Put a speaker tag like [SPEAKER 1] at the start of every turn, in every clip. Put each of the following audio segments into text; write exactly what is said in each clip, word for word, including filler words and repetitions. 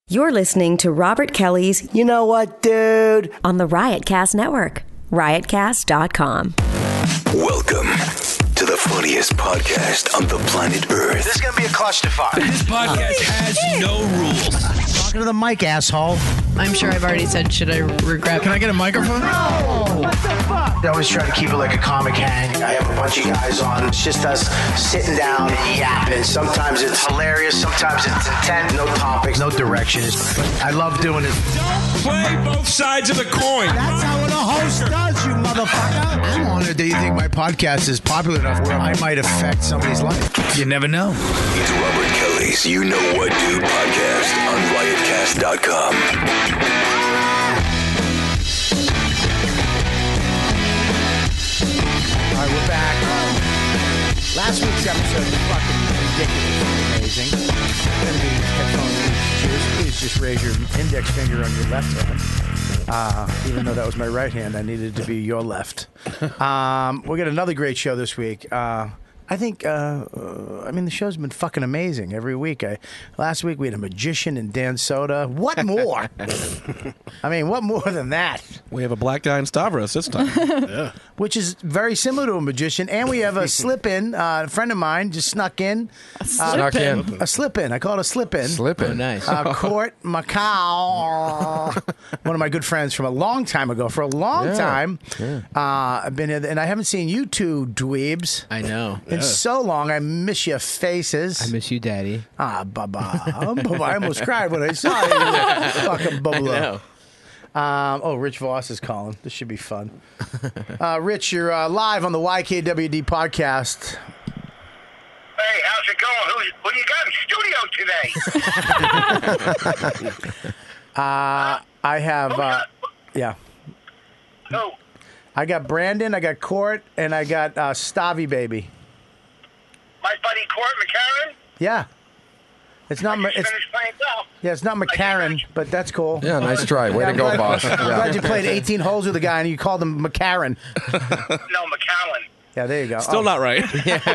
[SPEAKER 1] You're listening to Robert Kelly's
[SPEAKER 2] You Know What, Dude?
[SPEAKER 1] On the Riotcast Network, riot cast dot com.
[SPEAKER 3] Welcome to the funniest podcast on the planet Earth.
[SPEAKER 4] This is going to be a clusterfuck.
[SPEAKER 5] This podcast has no rules.
[SPEAKER 2] Talking to the mic, asshole.
[SPEAKER 6] I'm sure I've already said, should I regret?
[SPEAKER 5] Can I get a microphone?
[SPEAKER 2] No! What the fuck?
[SPEAKER 4] I always try to keep it like a comic hang. I have a bunch of guys on. It's just us sitting down and yapping. Sometimes it's hilarious. Sometimes it's intent. No topics. No directions. I love doing it.
[SPEAKER 5] Don't play both sides of the coin.
[SPEAKER 2] That's how a host does, you motherfucker.
[SPEAKER 4] I'm honored that you think my podcast is popular enough where I might affect somebody's life.
[SPEAKER 5] You never know.
[SPEAKER 3] It's Robert Kelly's You Know What, Dude podcast on riot cast dot com.
[SPEAKER 2] All right, we're back. Last week's episode was fucking ridiculously amazing. Gonna be headphones. Cheers. Please just raise your index finger on your left hand. Uh, even though that was my right hand, I needed to be your left. Um, we got another great show this week. Uh, I think, uh, uh, I mean, the show's been fucking amazing every week. I, last week we had a magician and Dan Soda. What more? I mean, what more than that?
[SPEAKER 7] We have a black guy in Stavros this time.
[SPEAKER 2] Yeah. Which is very similar to a magician. And we have a slip-in. Uh, a friend of mine just snuck in.
[SPEAKER 6] A
[SPEAKER 7] Snuck in.
[SPEAKER 2] A slip-in. I call it a slip-in.
[SPEAKER 7] Slip in.
[SPEAKER 6] Oh, nice.
[SPEAKER 2] Uh, Court Macau, one of my good friends from a long time ago. For a long
[SPEAKER 7] Yeah.
[SPEAKER 2] time,
[SPEAKER 7] Yeah.
[SPEAKER 2] uh, I've been here, and I haven't seen you two dweebs
[SPEAKER 6] I know.
[SPEAKER 2] in so long. I miss your faces.
[SPEAKER 6] I miss you, Daddy.
[SPEAKER 2] Ah, baba, baba. I almost cried when I saw you, you fucking bubble. Um, oh, Rich Voss is calling. This should be fun. Uh, Rich, you're uh, live on the Y K W D podcast.
[SPEAKER 8] Hey, how's it going? Who's, what do you got in studio today?
[SPEAKER 2] uh, I have, uh, yeah.
[SPEAKER 8] Who?
[SPEAKER 2] I got Brandon, I got Court, and I got uh, Stavi Baby.
[SPEAKER 8] My buddy Court McCarran?
[SPEAKER 2] Yeah. It's not.
[SPEAKER 8] I
[SPEAKER 2] Ma-
[SPEAKER 8] just
[SPEAKER 2] it's,
[SPEAKER 8] finished playing golf.
[SPEAKER 2] yeah, it's not McCarran, but that's cool.
[SPEAKER 7] Yeah, nice try. Way
[SPEAKER 2] Yeah,
[SPEAKER 7] to
[SPEAKER 2] I'm
[SPEAKER 7] go,
[SPEAKER 2] glad-
[SPEAKER 7] boss.
[SPEAKER 2] I'm
[SPEAKER 7] Yeah.
[SPEAKER 2] glad you played eighteen holes with a guy and you called him McCarran.
[SPEAKER 8] No, McCallan.
[SPEAKER 2] Yeah, there you go.
[SPEAKER 7] Still
[SPEAKER 2] Oh.
[SPEAKER 7] not right.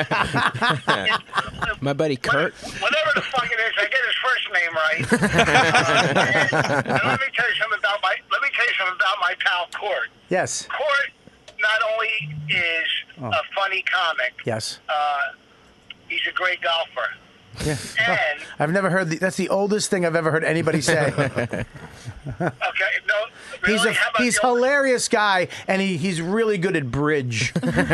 [SPEAKER 6] My buddy Kurt.
[SPEAKER 8] Whatever the fuck it is, I get his first name right. uh, and, and let me tell you something about my. Let me tell you something about my pal Court.
[SPEAKER 2] Yes.
[SPEAKER 8] Court not only is
[SPEAKER 2] Oh.
[SPEAKER 8] a funny comic,
[SPEAKER 2] Yes.
[SPEAKER 8] uh, he's a great golfer.
[SPEAKER 2] Yeah.
[SPEAKER 8] And
[SPEAKER 2] I've never heard. The, that's the oldest thing I've ever heard anybody say.
[SPEAKER 8] okay, no, really,
[SPEAKER 2] He's a
[SPEAKER 8] how about
[SPEAKER 2] he's
[SPEAKER 8] the-
[SPEAKER 2] hilarious guy, and he, he's really good at bridge. What?
[SPEAKER 8] Oh,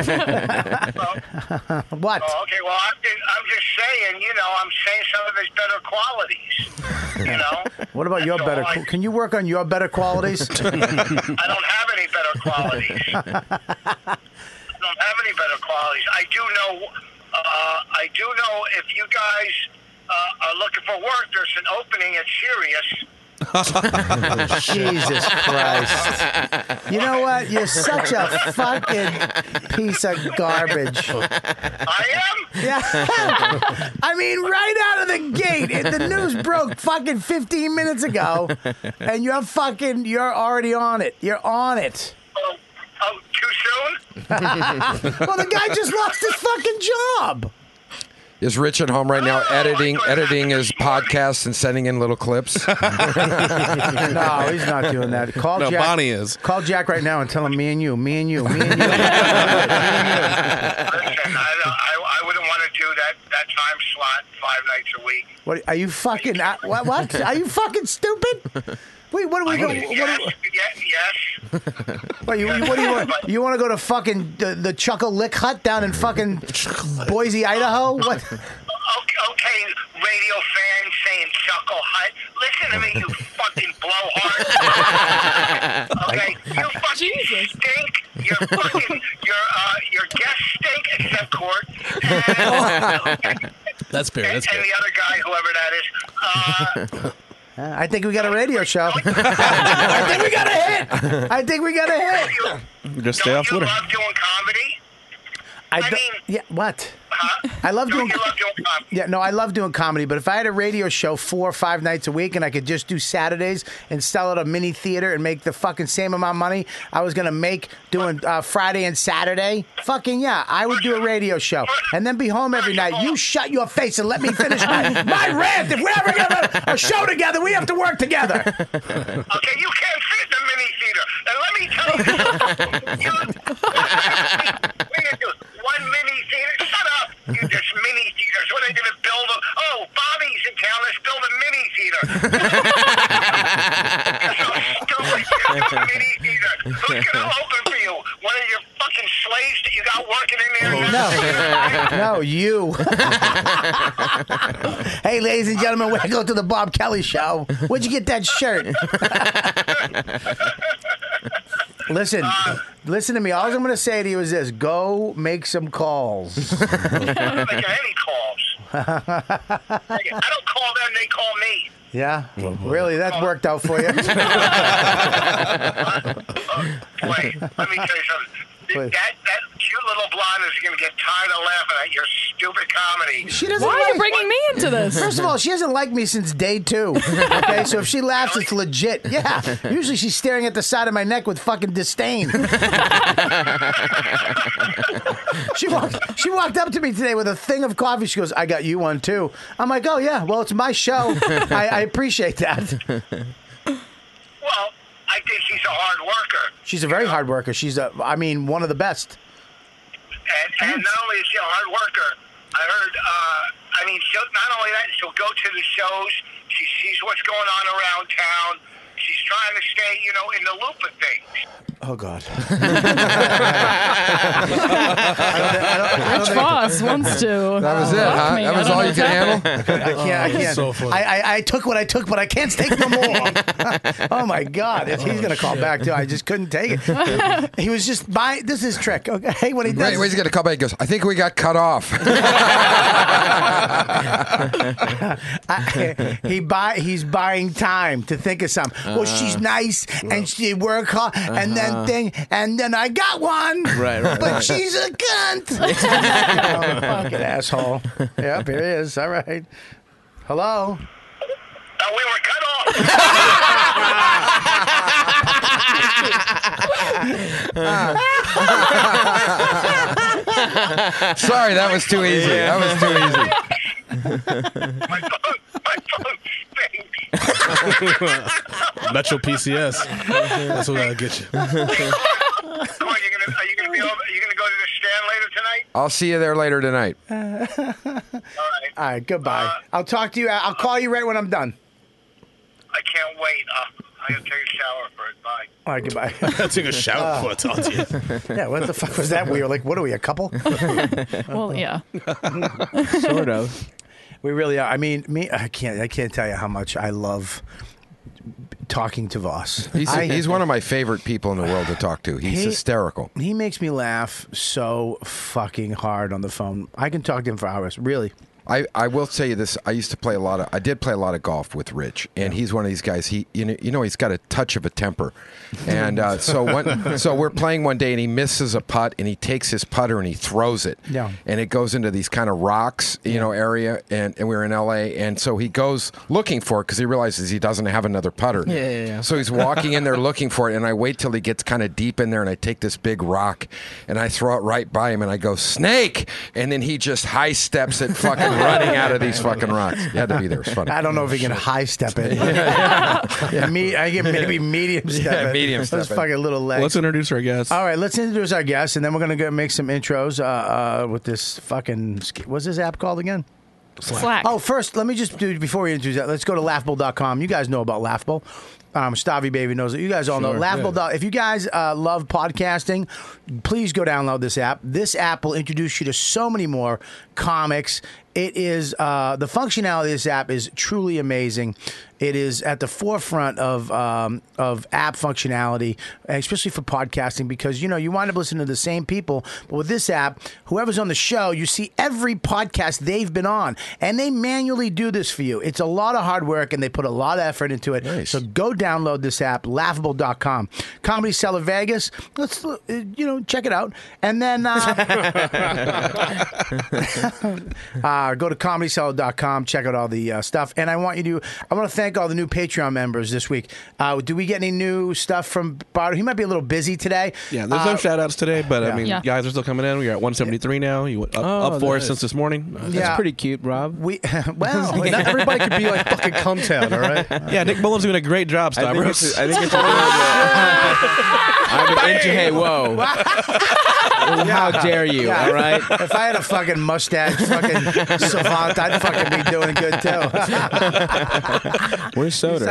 [SPEAKER 8] okay. Well, I'm just, I'm just saying, you know, I'm saying some of his better qualities. You know.
[SPEAKER 2] What about your
[SPEAKER 8] That's
[SPEAKER 2] better?
[SPEAKER 8] all I-
[SPEAKER 2] Can you work on your better qualities?
[SPEAKER 8] I don't have any better qualities. I don't have any better qualities. I do know. Uh, I do know if you guys uh, are looking for work, there's an opening at Sirius.
[SPEAKER 2] Jesus Christ. You know what? You're such a fucking piece of garbage.
[SPEAKER 8] I am.
[SPEAKER 2] Yeah. I mean, right out of the gate, it- the news broke fucking fifteen minutes ago, and you're fucking, you're already on it. You're on it.
[SPEAKER 8] Oh, oh too soon?
[SPEAKER 2] Well, the guy just lost his fucking job.
[SPEAKER 7] Is Rich at home right now
[SPEAKER 8] Oh,
[SPEAKER 7] editing
[SPEAKER 8] I thought
[SPEAKER 7] editing
[SPEAKER 8] that
[SPEAKER 7] his
[SPEAKER 8] was funny.
[SPEAKER 7] podcast and sending in little clips?
[SPEAKER 2] No, he's not doing that. Call
[SPEAKER 7] No,
[SPEAKER 2] Jack.
[SPEAKER 7] Bonnie is.
[SPEAKER 2] Call Jack right now and tell him me and you, me and you, me and you.
[SPEAKER 8] Listen, I, don't- I, I wouldn't want to do that, that time slot five nights a week.
[SPEAKER 2] What are you fucking? Uh, what? What? Are you fucking stupid? Wait, what are we going? What,
[SPEAKER 8] Yes,
[SPEAKER 2] do-
[SPEAKER 8] yes, yes.
[SPEAKER 2] what, you, what do you want? You want to go to fucking the, the Chuckle Lick Hut down in fucking Boise, Idaho? What?
[SPEAKER 8] Okay, okay, radio fans saying Chuckle Hut. Listen to me, you fucking blowhard. Okay, you fucking stink. Your fucking your uh your guests stink except Court. And,
[SPEAKER 5] That's fair.
[SPEAKER 8] and,
[SPEAKER 5] That's
[SPEAKER 8] and
[SPEAKER 5] fair.
[SPEAKER 8] the other guy, whoever that is. Uh,
[SPEAKER 2] Uh, I think we got a radio show. I think we got a hit. I think we got a hit.
[SPEAKER 8] you,
[SPEAKER 7] Just stay
[SPEAKER 8] don't
[SPEAKER 7] off
[SPEAKER 8] you
[SPEAKER 7] Twitter.
[SPEAKER 8] love doing comedy?
[SPEAKER 2] I
[SPEAKER 8] I
[SPEAKER 2] don't-
[SPEAKER 8] mean-
[SPEAKER 2] yeah. What? I love
[SPEAKER 8] Don't
[SPEAKER 2] doing.
[SPEAKER 8] you love doing comedy?
[SPEAKER 2] Yeah, no, I love doing comedy, but if I had a radio show four or five nights a week and I could just do Saturdays and sell at a mini theater and make the fucking same amount of money I was going to make doing uh, Friday and Saturday, fucking yeah, I would do a radio show and then be home every night. You shut your face and let me finish my, my rant. If we're ever going to have a show together, we have to work together.
[SPEAKER 8] Okay, you can't fit in the mini theater. And let me tell you, you we can do one mini theater. Shut up. You just mini theaters. What are they going to build? A, oh, Bobby's in town. Let's build a mini theater. You're so stupid. You're doing a mini theater. Who's going to open for you? One of your fucking slaves that you got working in there?
[SPEAKER 2] No, no, you. Hey, ladies and gentlemen, welcome to the Bob Kelly Show. Where'd you get that shirt? Listen, uh, listen to me. All I'm going to say to you is this: go make some calls.
[SPEAKER 8] I don't make any calls. I don't call them; they call me.
[SPEAKER 2] Yeah, well, really, that worked out for you.
[SPEAKER 8] uh, wait, let me tell you something. That, that cute little blonde is going to get tired of laughing at your stupid comedy.
[SPEAKER 2] She doesn't.
[SPEAKER 6] Why
[SPEAKER 2] like,
[SPEAKER 6] are you bringing me into this?
[SPEAKER 2] First of all, she hasn't liked me since day two. Okay, so if she laughs, it's legit. Yeah. Usually she's staring at the side of my neck with fucking disdain. she walked. She walked up to me today with a thing of coffee. She goes, "I got you one too." I'm like, "Oh yeah, well it's my show. I, I appreciate that."
[SPEAKER 8] Well, I think she's a hard worker.
[SPEAKER 2] She's a very hard worker. She's a, I mean, one of the best.
[SPEAKER 8] And, and not only is she a hard worker, I heard, uh, I mean, she'll, not only that, she'll go to the shows. She sees what's going on around town. She's trying to stay, you know, in the loop of things.
[SPEAKER 2] Oh, God.
[SPEAKER 6] Rich Voss wants to.
[SPEAKER 7] That was it, huh?
[SPEAKER 6] me.
[SPEAKER 7] That was
[SPEAKER 6] I don't
[SPEAKER 7] all
[SPEAKER 6] know
[SPEAKER 7] you
[SPEAKER 6] what's
[SPEAKER 7] can handle?
[SPEAKER 6] happening.
[SPEAKER 2] I can't. I can't.
[SPEAKER 5] So funny.
[SPEAKER 2] I, I, I took what I took, but I can't take no more. Oh my God! If he's gonna call back too, I just couldn't take it. He was just by. This is his trick. Okay, when he does.
[SPEAKER 7] Wait, wait, he's going to come back. He goes, I think we got cut off.
[SPEAKER 2] I, he buy. He's buying time to think of something. Uh, well, she's nice and she work hard, uh-huh. and then thing, and then I got one.
[SPEAKER 9] Right, right.
[SPEAKER 2] But she's a cunt. Oh, fucking asshole. Yep, here he is. All right. Hello.
[SPEAKER 8] Uh, we were cut off.
[SPEAKER 7] Sorry, that was too easy. That was too easy.
[SPEAKER 8] my phone, my phone stinks.
[SPEAKER 5] Metro P C S. That's what I'll get you.
[SPEAKER 8] Come on, you gonna, are you gonna be over? Are you gonna go to the stand later tonight?
[SPEAKER 7] I'll see you there later tonight.
[SPEAKER 8] All right.
[SPEAKER 2] All right. Goodbye.
[SPEAKER 8] Uh,
[SPEAKER 2] I'll talk to you. I'll call you right when I'm done.
[SPEAKER 8] I can't wait. Uh, I gotta take a shower first. Bye.
[SPEAKER 2] All right. Goodbye.
[SPEAKER 5] I took a shower before I talked to you.
[SPEAKER 2] Yeah. What the fuck was that? We were like, what are we? A couple?
[SPEAKER 6] Well, yeah.
[SPEAKER 9] Sort of.
[SPEAKER 2] We really are. I mean, me. I can't. I can't tell you how much I love talking to Voss.
[SPEAKER 7] He's,
[SPEAKER 2] I,
[SPEAKER 7] he's one of my favorite people in the world to talk to. He's
[SPEAKER 2] he,
[SPEAKER 7] hysterical.
[SPEAKER 2] He makes me laugh so fucking hard on the phone. I can talk to him for hours. Really.
[SPEAKER 7] I, I will tell you this. I used to play a lot of. I did play a lot of golf with Rich, and he's one of these guys. He, you know, you know, he's got a touch of a temper, and uh, so one, so we're playing one day, and he misses a putt, and he takes his putter and he throws it,
[SPEAKER 2] Yeah.
[SPEAKER 7] and it goes into these kind of rocks, you know, area, and, and we were in L A, and so he goes looking for it because he realizes he doesn't have another putter.
[SPEAKER 9] Yeah, yeah, yeah.
[SPEAKER 7] So he's walking in there looking for it, and I wait till he gets kind of deep in there, and I take this big rock, and I throw it right by him, and I go, "Snake!" And then he just high steps it, fucking running out of these fucking rocks. You had to be there. It was funny.
[SPEAKER 2] I don't know if he can high step it. yeah, me, I get maybe medium step
[SPEAKER 7] Yeah,
[SPEAKER 2] it.
[SPEAKER 7] medium step
[SPEAKER 2] Those
[SPEAKER 7] it.
[SPEAKER 2] fucking little legs.
[SPEAKER 5] Let's introduce our guest.
[SPEAKER 2] All right, let's introduce our guest, and then we're gonna go make some intros uh, uh, with this fucking. What's this app called again?
[SPEAKER 6] Slack.
[SPEAKER 2] Oh, first, let me just do before we introduce that. Let's go to laughable dot com. You guys know about Laughable. Um, Stavi Baby knows it. You guys all know
[SPEAKER 5] Sure,
[SPEAKER 2] Laughable.
[SPEAKER 5] yeah.
[SPEAKER 2] If you guys uh, love podcasting, please go download this app. This app will introduce you to so many more comics. It is uh, the functionality of this app is truly amazing. It is at the forefront of um, of app functionality, especially for podcasting, because you know you wind up listening to the same people. But with this app, whoever's on the show, you see every podcast they've been on, and they manually do this for you. It's a lot of hard work, and they put a lot of effort into it.
[SPEAKER 7] Nice.
[SPEAKER 2] So go download this app, laughable dot com. Comedy Cellar Vegas. Let's, uh, you know, check it out. And then uh, uh, go to comedy cellar dot com, check out all the uh, stuff. And I want you to, I want to thank all the new Patreon members this week. Uh, do we get any new stuff from Bardo? He might be a little busy today.
[SPEAKER 5] Yeah, there's
[SPEAKER 2] uh,
[SPEAKER 5] no shout outs today, but
[SPEAKER 2] yeah.
[SPEAKER 5] I mean,
[SPEAKER 6] Yeah.
[SPEAKER 5] guys are still coming in. We are at one seventy-three now. You up,
[SPEAKER 9] Oh,
[SPEAKER 5] up for us
[SPEAKER 9] nice.
[SPEAKER 5] since this morning. Uh,
[SPEAKER 2] Yeah.
[SPEAKER 9] That's pretty cute, Rob.
[SPEAKER 2] We well,
[SPEAKER 10] Not everybody could be like fucking Cumtown, all right?
[SPEAKER 5] Yeah, Nick Mullen's doing a great job,
[SPEAKER 9] I think
[SPEAKER 5] Stavros.
[SPEAKER 9] it's, I think it's a little bit. I'm an inch. Hey, whoa! How dare you?
[SPEAKER 2] Yeah.
[SPEAKER 9] All right.
[SPEAKER 2] If I had a fucking mustache, fucking savant, I'd fucking be doing good too.
[SPEAKER 9] Where's soda?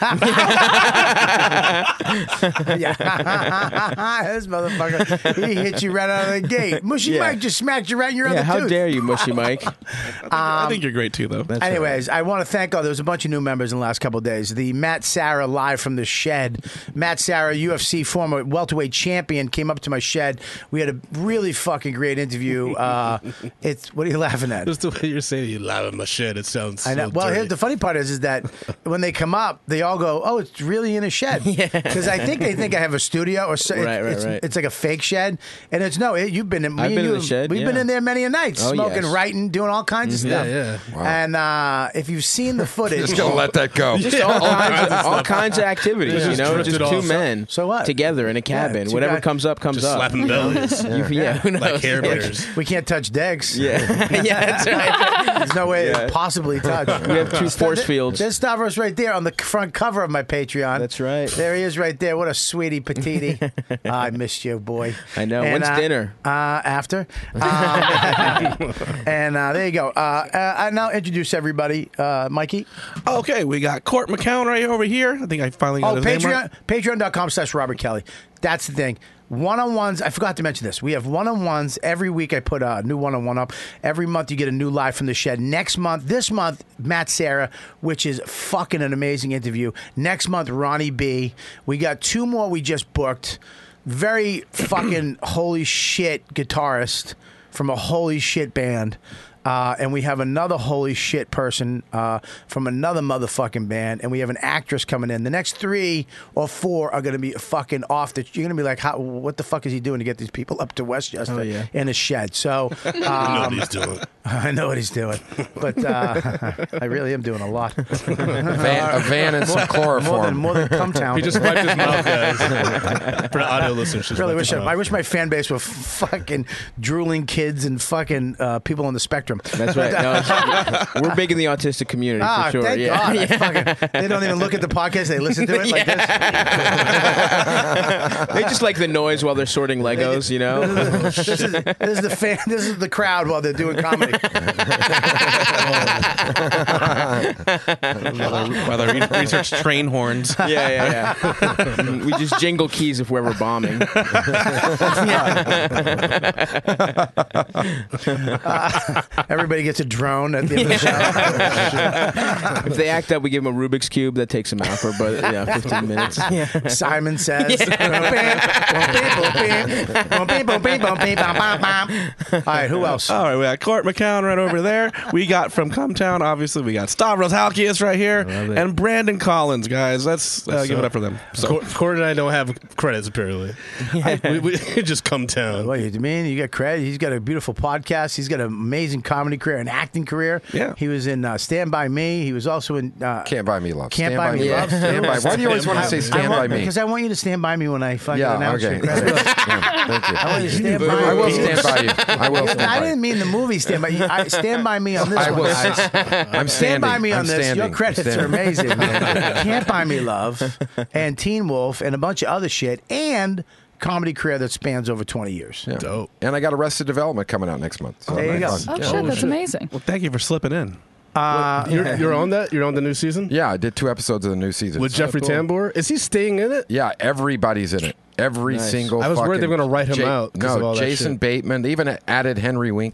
[SPEAKER 2] Yeah, this motherfucker, he hit you right out of the gate. Mushy
[SPEAKER 9] Yeah.
[SPEAKER 2] Mike just smacked you right in your
[SPEAKER 9] Yeah,
[SPEAKER 2] other
[SPEAKER 9] how
[SPEAKER 2] tooth.
[SPEAKER 9] dare you, Mushy Mike?
[SPEAKER 5] I think you're great too, though.
[SPEAKER 9] That's
[SPEAKER 2] Anyways, I want to thank all. There was a bunch of new members in the last couple of days. The Matt Sarah live from the shed. Matt Sarah, U F C former welterweight champion, came up to my shed. We had a really fucking great interview. Uh, it's what are you laughing at?
[SPEAKER 5] Just the way you're saying you live in my shed, it sounds.
[SPEAKER 2] I know.
[SPEAKER 5] So
[SPEAKER 2] Well,
[SPEAKER 5] dirty.
[SPEAKER 2] here's the funny part is, is that when they come up, they all go, "Oh, it's really in a shed," because I think they think I have a studio or so.
[SPEAKER 9] Right, right,
[SPEAKER 2] it's,
[SPEAKER 9] right.
[SPEAKER 2] it's like a fake shed, and it's no. It, you've been in. Me
[SPEAKER 9] I've
[SPEAKER 2] and
[SPEAKER 9] been in
[SPEAKER 2] you,
[SPEAKER 9] the shed,
[SPEAKER 2] We've been
[SPEAKER 9] yeah.
[SPEAKER 2] in there many a night,
[SPEAKER 9] Oh,
[SPEAKER 2] smoking,
[SPEAKER 9] yes.
[SPEAKER 2] writing, doing all kinds of
[SPEAKER 5] Yeah,
[SPEAKER 2] stuff.
[SPEAKER 5] yeah.
[SPEAKER 7] Wow.
[SPEAKER 2] And uh, if you've seen the footage,
[SPEAKER 7] Just gonna let that go.
[SPEAKER 9] Just all, kinds of, all kinds of activities,
[SPEAKER 5] Just
[SPEAKER 9] you know,
[SPEAKER 5] drifted
[SPEAKER 9] just two
[SPEAKER 5] off.
[SPEAKER 9] men
[SPEAKER 2] So what?
[SPEAKER 9] together in a cabin.
[SPEAKER 2] two
[SPEAKER 9] Whatever
[SPEAKER 2] guys-
[SPEAKER 9] comes up, comes
[SPEAKER 5] Just
[SPEAKER 9] up.
[SPEAKER 5] slapping bellies.
[SPEAKER 9] You- yeah, who knows?
[SPEAKER 5] like Care Bears.
[SPEAKER 2] we can't touch decks.
[SPEAKER 9] Yeah, yeah, that's right.
[SPEAKER 2] There's no way
[SPEAKER 9] Yeah.
[SPEAKER 2] to possibly touch.
[SPEAKER 9] We have two force fields.
[SPEAKER 2] There's Stavros right there on the front cover of my Patreon.
[SPEAKER 9] That's right.
[SPEAKER 2] There he is right there. What a sweetie patiti. I missed you, boy.
[SPEAKER 9] I know.
[SPEAKER 2] And,
[SPEAKER 9] When's
[SPEAKER 2] uh,
[SPEAKER 9] dinner?
[SPEAKER 2] Uh, after. Um, and uh, there you go. Uh, uh, I now introduce everybody. Uh, Mikey.
[SPEAKER 5] Okay, we got Court McCown right over here. I think I finally got
[SPEAKER 2] Oh,
[SPEAKER 5] his name
[SPEAKER 2] Patreon,
[SPEAKER 5] right.
[SPEAKER 2] patreon.com slash Robert Kelly. That's the thing. One-on-ones, I forgot to mention this. We have one-on-ones. Every week I put a new one-on-one up. Every month you get a new live from the shed. Next month, this month, Matt Sarah, which is fucking an amazing interview. Next month, Ronnie B. We got two more we just booked. Very fucking holy shit guitarist from a holy shit band. Uh, and we have another holy shit person uh, from another motherfucking band, and we have an actress coming in. The next three or four are going to be fucking off the. You're going to be like, How, what the fuck is he doing to get these people up to Westchester
[SPEAKER 9] Oh, yeah.
[SPEAKER 2] in a shed? So um,
[SPEAKER 5] You know what he's doing.
[SPEAKER 2] I know what he's doing, but uh, I really am doing a lot.
[SPEAKER 7] A van, a van and some chloroform.
[SPEAKER 2] More than more than come town.
[SPEAKER 5] He just wiped his mouth, guys. For the audio listeners, just
[SPEAKER 2] Really
[SPEAKER 5] wiped
[SPEAKER 2] wish
[SPEAKER 5] his
[SPEAKER 2] I,
[SPEAKER 5] mouth.
[SPEAKER 2] I wish my fan base were fucking drooling kids and fucking uh, people on the spectrum.
[SPEAKER 9] That's right. No, it's- we're big in the autistic community
[SPEAKER 2] Ah,
[SPEAKER 9] for sure.
[SPEAKER 2] thank
[SPEAKER 9] yeah.
[SPEAKER 2] God. I fucking, they don't even look at the podcast. They listen to it like this.
[SPEAKER 9] They just like the noise while they're sorting Legos, you know?
[SPEAKER 2] This is, this is the fan. This is the crowd while they're doing comedy.
[SPEAKER 5] While they- while they re- research train horns.
[SPEAKER 9] Yeah, yeah, yeah. We just jingle keys if we're ever bombing.
[SPEAKER 2] Uh, everybody gets a drone at the end of the show.
[SPEAKER 9] If they act up, we give them a Rubik's Cube. That takes them out for about yeah, fifteen minutes.
[SPEAKER 2] Simon says. All right, who else?
[SPEAKER 5] All right, we got Court McCown right over there. We got from Cumtown, obviously, we got Stavros Halkias right here, and Brandon Collins, guys. Let's uh, give it up for them. So,
[SPEAKER 10] Court, Court and I don't have credits, apparently. I, we, we just come down.
[SPEAKER 2] What do you mean? You got credit. He's got a beautiful podcast. He's got an amazing comedy career, an acting career.
[SPEAKER 5] Yeah.
[SPEAKER 2] He was in uh, Stand By Me. He was also in uh,
[SPEAKER 7] Can't buy me love.
[SPEAKER 2] Can't
[SPEAKER 7] Stand
[SPEAKER 2] Buy
[SPEAKER 7] by
[SPEAKER 2] Me Love.
[SPEAKER 7] Stand by. Why do you always want to say stand by me?
[SPEAKER 2] Because I want you to stand by me when I fucking
[SPEAKER 7] Yeah,
[SPEAKER 2] announce
[SPEAKER 7] okay.
[SPEAKER 2] your credits.
[SPEAKER 7] Yeah, thank you.
[SPEAKER 2] I want you to stand by
[SPEAKER 7] I will
[SPEAKER 2] me.
[SPEAKER 7] stand by you. I will stand
[SPEAKER 2] I
[SPEAKER 7] by
[SPEAKER 2] didn't
[SPEAKER 7] you.
[SPEAKER 2] mean the movie Stand By You. I, stand by me on this
[SPEAKER 7] I
[SPEAKER 2] one,
[SPEAKER 7] will.
[SPEAKER 2] guys.
[SPEAKER 7] I'm standing.
[SPEAKER 2] Stand by me on
[SPEAKER 7] I'm
[SPEAKER 2] this.
[SPEAKER 7] standing.
[SPEAKER 2] Your credits
[SPEAKER 7] I'm standing.
[SPEAKER 2] are amazing, man. Can't Buy Me Love and Teen Wolf and a bunch of other shit and comedy career that spans over twenty years.
[SPEAKER 7] Yeah.
[SPEAKER 5] Dope.
[SPEAKER 7] And I got Arrested Development coming out next month. So
[SPEAKER 2] There you go.
[SPEAKER 6] Oh,
[SPEAKER 7] Yeah.
[SPEAKER 6] shit, that's amazing.
[SPEAKER 5] well, thank you for slipping in.
[SPEAKER 2] Uh,
[SPEAKER 10] You're, you're on that? You're on the new season?
[SPEAKER 7] Yeah, I did two episodes of the new season.
[SPEAKER 10] With Jeffrey Tambor? Is he staying in it?
[SPEAKER 7] Yeah, everybody's in it. Every
[SPEAKER 9] Nice.
[SPEAKER 7] single.
[SPEAKER 10] I was worried they were
[SPEAKER 7] fucking
[SPEAKER 10] gonna write him
[SPEAKER 7] Ja-
[SPEAKER 10] out 'cause
[SPEAKER 7] No,
[SPEAKER 10] of all that
[SPEAKER 7] Jason
[SPEAKER 10] shit.
[SPEAKER 7] Bateman. They even added Henry Winkler.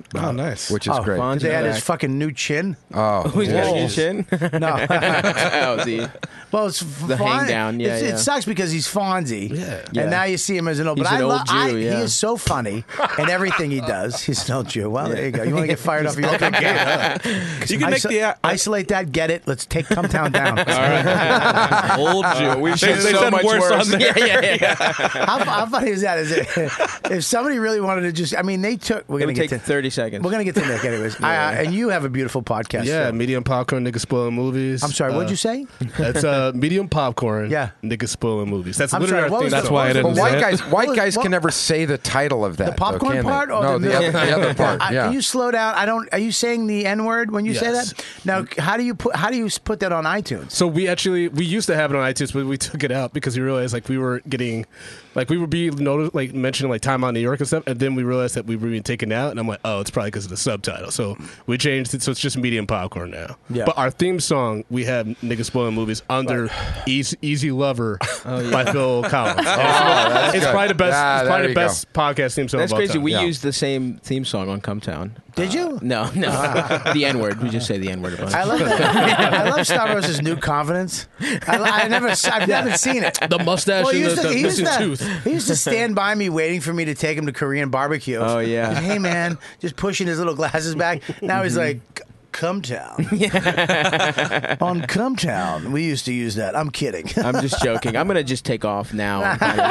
[SPEAKER 5] Oh, nice.
[SPEAKER 7] Which is
[SPEAKER 2] Oh,
[SPEAKER 7] great.
[SPEAKER 2] Did they had his fucking new chin?
[SPEAKER 7] Oh,
[SPEAKER 9] Who's got a
[SPEAKER 2] Whoa.
[SPEAKER 9] new chin?
[SPEAKER 2] No.
[SPEAKER 9] oh, see.
[SPEAKER 2] Well, it's
[SPEAKER 9] The
[SPEAKER 2] Fon-
[SPEAKER 9] hang down, yeah,
[SPEAKER 2] it's,
[SPEAKER 9] yeah.
[SPEAKER 2] It sucks because he's Fonzie.
[SPEAKER 5] Yeah.
[SPEAKER 9] Yeah.
[SPEAKER 2] And now you see him as an old.
[SPEAKER 9] He's
[SPEAKER 2] but
[SPEAKER 9] an
[SPEAKER 2] I
[SPEAKER 9] old
[SPEAKER 2] lo- I-
[SPEAKER 9] Jew, yeah.
[SPEAKER 2] He is so funny in everything he does. He's an old Jew. Well, there you go. You want to get fired off? You okay, get it.
[SPEAKER 5] You can make
[SPEAKER 2] Iso-
[SPEAKER 5] the uh,
[SPEAKER 2] isolate that. Get it. Let's take Come Town down.
[SPEAKER 9] All right. Old Jew. We
[SPEAKER 5] They-
[SPEAKER 9] should
[SPEAKER 5] they
[SPEAKER 9] so
[SPEAKER 5] said
[SPEAKER 9] much
[SPEAKER 5] worse
[SPEAKER 9] worse.
[SPEAKER 5] on there.
[SPEAKER 9] Yeah, yeah, yeah.
[SPEAKER 2] How, how funny is that? Is it if somebody really wanted to just? I mean, they took. We're
[SPEAKER 9] It
[SPEAKER 2] gonna
[SPEAKER 9] would
[SPEAKER 2] get
[SPEAKER 9] take
[SPEAKER 2] to.
[SPEAKER 9] thirty seconds.
[SPEAKER 2] We're gonna get to Nick anyways. I, uh, and you have a beautiful podcast.
[SPEAKER 10] Yeah,
[SPEAKER 2] show.
[SPEAKER 10] medium popcorn, niggas spoiling movies.
[SPEAKER 2] I'm sorry.
[SPEAKER 10] Uh,
[SPEAKER 2] What'd you say?
[SPEAKER 10] That's uh, medium popcorn.
[SPEAKER 2] Yeah.
[SPEAKER 10] niggas spoiling movies. That's
[SPEAKER 2] I'm
[SPEAKER 10] literally
[SPEAKER 2] sorry,
[SPEAKER 10] our
[SPEAKER 2] what
[SPEAKER 10] thing.
[SPEAKER 2] was
[SPEAKER 5] That's
[SPEAKER 2] the-
[SPEAKER 5] why I
[SPEAKER 2] what
[SPEAKER 5] didn't
[SPEAKER 2] was
[SPEAKER 7] But
[SPEAKER 2] the-
[SPEAKER 5] say
[SPEAKER 7] white
[SPEAKER 5] it.
[SPEAKER 7] guys, white
[SPEAKER 2] was-
[SPEAKER 7] guys
[SPEAKER 2] what-
[SPEAKER 7] can never say the title of that.
[SPEAKER 2] The popcorn
[SPEAKER 7] though, can
[SPEAKER 2] part
[SPEAKER 7] they?
[SPEAKER 2] or
[SPEAKER 7] no,
[SPEAKER 2] the
[SPEAKER 7] the, other, the other part.
[SPEAKER 2] I-
[SPEAKER 7] Yeah.
[SPEAKER 2] Can you slow down? I don't. Are you saying the N word when you say
[SPEAKER 10] Yes.
[SPEAKER 2] that? Now, how do you put? How do you put that on iTunes?
[SPEAKER 10] So we actually we used to have it on iTunes, but we took it out because we realized like we were getting, like we would be noticed, like mentioning like Time Out New York and stuff, and then we realized that we were being taken out, and I'm like, oh, it's probably because of the subtitle. So we changed it, so it's just medium popcorn now.
[SPEAKER 2] Yeah.
[SPEAKER 10] But our theme song, we have niggas spoiling movies under Easy, Easy Lover by Phil Collins.
[SPEAKER 7] Oh, that's
[SPEAKER 10] it's
[SPEAKER 7] good.
[SPEAKER 10] probably the best.
[SPEAKER 7] Yeah,
[SPEAKER 10] it's
[SPEAKER 7] there
[SPEAKER 10] probably the
[SPEAKER 7] you go.
[SPEAKER 10] best podcast theme song.
[SPEAKER 9] That's
[SPEAKER 10] of all
[SPEAKER 9] crazy.
[SPEAKER 10] time.
[SPEAKER 9] We
[SPEAKER 7] Yeah.
[SPEAKER 9] used the same theme song on Come Town.
[SPEAKER 2] Did you?
[SPEAKER 9] No, no. the N word. We just say the N word a bunch.
[SPEAKER 2] I love that. I love Stavros' new confidence. I, I never, I've never seen it.
[SPEAKER 10] The mustache
[SPEAKER 2] Well, he
[SPEAKER 10] and
[SPEAKER 2] used,
[SPEAKER 10] the,
[SPEAKER 2] to,
[SPEAKER 10] the
[SPEAKER 2] he, used
[SPEAKER 10] missing
[SPEAKER 2] to,
[SPEAKER 10] tooth.
[SPEAKER 2] he used to stand by me waiting for me to take him to Korean barbecue.
[SPEAKER 9] Oh, yeah.
[SPEAKER 2] Hey man, just pushing his little glasses back. Now he's like, Come Town. On Come Town, we used to use that. I'm kidding.
[SPEAKER 9] I'm just joking. I'm gonna just take off now.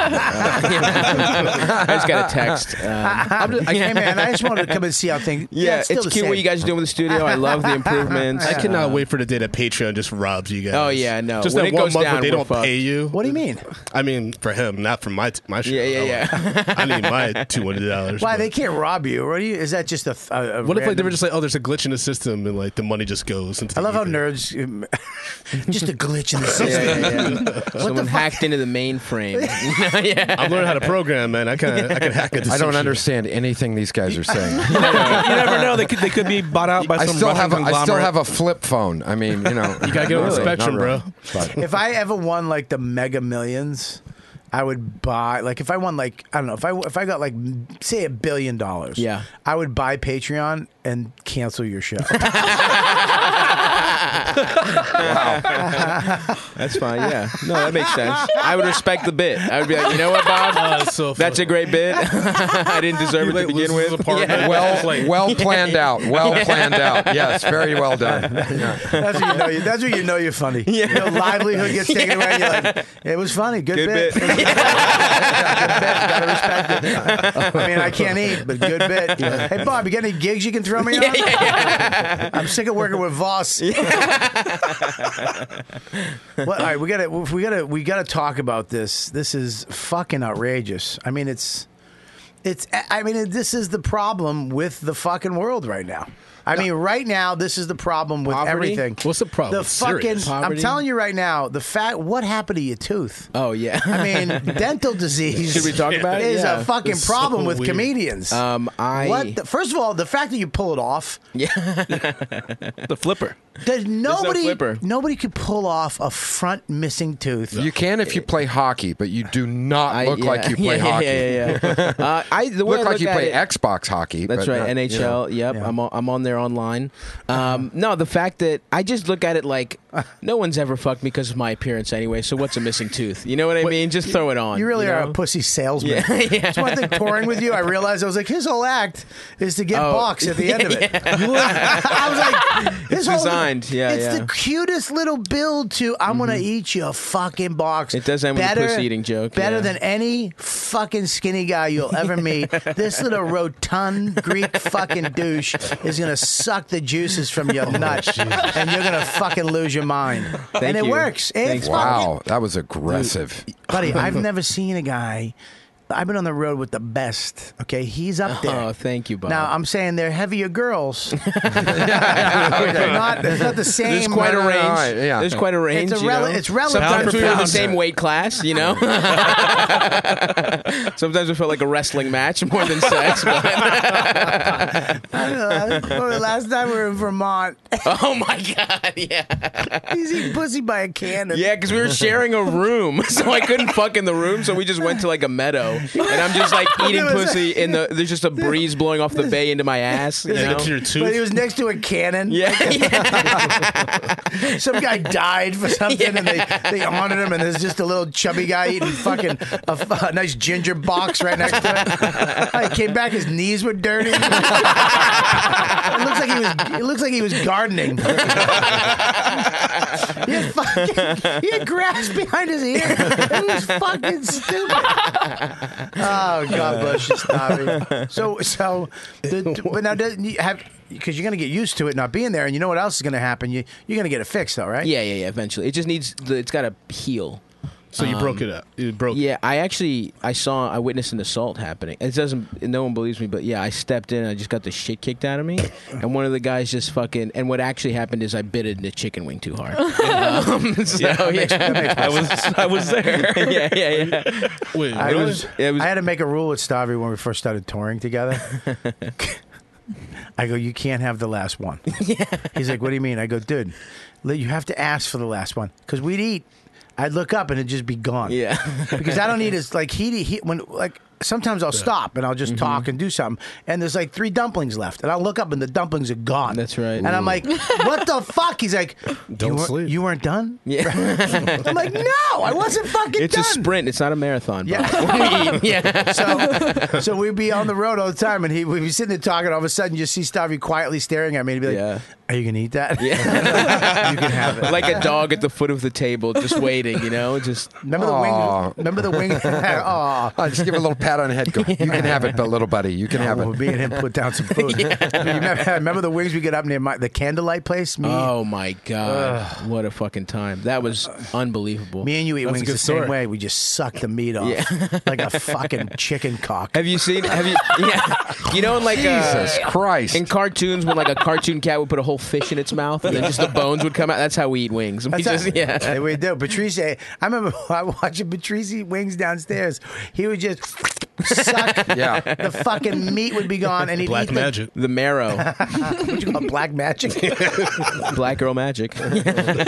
[SPEAKER 9] I just got a text. Um,
[SPEAKER 2] I'm just, hey man, I just wanted to come and see how things.
[SPEAKER 9] yeah,
[SPEAKER 2] it's, still
[SPEAKER 9] it's
[SPEAKER 2] the
[SPEAKER 9] cute
[SPEAKER 2] same.
[SPEAKER 9] what you guys are doing with the studio. I love the improvements.
[SPEAKER 10] I cannot
[SPEAKER 9] Uh,
[SPEAKER 10] wait for the day that Patreon just robs you guys.
[SPEAKER 9] Oh, yeah, no.
[SPEAKER 10] Just
[SPEAKER 9] When
[SPEAKER 10] that
[SPEAKER 9] it
[SPEAKER 10] one
[SPEAKER 9] goes
[SPEAKER 10] month
[SPEAKER 9] down,
[SPEAKER 10] where they
[SPEAKER 9] we're
[SPEAKER 10] don't
[SPEAKER 9] fucked.
[SPEAKER 10] pay you.
[SPEAKER 2] What do you mean?
[SPEAKER 10] I mean, for him, not for my t- my show.
[SPEAKER 9] Yeah, yeah, yeah.
[SPEAKER 10] I need my two hundred dollars.
[SPEAKER 2] Why they can't rob you? What do you? Is that just a? a, a
[SPEAKER 10] What if like they
[SPEAKER 2] random-
[SPEAKER 10] were just like, oh, there's a glitch in the system, and like the money just goes into.
[SPEAKER 2] I
[SPEAKER 10] the
[SPEAKER 2] love how
[SPEAKER 10] ether.
[SPEAKER 2] nerds. um, just a glitch in the
[SPEAKER 9] yeah,
[SPEAKER 2] system.
[SPEAKER 9] yeah, yeah. Someone hacked into the mainframe. yeah.
[SPEAKER 10] I'm learning how to program, man. I can I can hack into.
[SPEAKER 7] I
[SPEAKER 10] some
[SPEAKER 7] don't
[SPEAKER 10] shit.
[SPEAKER 7] understand anything these guys are saying.
[SPEAKER 5] you never know. They could they could be bought out by
[SPEAKER 7] I
[SPEAKER 5] some
[SPEAKER 7] still
[SPEAKER 5] Russian
[SPEAKER 7] have a, I still
[SPEAKER 5] conglomerate.
[SPEAKER 7] have a flip phone. I mean, you know,
[SPEAKER 10] You gotta get on the
[SPEAKER 7] Not really,
[SPEAKER 10] spectrum,
[SPEAKER 7] not really.
[SPEAKER 10] bro.
[SPEAKER 7] But-
[SPEAKER 2] If I ever won like the Mega Millions, I would buy like if I won like I don't know if I if I got like say a billion dollars.
[SPEAKER 9] Yeah.
[SPEAKER 2] I would buy Patreon and cancel your show.
[SPEAKER 9] That's fine. Yeah. No, that makes sense. I would respect the bit. I would be like, you know what, Bob?
[SPEAKER 10] Oh, that's so
[SPEAKER 9] That's a great bit. I didn't deserve it to
[SPEAKER 10] Like,
[SPEAKER 9] begin
[SPEAKER 10] loses
[SPEAKER 9] with.
[SPEAKER 10] apartment.
[SPEAKER 9] Yeah.
[SPEAKER 7] well,
[SPEAKER 10] Like-
[SPEAKER 7] well planned out. Well planned out. Yes, very well done. Yeah.
[SPEAKER 2] That's what you know. You, that's what you know you're funny.
[SPEAKER 9] Yeah.
[SPEAKER 2] Your livelihood gets taken away. And you're like, it was funny. Good,
[SPEAKER 9] Good
[SPEAKER 2] bit.
[SPEAKER 9] bit.
[SPEAKER 2] Good bit. Gotta respect it. I mean, I can't eat, but good bit. Hey, Bob, you got any gigs you can throw me on? I'm sick of working with Voss. Well, all right, we gotta, we gotta, we gotta talk about this. This is fucking outrageous. I mean, it's, it's. I mean, this is the problem with the fucking world right now. I mean, right now, this is the problem with
[SPEAKER 9] Poverty?
[SPEAKER 2] everything.
[SPEAKER 10] What's the problem?
[SPEAKER 2] The
[SPEAKER 10] It's
[SPEAKER 2] fucking.
[SPEAKER 10] serious.
[SPEAKER 2] I'm
[SPEAKER 9] Poverty?
[SPEAKER 2] telling you right now, the fact. What happened to your tooth?
[SPEAKER 9] Oh, yeah.
[SPEAKER 2] I mean, dental disease.
[SPEAKER 9] Should we talk about it?
[SPEAKER 2] Is
[SPEAKER 9] Yeah.
[SPEAKER 2] a fucking
[SPEAKER 10] It's
[SPEAKER 2] problem
[SPEAKER 10] so
[SPEAKER 2] with
[SPEAKER 10] weird.
[SPEAKER 2] comedians.
[SPEAKER 9] Um, I.
[SPEAKER 2] what? The, first of all, the fact that you pull it off.
[SPEAKER 9] Yeah.
[SPEAKER 5] the flipper.
[SPEAKER 2] There's nobody.
[SPEAKER 9] flipper.
[SPEAKER 2] nobody could pull off a front missing tooth.
[SPEAKER 7] You can if you play hockey, but you do not
[SPEAKER 9] I-
[SPEAKER 7] look
[SPEAKER 9] yeah.
[SPEAKER 7] like you play
[SPEAKER 9] yeah,
[SPEAKER 7] hockey.
[SPEAKER 9] Yeah, yeah, yeah. uh, I, the way
[SPEAKER 7] Look
[SPEAKER 9] I
[SPEAKER 7] like you
[SPEAKER 9] at
[SPEAKER 7] play
[SPEAKER 9] it-
[SPEAKER 7] Xbox hockey.
[SPEAKER 9] That's
[SPEAKER 7] but
[SPEAKER 9] right,
[SPEAKER 7] not,
[SPEAKER 9] N H L.
[SPEAKER 7] you know.
[SPEAKER 9] Yep,
[SPEAKER 2] Yeah.
[SPEAKER 9] I'm on, I'm on there online. Um, no, the fact that I just look at it like no one's ever fucked me because of my appearance anyway. So what's a missing tooth? You know what I mean? Just throw it on.
[SPEAKER 2] You really
[SPEAKER 9] you
[SPEAKER 2] are
[SPEAKER 9] know?
[SPEAKER 2] a pussy salesman.
[SPEAKER 9] Yeah, yeah.
[SPEAKER 2] That's one thing touring with you. I realized I was like, his whole act is to get
[SPEAKER 9] Oh,
[SPEAKER 2] box at the end of it.
[SPEAKER 9] yeah.
[SPEAKER 2] I was like, his
[SPEAKER 9] It's
[SPEAKER 2] whole,
[SPEAKER 9] designed, yeah,
[SPEAKER 2] It's
[SPEAKER 9] yeah.
[SPEAKER 2] the cutest little build to I'm gonna eat your fucking box.
[SPEAKER 9] It does end with a pussy eating joke,
[SPEAKER 2] Better
[SPEAKER 9] yeah.
[SPEAKER 2] than any fucking skinny guy you'll ever meet. This little rotund Greek fucking douche is gonna suck the juices from your nuts, and you're gonna fucking lose your mind.
[SPEAKER 9] Thank
[SPEAKER 2] and it
[SPEAKER 9] you.
[SPEAKER 2] works. It's
[SPEAKER 9] Thanks,
[SPEAKER 7] Wow, that was aggressive.
[SPEAKER 2] buddy, I've never seen a guy. I've been on the road with the best. Okay, he's up there.
[SPEAKER 9] Oh, thank you, Bob.
[SPEAKER 2] Now I'm saying they're heavier girls. They're not. It's not the same.
[SPEAKER 9] There's quite a
[SPEAKER 7] no, no,
[SPEAKER 9] range.
[SPEAKER 7] no, right, yeah.
[SPEAKER 9] There's quite a range.
[SPEAKER 2] It's a
[SPEAKER 9] you
[SPEAKER 2] rel-
[SPEAKER 9] know?
[SPEAKER 2] it's relative.
[SPEAKER 9] Sometimes
[SPEAKER 2] Pound
[SPEAKER 9] we
[SPEAKER 2] for
[SPEAKER 9] were in the
[SPEAKER 2] pound.
[SPEAKER 9] same weight class, you know. Sometimes it felt like a wrestling match more than sex. But
[SPEAKER 2] I don't know. I remember the last time we were in Vermont,
[SPEAKER 9] oh my god, yeah,
[SPEAKER 2] he's eating pussy by a cannon.
[SPEAKER 9] yeah, because we were sharing a room, so I couldn't fuck in the room, so we just went to like a meadow. and I'm just like eating
[SPEAKER 2] It was-
[SPEAKER 9] pussy, and the there's just a breeze blowing off the bay into my ass. You know?
[SPEAKER 2] But he was next to a cannon.
[SPEAKER 9] Yeah.
[SPEAKER 2] Some guy died for something, and they, they honored him, and there's just a little chubby guy eating fucking a, a nice ginger box right next to it. He came back, his knees were dirty. It looks like he was. It looks like he was gardening. He had fucking. He had grass behind his ear. It was fucking stupid. Oh, God bless you, Snobby. So, so, the, but now doesn't you have because you're gonna get used to it not being there, and you know what else is gonna happen? You you're gonna get it fixed, though, right?
[SPEAKER 9] Yeah, yeah, yeah. Eventually, it just needs. The, it's got to heal.
[SPEAKER 10] So you broke it up. You broke.
[SPEAKER 9] Yeah, I actually I saw I witnessed an assault happening. It doesn't. No one believes me, but yeah, I stepped in. And I just got the shit kicked out of me, and one of the guys just fucking. And what actually happened is I bit into chicken wing too hard. um, so,
[SPEAKER 5] Yeah, that makes- that makes I was- I was there.
[SPEAKER 9] yeah, yeah, yeah.
[SPEAKER 10] Wait,
[SPEAKER 2] I,
[SPEAKER 10] really?
[SPEAKER 2] was,
[SPEAKER 9] it was-
[SPEAKER 2] I had to make a rule with Stavi when we first started touring together. I go, you can't have the last one. He's like, what do you mean? I go, dude, li- you have to ask for the last one because we'd eat. I'd look up and it'd just be gone.
[SPEAKER 9] Yeah.
[SPEAKER 2] Because I don't need his like he he when like sometimes I'll stop and I'll just
[SPEAKER 9] Mm-hmm.
[SPEAKER 2] talk and do something and there's like three dumplings left and I'll look up and the dumplings are gone.
[SPEAKER 9] That's right.
[SPEAKER 2] And I'm like, what the fuck? He's like,
[SPEAKER 10] Don't
[SPEAKER 2] you weren't-
[SPEAKER 10] sleep.
[SPEAKER 2] You weren't done?
[SPEAKER 9] Yeah.
[SPEAKER 2] I'm like, no, I wasn't fucking
[SPEAKER 9] It's
[SPEAKER 2] done.
[SPEAKER 9] a sprint. It's not a marathon. Bro.
[SPEAKER 2] Yeah.
[SPEAKER 9] yeah.
[SPEAKER 2] So, so we'd be on the road all the time, and he we'd be sitting there talking. All of a sudden, you see Stavi quietly staring at me, and he'd be like,
[SPEAKER 9] Yeah.
[SPEAKER 2] "Are you gonna eat that?
[SPEAKER 9] Yeah.
[SPEAKER 2] You can have it."
[SPEAKER 9] Like a dog at the foot of the table, just waiting. You know, just
[SPEAKER 2] Remember the
[SPEAKER 7] Aw.
[SPEAKER 2] wing? Remember the wing? Aw.
[SPEAKER 7] Uh, just give a little pat on the head. Go, you can have it, but little buddy, you can have
[SPEAKER 2] Oh,
[SPEAKER 7] it.
[SPEAKER 2] me and him put down some food. You remember, remember the wings we get up near my, the candlelight place? Me,
[SPEAKER 9] oh my god, what a fucking time! That was unbelievable.
[SPEAKER 2] me and you eat
[SPEAKER 10] That's a
[SPEAKER 2] wings
[SPEAKER 10] good
[SPEAKER 2] the same
[SPEAKER 10] story.
[SPEAKER 2] way. We just suck the meat off
[SPEAKER 9] Yeah.
[SPEAKER 2] like a fucking chicken cock.
[SPEAKER 9] Have you seen? Have you? Yeah. You know, in like
[SPEAKER 7] Jesus
[SPEAKER 9] uh,
[SPEAKER 7] Christ.
[SPEAKER 9] in cartoons, when like a cartoon cat would put a whole fish in its mouth and then just the bones would come out. That's how we eat wings. We
[SPEAKER 2] That's
[SPEAKER 9] just,
[SPEAKER 2] how-
[SPEAKER 9] yeah.
[SPEAKER 2] Hey, we do. Patrice, I remember watching Patrice eat wings downstairs. He would just suck.
[SPEAKER 7] Yeah.
[SPEAKER 2] The fucking meat would be gone, and he'd
[SPEAKER 10] Black
[SPEAKER 2] eat
[SPEAKER 10] magic.
[SPEAKER 9] The marrow,
[SPEAKER 2] The, what you call it, black magic?
[SPEAKER 9] black girl magic.
[SPEAKER 10] Don't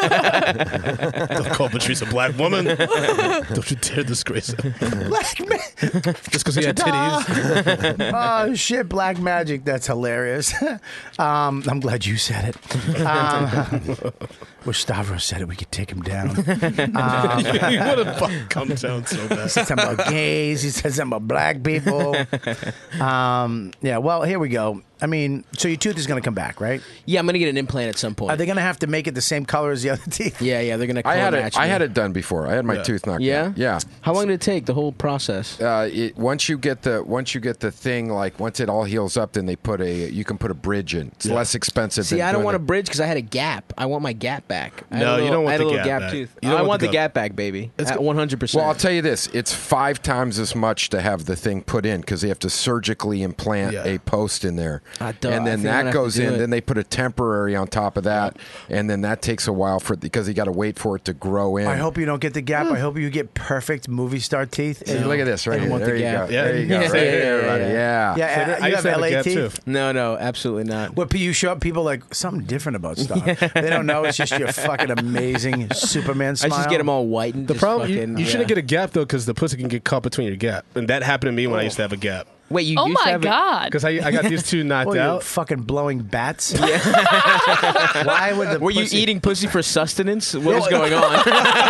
[SPEAKER 10] call Patrice a black woman. Don't you dare disgrace her.
[SPEAKER 2] Black magic.
[SPEAKER 10] Just because he had titties.
[SPEAKER 2] Oh shit, black magic. That's hilarious. um, I'm glad you said it. Um, wish Stavros said it. We could take him down. Um,
[SPEAKER 10] He would have fucking come down so bad.
[SPEAKER 2] He said something about gays. He said something about black people. Um, yeah, well, here we go. I mean, so your tooth is going to come back, right?
[SPEAKER 9] Yeah, I'm gonna get an implant at some point.
[SPEAKER 2] Are they going to have to make it the same color as the other teeth?
[SPEAKER 9] yeah, yeah, they're gonna.
[SPEAKER 7] I had
[SPEAKER 9] color
[SPEAKER 7] it.
[SPEAKER 9] match
[SPEAKER 7] I
[SPEAKER 9] me.
[SPEAKER 7] had it done before. I had my
[SPEAKER 10] Yeah.
[SPEAKER 7] tooth knocked
[SPEAKER 9] Yeah,
[SPEAKER 7] out. Yeah.
[SPEAKER 9] How long did it take? The whole process.
[SPEAKER 7] Uh, it, once you get the once you get the thing like once it all heals up, then they put a you can put a bridge in. It's less expensive.
[SPEAKER 9] See,
[SPEAKER 7] than
[SPEAKER 9] I don't
[SPEAKER 7] doing
[SPEAKER 9] want a
[SPEAKER 7] it.
[SPEAKER 9] bridge because I had a gap. I want my gap back. I had
[SPEAKER 10] No,
[SPEAKER 9] a
[SPEAKER 10] you
[SPEAKER 9] little-
[SPEAKER 10] don't want
[SPEAKER 9] I had
[SPEAKER 10] the
[SPEAKER 9] a little
[SPEAKER 10] gap
[SPEAKER 9] gap
[SPEAKER 10] back.
[SPEAKER 9] tooth.
[SPEAKER 10] You don't
[SPEAKER 9] I
[SPEAKER 10] want
[SPEAKER 9] want
[SPEAKER 10] the
[SPEAKER 9] the
[SPEAKER 10] go-
[SPEAKER 9] gap back, baby.
[SPEAKER 10] It's
[SPEAKER 9] At
[SPEAKER 10] go-
[SPEAKER 9] one hundred percent.
[SPEAKER 7] Well, I'll tell you this: it's five times as much to have the thing put in because they have to surgically implant
[SPEAKER 10] Yeah.
[SPEAKER 7] a post in there,
[SPEAKER 9] Ah, duh,
[SPEAKER 7] and
[SPEAKER 9] I
[SPEAKER 7] then
[SPEAKER 9] think I'm gonna
[SPEAKER 7] that
[SPEAKER 9] have to
[SPEAKER 7] goes
[SPEAKER 9] do
[SPEAKER 7] in.
[SPEAKER 9] it.
[SPEAKER 7] Then they put a temporary on top of that, and then that takes a while for because you got to wait for it to grow in.
[SPEAKER 2] I hope you don't get the gap. I hope you get perfect movie star teeth.
[SPEAKER 7] See, look at this right
[SPEAKER 9] I don't
[SPEAKER 7] here.
[SPEAKER 9] want
[SPEAKER 7] There
[SPEAKER 9] the
[SPEAKER 7] you
[SPEAKER 9] gap.
[SPEAKER 7] go.
[SPEAKER 10] Yeah.
[SPEAKER 7] There you go.
[SPEAKER 9] Yeah,
[SPEAKER 7] Right
[SPEAKER 9] yeah,
[SPEAKER 7] there,
[SPEAKER 9] yeah,
[SPEAKER 7] buddy.
[SPEAKER 9] yeah.
[SPEAKER 7] Yeah.
[SPEAKER 2] Yeah, uh,
[SPEAKER 10] I
[SPEAKER 2] you
[SPEAKER 10] used
[SPEAKER 2] have
[SPEAKER 10] to have
[SPEAKER 2] L
[SPEAKER 10] a
[SPEAKER 2] A
[SPEAKER 10] gap
[SPEAKER 2] teeth.
[SPEAKER 10] too.
[SPEAKER 9] No, no, absolutely not.
[SPEAKER 2] What you show up, people like something different about stuff. They don't know it's just your fucking amazing Superman
[SPEAKER 9] I
[SPEAKER 2] smile.
[SPEAKER 9] just get them all whitened.
[SPEAKER 10] The
[SPEAKER 9] just
[SPEAKER 10] problem, you,
[SPEAKER 9] fucking-
[SPEAKER 10] you shouldn't
[SPEAKER 9] yeah.
[SPEAKER 10] get a gap though, because the pussy can get caught between your gap, and that happened to me when I used to have a gap.
[SPEAKER 9] Wait, you
[SPEAKER 6] Oh
[SPEAKER 9] used to
[SPEAKER 6] my
[SPEAKER 9] have a-
[SPEAKER 6] god.
[SPEAKER 10] Because I, I got these two knocked
[SPEAKER 2] What, are you
[SPEAKER 10] out.
[SPEAKER 2] fucking blowing bats? Why would the
[SPEAKER 9] Were you
[SPEAKER 2] pussy-
[SPEAKER 9] eating pussy for sustenance? What was going on?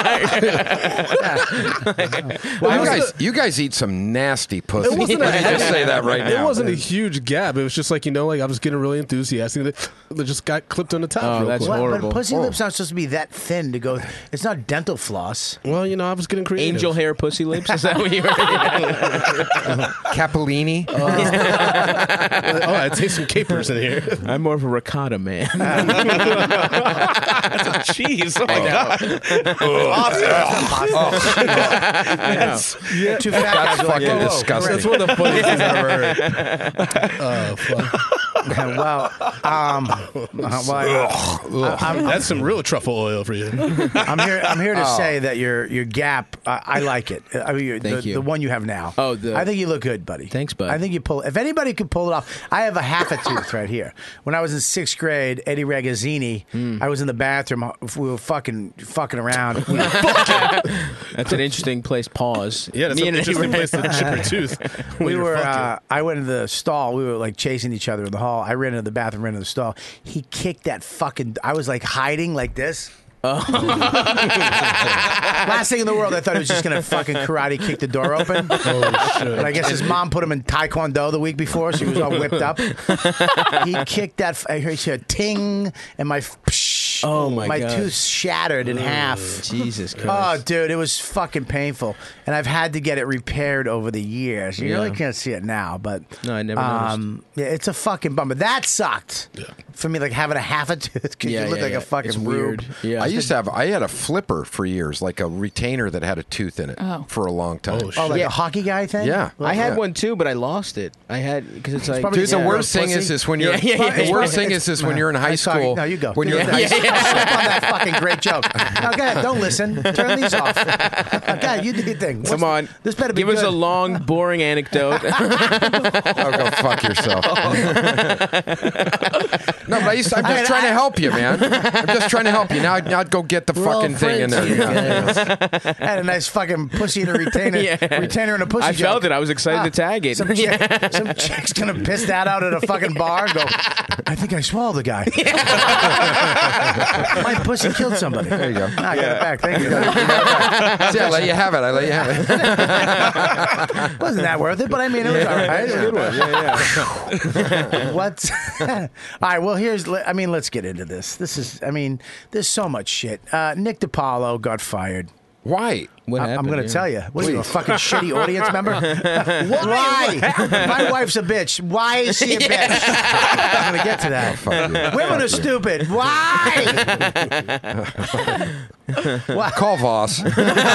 [SPEAKER 7] Well, you guys, you guys eat some nasty pussy.
[SPEAKER 10] It wasn't
[SPEAKER 7] Let
[SPEAKER 10] a-
[SPEAKER 7] me just say that right
[SPEAKER 10] It
[SPEAKER 7] now.
[SPEAKER 10] wasn't a huge gap. It was just like, you know, like I was getting really enthusiastic. They, they just got clipped on the top.
[SPEAKER 9] Oh,
[SPEAKER 10] real
[SPEAKER 9] that's
[SPEAKER 10] quick.
[SPEAKER 2] What?
[SPEAKER 9] horrible.
[SPEAKER 2] But pussy
[SPEAKER 7] Oh.
[SPEAKER 2] lips aren't supposed to be that thin to go. It's not dental floss.
[SPEAKER 10] Well, you know, I was getting creative.
[SPEAKER 9] Angel hair pussy lips? Is that what you were?
[SPEAKER 7] Capellini.
[SPEAKER 10] oh, I taste some capers in here.
[SPEAKER 9] I'm more of a ricotta man.
[SPEAKER 5] Jeez, oh my god.
[SPEAKER 10] Yeah.
[SPEAKER 2] Two fat
[SPEAKER 7] That's
[SPEAKER 2] guys are like,
[SPEAKER 7] fucking
[SPEAKER 2] whoa, whoa,
[SPEAKER 7] disgusting.
[SPEAKER 10] That's one of the funniest things I've ever heard. Oh, fuck.
[SPEAKER 2] well, um, well, I, I'm,
[SPEAKER 10] That's some real truffle oil for you.
[SPEAKER 2] I'm here. I'm here to
[SPEAKER 7] Oh.
[SPEAKER 2] say that your your Gap. Uh, I like it. I mean, your- the,
[SPEAKER 9] Thank you.
[SPEAKER 2] the one you have now.
[SPEAKER 9] Oh, the-
[SPEAKER 2] I think you look good, buddy.
[SPEAKER 9] Thanks, bud.
[SPEAKER 2] I think you pull. If anybody could pull it off, I have a half a tooth right here. When I was in sixth grade, Eddie Ragazzini,
[SPEAKER 9] Hmm.
[SPEAKER 2] I was in the bathroom. We were fucking fucking around. We were
[SPEAKER 9] That's an interesting place. Pause.
[SPEAKER 10] Yeah, that's
[SPEAKER 9] Me
[SPEAKER 10] an
[SPEAKER 9] and Eddie
[SPEAKER 10] interesting
[SPEAKER 9] were-
[SPEAKER 10] place to chip your tooth. when
[SPEAKER 2] we
[SPEAKER 10] you're
[SPEAKER 2] were.
[SPEAKER 10] fucking.
[SPEAKER 2] Uh, I went into the stall. We were like chasing each other in the hall. I ran into the bathroom, ran into the stall. He kicked that fucking. I was like hiding like this. Last thing in the world, I thought he was just gonna fucking karate kick the door open.
[SPEAKER 10] Oh shit!
[SPEAKER 2] But I guess his mom put him in Taekwondo the week before, so he was all whipped up. He kicked that. I heard a ting, and my psh,
[SPEAKER 9] Oh, my
[SPEAKER 2] my
[SPEAKER 9] God.
[SPEAKER 2] tooth shattered in half.
[SPEAKER 9] Jesus
[SPEAKER 2] Oh,
[SPEAKER 9] Christ.
[SPEAKER 2] dude, it was fucking painful, and I've had to get it repaired over the years. You
[SPEAKER 9] Yeah.
[SPEAKER 2] really can't see it now, but
[SPEAKER 9] No, I never
[SPEAKER 2] um, yeah, it's a fucking bummer. That sucked for me, like having a half a tooth because
[SPEAKER 9] Yeah,
[SPEAKER 2] you look
[SPEAKER 9] yeah,
[SPEAKER 2] like
[SPEAKER 9] yeah.
[SPEAKER 2] a fucking
[SPEAKER 9] It's
[SPEAKER 2] rube.
[SPEAKER 9] weird. Yeah.
[SPEAKER 7] I used to have. I had a flipper for years, like a retainer that had a tooth in it
[SPEAKER 6] Oh.
[SPEAKER 7] for a long time.
[SPEAKER 10] Oh,
[SPEAKER 2] Oh, like
[SPEAKER 9] Yeah.
[SPEAKER 2] a hockey guy thing?
[SPEAKER 7] Yeah.
[SPEAKER 9] I had
[SPEAKER 7] Yeah.
[SPEAKER 9] one too, but I lost it. I had because it's like
[SPEAKER 2] probably
[SPEAKER 7] Dude, the
[SPEAKER 2] Yeah.
[SPEAKER 7] worst thing
[SPEAKER 2] Pussy?
[SPEAKER 7] is, is when you're
[SPEAKER 9] Yeah, yeah, yeah,
[SPEAKER 7] the
[SPEAKER 9] yeah.
[SPEAKER 7] worst thing
[SPEAKER 2] It's-
[SPEAKER 7] is, is when you're in high
[SPEAKER 2] I'm sorry.
[SPEAKER 7] school.
[SPEAKER 2] No, you go.
[SPEAKER 7] When you're in
[SPEAKER 2] Yeah,
[SPEAKER 7] high
[SPEAKER 2] yeah,
[SPEAKER 7] school.
[SPEAKER 2] yeah. Slip on that fucking great joke. Okay, don't listen. Turn these off. Okay, you do your thing. What's-
[SPEAKER 9] Come on,
[SPEAKER 2] This better be
[SPEAKER 9] give us
[SPEAKER 2] good.
[SPEAKER 9] a long, boring anecdote.
[SPEAKER 7] Oh, go fuck yourself. No, but I used to, I'm just
[SPEAKER 2] I-
[SPEAKER 7] trying
[SPEAKER 2] I-
[SPEAKER 7] to help you, man. I'm just trying to help you. Now, now I'd go get the
[SPEAKER 2] We're all
[SPEAKER 7] fucking thing in
[SPEAKER 2] friends
[SPEAKER 7] there.
[SPEAKER 2] here, guys. I had a nice fucking pussy and a retainer,
[SPEAKER 9] Yeah.
[SPEAKER 2] retainer and a pussy
[SPEAKER 9] I
[SPEAKER 2] joke.
[SPEAKER 9] felt it. I was excited
[SPEAKER 2] Ah,
[SPEAKER 9] to tag it.
[SPEAKER 2] Some, chick, some chick's gonna piss that out at a fucking bar and go, I think I swallowed the guy. My pussy killed somebody.
[SPEAKER 7] There you go.
[SPEAKER 2] Ah, I got it back. Thank you.
[SPEAKER 7] See, I let you have it. I let you have it.
[SPEAKER 2] Wasn't that worth it? But I mean, it was all right.
[SPEAKER 9] That's a good one. Yeah, yeah.
[SPEAKER 2] What? All right. Well, here's. I mean, let's get into this. This is. I mean, there's so much shit. Uh, Nick DiPaolo got fired.
[SPEAKER 7] Why?
[SPEAKER 9] What
[SPEAKER 2] I- I'm
[SPEAKER 9] happened?
[SPEAKER 2] going to
[SPEAKER 9] Yeah.
[SPEAKER 2] tell you. What are you, a fucking shitty audience member? Why? My wife's a bitch. Why is she a bitch? I'm going to get to that. Women are stupid. Why? Why?
[SPEAKER 7] Call Voss.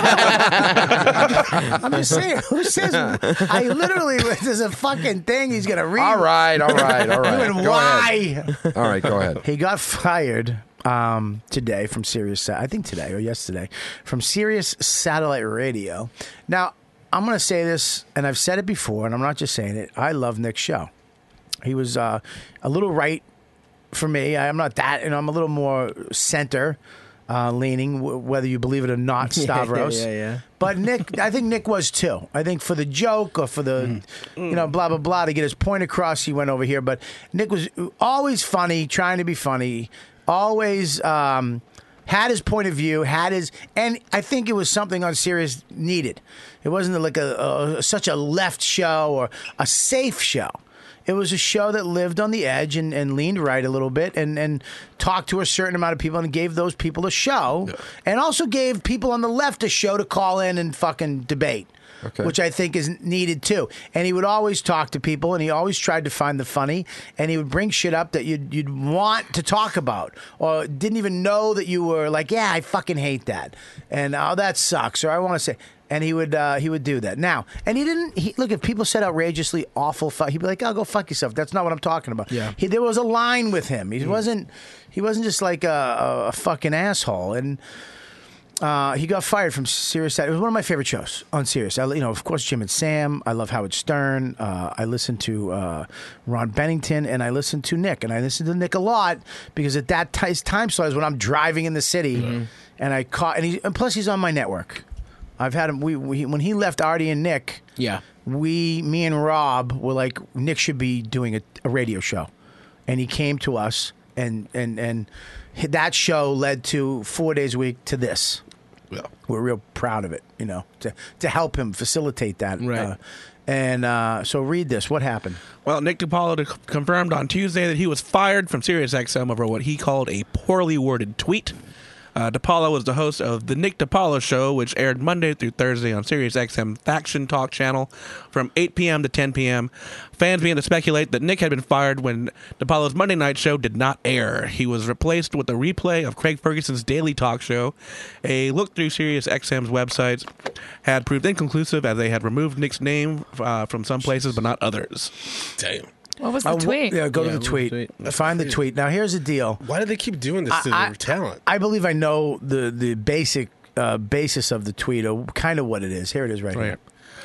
[SPEAKER 2] I'm just saying. Who says? I literally. There's a fucking thing he's going to read.
[SPEAKER 7] All right, all right, all right.
[SPEAKER 2] Women,
[SPEAKER 7] Go
[SPEAKER 2] why?
[SPEAKER 7] ahead. All right, go ahead.
[SPEAKER 2] He got fired um, today from Sirius. I think today or yesterday from Sirius Satellite Radio. Now I'm going to say this, and I've said it before, and I'm not just saying it. I love Nick's show. He was uh, a little right for me. I'm not that, and I'm a little more center uh, leaning, w- whether you believe it or not, Stavros.
[SPEAKER 9] Yeah, yeah, yeah.
[SPEAKER 2] But Nick, I think Nick was too. I think for the joke or for the, you know, blah, blah, blah, to get his point across, he went over here. But Nick was always funny, trying to be funny, always um, had his point of view, had his, and I think it was something on Sirius needed. It wasn't like a, a such a left show or a safe show. It was a show that lived on the edge and, and leaned right a little bit and, and talked to a certain amount of people and gave those people a show. And also gave people on the left a show to call in and fucking debate.
[SPEAKER 7] Okay.
[SPEAKER 2] Which I think is needed too. And he would always talk to people, and he always tried to find the funny, and he would bring shit up that you'd you'd want to talk about, or didn't even know that you were like, yeah, I fucking hate that, and oh, that sucks, or I want to say. And he would uh, he would do that now, and he didn't he, look. If people said outrageously awful, fu- he'd be like, "Oh, go fuck yourself." That's not what I'm talking about.
[SPEAKER 9] Yeah.
[SPEAKER 2] he, there was a line with him. He wasn't he wasn't just like a, a, a fucking asshole. And uh, he got fired from Sirius. It was one of my favorite shows on Sirius. I, you know, of course, Jim and Sam. I love Howard Stern. Uh, I listen to uh, Ron Bennington, and I listen to Nick, and I listen to Nick a lot because at that t- his time slot is when I'm driving in the city, and I caught. And, he, and plus, he's on my network. I've had him. We, we when he left Artie and Nick.
[SPEAKER 9] Yeah.
[SPEAKER 2] We, me and Rob, were like, Nick should be doing a, a radio show, and he came to us, and and and that show led to four days a week to this.
[SPEAKER 10] Yeah.
[SPEAKER 2] We're real proud of it, you know, to to help him facilitate that.
[SPEAKER 9] Right.
[SPEAKER 2] Uh, and uh, so read this. What happened?
[SPEAKER 5] Well, Nick DiPaolo c- confirmed on Tuesday that he was fired from SiriusXM over what he called a poorly worded tweet. Uh, DiPaolo was the host of The Nick DiPaolo Show, which aired Monday through Thursday on SiriusXM Faction Talk channel from eight p.m. to ten p.m. Fans began to speculate that Nick had been fired when DiPaolo's Monday night show did not air. He was replaced with a replay of Craig Ferguson's daily talk show. A look through SiriusXM's websites had proved inconclusive as they had removed Nick's name uh, from some places but not others.
[SPEAKER 10] Damn.
[SPEAKER 6] What was the
[SPEAKER 2] Uh, wh-
[SPEAKER 6] tweet?
[SPEAKER 2] Yeah, go
[SPEAKER 10] Yeah,
[SPEAKER 2] to the
[SPEAKER 10] what
[SPEAKER 2] tweet.
[SPEAKER 10] was the tweet? That's
[SPEAKER 2] Find the
[SPEAKER 10] crazy.
[SPEAKER 2] tweet. Now, here's the deal.
[SPEAKER 10] Why do they keep doing this to
[SPEAKER 2] I-
[SPEAKER 10] their talent?
[SPEAKER 2] I believe I know the the basic uh, basis of the tweet, or kind of what it is. Here it is, right,
[SPEAKER 5] Right
[SPEAKER 2] here.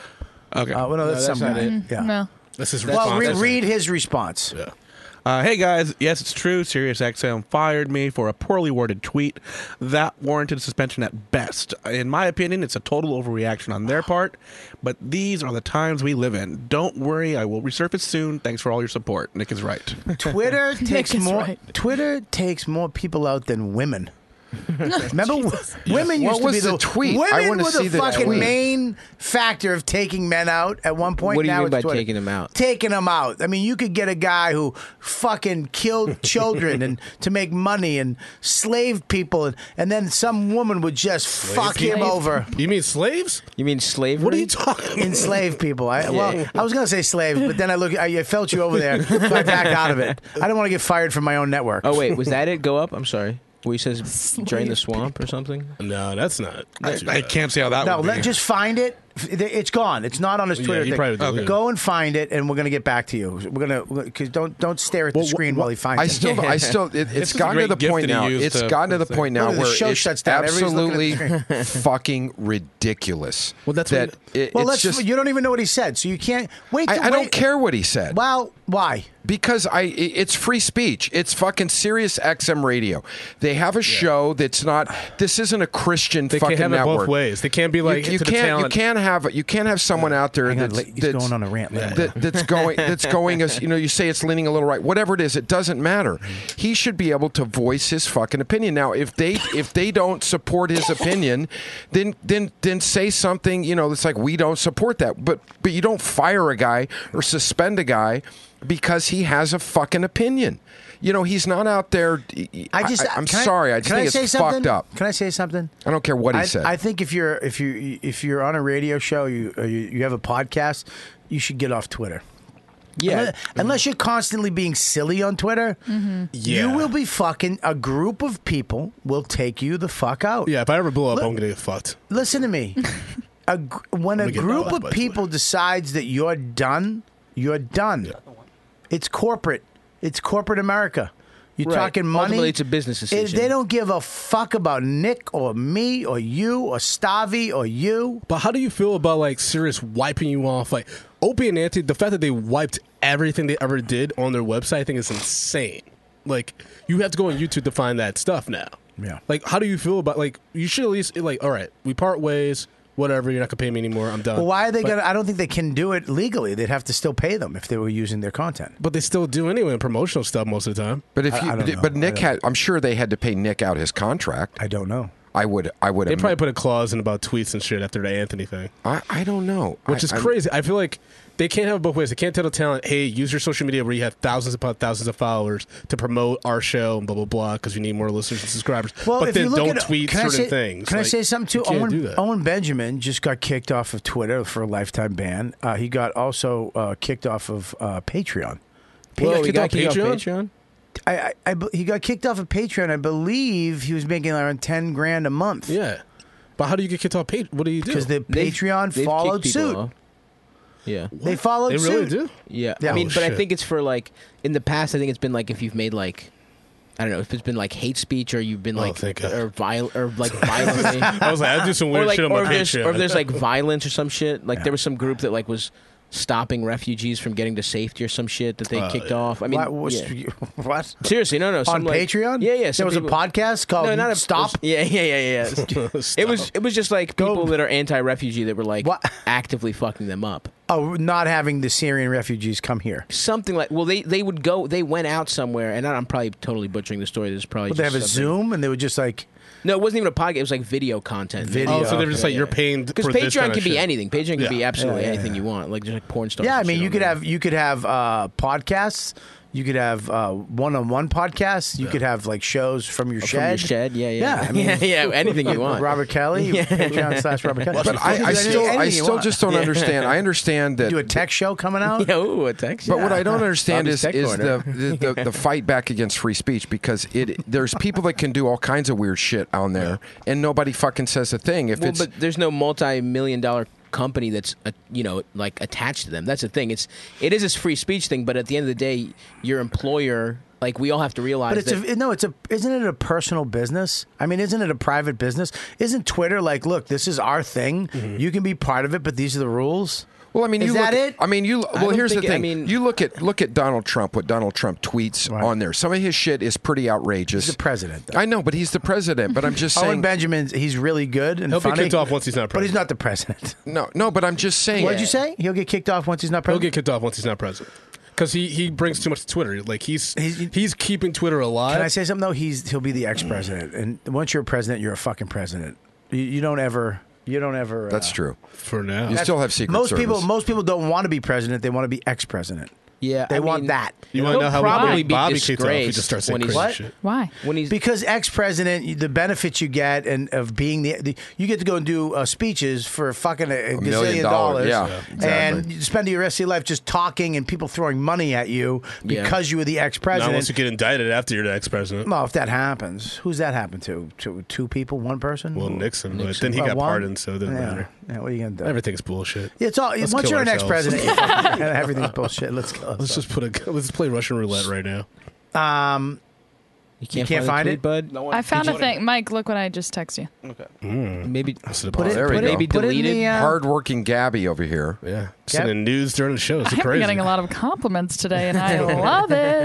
[SPEAKER 5] Okay.
[SPEAKER 2] Uh, well, no, that's,
[SPEAKER 9] that's
[SPEAKER 2] some
[SPEAKER 9] not
[SPEAKER 2] guy.
[SPEAKER 9] it.
[SPEAKER 2] Yeah.
[SPEAKER 6] No.
[SPEAKER 10] This is
[SPEAKER 2] Well, read,
[SPEAKER 10] response.
[SPEAKER 2] read his response.
[SPEAKER 10] Yeah.
[SPEAKER 5] Uh, hey guys, yes, it's true. SiriusXM fired me for a poorly worded tweet that warranted suspension at best. In my opinion, it's a total overreaction on their part, but these are the times we live in. Don't worry, I will resurface soon. Thanks for all your support. Nick is right.
[SPEAKER 2] Twitter takes
[SPEAKER 6] is
[SPEAKER 2] more.
[SPEAKER 6] right.
[SPEAKER 2] Twitter takes more people out than women. Remember, women
[SPEAKER 7] What
[SPEAKER 2] used
[SPEAKER 7] was
[SPEAKER 2] to be
[SPEAKER 7] the tweet?
[SPEAKER 2] Women
[SPEAKER 7] I wanna
[SPEAKER 2] were
[SPEAKER 7] see
[SPEAKER 2] the
[SPEAKER 7] the
[SPEAKER 2] fucking
[SPEAKER 7] tweet.
[SPEAKER 2] main factor of taking men out at one point.
[SPEAKER 9] What do you
[SPEAKER 2] now
[SPEAKER 9] mean
[SPEAKER 2] it's
[SPEAKER 9] by
[SPEAKER 2] Twitter.
[SPEAKER 9] taking them out?
[SPEAKER 2] Taking them out. I mean, you could get a guy who fucking killed children and to make money and slaved people, and, and then some woman would just fuck him
[SPEAKER 10] people?
[SPEAKER 2] over.
[SPEAKER 10] You mean slaves?
[SPEAKER 9] You mean slavery?
[SPEAKER 10] What are you talking about?
[SPEAKER 2] Enslave people. I, well, I was gonna say slaves, but then I look. I, I felt you over there, so I backed out of it. I don't want to get fired from my own network.
[SPEAKER 9] Oh wait, was that it? Go up. I'm sorry. Where he says drain the swamp or something?
[SPEAKER 10] No, that's not.
[SPEAKER 5] I,
[SPEAKER 10] too
[SPEAKER 5] I
[SPEAKER 10] bad.
[SPEAKER 5] can't see how that
[SPEAKER 2] No,
[SPEAKER 5] would
[SPEAKER 2] let,
[SPEAKER 5] be.
[SPEAKER 2] just find it. It's gone. It's not on his
[SPEAKER 10] Yeah,
[SPEAKER 2] Twitter
[SPEAKER 10] he
[SPEAKER 2] thing.
[SPEAKER 10] probably deleted it.
[SPEAKER 2] Go and find it, and we're gonna get back to you. We're gonna because don't don't stare at the
[SPEAKER 10] Well,
[SPEAKER 2] screen
[SPEAKER 10] wh-
[SPEAKER 2] while he finds
[SPEAKER 7] I
[SPEAKER 2] it.
[SPEAKER 7] still, I still, it,
[SPEAKER 5] This
[SPEAKER 7] it's
[SPEAKER 5] is a
[SPEAKER 7] gotten to
[SPEAKER 5] great
[SPEAKER 7] the
[SPEAKER 5] gift
[SPEAKER 7] point
[SPEAKER 5] that he
[SPEAKER 7] now.
[SPEAKER 5] used
[SPEAKER 7] It's
[SPEAKER 5] to-
[SPEAKER 7] gotten to the
[SPEAKER 5] to
[SPEAKER 7] point
[SPEAKER 2] Look
[SPEAKER 7] now
[SPEAKER 2] at the
[SPEAKER 7] where
[SPEAKER 2] show
[SPEAKER 7] it's
[SPEAKER 2] shuts down. Everybody's looking
[SPEAKER 7] absolutely
[SPEAKER 2] at the
[SPEAKER 7] fucking ridiculous.
[SPEAKER 10] Well, that's
[SPEAKER 7] that.
[SPEAKER 10] what-
[SPEAKER 7] It,
[SPEAKER 2] well,
[SPEAKER 7] it's
[SPEAKER 2] let's.
[SPEAKER 7] just.
[SPEAKER 2] You don't even know what he said, so you can't wait.
[SPEAKER 7] I,
[SPEAKER 2] to
[SPEAKER 7] I don't
[SPEAKER 2] wait.
[SPEAKER 7] care what he said.
[SPEAKER 2] Well, why?
[SPEAKER 7] Because I, i- it's free speech. It's fucking Sirius X M radio. They have a show that's not. This isn't a Christian
[SPEAKER 10] They
[SPEAKER 7] fucking
[SPEAKER 10] can't have it
[SPEAKER 7] network.
[SPEAKER 10] both ways. They can't be like
[SPEAKER 7] you, you
[SPEAKER 10] to the
[SPEAKER 7] can't. You
[SPEAKER 10] talent.
[SPEAKER 7] can't have. You can't have someone out there
[SPEAKER 2] Hang on,
[SPEAKER 7] that's,
[SPEAKER 2] he's
[SPEAKER 7] that's
[SPEAKER 2] going on a rant. Let him
[SPEAKER 7] that, that's going. That's going as you know. You say it's leaning a little right. Whatever it is, it doesn't matter. He should be able to voice his fucking opinion. Now, if they if they don't support his opinion, then then then say something. You know, it's like we don't support that. But but you don't fire a guy or suspend a guy because he has a fucking opinion. You know, he's not out there.
[SPEAKER 2] I just.
[SPEAKER 7] I, am
[SPEAKER 2] can
[SPEAKER 7] sorry. I just
[SPEAKER 2] can
[SPEAKER 7] think
[SPEAKER 2] I
[SPEAKER 7] it's
[SPEAKER 2] say something?
[SPEAKER 7] fucked up.
[SPEAKER 2] Can I say something?
[SPEAKER 7] I don't care what he
[SPEAKER 2] I,
[SPEAKER 7] said.
[SPEAKER 2] I think if you're if you if you're on a radio show, you or you, you have a podcast, you should get off Twitter.
[SPEAKER 9] Yeah.
[SPEAKER 2] Unless, unless you're constantly being silly on Twitter,
[SPEAKER 10] Yeah.
[SPEAKER 2] you will be fucking. A group of people will take you the fuck out.
[SPEAKER 10] Yeah, if I ever blow up,
[SPEAKER 2] Look-
[SPEAKER 10] I'm gonna get fucked.
[SPEAKER 2] Listen to me. a, gr- when a
[SPEAKER 10] Let me get
[SPEAKER 2] group
[SPEAKER 10] that,
[SPEAKER 2] of
[SPEAKER 10] by the
[SPEAKER 2] people decides that you're done, you're done. It's corporate. It's corporate America. You're
[SPEAKER 9] Right.
[SPEAKER 2] talking money.
[SPEAKER 9] Ultimately, it's a business
[SPEAKER 2] It-
[SPEAKER 9] decision.
[SPEAKER 2] they don't give a fuck about Nick or me or you or Stavi or you.
[SPEAKER 10] But how do you feel about like Sirius wiping you off? Like Opie and Anthony, the fact that they wiped everything they ever did on their website, I think is insane. Like you have to go on YouTube to find that stuff now.
[SPEAKER 2] Yeah.
[SPEAKER 10] Like how do you feel about like you should at least like all right, we part ways. Whatever, you're not gonna pay me anymore. I'm done.
[SPEAKER 2] Well, why are they
[SPEAKER 10] But-
[SPEAKER 2] gonna? I don't think they can do it legally. They'd have to still pay them if they were using their content.
[SPEAKER 10] But they still do anyway in promotional stuff most of the time.
[SPEAKER 7] but if
[SPEAKER 2] I-
[SPEAKER 7] you,
[SPEAKER 2] I don't know.
[SPEAKER 7] but
[SPEAKER 2] I
[SPEAKER 7] Nick
[SPEAKER 2] don't
[SPEAKER 7] had, I'm sure they had to pay Nick out his contract.
[SPEAKER 2] I don't know.
[SPEAKER 7] I would, I would.
[SPEAKER 10] They
[SPEAKER 7] have
[SPEAKER 10] probably put a clause in about tweets and shit after the Anthony thing,
[SPEAKER 7] I, I don't know.
[SPEAKER 10] which
[SPEAKER 7] I-
[SPEAKER 10] is
[SPEAKER 7] I'm-
[SPEAKER 10] crazy. I feel like they can't have it both ways. They can't tell the talent, "Hey, use your social media where you have thousands upon thousands of followers to promote our show and blah blah blah because you need more listeners and subscribers."
[SPEAKER 2] Well,
[SPEAKER 10] but
[SPEAKER 2] if
[SPEAKER 10] then
[SPEAKER 2] you look
[SPEAKER 10] don't
[SPEAKER 2] at,
[SPEAKER 10] tweet
[SPEAKER 2] can I
[SPEAKER 10] certain
[SPEAKER 2] say,
[SPEAKER 10] things.
[SPEAKER 2] Can I
[SPEAKER 10] Like,
[SPEAKER 2] say something too?
[SPEAKER 10] you can't do
[SPEAKER 2] Owen,
[SPEAKER 10] that.
[SPEAKER 2] Owen Benjamin just got kicked off of Twitter for a lifetime ban. Uh, he got also uh, kicked off of uh, Patreon. He
[SPEAKER 9] Whoa,
[SPEAKER 2] got
[SPEAKER 9] we
[SPEAKER 2] kicked
[SPEAKER 9] got
[SPEAKER 2] off
[SPEAKER 9] kicked off
[SPEAKER 10] Patreon?
[SPEAKER 9] Patreon?
[SPEAKER 2] I, I, I be- he got kicked off of Patreon. I believe he was making around ten grand a month.
[SPEAKER 10] Yeah, but how do you get kicked off page? What do you do?
[SPEAKER 2] because the
[SPEAKER 9] They've-
[SPEAKER 2] Patreon
[SPEAKER 9] they've
[SPEAKER 2] followed
[SPEAKER 9] kicked people
[SPEAKER 2] suit.
[SPEAKER 9] off. Yeah.
[SPEAKER 2] They followed
[SPEAKER 10] They really
[SPEAKER 2] suit.
[SPEAKER 10] do.
[SPEAKER 9] Yeah.
[SPEAKER 2] Yeah.
[SPEAKER 9] I mean,
[SPEAKER 10] Oh,
[SPEAKER 9] but I
[SPEAKER 10] shit.
[SPEAKER 9] think it's for like in the past. I think it's been like if you've made like I don't know if it's been like hate speech or you've been
[SPEAKER 10] Oh,
[SPEAKER 9] like
[SPEAKER 10] thank God.
[SPEAKER 9] or viol or like violently.
[SPEAKER 10] I was like, I do some
[SPEAKER 9] or
[SPEAKER 10] weird
[SPEAKER 9] like
[SPEAKER 10] shit on
[SPEAKER 9] or
[SPEAKER 10] my
[SPEAKER 9] if, there's,
[SPEAKER 10] Patreon.
[SPEAKER 9] or if there's like violence or some shit. Like
[SPEAKER 2] Yeah.
[SPEAKER 9] there was some group that like was stopping refugees from getting to safety or some shit that they
[SPEAKER 10] Uh,
[SPEAKER 9] kicked off. I mean,
[SPEAKER 2] what? was-
[SPEAKER 9] yeah.
[SPEAKER 2] what?
[SPEAKER 9] seriously, no, no.
[SPEAKER 2] On
[SPEAKER 9] some, like-
[SPEAKER 2] Patreon?
[SPEAKER 9] Yeah, yeah.
[SPEAKER 2] There
[SPEAKER 9] some
[SPEAKER 2] was a
[SPEAKER 9] people-
[SPEAKER 2] podcast called
[SPEAKER 9] no, not a
[SPEAKER 2] Stop.
[SPEAKER 9] Yeah, yeah, yeah, yeah. It was it was just like
[SPEAKER 2] Go-
[SPEAKER 9] people that are anti-refugee that were like
[SPEAKER 2] What?
[SPEAKER 9] actively fucking them up.
[SPEAKER 2] Oh, not having the Syrian refugees come here.
[SPEAKER 9] Something like well, they they would go. They went out somewhere, and I'm probably totally butchering the story. This is probably
[SPEAKER 2] But they
[SPEAKER 9] just
[SPEAKER 2] have a
[SPEAKER 9] something-
[SPEAKER 2] Zoom, and they were just like,
[SPEAKER 9] No, it wasn't even a podcast. It was like video content.
[SPEAKER 2] Video.
[SPEAKER 10] Oh, so they're just like you're paying
[SPEAKER 9] Because
[SPEAKER 10] for
[SPEAKER 9] Patreon
[SPEAKER 10] this kind
[SPEAKER 9] can
[SPEAKER 10] of
[SPEAKER 9] be
[SPEAKER 10] shit.
[SPEAKER 9] anything. Patreon can
[SPEAKER 10] Yeah.
[SPEAKER 9] be absolutely
[SPEAKER 2] Yeah, yeah,
[SPEAKER 9] anything
[SPEAKER 2] yeah.
[SPEAKER 9] you want. Like just like porn stars.
[SPEAKER 2] yeah. I
[SPEAKER 9] and
[SPEAKER 2] mean,
[SPEAKER 9] shit
[SPEAKER 2] you
[SPEAKER 9] on
[SPEAKER 2] could
[SPEAKER 9] there.
[SPEAKER 2] have you could have uh, podcasts. You could have uh, one-on-one podcasts. You could have like shows from your
[SPEAKER 9] From
[SPEAKER 2] shed.
[SPEAKER 9] your shed. Yeah, yeah.
[SPEAKER 2] Yeah, I mean-
[SPEAKER 9] yeah, yeah, anything you want.
[SPEAKER 2] Robert Kelly, Patreon slash Robert Kelly.
[SPEAKER 7] But I, I
[SPEAKER 2] Anything-
[SPEAKER 7] still, I
[SPEAKER 2] anything you
[SPEAKER 7] still
[SPEAKER 2] want.
[SPEAKER 7] just don't understand. I understand that.
[SPEAKER 2] do a tech show coming out.
[SPEAKER 9] Yeah, ooh, a text.
[SPEAKER 7] But what I don't understand
[SPEAKER 9] Bobby's
[SPEAKER 7] is,
[SPEAKER 9] Tech
[SPEAKER 7] is
[SPEAKER 9] Corner.
[SPEAKER 7] the, the, the, the fight back against free speech because it there's people that can do all kinds of weird shit on there and nobody fucking says a thing. If
[SPEAKER 9] Well,
[SPEAKER 7] it's
[SPEAKER 9] but there's no multi-million dollar company that's uh, you know like attached to them. That's the thing. It's it is this free speech thing, but at the end of the day, your employer. Like we all have to realize
[SPEAKER 2] But it's
[SPEAKER 9] that
[SPEAKER 2] a, no, it's a isn't it a personal business? I mean, isn't it a private business? Isn't Twitter like, look, this is our thing.
[SPEAKER 7] Mm-hmm.
[SPEAKER 2] You can be part of it, but these are the rules.
[SPEAKER 7] Well, I mean,
[SPEAKER 2] is
[SPEAKER 7] you
[SPEAKER 2] that
[SPEAKER 7] look,
[SPEAKER 2] it?
[SPEAKER 7] I mean, you.
[SPEAKER 9] I
[SPEAKER 7] Well,
[SPEAKER 9] don't
[SPEAKER 7] here's the
[SPEAKER 9] think it- I
[SPEAKER 7] thing.
[SPEAKER 9] mean-
[SPEAKER 7] you look at look at Donald Trump. What Donald Trump tweets
[SPEAKER 2] Right.
[SPEAKER 7] on there. Some of his shit is pretty outrageous.
[SPEAKER 2] He's the president. Though.
[SPEAKER 7] I know, but he's the president. But I'm just
[SPEAKER 2] Owen
[SPEAKER 7] saying.
[SPEAKER 2] Benjamin, he's really good and
[SPEAKER 10] He'll
[SPEAKER 2] funny.
[SPEAKER 10] be kicked off once he's not
[SPEAKER 2] But he's
[SPEAKER 10] president.
[SPEAKER 2] not the president.
[SPEAKER 7] No, no, but I'm just saying.
[SPEAKER 2] What did you say? He'll get kicked off once he's not
[SPEAKER 10] He'll
[SPEAKER 2] president.
[SPEAKER 10] get kicked off once he's not president. Because he, he brings too much to Twitter. Like he's
[SPEAKER 2] He's-
[SPEAKER 10] he's, keeping Twitter alive.
[SPEAKER 2] Can I say something though? He's he'll be the ex-president, and once you're a president, you're a fucking president. You, you don't ever. You don't ever.
[SPEAKER 7] That's
[SPEAKER 2] uh,
[SPEAKER 7] true.
[SPEAKER 10] for now?
[SPEAKER 7] You still have Secret
[SPEAKER 2] Most
[SPEAKER 7] Service.
[SPEAKER 2] people. Most people don't want to be president. They want to be ex-president.
[SPEAKER 9] yeah,
[SPEAKER 2] They
[SPEAKER 9] I
[SPEAKER 2] want
[SPEAKER 9] mean,
[SPEAKER 2] that.
[SPEAKER 10] You want to
[SPEAKER 9] he'll
[SPEAKER 10] know how
[SPEAKER 9] probably
[SPEAKER 10] we
[SPEAKER 9] be
[SPEAKER 10] Bobby kicked off? He just
[SPEAKER 9] disgraced
[SPEAKER 10] starts saying
[SPEAKER 9] when he's-
[SPEAKER 10] crazy
[SPEAKER 2] What?
[SPEAKER 10] shit.
[SPEAKER 6] Why?
[SPEAKER 9] when he's
[SPEAKER 2] Because ex-president, the benefits you get and of being the, the you get to go and do uh, speeches for fucking a, a
[SPEAKER 7] million
[SPEAKER 2] gazillion
[SPEAKER 7] dollars,
[SPEAKER 2] dollars,
[SPEAKER 7] yeah,
[SPEAKER 2] and
[SPEAKER 7] exactly.
[SPEAKER 2] you spend your rest of your life just talking and people throwing money at you
[SPEAKER 9] Yeah.
[SPEAKER 2] because you were the
[SPEAKER 10] Not
[SPEAKER 2] ex-president.
[SPEAKER 10] once you get indicted after you're the ex-president.
[SPEAKER 2] Well, if that happens, who's that happen to? To two people, one person?
[SPEAKER 10] Well, Nixon, but
[SPEAKER 9] Nixon.
[SPEAKER 10] then he
[SPEAKER 2] Uh,
[SPEAKER 10] got
[SPEAKER 2] one?
[SPEAKER 10] pardoned, so it doesn't
[SPEAKER 2] yeah.
[SPEAKER 10] matter.
[SPEAKER 2] Yeah, what are you gonna do?
[SPEAKER 10] Everything's bullshit.
[SPEAKER 2] It's all
[SPEAKER 10] Let's
[SPEAKER 2] once
[SPEAKER 10] kill
[SPEAKER 2] you're an
[SPEAKER 10] ourselves.
[SPEAKER 2] ex-president, you fucking- everything's bullshit. Let's go.
[SPEAKER 10] Let's just put a let's play Russian roulette right now.
[SPEAKER 2] Um,
[SPEAKER 9] you can't,
[SPEAKER 2] can't
[SPEAKER 9] find,
[SPEAKER 2] find
[SPEAKER 9] the
[SPEAKER 2] it?
[SPEAKER 9] tweet, bud.
[SPEAKER 6] I found a thing. Mike, look what I just texted you.
[SPEAKER 9] Maybe
[SPEAKER 10] Put
[SPEAKER 2] put it,
[SPEAKER 7] there we
[SPEAKER 2] put
[SPEAKER 7] go.
[SPEAKER 2] it,
[SPEAKER 9] Maybe
[SPEAKER 2] put it in
[SPEAKER 9] deleted.
[SPEAKER 2] the, uh,
[SPEAKER 7] Hardworking Gabby over here.
[SPEAKER 10] Yeah, sending news during the show. It's
[SPEAKER 6] I'm
[SPEAKER 10] crazy.
[SPEAKER 6] getting a lot of compliments today, and I love it.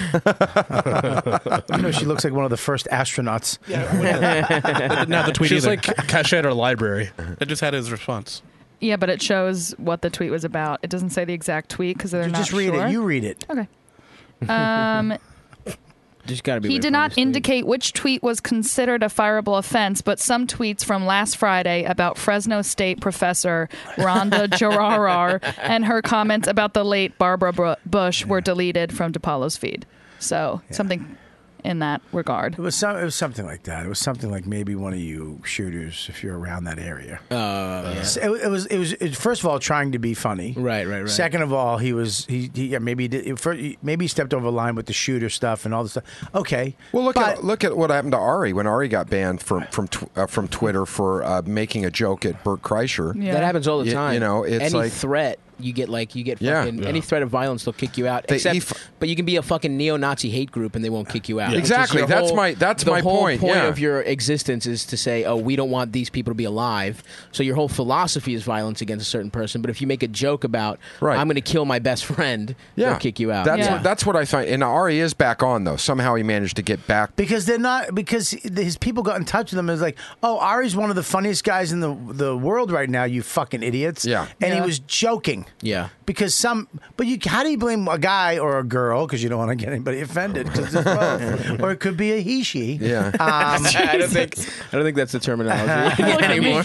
[SPEAKER 2] You know, she looks like one of the first astronauts.
[SPEAKER 5] Not the tweet
[SPEAKER 10] She's
[SPEAKER 5] either.
[SPEAKER 10] like cache at our library.
[SPEAKER 5] I just had his response.
[SPEAKER 6] Yeah, but it shows what the tweet was about. It doesn't say the exact tweet because they're
[SPEAKER 2] You
[SPEAKER 6] not
[SPEAKER 2] just read
[SPEAKER 6] sure.
[SPEAKER 2] it. You read it.
[SPEAKER 6] Okay. Um,
[SPEAKER 9] There's got to be.
[SPEAKER 6] he
[SPEAKER 9] a way
[SPEAKER 6] did
[SPEAKER 9] to
[SPEAKER 6] not
[SPEAKER 9] find this tweet.
[SPEAKER 6] indicate which tweet was considered a fireable offense, but some tweets from last Friday about Fresno State professor Rhonda Jararar and her comments about the late Barbara Br- Bush were deleted from DePaulo's feed. So something in that regard.
[SPEAKER 2] It was some. It was something like that. It was something like maybe one of you shooters, if you're around that area.
[SPEAKER 9] Uh, yeah.
[SPEAKER 2] So it, it was. It was. It, first of all, trying to be funny.
[SPEAKER 9] Right, right, right.
[SPEAKER 2] Second of all, he was. He, he yeah, maybe he did. First, maybe he stepped over the line with the shooter stuff and all this stuff. Okay.
[SPEAKER 7] Well, look
[SPEAKER 2] but,
[SPEAKER 7] at look at what happened to Ari when Ari got banned from from tw- uh, from Twitter for uh, making a joke at Bert Kreischer.
[SPEAKER 6] Yeah.
[SPEAKER 9] That happens all the
[SPEAKER 7] You-
[SPEAKER 9] time.
[SPEAKER 7] you know, it's
[SPEAKER 9] any
[SPEAKER 7] like-
[SPEAKER 9] threat you get, like you get
[SPEAKER 7] Yeah.
[SPEAKER 9] fucking
[SPEAKER 10] Yeah.
[SPEAKER 9] any threat of violence, they'll kick you out.
[SPEAKER 7] They-
[SPEAKER 9] Except,
[SPEAKER 7] he f-
[SPEAKER 9] but you can be a fucking neo-Nazi hate group and they won't kick you out. Which is
[SPEAKER 7] Exactly.
[SPEAKER 9] your
[SPEAKER 7] That's
[SPEAKER 9] whole-
[SPEAKER 7] my- that's
[SPEAKER 9] the
[SPEAKER 7] my
[SPEAKER 9] whole
[SPEAKER 7] point, yeah.
[SPEAKER 9] of your existence is to say, oh, we don't want these people to be alive. So your whole philosophy is violence against a certain person. But if you make a joke about,
[SPEAKER 7] Right.
[SPEAKER 9] I'm going to kill my best friend,
[SPEAKER 7] Yeah,
[SPEAKER 9] they'll kick you out.
[SPEAKER 7] That's
[SPEAKER 6] Yeah.
[SPEAKER 7] what, that's what I find. And Ari is back on though. Somehow he managed to get back.
[SPEAKER 2] because they're not because his people got in touch with him. It was like, oh, Ari's one of the funniest guys in the the world right now. You fucking idiots.
[SPEAKER 7] Yeah.
[SPEAKER 2] And he
[SPEAKER 6] Yeah.
[SPEAKER 2] was joking.
[SPEAKER 9] Yeah.
[SPEAKER 2] Because some, but you, how do you blame a guy or a girl? Because you don't want to get anybody offended. 'Cause it's both. Or it could be a he she.
[SPEAKER 7] Yeah.
[SPEAKER 2] Um,
[SPEAKER 9] I don't think I don't think that's the terminology anymore.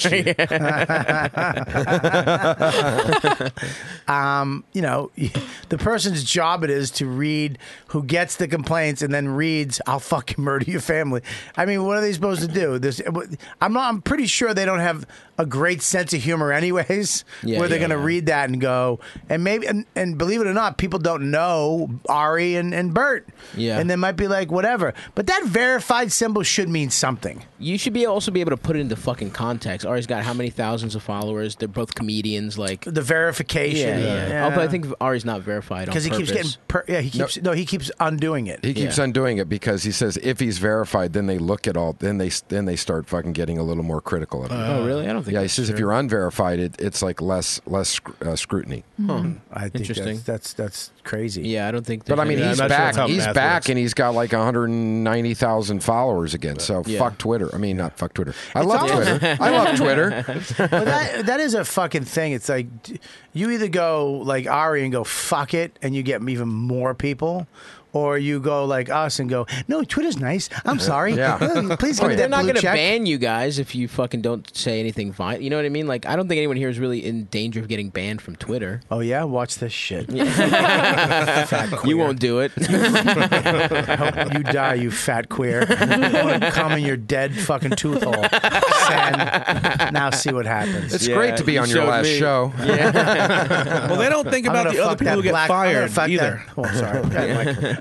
[SPEAKER 2] um, you know, the person's job it is to read who gets the complaints and then reads, "I'll fucking murder your family." I mean, what are they supposed to do? This, I'm not. I'm pretty sure they don't have a great sense of humor, anyways.
[SPEAKER 9] Yeah,
[SPEAKER 2] where they're
[SPEAKER 9] yeah,
[SPEAKER 2] going to
[SPEAKER 9] yeah.
[SPEAKER 2] read that and go, and maybe, and, and believe it or not, people don't know Ari and, and Bert.
[SPEAKER 9] Yeah.
[SPEAKER 2] and they might be like, whatever. But that verified symbol should mean something.
[SPEAKER 9] You should be also be able to put it into fucking context. Ari's got how many thousands of followers? They're both comedians. Like
[SPEAKER 2] The verification.
[SPEAKER 9] yeah, yeah. Although I think Ari's not verified on
[SPEAKER 2] because he keeps
[SPEAKER 9] purpose.
[SPEAKER 2] getting, per, yeah, he keeps no. he keeps undoing it.
[SPEAKER 7] He keeps
[SPEAKER 9] Yeah.
[SPEAKER 7] undoing it because he says if he's verified, then they look at all, then they then they start fucking getting a little more critical of him.
[SPEAKER 9] Oh, really? I don't think.
[SPEAKER 7] yeah, he
[SPEAKER 9] that's
[SPEAKER 7] says if
[SPEAKER 9] true.
[SPEAKER 7] you're unverified, it, it's like less less sc- uh, scrutiny.
[SPEAKER 2] I think
[SPEAKER 9] Interesting.
[SPEAKER 2] That's, that's that's crazy.
[SPEAKER 9] Yeah, I don't think.
[SPEAKER 7] But I
[SPEAKER 9] there's
[SPEAKER 7] mean,
[SPEAKER 9] any-
[SPEAKER 7] he's
[SPEAKER 10] I'm not sure
[SPEAKER 7] back.
[SPEAKER 10] that's how
[SPEAKER 7] he's
[SPEAKER 10] math
[SPEAKER 7] back,
[SPEAKER 10] works.
[SPEAKER 7] and he's got like one hundred ninety thousand followers again. So
[SPEAKER 9] Yeah.
[SPEAKER 7] fuck Twitter. I mean, not fuck Twitter. I love
[SPEAKER 2] almost-
[SPEAKER 7] Twitter. I love Twitter.
[SPEAKER 2] But that that is a fucking thing. It's like d- you either go like Ari and go fuck it, and you get even more people, or you go like us and go, no, Twitter's nice. I'm sorry.
[SPEAKER 7] Yeah.
[SPEAKER 2] Please
[SPEAKER 7] Oh,
[SPEAKER 2] give me
[SPEAKER 7] yeah.
[SPEAKER 2] that
[SPEAKER 9] They're not
[SPEAKER 2] blue
[SPEAKER 9] going to
[SPEAKER 2] check.
[SPEAKER 9] ban you guys if you fucking don't say anything violent. You know what I mean? Like, I don't think anyone here is really in danger of getting banned from Twitter.
[SPEAKER 2] Oh yeah, watch this shit.
[SPEAKER 9] You won't do it.
[SPEAKER 2] I hope you die, you fat queer. I want to come in your dead fucking tooth hole. Send. Now see what happens.
[SPEAKER 7] It's
[SPEAKER 9] Yeah,
[SPEAKER 7] great to be
[SPEAKER 9] you
[SPEAKER 7] on your
[SPEAKER 9] showed
[SPEAKER 7] last
[SPEAKER 9] me.
[SPEAKER 7] show.
[SPEAKER 5] Well, they don't think
[SPEAKER 2] I'm
[SPEAKER 5] about
[SPEAKER 2] gonna
[SPEAKER 5] the other
[SPEAKER 2] fuck
[SPEAKER 5] people
[SPEAKER 2] that
[SPEAKER 5] who get
[SPEAKER 2] black- I'm gonna
[SPEAKER 5] fired
[SPEAKER 2] fuck
[SPEAKER 5] either.
[SPEAKER 2] That, oh, sorry. Go ahead, Mike.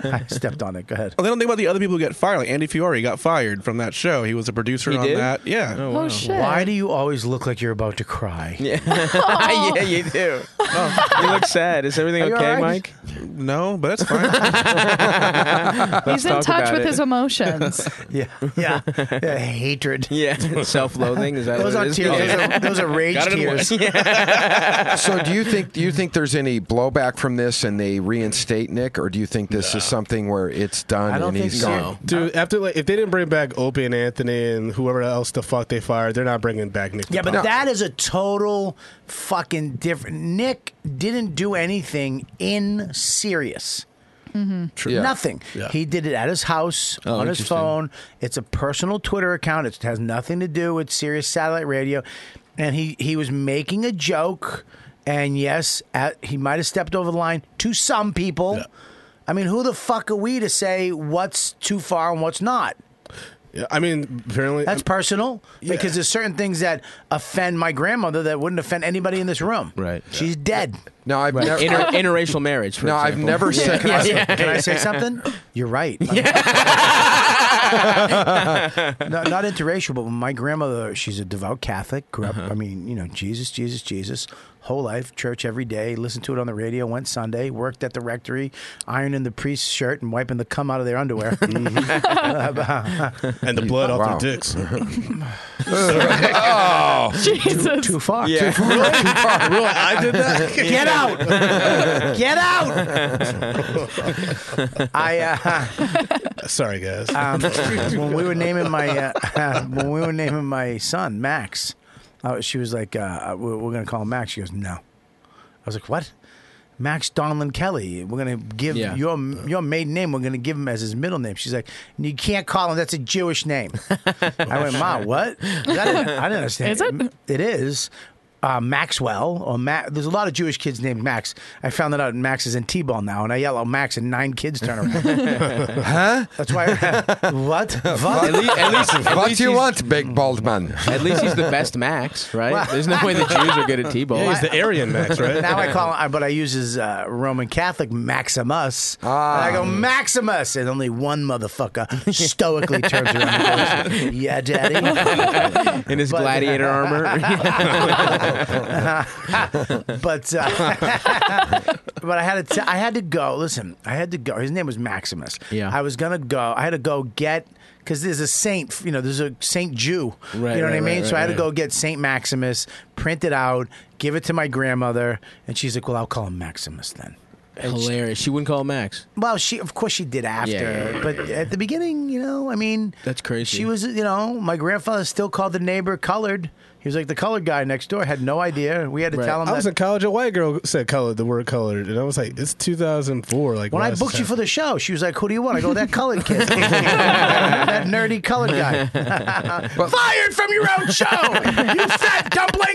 [SPEAKER 2] I stepped on it. Go ahead.
[SPEAKER 5] Oh, they don't think about the other people who get fired. Like Andy Fiore got fired from that show. He was a producer
[SPEAKER 9] He
[SPEAKER 5] on
[SPEAKER 9] did?
[SPEAKER 5] that. Yeah.
[SPEAKER 9] Oh, wow.
[SPEAKER 6] shit.
[SPEAKER 2] Why do you always look like you're about to cry?
[SPEAKER 9] Yeah, yeah, you do. You look sad. Is everything
[SPEAKER 2] Are you
[SPEAKER 9] okay,
[SPEAKER 2] all right?
[SPEAKER 9] Mike?
[SPEAKER 5] No, but that's fine.
[SPEAKER 6] He's in
[SPEAKER 9] talk
[SPEAKER 6] touch
[SPEAKER 9] about
[SPEAKER 6] with
[SPEAKER 9] it.
[SPEAKER 6] his emotions.
[SPEAKER 2] Yeah, yeah, yeah. Hatred.
[SPEAKER 9] Yeah, self-loathing. Is that
[SPEAKER 2] Those
[SPEAKER 9] what
[SPEAKER 2] aren't
[SPEAKER 9] it is?
[SPEAKER 2] tears.
[SPEAKER 9] Yeah.
[SPEAKER 2] Those, are, those are rage
[SPEAKER 5] Got it in
[SPEAKER 2] tears.
[SPEAKER 7] So do you think do you think there's any blowback from this and they reinstate Nick, or do you think this is something where it's done
[SPEAKER 2] I don't
[SPEAKER 7] and
[SPEAKER 2] think
[SPEAKER 7] he's
[SPEAKER 2] so.
[SPEAKER 7] gone?
[SPEAKER 10] Dude, after like, if they didn't bring back Opie and Anthony and whoever else the fuck they fired, they're not bringing back Nick.
[SPEAKER 2] Yeah, but
[SPEAKER 10] DiPaolo.
[SPEAKER 2] that is a total fucking different. Nick didn't do anything in Sirius.
[SPEAKER 7] Yeah.
[SPEAKER 2] Nothing.
[SPEAKER 10] Yeah.
[SPEAKER 2] He did it at his house
[SPEAKER 9] Oh,
[SPEAKER 2] on his
[SPEAKER 9] interesting.
[SPEAKER 2] phone. It's a personal Twitter account. It has nothing to do with Sirius Satellite Radio. And he, he was making a joke. And yes, at, he might have stepped over the line to some people.
[SPEAKER 10] Yeah.
[SPEAKER 2] I mean, who the fuck are we to say what's too far and what's not?
[SPEAKER 10] Yeah, I mean, apparently
[SPEAKER 2] That's personal because there's certain things that offend my grandmother that wouldn't offend anybody in this room.
[SPEAKER 9] Right.
[SPEAKER 2] She's dead.
[SPEAKER 7] No, I've
[SPEAKER 9] Right.
[SPEAKER 7] never.
[SPEAKER 9] Inter- interracial marriage. For
[SPEAKER 7] no, I've
[SPEAKER 9] example.
[SPEAKER 7] never said.
[SPEAKER 2] Can, I say, can I say something? You're right. no, not interracial, but my grandmother, she's a devout Catholic. Grew up, I mean, you know, Jesus, Jesus, Jesus. Whole life, church every day. Listened to it on the radio. Went Sunday. Worked at the rectory, ironing the priest's shirt and wiping the cum out of their underwear.
[SPEAKER 10] and the blood off
[SPEAKER 7] Wow.
[SPEAKER 10] their dicks.
[SPEAKER 7] Oh,
[SPEAKER 6] Jesus.
[SPEAKER 2] Too far.
[SPEAKER 9] Yeah.
[SPEAKER 2] Too far. Too far.
[SPEAKER 10] Really, I did that.
[SPEAKER 2] Get out! Get out! I uh,
[SPEAKER 10] Sorry, guys.
[SPEAKER 2] um, when we were naming my uh, when we were naming my son Max, uh, she was like, uh, "We're, we're going to call him Max." She goes, "No." I was like, "What?" Max Donlan Kelly. We're going to give
[SPEAKER 9] Yeah.
[SPEAKER 2] your your maiden name. We're going to give him as his middle name. She's like, "You can't call him. That's a Jewish name." I went, "Ma, what?" I didn't, I didn't understand.
[SPEAKER 6] Is it?
[SPEAKER 2] It is. Uh, Maxwell or Ma- there's a lot of Jewish kids named Max. I found that out. Max is in T-ball now, and I yell out Max, and nine kids turn around.
[SPEAKER 7] huh?
[SPEAKER 2] That's why. what?
[SPEAKER 9] At
[SPEAKER 2] What?
[SPEAKER 9] least, at least, at
[SPEAKER 7] What
[SPEAKER 9] least
[SPEAKER 7] do you
[SPEAKER 9] he's-
[SPEAKER 7] want, big bald man?
[SPEAKER 9] At least he's the best Max, right? There's no way the Jews are good at T-ball.
[SPEAKER 10] Yeah, he's the Aryan Max, right?
[SPEAKER 2] Now I call him, but I use his uh, Roman Catholic Maximus.
[SPEAKER 7] Ah.
[SPEAKER 2] And I go Maximus, and only one motherfucker stoically turns around and goes, "Yeah, Daddy."
[SPEAKER 9] In his
[SPEAKER 2] But-
[SPEAKER 9] gladiator armor.
[SPEAKER 2] but uh, but I had to t- I had to go. Listen, I had to go. His name was Maximus.
[SPEAKER 9] Yeah.
[SPEAKER 2] I was gonna go. I had to go get. Because there's a saint, you know, there's a Saint Jew.
[SPEAKER 9] Right,
[SPEAKER 2] you know what
[SPEAKER 9] right,
[SPEAKER 2] I mean?
[SPEAKER 9] right,
[SPEAKER 2] so I had to
[SPEAKER 9] right.
[SPEAKER 2] go get Saint Maximus, print it out, give it to my grandmother, and she's like, "Well, I'll call him Maximus then." And she-
[SPEAKER 9] Hilarious. She wouldn't call him Max.
[SPEAKER 2] well, she of course she did after,
[SPEAKER 9] Yeah, yeah, yeah,
[SPEAKER 2] but at the beginning, you know, I mean,
[SPEAKER 9] That's crazy.
[SPEAKER 2] She was, you know, my grandfather still called the neighbor colored. He was like the colored guy next door. Had no idea. We had to
[SPEAKER 9] Right.
[SPEAKER 2] tell him
[SPEAKER 10] I
[SPEAKER 2] that.
[SPEAKER 10] was in college. A white girl said colored, the word colored, and I was like, it's two thousand four. Like
[SPEAKER 2] when
[SPEAKER 10] why
[SPEAKER 2] I
[SPEAKER 10] is
[SPEAKER 2] booked
[SPEAKER 10] this
[SPEAKER 2] you for the show, she was like, "Who do you want?" I go, "That colored kid, that nerdy colored guy." Fired from your own show, you fat dumpling.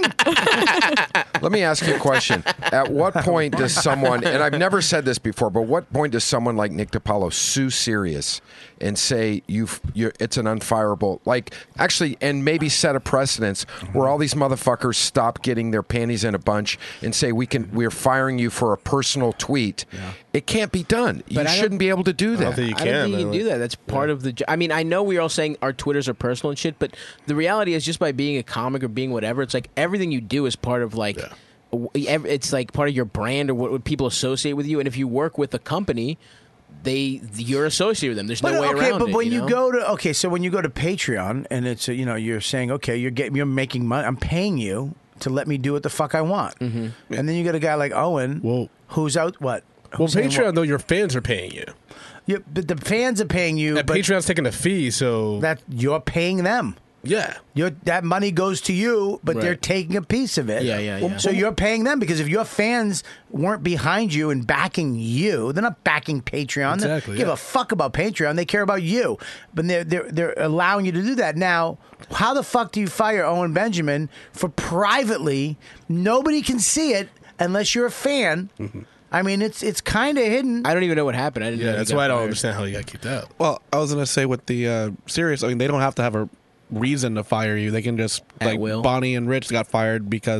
[SPEAKER 7] Let me ask you a question. At what point does someone, and I've never said this before, but what point does someone like Nick DiPaolo sue Sirius and say you've, you're, it's an unfireable, like actually, and maybe set a precedence where all these motherfuckers stop getting their panties in a bunch and say we can, we're firing you for a personal tweet. It can't be done.
[SPEAKER 9] But
[SPEAKER 7] you
[SPEAKER 9] I don't-
[SPEAKER 7] shouldn't be able to do
[SPEAKER 10] I
[SPEAKER 7] that.
[SPEAKER 10] don't think you
[SPEAKER 9] I
[SPEAKER 10] can.
[SPEAKER 9] don't think you
[SPEAKER 10] man.
[SPEAKER 9] can do that. That's part of the. jo- I mean, I know we're all saying our Twitters are personal and shit, but the reality is just by being a comic or being whatever, it's like everything you do is part of like. w- ev- It's like part of your brand or what, what people associate with you. And if you work with a company, they you're associated with them. There's no
[SPEAKER 2] But,
[SPEAKER 9] way
[SPEAKER 2] okay,
[SPEAKER 9] around
[SPEAKER 2] but
[SPEAKER 9] it.
[SPEAKER 2] when you,
[SPEAKER 9] know?
[SPEAKER 2] go to okay, so when you go to Patreon and it's uh, you know you're saying okay, you're getting you're making money. I'm paying you to let me do what the fuck I want,
[SPEAKER 9] Mm-hmm.
[SPEAKER 2] and then you got a guy like Owen,
[SPEAKER 10] Well-
[SPEAKER 2] who's out what?
[SPEAKER 10] Well,
[SPEAKER 2] Who's saying
[SPEAKER 10] Patreon
[SPEAKER 2] what?
[SPEAKER 10] though, your fans are paying you.
[SPEAKER 2] Yeah, but the fans are paying you,
[SPEAKER 10] And
[SPEAKER 2] but
[SPEAKER 10] Patreon's taking a fee, so
[SPEAKER 2] that you're paying them.
[SPEAKER 10] yeah.
[SPEAKER 2] You're, that money goes to you, but they're
[SPEAKER 9] Right.
[SPEAKER 2] taking a piece of it.
[SPEAKER 9] Yeah, yeah, yeah.
[SPEAKER 2] So you're paying them because if your fans weren't behind you and backing you, they're not backing Patreon. They
[SPEAKER 10] Exactly,
[SPEAKER 2] give
[SPEAKER 10] yeah.
[SPEAKER 2] a fuck about Patreon. They care about you, but they're they're they're allowing you to do that now. How the fuck do you fire Owen Benjamin for privately? Nobody can see it unless you're a fan. I mean, it's it's kind of hidden.
[SPEAKER 9] I don't even know what happened. I didn't. know
[SPEAKER 10] Yeah,
[SPEAKER 9] he
[SPEAKER 10] that's
[SPEAKER 9] got
[SPEAKER 10] why I don't
[SPEAKER 9] fired.
[SPEAKER 10] understand how you got kicked out.
[SPEAKER 5] Well, I was gonna say with the uh, Sirius, I mean, they don't have to have a reason to fire you. They can just
[SPEAKER 9] At
[SPEAKER 5] like
[SPEAKER 9] will.
[SPEAKER 5] Bonnie and Rich got fired because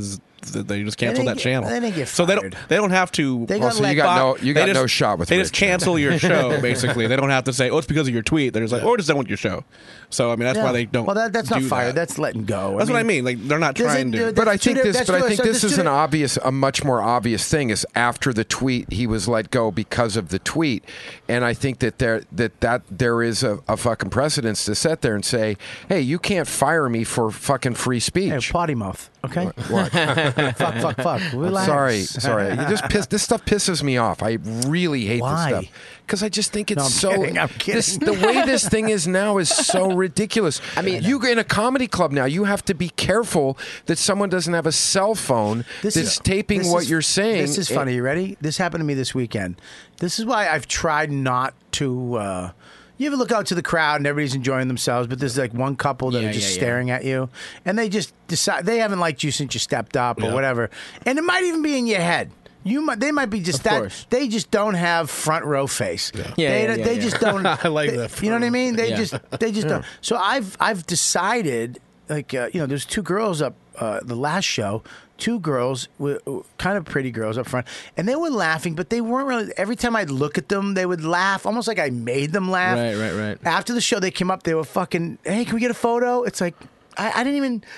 [SPEAKER 5] th- they just canceled
[SPEAKER 2] They
[SPEAKER 5] that
[SPEAKER 2] didn't
[SPEAKER 5] channel.
[SPEAKER 2] get- they didn't get
[SPEAKER 5] so they don't
[SPEAKER 2] fired.
[SPEAKER 5] they don't have to.
[SPEAKER 2] They got
[SPEAKER 7] Oh, so you
[SPEAKER 2] let
[SPEAKER 7] got
[SPEAKER 5] fi-
[SPEAKER 7] no you
[SPEAKER 5] they
[SPEAKER 7] got
[SPEAKER 5] just-
[SPEAKER 7] no shot with
[SPEAKER 5] They
[SPEAKER 7] Rich
[SPEAKER 5] just cancel your show. Basically, they don't have to say, "Oh, it's because of your tweet." They're just like, "Oh, we're just done with your show." So I mean, that's
[SPEAKER 2] Yeah.
[SPEAKER 5] why they don't.
[SPEAKER 2] Well, that, that's not
[SPEAKER 5] do
[SPEAKER 2] fired.
[SPEAKER 5] that.
[SPEAKER 2] That's letting go.
[SPEAKER 5] That's what I mean. Like they're not
[SPEAKER 2] Does
[SPEAKER 5] trying
[SPEAKER 2] it-
[SPEAKER 5] to.
[SPEAKER 2] uh,
[SPEAKER 7] But I
[SPEAKER 2] That's two
[SPEAKER 7] think
[SPEAKER 2] di-
[SPEAKER 7] this,
[SPEAKER 2] that's
[SPEAKER 7] but I
[SPEAKER 2] two-
[SPEAKER 7] think
[SPEAKER 2] so
[SPEAKER 7] this
[SPEAKER 2] there's
[SPEAKER 7] is
[SPEAKER 2] two
[SPEAKER 7] an
[SPEAKER 2] di-
[SPEAKER 7] obvious, a much more obvious thing. Is after the tweet, he was let go because of the tweet, and I think that there that that there is a, a fucking precedence to sit there and say, hey, you can't fire me for fucking free speech.
[SPEAKER 2] Hey, potty mouth. Okay.
[SPEAKER 7] What?
[SPEAKER 2] fuck, fuck, fuck. Relax.
[SPEAKER 7] Sorry, sorry. You just piss, this stuff pisses me off. I really hate
[SPEAKER 2] Why?
[SPEAKER 7] this stuff because I just think it's
[SPEAKER 2] No, I'm
[SPEAKER 7] so.
[SPEAKER 2] kidding, I'm kidding.
[SPEAKER 7] This, the way this thing is now is so ridiculous. I mean, you in a comedy club now, you have to be careful that someone doesn't have a cell phone that's
[SPEAKER 2] is-
[SPEAKER 7] taping
[SPEAKER 2] this
[SPEAKER 7] what
[SPEAKER 2] is-
[SPEAKER 7] you're saying.
[SPEAKER 2] This is funny. You ready? This happened to me this weekend. This is why I've tried not to. Uh, you ever look out to the crowd and everybody's enjoying themselves, but there's like one couple that
[SPEAKER 9] Yeah,
[SPEAKER 2] are just
[SPEAKER 9] yeah, yeah.
[SPEAKER 2] staring at you, and they just decide they haven't liked you since you stepped up or
[SPEAKER 10] Yeah.
[SPEAKER 2] whatever, and it might even be in your head. You might, they might be just
[SPEAKER 9] Of
[SPEAKER 2] that.
[SPEAKER 9] course.
[SPEAKER 2] They just don't have front row face.
[SPEAKER 9] Yeah,
[SPEAKER 2] they,
[SPEAKER 9] yeah, yeah,
[SPEAKER 2] they
[SPEAKER 9] yeah.
[SPEAKER 2] just don't.
[SPEAKER 10] I like
[SPEAKER 2] they-
[SPEAKER 10] that
[SPEAKER 2] You know what I
[SPEAKER 10] front row.
[SPEAKER 2] mean? They
[SPEAKER 9] Yeah.
[SPEAKER 2] just they just don't. So I've I've decided like uh, you know there's two girls up uh, the last show. Two girls, were, kind of pretty girls up front, and they were laughing, but they weren't really. Every time I'd look at them, they would laugh, almost like I made them laugh.
[SPEAKER 9] Right, right, right.
[SPEAKER 2] After the show, they came up. They were fucking. Hey, can we get a photo? It's like I, I didn't even.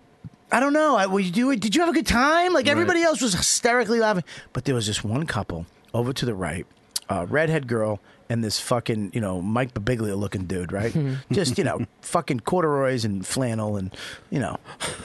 [SPEAKER 2] I don't know. I, will you do it? Did you have a good time? Like everybody else was hysterically laughing, but there was this one couple over to the right, uh, redhead girl. And this fucking, you know, Mike Birbiglia looking dude, right? Just, you know, fucking corduroys and flannel and, you know.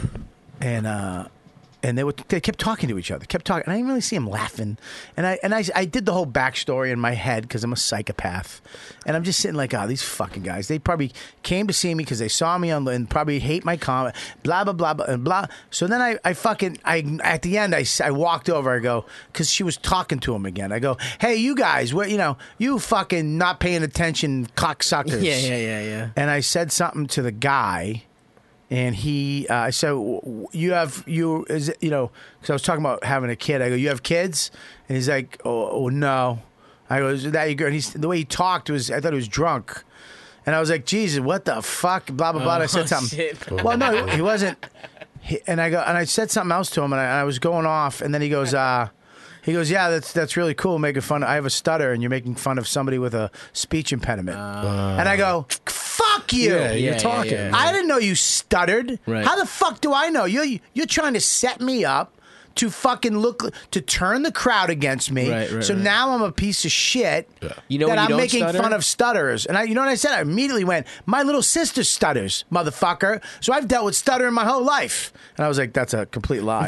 [SPEAKER 2] And uh and they would they kept talking to each other, kept talking. And I didn't really see them laughing. And I and I, I did the whole backstory in my head because I'm a psychopath. And I'm just sitting like, oh, these fucking guys. They probably came to see me because they saw me on and probably hate my comment, blah, blah, blah, blah, and blah. So then I, I fucking, I at the end, I, I walked over, I go, because she was talking to him again. I go, hey, you guys, what, you know, you fucking not paying attention cocksuckers.
[SPEAKER 9] Yeah, yeah, yeah, yeah.
[SPEAKER 2] And I said something to the guy. And he, uh, I said, w- you have, you, is it, you know, because I was talking about having a kid. I go, you have kids? And he's like, oh, oh no. I go, is that your girl? And he's, the way he talked was, I thought he was drunk. And I was like, Jesus, what the fuck? Blah, blah, blah. And I said
[SPEAKER 9] Oh,
[SPEAKER 2] something.
[SPEAKER 9] shit.
[SPEAKER 2] Well, no, he, he wasn't. He, and I go, and I said something else to him, and I, and I was going off. And then he goes, uh, he goes, yeah, that's that's really cool. Making fun. I have a stutter, and you're making fun of somebody with a speech impediment. and I go, fuck you.
[SPEAKER 10] Yeah, you're
[SPEAKER 9] Yeah,
[SPEAKER 10] talking.
[SPEAKER 9] yeah, yeah.
[SPEAKER 2] I didn't know you stuttered.
[SPEAKER 9] Right.
[SPEAKER 2] How the fuck do I know? You're you're trying to set me up to fucking look to turn the crowd against me.
[SPEAKER 9] Right, right,
[SPEAKER 2] so
[SPEAKER 9] right.
[SPEAKER 2] now I'm a piece of shit.
[SPEAKER 9] You know
[SPEAKER 2] that
[SPEAKER 9] when you
[SPEAKER 2] I'm
[SPEAKER 9] don't
[SPEAKER 2] making
[SPEAKER 9] stutter?
[SPEAKER 2] fun of stutterers. And I, you know what I said? I immediately went, my little sister stutters, motherfucker. So I've dealt with stuttering my whole life. And I was like, that's a complete lie.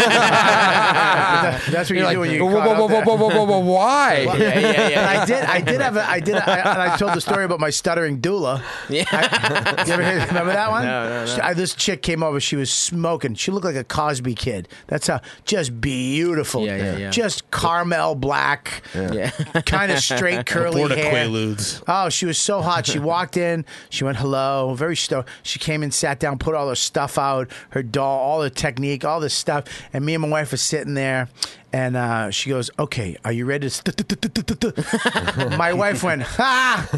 [SPEAKER 2] That- that's what you
[SPEAKER 7] You're
[SPEAKER 2] do
[SPEAKER 7] like,
[SPEAKER 2] when you
[SPEAKER 7] whoa,
[SPEAKER 2] get
[SPEAKER 7] whoa,
[SPEAKER 2] caught
[SPEAKER 7] whoa,
[SPEAKER 2] up
[SPEAKER 7] whoa,
[SPEAKER 2] there.
[SPEAKER 7] whoa, whoa, whoa, whoa, why?
[SPEAKER 2] Well,
[SPEAKER 9] Yeah, yeah, yeah.
[SPEAKER 2] I did. I did have. A, I did. I, and I told the story about my stuttering doula.
[SPEAKER 9] Yeah.
[SPEAKER 2] I, you ever hear, remember that one?
[SPEAKER 9] No, no, no.
[SPEAKER 2] She- I- this chick came over. She was smoking. She looked like a Cosby kid. That's how. Just beautiful.
[SPEAKER 9] Yeah, yeah, yeah.
[SPEAKER 2] Just caramel black.
[SPEAKER 9] Yeah.
[SPEAKER 2] Kind of straight curly
[SPEAKER 10] Border
[SPEAKER 2] hair.
[SPEAKER 10] Quaaludes.
[SPEAKER 2] Oh, she was so hot. She walked in. She went hello. Very stoked. She came in, sat down, put all her stuff out, her doll, all her technique, all this stuff. And me and my wife were sitting there. And uh, she goes, okay, are you ready to... st- st- st- st- st- st-" My wife went, ha!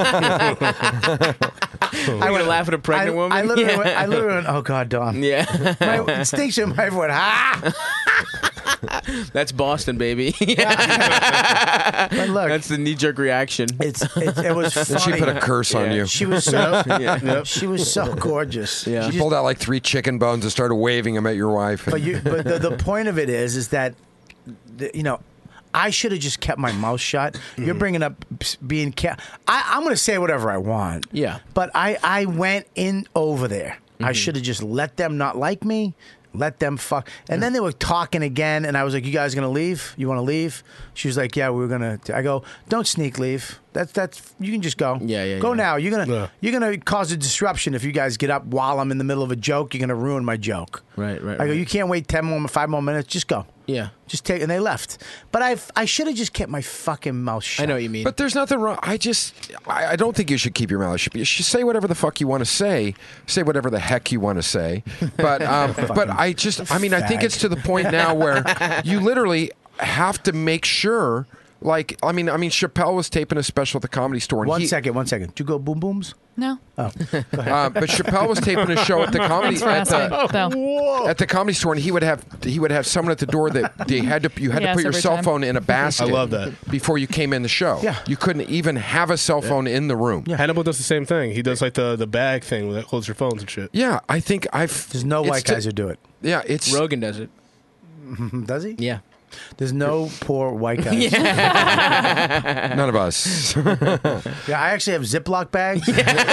[SPEAKER 9] I would laugh at a pregnant
[SPEAKER 2] I,
[SPEAKER 9] woman.
[SPEAKER 2] I literally,
[SPEAKER 9] yeah.
[SPEAKER 2] went, I literally went, oh, God, Don.
[SPEAKER 9] Yeah.
[SPEAKER 2] My instinctual wife went, ha!
[SPEAKER 9] That's Boston, baby.
[SPEAKER 2] But look,
[SPEAKER 9] That's the knee jerk reaction.
[SPEAKER 2] it's, it's, it was
[SPEAKER 7] Then
[SPEAKER 2] funny.
[SPEAKER 7] she put a curse on
[SPEAKER 9] Yeah.
[SPEAKER 7] you.
[SPEAKER 2] She was so,
[SPEAKER 9] Yeah.
[SPEAKER 2] she was so gorgeous.
[SPEAKER 9] Yeah.
[SPEAKER 2] She
[SPEAKER 7] She
[SPEAKER 2] just-
[SPEAKER 7] pulled out like three chicken bones and started waving them at your wife.
[SPEAKER 2] But you, but the, the point of it is, is that, the, you know, I should have just kept my mouth shut. You're bringing up being ca- I, I'm going to say whatever I want.
[SPEAKER 9] Yeah.
[SPEAKER 2] But I, I went in over there. I should have just let them not like me. Let them fuck. And then they were talking again, and I was like, "You guys gonna leave? You want to leave?" She was like, "Yeah, we were gonna." I go, "Don't sneak leave. That's that's. You can just go.
[SPEAKER 9] Yeah, yeah,
[SPEAKER 2] Go
[SPEAKER 9] yeah.
[SPEAKER 2] now. You're gonna
[SPEAKER 10] Yeah.
[SPEAKER 2] you're gonna cause a disruption if you guys get up while I'm in the middle of a joke. You're gonna ruin my joke."
[SPEAKER 9] Right, right,
[SPEAKER 2] I go,
[SPEAKER 9] right.
[SPEAKER 2] "You can't wait ten more, five more minutes. Just go.
[SPEAKER 9] Yeah.
[SPEAKER 2] Just take." And they left. But I I should have just kept my fucking mouth shut.
[SPEAKER 9] I know what you mean.
[SPEAKER 7] But there's nothing wrong. I just, I, I don't think you should keep your mouth shut. You should say whatever the fuck you want to say. Say whatever the heck you want to say. But, um, but I just, I mean, I think
[SPEAKER 2] fag.
[SPEAKER 7] it's to the point now where you literally have to make sure Like, I mean, I mean, Chappelle was taping a special at the Comedy Store. And
[SPEAKER 2] One
[SPEAKER 7] he,
[SPEAKER 2] second, one second. Did you go boom booms?
[SPEAKER 6] No.
[SPEAKER 2] Oh, go ahead.
[SPEAKER 7] Uh, but Chappelle was taping a show at the comedy
[SPEAKER 6] Thanks for
[SPEAKER 7] at the,
[SPEAKER 6] asking, though.
[SPEAKER 7] at the Comedy Store, and he would have he would have someone at the door that they had to you had
[SPEAKER 6] Yes,
[SPEAKER 7] to put your
[SPEAKER 6] every
[SPEAKER 7] cell
[SPEAKER 6] time.
[SPEAKER 7] phone in a basket.
[SPEAKER 10] I love that.
[SPEAKER 7] Before you came in the show.
[SPEAKER 2] Yeah.
[SPEAKER 7] You couldn't even have a cell phone in the room. Yeah.
[SPEAKER 10] Hannibal does the same thing. He does like the, the bag thing that holds your phones and shit.
[SPEAKER 7] Yeah, I think I've.
[SPEAKER 2] There's no
[SPEAKER 7] it's
[SPEAKER 2] white
[SPEAKER 7] to-
[SPEAKER 2] guys who do it.
[SPEAKER 7] Yeah, it's
[SPEAKER 9] Rogan does it.
[SPEAKER 2] Does he?
[SPEAKER 9] Yeah.
[SPEAKER 2] There's no poor white guys.
[SPEAKER 7] none of us.
[SPEAKER 2] Yeah, I actually have Ziploc bags.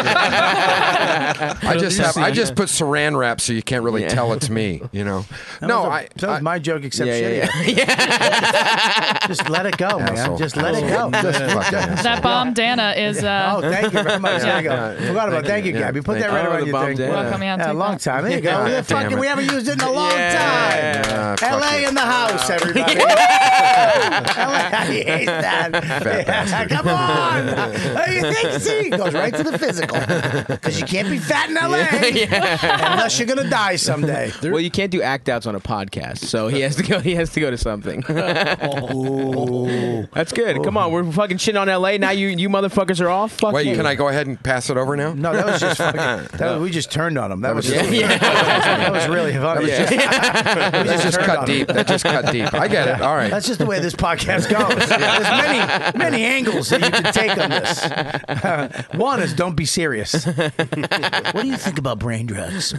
[SPEAKER 7] I just have I just put Saran wrap so you can't really tell it's me. You know.
[SPEAKER 2] That
[SPEAKER 7] no,
[SPEAKER 2] was a-
[SPEAKER 7] I.
[SPEAKER 2] That was
[SPEAKER 7] I-
[SPEAKER 2] my joke, except
[SPEAKER 9] Yeah, yeah,
[SPEAKER 2] shittier.
[SPEAKER 9] yeah.
[SPEAKER 2] Just let it go, man.
[SPEAKER 7] Asshole.
[SPEAKER 2] Just let it go.
[SPEAKER 7] Just fucking asshole.
[SPEAKER 6] That bomb Dana is. Uh,
[SPEAKER 2] Oh, thank you very much. There you go.
[SPEAKER 7] Yeah, yeah,
[SPEAKER 2] Forgot about. Thank you,
[SPEAKER 7] yeah,
[SPEAKER 2] Gabby. Put
[SPEAKER 7] thank
[SPEAKER 2] that
[SPEAKER 7] you.
[SPEAKER 2] right
[SPEAKER 9] Oh,
[SPEAKER 2] around
[SPEAKER 9] the
[SPEAKER 2] your
[SPEAKER 9] bomb
[SPEAKER 2] thing.
[SPEAKER 9] Dana.
[SPEAKER 6] Welcome, yeah,
[SPEAKER 2] Yeah, a
[SPEAKER 6] take
[SPEAKER 2] long
[SPEAKER 6] that.
[SPEAKER 2] time. There you go.
[SPEAKER 7] God
[SPEAKER 2] We're
[SPEAKER 7] damn
[SPEAKER 2] fucking,
[SPEAKER 7] it.
[SPEAKER 2] we haven't used it in a long
[SPEAKER 9] Yeah.
[SPEAKER 2] time.
[SPEAKER 7] Ah, fuck
[SPEAKER 2] L A
[SPEAKER 7] you.
[SPEAKER 2] in the house, everybody. L A, I hate that. Yeah, come on. Hey, you think, see, it goes right to the physical. Because you can't be fat in L A unless you're going to die someday.
[SPEAKER 9] Well, you can't do act outs on a podcast, so he has to go. He has to go to something.
[SPEAKER 2] Ooh.
[SPEAKER 9] That's good. Come on, we're fucking shitting on L A now. You you motherfuckers are off. Fuck
[SPEAKER 7] Wait,
[SPEAKER 9] you.
[SPEAKER 7] can I go ahead and pass it over now?
[SPEAKER 2] No, that was just fucking. That was, we just turned on him. That was
[SPEAKER 7] was-
[SPEAKER 2] just, that was really funny.
[SPEAKER 7] That was just, that just
[SPEAKER 2] turned
[SPEAKER 7] cut
[SPEAKER 2] on
[SPEAKER 7] deep.
[SPEAKER 2] him.
[SPEAKER 7] That just cut deep. I get it. All right.
[SPEAKER 2] That's just the way this podcast goes. There's many, many angles that you can take on this. Uh, one is don't be serious. What do you think about brain drugs?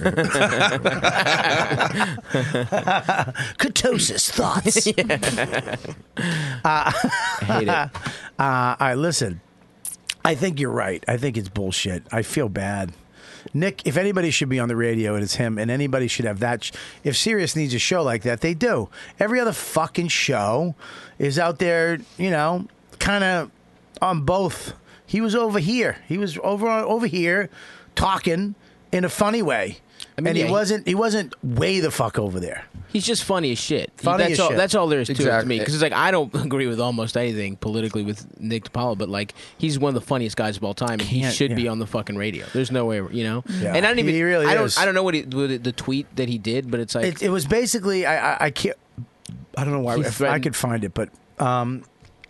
[SPEAKER 2] Ketosis thoughts.
[SPEAKER 9] I hate it.
[SPEAKER 2] Uh, all right, listen. I think you're right. I think it's bullshit. I feel bad. Nick, if anybody should be on the radio, it is him, and anybody should have that. Sh- if Sirius needs a show like that, they do. Every other fucking show is out there, you know, kind of on both. He was over here. He was over over here talking in a funny way.
[SPEAKER 9] I mean,
[SPEAKER 2] and
[SPEAKER 9] yeah,
[SPEAKER 2] he
[SPEAKER 9] he-
[SPEAKER 2] wasn't he wasn't way the fuck over there.
[SPEAKER 9] He's just funny as shit.
[SPEAKER 2] Funny
[SPEAKER 9] that's
[SPEAKER 2] as
[SPEAKER 9] all.
[SPEAKER 2] shit.
[SPEAKER 9] That's all there is to it to
[SPEAKER 7] Exactly.
[SPEAKER 9] me. Because it's like I don't agree with almost anything politically with Nick DiPaolo, but like he's one of the funniest guys of all time, and he
[SPEAKER 2] Can't-
[SPEAKER 9] should be
[SPEAKER 2] yeah.
[SPEAKER 9] on the fucking radio. There's no way, you know.
[SPEAKER 2] Yeah.
[SPEAKER 9] And I don't even.
[SPEAKER 2] He really
[SPEAKER 9] I don't.
[SPEAKER 2] is.
[SPEAKER 9] I don't know what, he, what it- the tweet that he did, but it's like
[SPEAKER 2] It, it was basically I, I I can't I don't know why
[SPEAKER 9] He
[SPEAKER 2] if I
[SPEAKER 9] threatened-
[SPEAKER 2] could find it, but um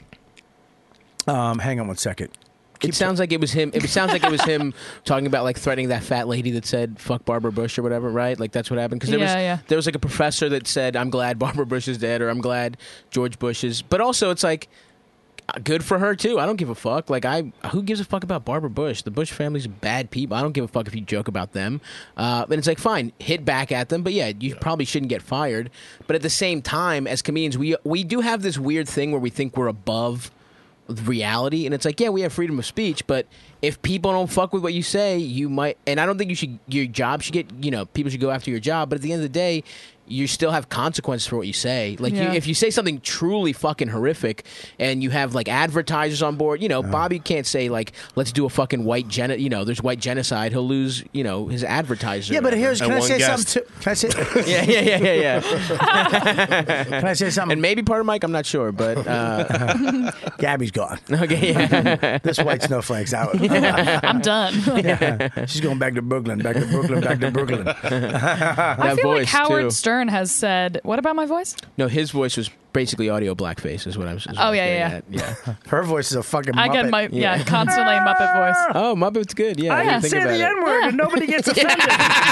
[SPEAKER 2] um hang on one second.
[SPEAKER 9] it sounds like it was him. It sounds like it was him talking about like threatening that fat lady that said "fuck Barbara Bush" or whatever, right? Like that's what happened. Because there
[SPEAKER 6] Yeah,
[SPEAKER 9] was
[SPEAKER 6] yeah.
[SPEAKER 9] there was like a professor that said, "I'm glad Barbara Bush is dead," or "I'm glad George Bush is." But also, it's like good for her too. I don't give a fuck. Like I, who gives a fuck about Barbara Bush? The Bush family's bad people. I don't give a fuck if you joke about them. Uh, and it's like fine, hit back at them. But yeah, you probably shouldn't get fired. But at the same time, as comedians, we we do have this weird thing where we think we're above reality, and it's like, yeah, we have freedom of speech, but if people don't fuck with what you say, you might. And I don't think you should. Your job should get. You know, people should go after your job. But at the end of the day, you still have consequences for what you say. Like,
[SPEAKER 6] Yeah.
[SPEAKER 9] you, if you say something truly fucking horrific, and you have like advertisers on board, you know, Bobby can't say like, let's do a fucking white gen. You know, there's white genocide. He'll lose. You know, his advertiser.
[SPEAKER 2] Yeah, but here's can
[SPEAKER 10] And
[SPEAKER 2] I
[SPEAKER 10] one
[SPEAKER 2] say
[SPEAKER 10] guest.
[SPEAKER 2] something too? Can I say
[SPEAKER 9] yeah, yeah, yeah, yeah, yeah.
[SPEAKER 2] Can I say something?
[SPEAKER 9] And maybe part of Mike, I'm not sure, but uh,
[SPEAKER 2] Gabby's gone.
[SPEAKER 9] okay, yeah.
[SPEAKER 2] This white snowflake's out.
[SPEAKER 6] I'm done.
[SPEAKER 2] Yeah. She's going back to Brooklyn, back to Brooklyn, back to Brooklyn.
[SPEAKER 6] I
[SPEAKER 9] That
[SPEAKER 6] feel like
[SPEAKER 9] voice,
[SPEAKER 6] Howard
[SPEAKER 9] too.
[SPEAKER 6] Stern has said, "What about my voice?"
[SPEAKER 9] No, his voice was basically audio blackface, is what I'm. Is what
[SPEAKER 6] Oh,
[SPEAKER 9] I'm
[SPEAKER 6] yeah,
[SPEAKER 9] getting
[SPEAKER 6] yeah.
[SPEAKER 9] at. yeah.
[SPEAKER 2] Her voice is a fucking
[SPEAKER 6] I
[SPEAKER 2] Muppet.
[SPEAKER 6] get my yeah,
[SPEAKER 9] Yeah.
[SPEAKER 6] constantly Muppet voice.
[SPEAKER 9] Oh, Muppet's good. Yeah, I
[SPEAKER 6] Yeah.
[SPEAKER 9] didn't think about it.
[SPEAKER 2] N-word and nobody gets offended.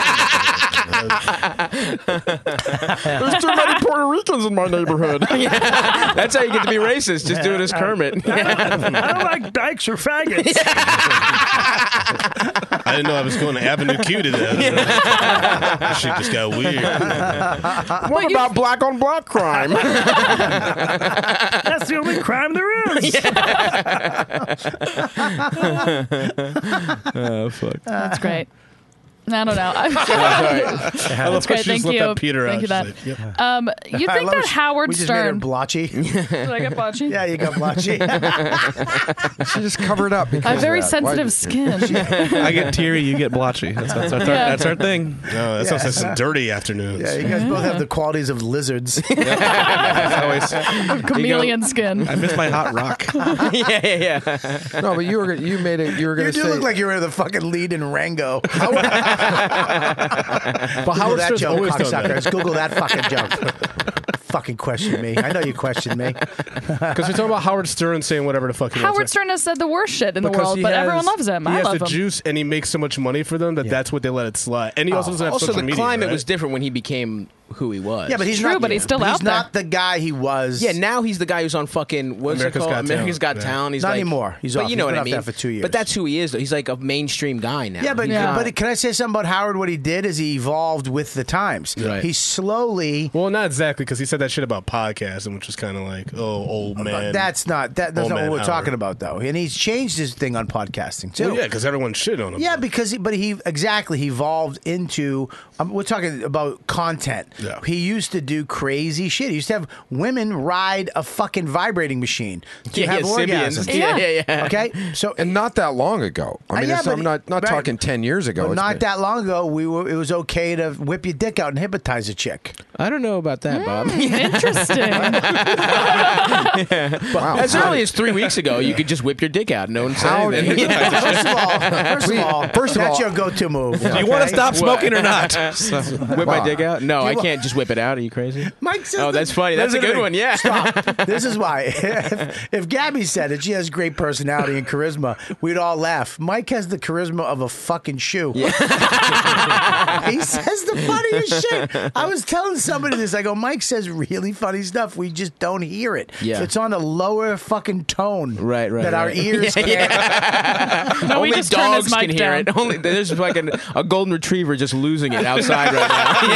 [SPEAKER 9] There's too many Puerto Ricans in my neighborhood. Yeah. That's how you get to be racist. Just do it as Kermit.
[SPEAKER 2] I don't like dykes or faggots.
[SPEAKER 10] I didn't know I was going to Avenue Q to that. Shit just got weird.
[SPEAKER 9] What about black on black crime?
[SPEAKER 2] That's the only crime there is.
[SPEAKER 9] Oh fuck.
[SPEAKER 6] That's great. I don't know.
[SPEAKER 10] I love
[SPEAKER 6] That's
[SPEAKER 10] how
[SPEAKER 6] great.
[SPEAKER 10] she
[SPEAKER 6] Thank
[SPEAKER 10] just let
[SPEAKER 6] you.
[SPEAKER 10] that Peter
[SPEAKER 6] Thank
[SPEAKER 10] out.
[SPEAKER 6] you.
[SPEAKER 10] She's
[SPEAKER 6] That.
[SPEAKER 10] like, yep.
[SPEAKER 6] Um, you
[SPEAKER 2] I
[SPEAKER 6] think
[SPEAKER 2] love
[SPEAKER 6] that
[SPEAKER 2] it.
[SPEAKER 6] Howard
[SPEAKER 2] we just made her
[SPEAKER 6] Stern?
[SPEAKER 2] blotchy.
[SPEAKER 6] Did I get blotchy?
[SPEAKER 2] Yeah, you got blotchy.
[SPEAKER 7] She just covered up. Because
[SPEAKER 6] I have very
[SPEAKER 7] of that. Why-
[SPEAKER 6] sensitive skin.
[SPEAKER 5] I get teary, you get blotchy. That's, that's, our,
[SPEAKER 6] Yeah.
[SPEAKER 5] that's our thing.
[SPEAKER 10] No, that sounds like some dirty afternoons.
[SPEAKER 2] Yeah, you guys both have the qualities of lizards.
[SPEAKER 5] It's always,
[SPEAKER 6] Chameleon skin.
[SPEAKER 5] I miss my hot rock.
[SPEAKER 9] yeah, yeah, yeah.
[SPEAKER 7] No, but you were gonna- you made it. You were
[SPEAKER 2] You
[SPEAKER 7] going to
[SPEAKER 2] do
[SPEAKER 7] say.
[SPEAKER 2] look like you were the fucking lead in Rango.
[SPEAKER 10] But
[SPEAKER 2] Google
[SPEAKER 10] Howard
[SPEAKER 2] that
[SPEAKER 10] Stern's
[SPEAKER 2] joke,
[SPEAKER 10] always done that.
[SPEAKER 2] cocksuckers. Google that fucking joke. fucking question me. I know you questioned me.
[SPEAKER 10] Because we're talking about Howard Stern saying whatever the fuck he wants.
[SPEAKER 6] Howard Stern has said the worst shit in the
[SPEAKER 10] Because
[SPEAKER 6] world,
[SPEAKER 10] he
[SPEAKER 6] but
[SPEAKER 10] has-
[SPEAKER 6] everyone loves him.
[SPEAKER 10] He
[SPEAKER 6] I
[SPEAKER 10] has
[SPEAKER 6] love
[SPEAKER 10] the
[SPEAKER 6] him.
[SPEAKER 10] juice, and he makes so much money for them that that's what they let it slide. And he also doesn't have
[SPEAKER 9] Also,
[SPEAKER 10] social
[SPEAKER 9] the
[SPEAKER 10] media.
[SPEAKER 9] climate
[SPEAKER 10] right?
[SPEAKER 9] was different when he became who he was.
[SPEAKER 2] Yeah, but he's
[SPEAKER 6] True,
[SPEAKER 2] not.
[SPEAKER 6] but he's still
[SPEAKER 2] he's
[SPEAKER 6] out there.
[SPEAKER 2] not the guy he was.
[SPEAKER 9] Yeah, now he's the guy who's on fucking what's
[SPEAKER 10] America's
[SPEAKER 9] it called?
[SPEAKER 10] Got
[SPEAKER 9] America's
[SPEAKER 10] Talent.
[SPEAKER 9] Got
[SPEAKER 10] Yeah.
[SPEAKER 9] Talent. He's
[SPEAKER 2] Not
[SPEAKER 9] like,
[SPEAKER 2] anymore. He's
[SPEAKER 9] but
[SPEAKER 2] off.
[SPEAKER 9] you know
[SPEAKER 2] He's
[SPEAKER 9] what
[SPEAKER 2] been
[SPEAKER 9] I
[SPEAKER 2] off
[SPEAKER 9] mean.
[SPEAKER 2] that for two years.
[SPEAKER 9] But that's who he is. Though. He's like a mainstream guy now.
[SPEAKER 2] Yeah, but
[SPEAKER 6] Yeah.
[SPEAKER 2] but can I say something about Howard? What he did is he evolved with the times.
[SPEAKER 10] Right.
[SPEAKER 2] He slowly.
[SPEAKER 10] Well, not exactly, because he said that shit about podcasting, which was kind of like, oh, old man.
[SPEAKER 2] That's not that. That's
[SPEAKER 10] Old
[SPEAKER 2] not what
[SPEAKER 10] man
[SPEAKER 2] we're
[SPEAKER 10] Howard.
[SPEAKER 2] talking about, though. And he's changed his thing on podcasting too.
[SPEAKER 10] Well, yeah, because everyone shit on him.
[SPEAKER 2] Yeah, because he, but he exactly he evolved into. Um, we're talking about content.
[SPEAKER 10] Yeah.
[SPEAKER 2] He used to do crazy shit. He used to have women ride a fucking vibrating machine to
[SPEAKER 9] Yeah,
[SPEAKER 2] have
[SPEAKER 9] yeah,
[SPEAKER 2] orgasms.
[SPEAKER 9] Sybians. Yeah, yeah, yeah.
[SPEAKER 2] Okay, so
[SPEAKER 7] And not that long ago. I
[SPEAKER 2] Uh,
[SPEAKER 7] mean,
[SPEAKER 2] yeah,
[SPEAKER 7] it's,
[SPEAKER 2] but-
[SPEAKER 7] I'm not not
[SPEAKER 2] right.
[SPEAKER 7] talking ten years ago.
[SPEAKER 2] but
[SPEAKER 7] It's
[SPEAKER 2] not
[SPEAKER 7] been-
[SPEAKER 2] that long ago, we were. It was okay to whip your dick out and hypnotize a chick.
[SPEAKER 9] I don't know about that, Bob.
[SPEAKER 6] Interesting.
[SPEAKER 7] Wow.
[SPEAKER 9] As early as three weeks ago, you could just whip your dick out. No one said
[SPEAKER 7] How-
[SPEAKER 9] anything.
[SPEAKER 2] First of all, first of all,
[SPEAKER 7] First of
[SPEAKER 2] that's
[SPEAKER 7] all-
[SPEAKER 2] your go-to move.
[SPEAKER 5] Do you want to stop smoking or not? So-
[SPEAKER 9] Whip my
[SPEAKER 7] Wow.
[SPEAKER 9] dick out? No, I
[SPEAKER 2] wa-
[SPEAKER 9] can't just whip it out. Are you crazy?
[SPEAKER 2] Mike says
[SPEAKER 9] Oh,
[SPEAKER 2] that-
[SPEAKER 9] that's funny. That's a
[SPEAKER 2] Listen to
[SPEAKER 9] good
[SPEAKER 2] me.
[SPEAKER 9] one. Yeah.
[SPEAKER 2] Stop. This is why. If, if Gabby said it, she has great personality and charisma. We'd all laugh. Mike has the charisma of a fucking shoe. he says the funniest shit. I was telling somebody this. I go, Mike says really funny stuff. We just don't hear it.
[SPEAKER 9] Yeah.
[SPEAKER 2] It's on a lower fucking tone.
[SPEAKER 9] Right, right,
[SPEAKER 2] That our
[SPEAKER 9] right.
[SPEAKER 2] ears
[SPEAKER 9] Yeah,
[SPEAKER 2] can't.
[SPEAKER 6] No, we
[SPEAKER 9] Only
[SPEAKER 6] just turn his
[SPEAKER 9] dogs can
[SPEAKER 6] mic
[SPEAKER 9] hear
[SPEAKER 6] down.
[SPEAKER 9] it. Only there's like an, a golden retriever just losing it outside right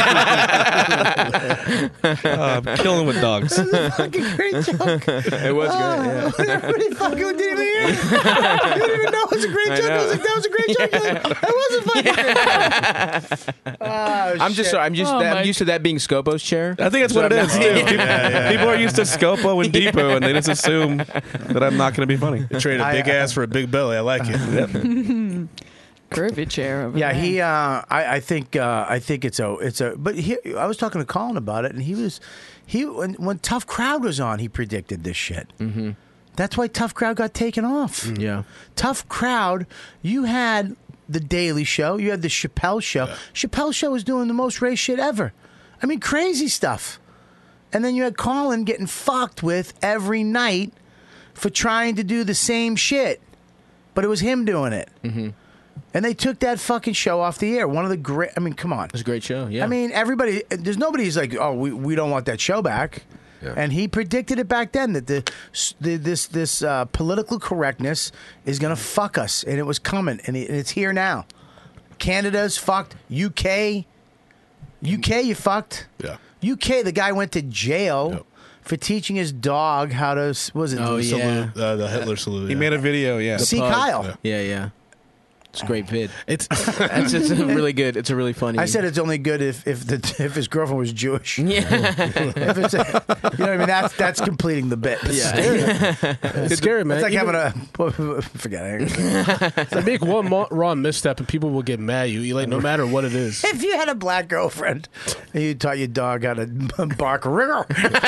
[SPEAKER 9] now.
[SPEAKER 5] Uh, I'm killing with dogs.
[SPEAKER 2] Fucking great joke.
[SPEAKER 9] It was
[SPEAKER 2] Oh,
[SPEAKER 9] good. Yeah.
[SPEAKER 2] everybody fucking didn't even hear it. You didn't even know it was a great
[SPEAKER 9] I
[SPEAKER 2] joke. I, was
[SPEAKER 9] know.
[SPEAKER 2] like, that was a great joke. You're like, that wasn't funny. Oh,
[SPEAKER 9] I'm just
[SPEAKER 2] shit.
[SPEAKER 9] sorry. I'm just
[SPEAKER 6] Oh,
[SPEAKER 9] I'm
[SPEAKER 6] Mike.
[SPEAKER 9] used to that being Scopo's chair.
[SPEAKER 5] I think that's what it is, too. People are used to Scopo and Depot, and they just assume that I'm not going to be funny.
[SPEAKER 10] Trade a big
[SPEAKER 2] I-
[SPEAKER 10] ass for a big belly. I like it.
[SPEAKER 6] Groovy chair over
[SPEAKER 2] Yeah,
[SPEAKER 6] there.
[SPEAKER 2] he. Uh, I, I think. Uh, I think it's a. It's a. But he, I was talking to Colin about it, and he was. He when, when Tough Crowd was on, he predicted this shit. Mm-hmm. That's why Tough Crowd got taken off.
[SPEAKER 9] Yeah.
[SPEAKER 2] Tough Crowd. You had the Daily Show. You had the Chappelle Show. Chappelle Show was doing the most race shit ever. I mean, crazy stuff. And then you had Colin getting fucked with every night for trying to do the same shit, but it was him doing it. Mm-hmm. And they took that fucking show off the air. One of the great. I mean, come on.
[SPEAKER 9] It was a great show. Yeah.
[SPEAKER 2] I mean, everybody. There's nobody who's like, oh, we, we don't want that show back.
[SPEAKER 7] Yeah.
[SPEAKER 2] And he predicted it back then that the, the this this uh, political correctness is going to fuck us, and it was coming, and, it, and it's here now. Canada's fucked. U K, U K, you fucked.
[SPEAKER 10] Yeah.
[SPEAKER 2] U K, the guy went to jail
[SPEAKER 10] Yep.
[SPEAKER 2] for teaching his dog how to. what Was it?
[SPEAKER 9] Oh,
[SPEAKER 2] do-
[SPEAKER 9] yeah.
[SPEAKER 10] Uh, the Hitler salute.
[SPEAKER 5] He
[SPEAKER 10] yeah.
[SPEAKER 5] made a video, yeah.
[SPEAKER 2] See
[SPEAKER 9] Pug.
[SPEAKER 2] Kyle.
[SPEAKER 9] Yeah, yeah. It's a great vid.
[SPEAKER 10] It's
[SPEAKER 9] It's, it's a really good. It's a really funny.
[SPEAKER 2] I said it's only good if if the if his girlfriend was Jewish.
[SPEAKER 9] Yeah.
[SPEAKER 2] If it's a, you know what I mean? That's that's completing the bit.
[SPEAKER 9] Yeah.
[SPEAKER 10] it's scary, man.
[SPEAKER 2] It's like
[SPEAKER 10] Even-
[SPEAKER 2] having a forget it.
[SPEAKER 10] Like, make one mo- wrong misstep and people will get mad at you. You like no matter what it is.
[SPEAKER 2] If you had a black girlfriend and you taught your dog how to bark rigor,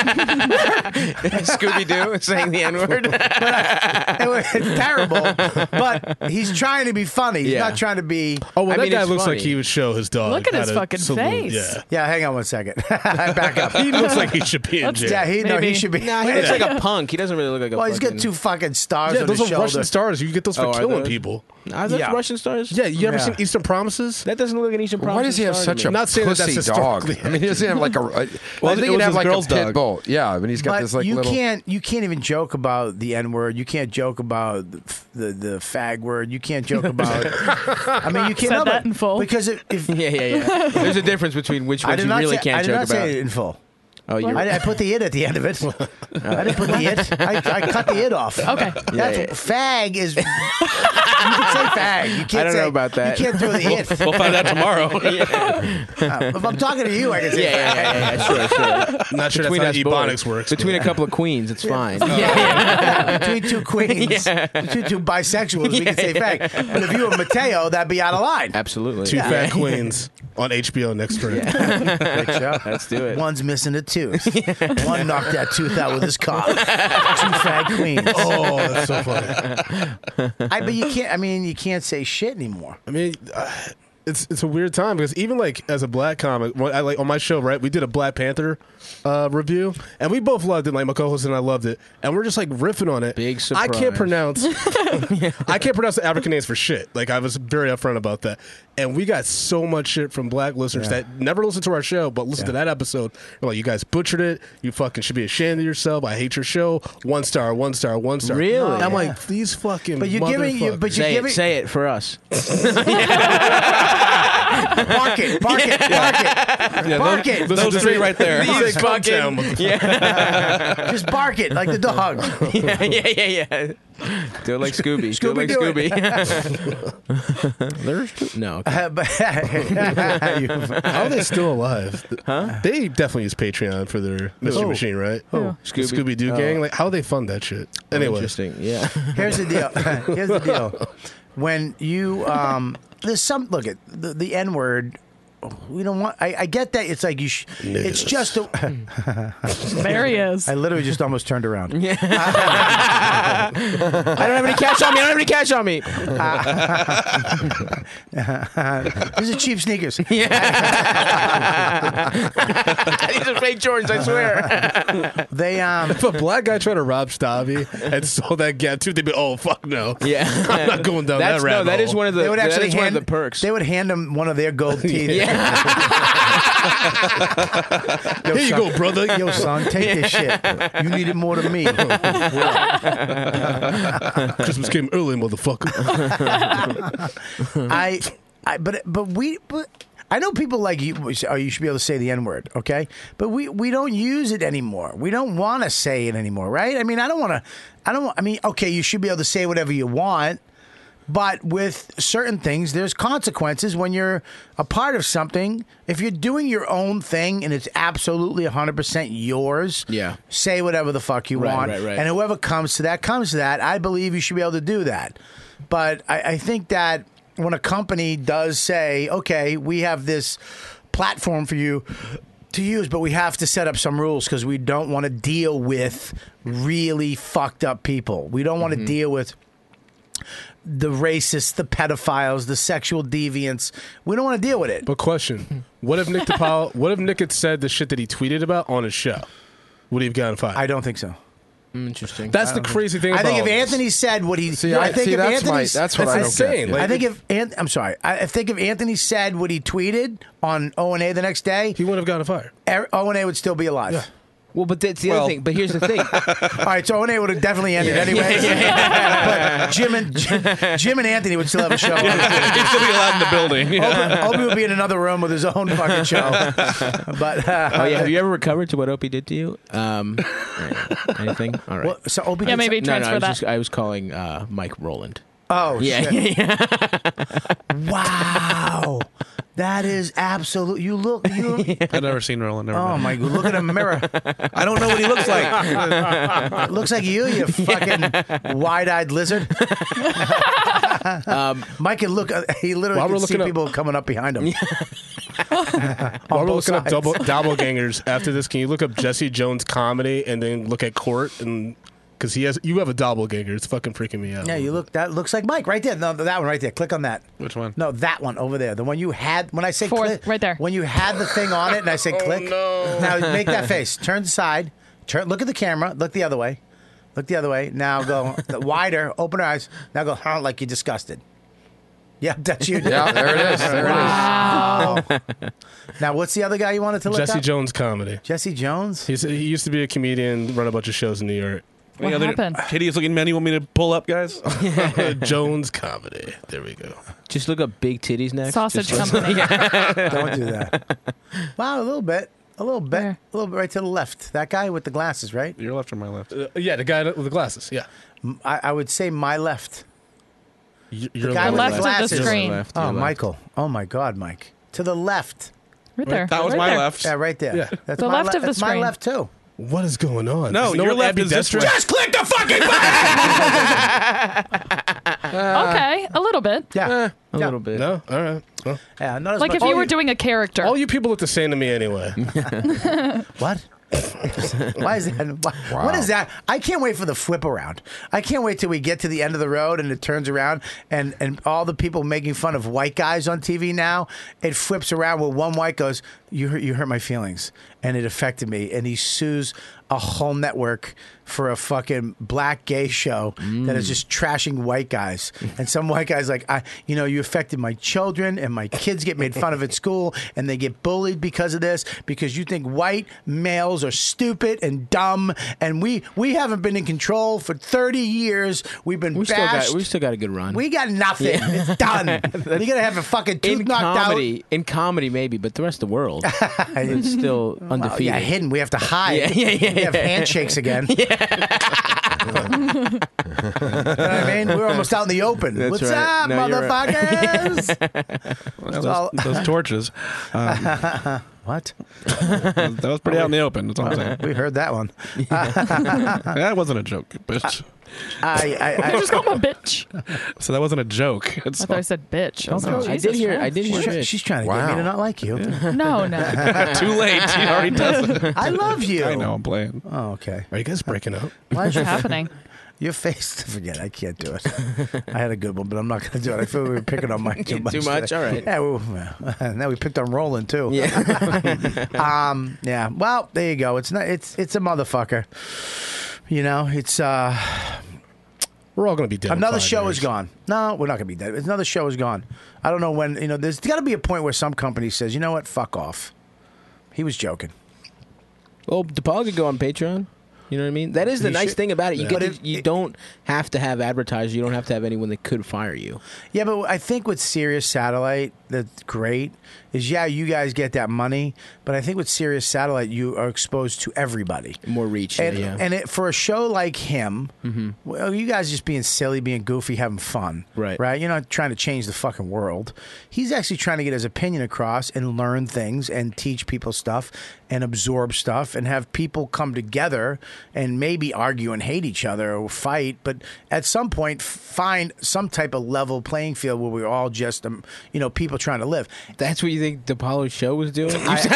[SPEAKER 9] Scooby Doo saying the N word.
[SPEAKER 2] it's terrible. But he's trying to be funny. He's
[SPEAKER 9] Yeah.
[SPEAKER 2] not trying to be.
[SPEAKER 10] Oh, well,
[SPEAKER 9] I
[SPEAKER 10] that
[SPEAKER 9] mean,
[SPEAKER 10] guy
[SPEAKER 9] it's
[SPEAKER 10] looks
[SPEAKER 9] funny.
[SPEAKER 10] like he would show his dog.
[SPEAKER 6] Look at
[SPEAKER 10] how
[SPEAKER 6] his
[SPEAKER 10] to
[SPEAKER 6] fucking
[SPEAKER 10] salute.
[SPEAKER 6] face.
[SPEAKER 10] Yeah.
[SPEAKER 2] Yeah, hang on one second. Back up.
[SPEAKER 10] He looks like he should be in
[SPEAKER 6] Let's-
[SPEAKER 10] jail.
[SPEAKER 2] Yeah, he no, he
[SPEAKER 6] Maybe.
[SPEAKER 2] should be.
[SPEAKER 9] Nah, he looks like a punk. He doesn't really look like a.
[SPEAKER 2] well, he's got
[SPEAKER 9] fucking-
[SPEAKER 2] two fucking stars
[SPEAKER 10] Yeah,
[SPEAKER 2] on
[SPEAKER 10] those
[SPEAKER 2] his
[SPEAKER 10] are
[SPEAKER 2] shoulder.
[SPEAKER 10] Russian stars. You get those for
[SPEAKER 9] Oh, are
[SPEAKER 10] killing
[SPEAKER 9] those?
[SPEAKER 10] people.
[SPEAKER 9] Are those
[SPEAKER 2] Yeah.
[SPEAKER 9] Russian stars?
[SPEAKER 10] Yeah, you ever
[SPEAKER 2] Yeah.
[SPEAKER 10] seen Eastern Promises?
[SPEAKER 9] That doesn't look like an Eastern Promise.
[SPEAKER 7] Why does he have
[SPEAKER 9] star to
[SPEAKER 7] such
[SPEAKER 9] me.
[SPEAKER 7] a
[SPEAKER 10] Not saying that
[SPEAKER 7] pussy
[SPEAKER 10] that's
[SPEAKER 7] dog?
[SPEAKER 10] historically-
[SPEAKER 7] I mean, he doesn't have like a. I
[SPEAKER 5] Well,
[SPEAKER 7] think
[SPEAKER 5] it
[SPEAKER 7] he'd
[SPEAKER 5] was
[SPEAKER 7] have
[SPEAKER 5] his
[SPEAKER 7] like a
[SPEAKER 5] girl's
[SPEAKER 7] pit
[SPEAKER 5] dog.
[SPEAKER 7] bull. Yeah, I mean, he's got
[SPEAKER 2] But
[SPEAKER 7] this like
[SPEAKER 2] you
[SPEAKER 7] little.
[SPEAKER 2] can't you can't even joke about the N word. You can't joke about the the, the fag word. You can't joke about. I mean, you can't
[SPEAKER 6] Said
[SPEAKER 2] no,
[SPEAKER 6] that
[SPEAKER 2] but-
[SPEAKER 6] in full.
[SPEAKER 2] because if, if
[SPEAKER 9] Yeah, yeah, yeah. There's a difference between which
[SPEAKER 2] I
[SPEAKER 9] ones
[SPEAKER 2] did
[SPEAKER 9] you
[SPEAKER 2] not
[SPEAKER 9] really
[SPEAKER 2] say,
[SPEAKER 9] can't
[SPEAKER 2] I did
[SPEAKER 9] joke
[SPEAKER 2] not
[SPEAKER 9] about.
[SPEAKER 2] say it in full.
[SPEAKER 9] Oh, you.
[SPEAKER 2] I, I put the it at the end of it. I didn't put the it. I, I cut the it off.
[SPEAKER 6] Okay.
[SPEAKER 2] That's
[SPEAKER 9] Yeah, yeah.
[SPEAKER 2] fag is. You can say fag. You can't
[SPEAKER 9] I don't
[SPEAKER 2] say,
[SPEAKER 9] know about that.
[SPEAKER 2] You can't do the it.
[SPEAKER 5] We'll find out tomorrow.
[SPEAKER 2] Uh, if I'm talking to you, I can say
[SPEAKER 9] Yeah, yeah,
[SPEAKER 2] fag.
[SPEAKER 9] yeah, yeah, yeah, sure, sure.
[SPEAKER 10] Not sure
[SPEAKER 9] Between
[SPEAKER 10] that's
[SPEAKER 9] us
[SPEAKER 10] how
[SPEAKER 9] boys.
[SPEAKER 10] Ebonics works.
[SPEAKER 9] Between
[SPEAKER 10] but-
[SPEAKER 9] a couple of queens, it's fine.
[SPEAKER 2] Yeah, between two queens,
[SPEAKER 9] Yeah.
[SPEAKER 2] between two bisexuals, we can say fag. But if you were Mateo, that'd be out of line.
[SPEAKER 9] Absolutely.
[SPEAKER 10] Two Fat Queens on H B O next spring.
[SPEAKER 2] Great show.
[SPEAKER 9] Let's do it.
[SPEAKER 2] One's missing a tooth. One knocked that tooth out with his cock. Two fag queens.
[SPEAKER 10] Oh, that's so funny.
[SPEAKER 2] I, but you can't. I mean, you can't say shit anymore.
[SPEAKER 10] I mean, uh, it's it's a weird time because even like as a black comic, when I like on my show, right? We did a Black Panther uh, review, and we both loved it. Like my co-host and I loved it, and we're just like riffing on it.
[SPEAKER 9] Big
[SPEAKER 10] I can't
[SPEAKER 9] surprise.
[SPEAKER 10] pronounce. I can't pronounce the African names for shit. Like I was very upfront about that, and we got so much shit from black listeners
[SPEAKER 2] Yeah.
[SPEAKER 10] that never listened to our show, but listened to
[SPEAKER 2] Yeah.
[SPEAKER 10] that episode. They're like, you guys butchered it. You fucking should be ashamed of yourself. I hate your show. One star, one star, one star.
[SPEAKER 9] Really?
[SPEAKER 10] And I'm
[SPEAKER 2] Yeah.
[SPEAKER 10] like, these fucking.
[SPEAKER 2] But you're giving you,
[SPEAKER 10] motherfuckers.
[SPEAKER 2] but you're
[SPEAKER 9] Say
[SPEAKER 2] giving.
[SPEAKER 9] it, say it for us.
[SPEAKER 2] Bark it, bark it, bark it, bark it.
[SPEAKER 5] Those
[SPEAKER 10] Those
[SPEAKER 5] three
[SPEAKER 10] are-
[SPEAKER 5] right there.
[SPEAKER 10] These
[SPEAKER 9] These
[SPEAKER 10] fucking.
[SPEAKER 9] fucking- Yeah.
[SPEAKER 2] Just bark it like the dog.
[SPEAKER 9] yeah, yeah, yeah, yeah. Do it like Scooby. Do it like
[SPEAKER 2] Scooby,
[SPEAKER 9] Scooby. There's two. No. Okay.
[SPEAKER 2] Uh, but-
[SPEAKER 10] How are they still alive? Huh? They definitely use Patreon for their Mystery
[SPEAKER 2] Who?
[SPEAKER 10] Machine, right?
[SPEAKER 2] Who?
[SPEAKER 10] The Scooby Doo gang. Like, how do they fund that shit? Anyway,
[SPEAKER 9] Interesting. Yeah.
[SPEAKER 2] Here's the deal. Here's the deal. When you um, there's some look at the, the N word. We don't want. I, I get that. It's like you. Sh- it's just. A,
[SPEAKER 6] There he is.
[SPEAKER 2] I literally just almost turned around.
[SPEAKER 9] I don't have any cash on me. I don't have any cash on me.
[SPEAKER 2] These are cheap sneakers.
[SPEAKER 9] These are fake Jordans, I swear.
[SPEAKER 2] They um.
[SPEAKER 10] if a black guy tried to rob Stabby and sold that gap too, they'd be, oh fuck no.
[SPEAKER 9] Yeah.
[SPEAKER 10] I'm not going down
[SPEAKER 9] That's,
[SPEAKER 10] that rabbit
[SPEAKER 9] no, that is
[SPEAKER 10] hole.
[SPEAKER 9] one of the.
[SPEAKER 2] They would
[SPEAKER 9] that
[SPEAKER 2] actually
[SPEAKER 9] is
[SPEAKER 2] hand
[SPEAKER 9] one of the perks.
[SPEAKER 2] They would hand him one of their gold teeth.
[SPEAKER 9] Yeah.
[SPEAKER 2] Yo,
[SPEAKER 10] Here you
[SPEAKER 2] son,
[SPEAKER 10] go, brother.
[SPEAKER 2] Yo, son, take this shit. You need it more than me.
[SPEAKER 10] Christmas came early, motherfucker.
[SPEAKER 2] I, I, but but we, but I know people like you. Oh, you should be able to say the N word, okay? But we we don't use it anymore. We don't want to say it anymore, right? I mean, I don't want to. I don't. I mean, okay, you should be able to say whatever you want. But with certain things, there's consequences when you're a part of something. If you're doing your own thing and it's absolutely one hundred percent yours,
[SPEAKER 9] Yeah.
[SPEAKER 2] say whatever the fuck you
[SPEAKER 9] Right,
[SPEAKER 2] want.
[SPEAKER 9] right, right.
[SPEAKER 2] And whoever comes to that, comes to that. I believe you should be able to do that. But I, I think that when a company does say, okay, we have this platform for you to use, but we have to set up some rules because we don't want to deal with really fucked up people. We don't want to deal with the racists, the pedophiles, the sexual deviants. We don't want to deal with it.
[SPEAKER 10] But question: What if Nick DePaul? What if Nick had said the shit that he tweeted about on his show? Would he have gotten fired?
[SPEAKER 2] I don't think so.
[SPEAKER 9] Interesting.
[SPEAKER 10] That's the crazy thing.
[SPEAKER 2] I
[SPEAKER 10] about
[SPEAKER 2] think if
[SPEAKER 10] this.
[SPEAKER 2] Anthony said what he
[SPEAKER 7] See,
[SPEAKER 2] I
[SPEAKER 7] I-
[SPEAKER 2] think
[SPEAKER 7] see,
[SPEAKER 2] if
[SPEAKER 7] that's
[SPEAKER 2] Anthony
[SPEAKER 7] my- that's what
[SPEAKER 10] That's
[SPEAKER 7] I don't
[SPEAKER 10] insane.
[SPEAKER 7] get.
[SPEAKER 10] Like,
[SPEAKER 2] I think if Ant- I'm sorry, I I think if Anthony said what he tweeted on O and A the next day,
[SPEAKER 10] he wouldn't have gotten fired.
[SPEAKER 2] Er- O and A would still be alive.
[SPEAKER 9] Well, but that's the
[SPEAKER 5] Well-
[SPEAKER 9] other thing. But here's the thing.
[SPEAKER 2] All right, so O and A would have definitely ended anyway. But Jim and Jim, Jim and Anthony would still have a show.
[SPEAKER 5] He'd still be allowed in the building.
[SPEAKER 2] Opie, Opie would be in another room with his own fucking show. But uh,
[SPEAKER 9] Oh yeah. Have you ever recovered to what Opie did to you? Um, anything? All right.
[SPEAKER 2] well, so Opie
[SPEAKER 6] Yeah,
[SPEAKER 2] did
[SPEAKER 6] maybe
[SPEAKER 2] some-
[SPEAKER 9] no, no. I
[SPEAKER 6] transfer
[SPEAKER 9] was,
[SPEAKER 6] that.
[SPEAKER 9] just, I was calling uh, Mike Rowland.
[SPEAKER 2] Oh,
[SPEAKER 9] Yeah,
[SPEAKER 2] shit.
[SPEAKER 9] yeah, yeah.
[SPEAKER 2] Wow. That is absolute. You look. You.
[SPEAKER 5] I've never seen Roland. Never
[SPEAKER 2] Oh
[SPEAKER 5] met.
[SPEAKER 2] my God! Look at a mirror.
[SPEAKER 5] I don't know what he looks like.
[SPEAKER 2] Looks like you, you fucking wide-eyed lizard.
[SPEAKER 9] Um,
[SPEAKER 2] Mike can look. He literally
[SPEAKER 10] While we're
[SPEAKER 2] can see
[SPEAKER 10] looking up-
[SPEAKER 2] people coming up behind him.
[SPEAKER 10] While we're
[SPEAKER 2] both
[SPEAKER 10] looking up
[SPEAKER 2] sides.
[SPEAKER 10] double doppelgangers after this, can you look up Jesse Jones comedy and then look at Court and because he has you have a doppelganger? It's fucking freaking me out.
[SPEAKER 2] Yeah, you look. That looks like Mike right there. No, that one right there. Click on that.
[SPEAKER 5] Which one?
[SPEAKER 2] No, that one over there. The one you had when I say
[SPEAKER 6] Fourth,
[SPEAKER 2] click,
[SPEAKER 6] right there.
[SPEAKER 2] When you had the thing on it, and I say click.
[SPEAKER 10] no.
[SPEAKER 2] Now make that face. Turn aside. Turn. Look at the camera. Look the other way. Look the other way. Now go wider. Open your eyes. Now go huh, like you're disgusted. Yeah, that's you.
[SPEAKER 7] Yeah, there it is. There
[SPEAKER 2] Wow. Now, what's the other guy you wanted to look
[SPEAKER 10] Jesse
[SPEAKER 2] up?
[SPEAKER 10] Jones comedy.
[SPEAKER 2] Jesse Jones.
[SPEAKER 10] He's, he used to be a comedian, run a bunch of shows in New York.
[SPEAKER 6] What
[SPEAKER 5] Any other
[SPEAKER 6] happened?
[SPEAKER 5] hideous looking men you want me to pull up, guys?
[SPEAKER 10] Jones comedy. There we go.
[SPEAKER 9] just look up big titties next.
[SPEAKER 6] Sausage
[SPEAKER 9] Just-
[SPEAKER 6] company.
[SPEAKER 2] Don't do that. Wow, a little bit. A little bit.
[SPEAKER 6] Where?
[SPEAKER 2] A little bit right to the left. That guy with the glasses, right?
[SPEAKER 5] Your left or my left?
[SPEAKER 10] Uh, yeah, the guy with the glasses. Yeah.
[SPEAKER 2] M- I, I would say my left.
[SPEAKER 10] Y-
[SPEAKER 2] The
[SPEAKER 10] Your
[SPEAKER 2] guy
[SPEAKER 6] The
[SPEAKER 2] with
[SPEAKER 6] left
[SPEAKER 2] the
[SPEAKER 6] of the
[SPEAKER 2] glasses.
[SPEAKER 6] screen.
[SPEAKER 9] Left,
[SPEAKER 2] Oh,
[SPEAKER 9] your left.
[SPEAKER 2] Michael. Oh, my God, Mike. To the left.
[SPEAKER 6] Right there.
[SPEAKER 5] That was
[SPEAKER 6] right
[SPEAKER 5] my
[SPEAKER 6] there.
[SPEAKER 5] left.
[SPEAKER 2] Yeah, right there.
[SPEAKER 10] Yeah.
[SPEAKER 2] That's
[SPEAKER 6] The
[SPEAKER 2] my
[SPEAKER 6] left of the
[SPEAKER 2] that's my
[SPEAKER 6] screen.
[SPEAKER 2] left, too.
[SPEAKER 10] What is going on?
[SPEAKER 5] No,
[SPEAKER 10] Is
[SPEAKER 5] your
[SPEAKER 10] one
[SPEAKER 5] left is this way.
[SPEAKER 10] ambidextrous?
[SPEAKER 2] click the fucking button!
[SPEAKER 6] Okay, a little bit.
[SPEAKER 2] Yeah.
[SPEAKER 9] A
[SPEAKER 2] Yeah.
[SPEAKER 9] little bit.
[SPEAKER 10] No? All right. Well,
[SPEAKER 2] Yeah, not as
[SPEAKER 6] Like
[SPEAKER 2] much.
[SPEAKER 6] if you
[SPEAKER 2] Oh,
[SPEAKER 6] were doing a character.
[SPEAKER 10] all you people look the same to me anyway.
[SPEAKER 2] What? Why is that? Why,
[SPEAKER 7] Wow.
[SPEAKER 2] What is that? I can't wait for the flip around. I can't wait till we get to the end of the road and it turns around and, and all the people making fun of white guys on T V now, it flips around where one white goes, you hurt, you hurt my feelings. And it affected me. And he sues a whole network for a fucking black gay show that is just trashing white guys. And some white guy's like, I, you know, you affected my children and my kids get made fun of at school and they get bullied because of this because you think white males are stupid and dumb and we we haven't been in control for thirty years. We've been
[SPEAKER 9] We still
[SPEAKER 2] bashed.
[SPEAKER 9] got we still got a good run.
[SPEAKER 2] We got nothing.
[SPEAKER 9] Yeah.
[SPEAKER 2] It's done. You're gonna have a fucking tooth
[SPEAKER 9] in
[SPEAKER 2] knocked
[SPEAKER 9] comedy, in comedy maybe, but the rest of the world it's still
[SPEAKER 2] out.
[SPEAKER 9] undefeated.
[SPEAKER 2] Yeah, hidden. We have to hide.
[SPEAKER 9] Yeah, yeah, yeah,
[SPEAKER 2] we have
[SPEAKER 9] yeah.
[SPEAKER 2] handshakes again. You know what I mean? We're almost out in the open.
[SPEAKER 9] That's
[SPEAKER 2] What's
[SPEAKER 9] right.
[SPEAKER 2] up,
[SPEAKER 9] No, you're right.
[SPEAKER 2] motherfuckers?
[SPEAKER 5] Well,
[SPEAKER 2] all-
[SPEAKER 5] those, those torches. Um,
[SPEAKER 2] What?
[SPEAKER 5] that was pretty out in the open. That's all I'm saying.
[SPEAKER 2] We heard that one.
[SPEAKER 5] That wasn't a joke, bitch.
[SPEAKER 2] I, I, I
[SPEAKER 6] You just call him a bitch.
[SPEAKER 5] So that wasn't a joke. It's
[SPEAKER 6] I thought I said bitch. I was like,
[SPEAKER 9] I
[SPEAKER 6] Jesus
[SPEAKER 9] did hear. I
[SPEAKER 6] Christ.
[SPEAKER 9] did hear.
[SPEAKER 2] she's,
[SPEAKER 9] bitch.
[SPEAKER 2] she's trying to get
[SPEAKER 7] Wow.
[SPEAKER 2] me to not like you.
[SPEAKER 6] No, no.
[SPEAKER 5] too late. He already does it.
[SPEAKER 2] I love you.
[SPEAKER 5] I know. I'm playing.
[SPEAKER 2] Oh, okay.
[SPEAKER 10] Are you guys breaking up?
[SPEAKER 2] Why is
[SPEAKER 6] What's
[SPEAKER 2] your
[SPEAKER 6] happening?
[SPEAKER 2] Your face. Forget. I can't do it. I had a good one, but I'm not going to do it. I feel we were picking on Mike too much.
[SPEAKER 9] Too much?
[SPEAKER 2] today.
[SPEAKER 9] All right.
[SPEAKER 2] Yeah. Well, now we picked on Roland too.
[SPEAKER 9] Yeah.
[SPEAKER 2] um. Yeah. Well, there you go. It's not. It's it's a motherfucker. You know. It's uh.
[SPEAKER 10] We're all going to be dead. in
[SPEAKER 2] Another
[SPEAKER 10] five
[SPEAKER 2] show
[SPEAKER 10] years.
[SPEAKER 2] is gone. No, we're not going to be dead. Another show is gone. I don't know when. You know, there's got to be a point where some company says, you know what, fuck off. He was joking.
[SPEAKER 9] Well, DePaul could go on Patreon. You know what I mean? That is the
[SPEAKER 2] He
[SPEAKER 9] nice
[SPEAKER 2] should-
[SPEAKER 9] thing about it. You
[SPEAKER 2] Yeah.
[SPEAKER 9] get
[SPEAKER 2] But
[SPEAKER 9] to,
[SPEAKER 2] if-
[SPEAKER 9] you don't have to have advertisers. You don't have to have anyone that could fire you.
[SPEAKER 2] Yeah, but I think with Sirius Satellite, that's great. Is yeah, you guys get that money, but I think with Sirius Satellite, you are exposed to everybody.
[SPEAKER 9] More reach.
[SPEAKER 2] And,
[SPEAKER 9] yeah.
[SPEAKER 2] and it, for a show like him,
[SPEAKER 9] Mm-hmm.
[SPEAKER 2] well, you guys just being silly, being goofy, having fun,
[SPEAKER 9] Right.
[SPEAKER 2] Right? You're not trying to change the fucking world. He's actually trying to get his opinion across and learn things and teach people stuff and absorb stuff and have people come together and maybe argue and hate each other or fight, but at some point find some type of level playing field where we're all just, um, you know, people trying to live.
[SPEAKER 9] That's what you think DePaulo's show was doing? You
[SPEAKER 2] I,
[SPEAKER 9] said-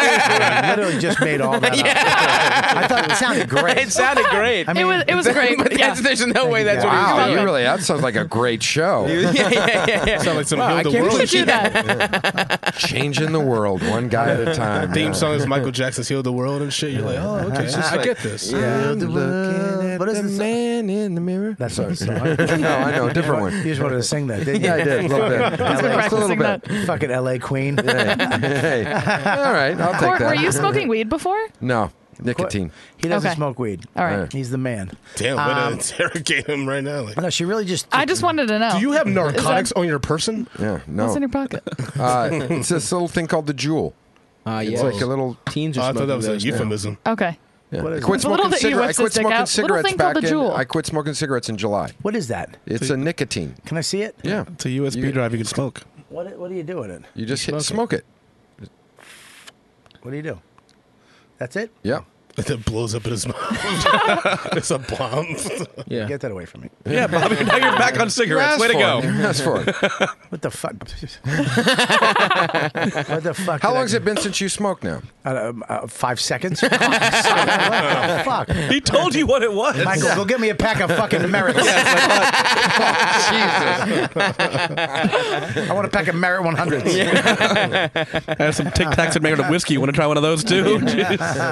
[SPEAKER 2] I literally just made all that up. I thought it sounded great.
[SPEAKER 9] it sounded great.
[SPEAKER 2] I mean,
[SPEAKER 6] It was, it was great.
[SPEAKER 9] but
[SPEAKER 6] Yeah.
[SPEAKER 9] that's, there's no way that's
[SPEAKER 7] Wow,
[SPEAKER 9] what he
[SPEAKER 7] you
[SPEAKER 9] was
[SPEAKER 7] really, that sounds like a great show.
[SPEAKER 9] doing. yeah, yeah, yeah, yeah.
[SPEAKER 10] Sound like some
[SPEAKER 9] Wow, I
[SPEAKER 10] Heal the
[SPEAKER 9] can't
[SPEAKER 10] World
[SPEAKER 9] believe
[SPEAKER 6] do
[SPEAKER 9] you
[SPEAKER 6] that.
[SPEAKER 7] Changing the world one guy at a time.
[SPEAKER 10] Theme song is Michael Jackson's "Heal the World" and shit. You're like, oh, okay,
[SPEAKER 2] It's just
[SPEAKER 10] I
[SPEAKER 2] like-
[SPEAKER 10] get this.
[SPEAKER 2] Yeah.
[SPEAKER 7] I'm looking at
[SPEAKER 2] What is
[SPEAKER 7] the
[SPEAKER 2] the song?
[SPEAKER 7] man in the mirror.
[SPEAKER 2] That's what it's
[SPEAKER 7] no, I know, different one.
[SPEAKER 2] You just wanted to sing that, didn't you?
[SPEAKER 7] Yeah, I did. A little bit.
[SPEAKER 2] L A,
[SPEAKER 7] Just a little
[SPEAKER 6] practicing
[SPEAKER 7] bit.
[SPEAKER 6] that.
[SPEAKER 2] fucking L A Queen.
[SPEAKER 7] Hey. All right, I'll take
[SPEAKER 6] Court,
[SPEAKER 7] that.
[SPEAKER 6] were you smoking weed before?
[SPEAKER 7] No, nicotine.
[SPEAKER 2] He doesn't
[SPEAKER 6] Okay.
[SPEAKER 2] smoke weed.
[SPEAKER 6] All right.
[SPEAKER 7] Right.
[SPEAKER 2] He's the man.
[SPEAKER 10] Damn, way to
[SPEAKER 2] Um,
[SPEAKER 10] interrogate him right now. Like,
[SPEAKER 2] No, she really just.
[SPEAKER 6] I just wanted to know.
[SPEAKER 10] do you have
[SPEAKER 6] Is
[SPEAKER 10] narcotics
[SPEAKER 6] that-
[SPEAKER 10] on your person?
[SPEAKER 7] Yeah, no.
[SPEAKER 6] What's in your pocket?
[SPEAKER 7] Uh, it's this little thing called the Jewel.
[SPEAKER 9] Uh,
[SPEAKER 7] It's
[SPEAKER 9] yeah.
[SPEAKER 7] like a little.
[SPEAKER 9] Teens
[SPEAKER 10] Oh,
[SPEAKER 9] are
[SPEAKER 10] I thought
[SPEAKER 9] smoking
[SPEAKER 10] that was a
[SPEAKER 9] those now.
[SPEAKER 10] euphemism.
[SPEAKER 6] Okay.
[SPEAKER 7] Yeah.
[SPEAKER 2] What
[SPEAKER 7] I
[SPEAKER 2] is
[SPEAKER 7] quit
[SPEAKER 2] it?
[SPEAKER 6] The little
[SPEAKER 7] smoking
[SPEAKER 6] that you
[SPEAKER 7] cigarettes. I
[SPEAKER 6] whips
[SPEAKER 7] quit
[SPEAKER 6] the stick
[SPEAKER 7] smoking
[SPEAKER 6] out. Little
[SPEAKER 7] cigarettes
[SPEAKER 6] thing called
[SPEAKER 7] back
[SPEAKER 6] the
[SPEAKER 7] in.
[SPEAKER 6] Jewel.
[SPEAKER 7] I quit smoking cigarettes in July.
[SPEAKER 2] What is that?
[SPEAKER 7] It's a nicotine.
[SPEAKER 2] Can I see it?
[SPEAKER 7] Yeah,
[SPEAKER 5] It's a U S B
[SPEAKER 7] You-
[SPEAKER 5] drive you can smoke.
[SPEAKER 2] What What do you do with it?
[SPEAKER 7] you just
[SPEAKER 9] smoke
[SPEAKER 7] hit,
[SPEAKER 9] it.
[SPEAKER 7] smoke it.
[SPEAKER 2] What do you do? That's it?
[SPEAKER 7] Yeah.
[SPEAKER 10] That blows up in his mouth. It's a bomb.
[SPEAKER 9] Yeah.
[SPEAKER 2] Get that away from me.
[SPEAKER 5] Yeah, Bobby. Now you're back on cigarettes. Way to go.
[SPEAKER 7] That's for it.
[SPEAKER 2] What the fuck? What the fuck?
[SPEAKER 7] How
[SPEAKER 2] did I-
[SPEAKER 7] long's it been since you smoked now?
[SPEAKER 2] Uh, um, uh, five seconds? What the fuck?
[SPEAKER 5] He told you what it was.
[SPEAKER 2] Michael, go get me a pack of fucking Americans. I want a pack of Merit one hundreds.
[SPEAKER 5] I have some Tic Tacs and made of whiskey. You want to try one of those too? Jeez.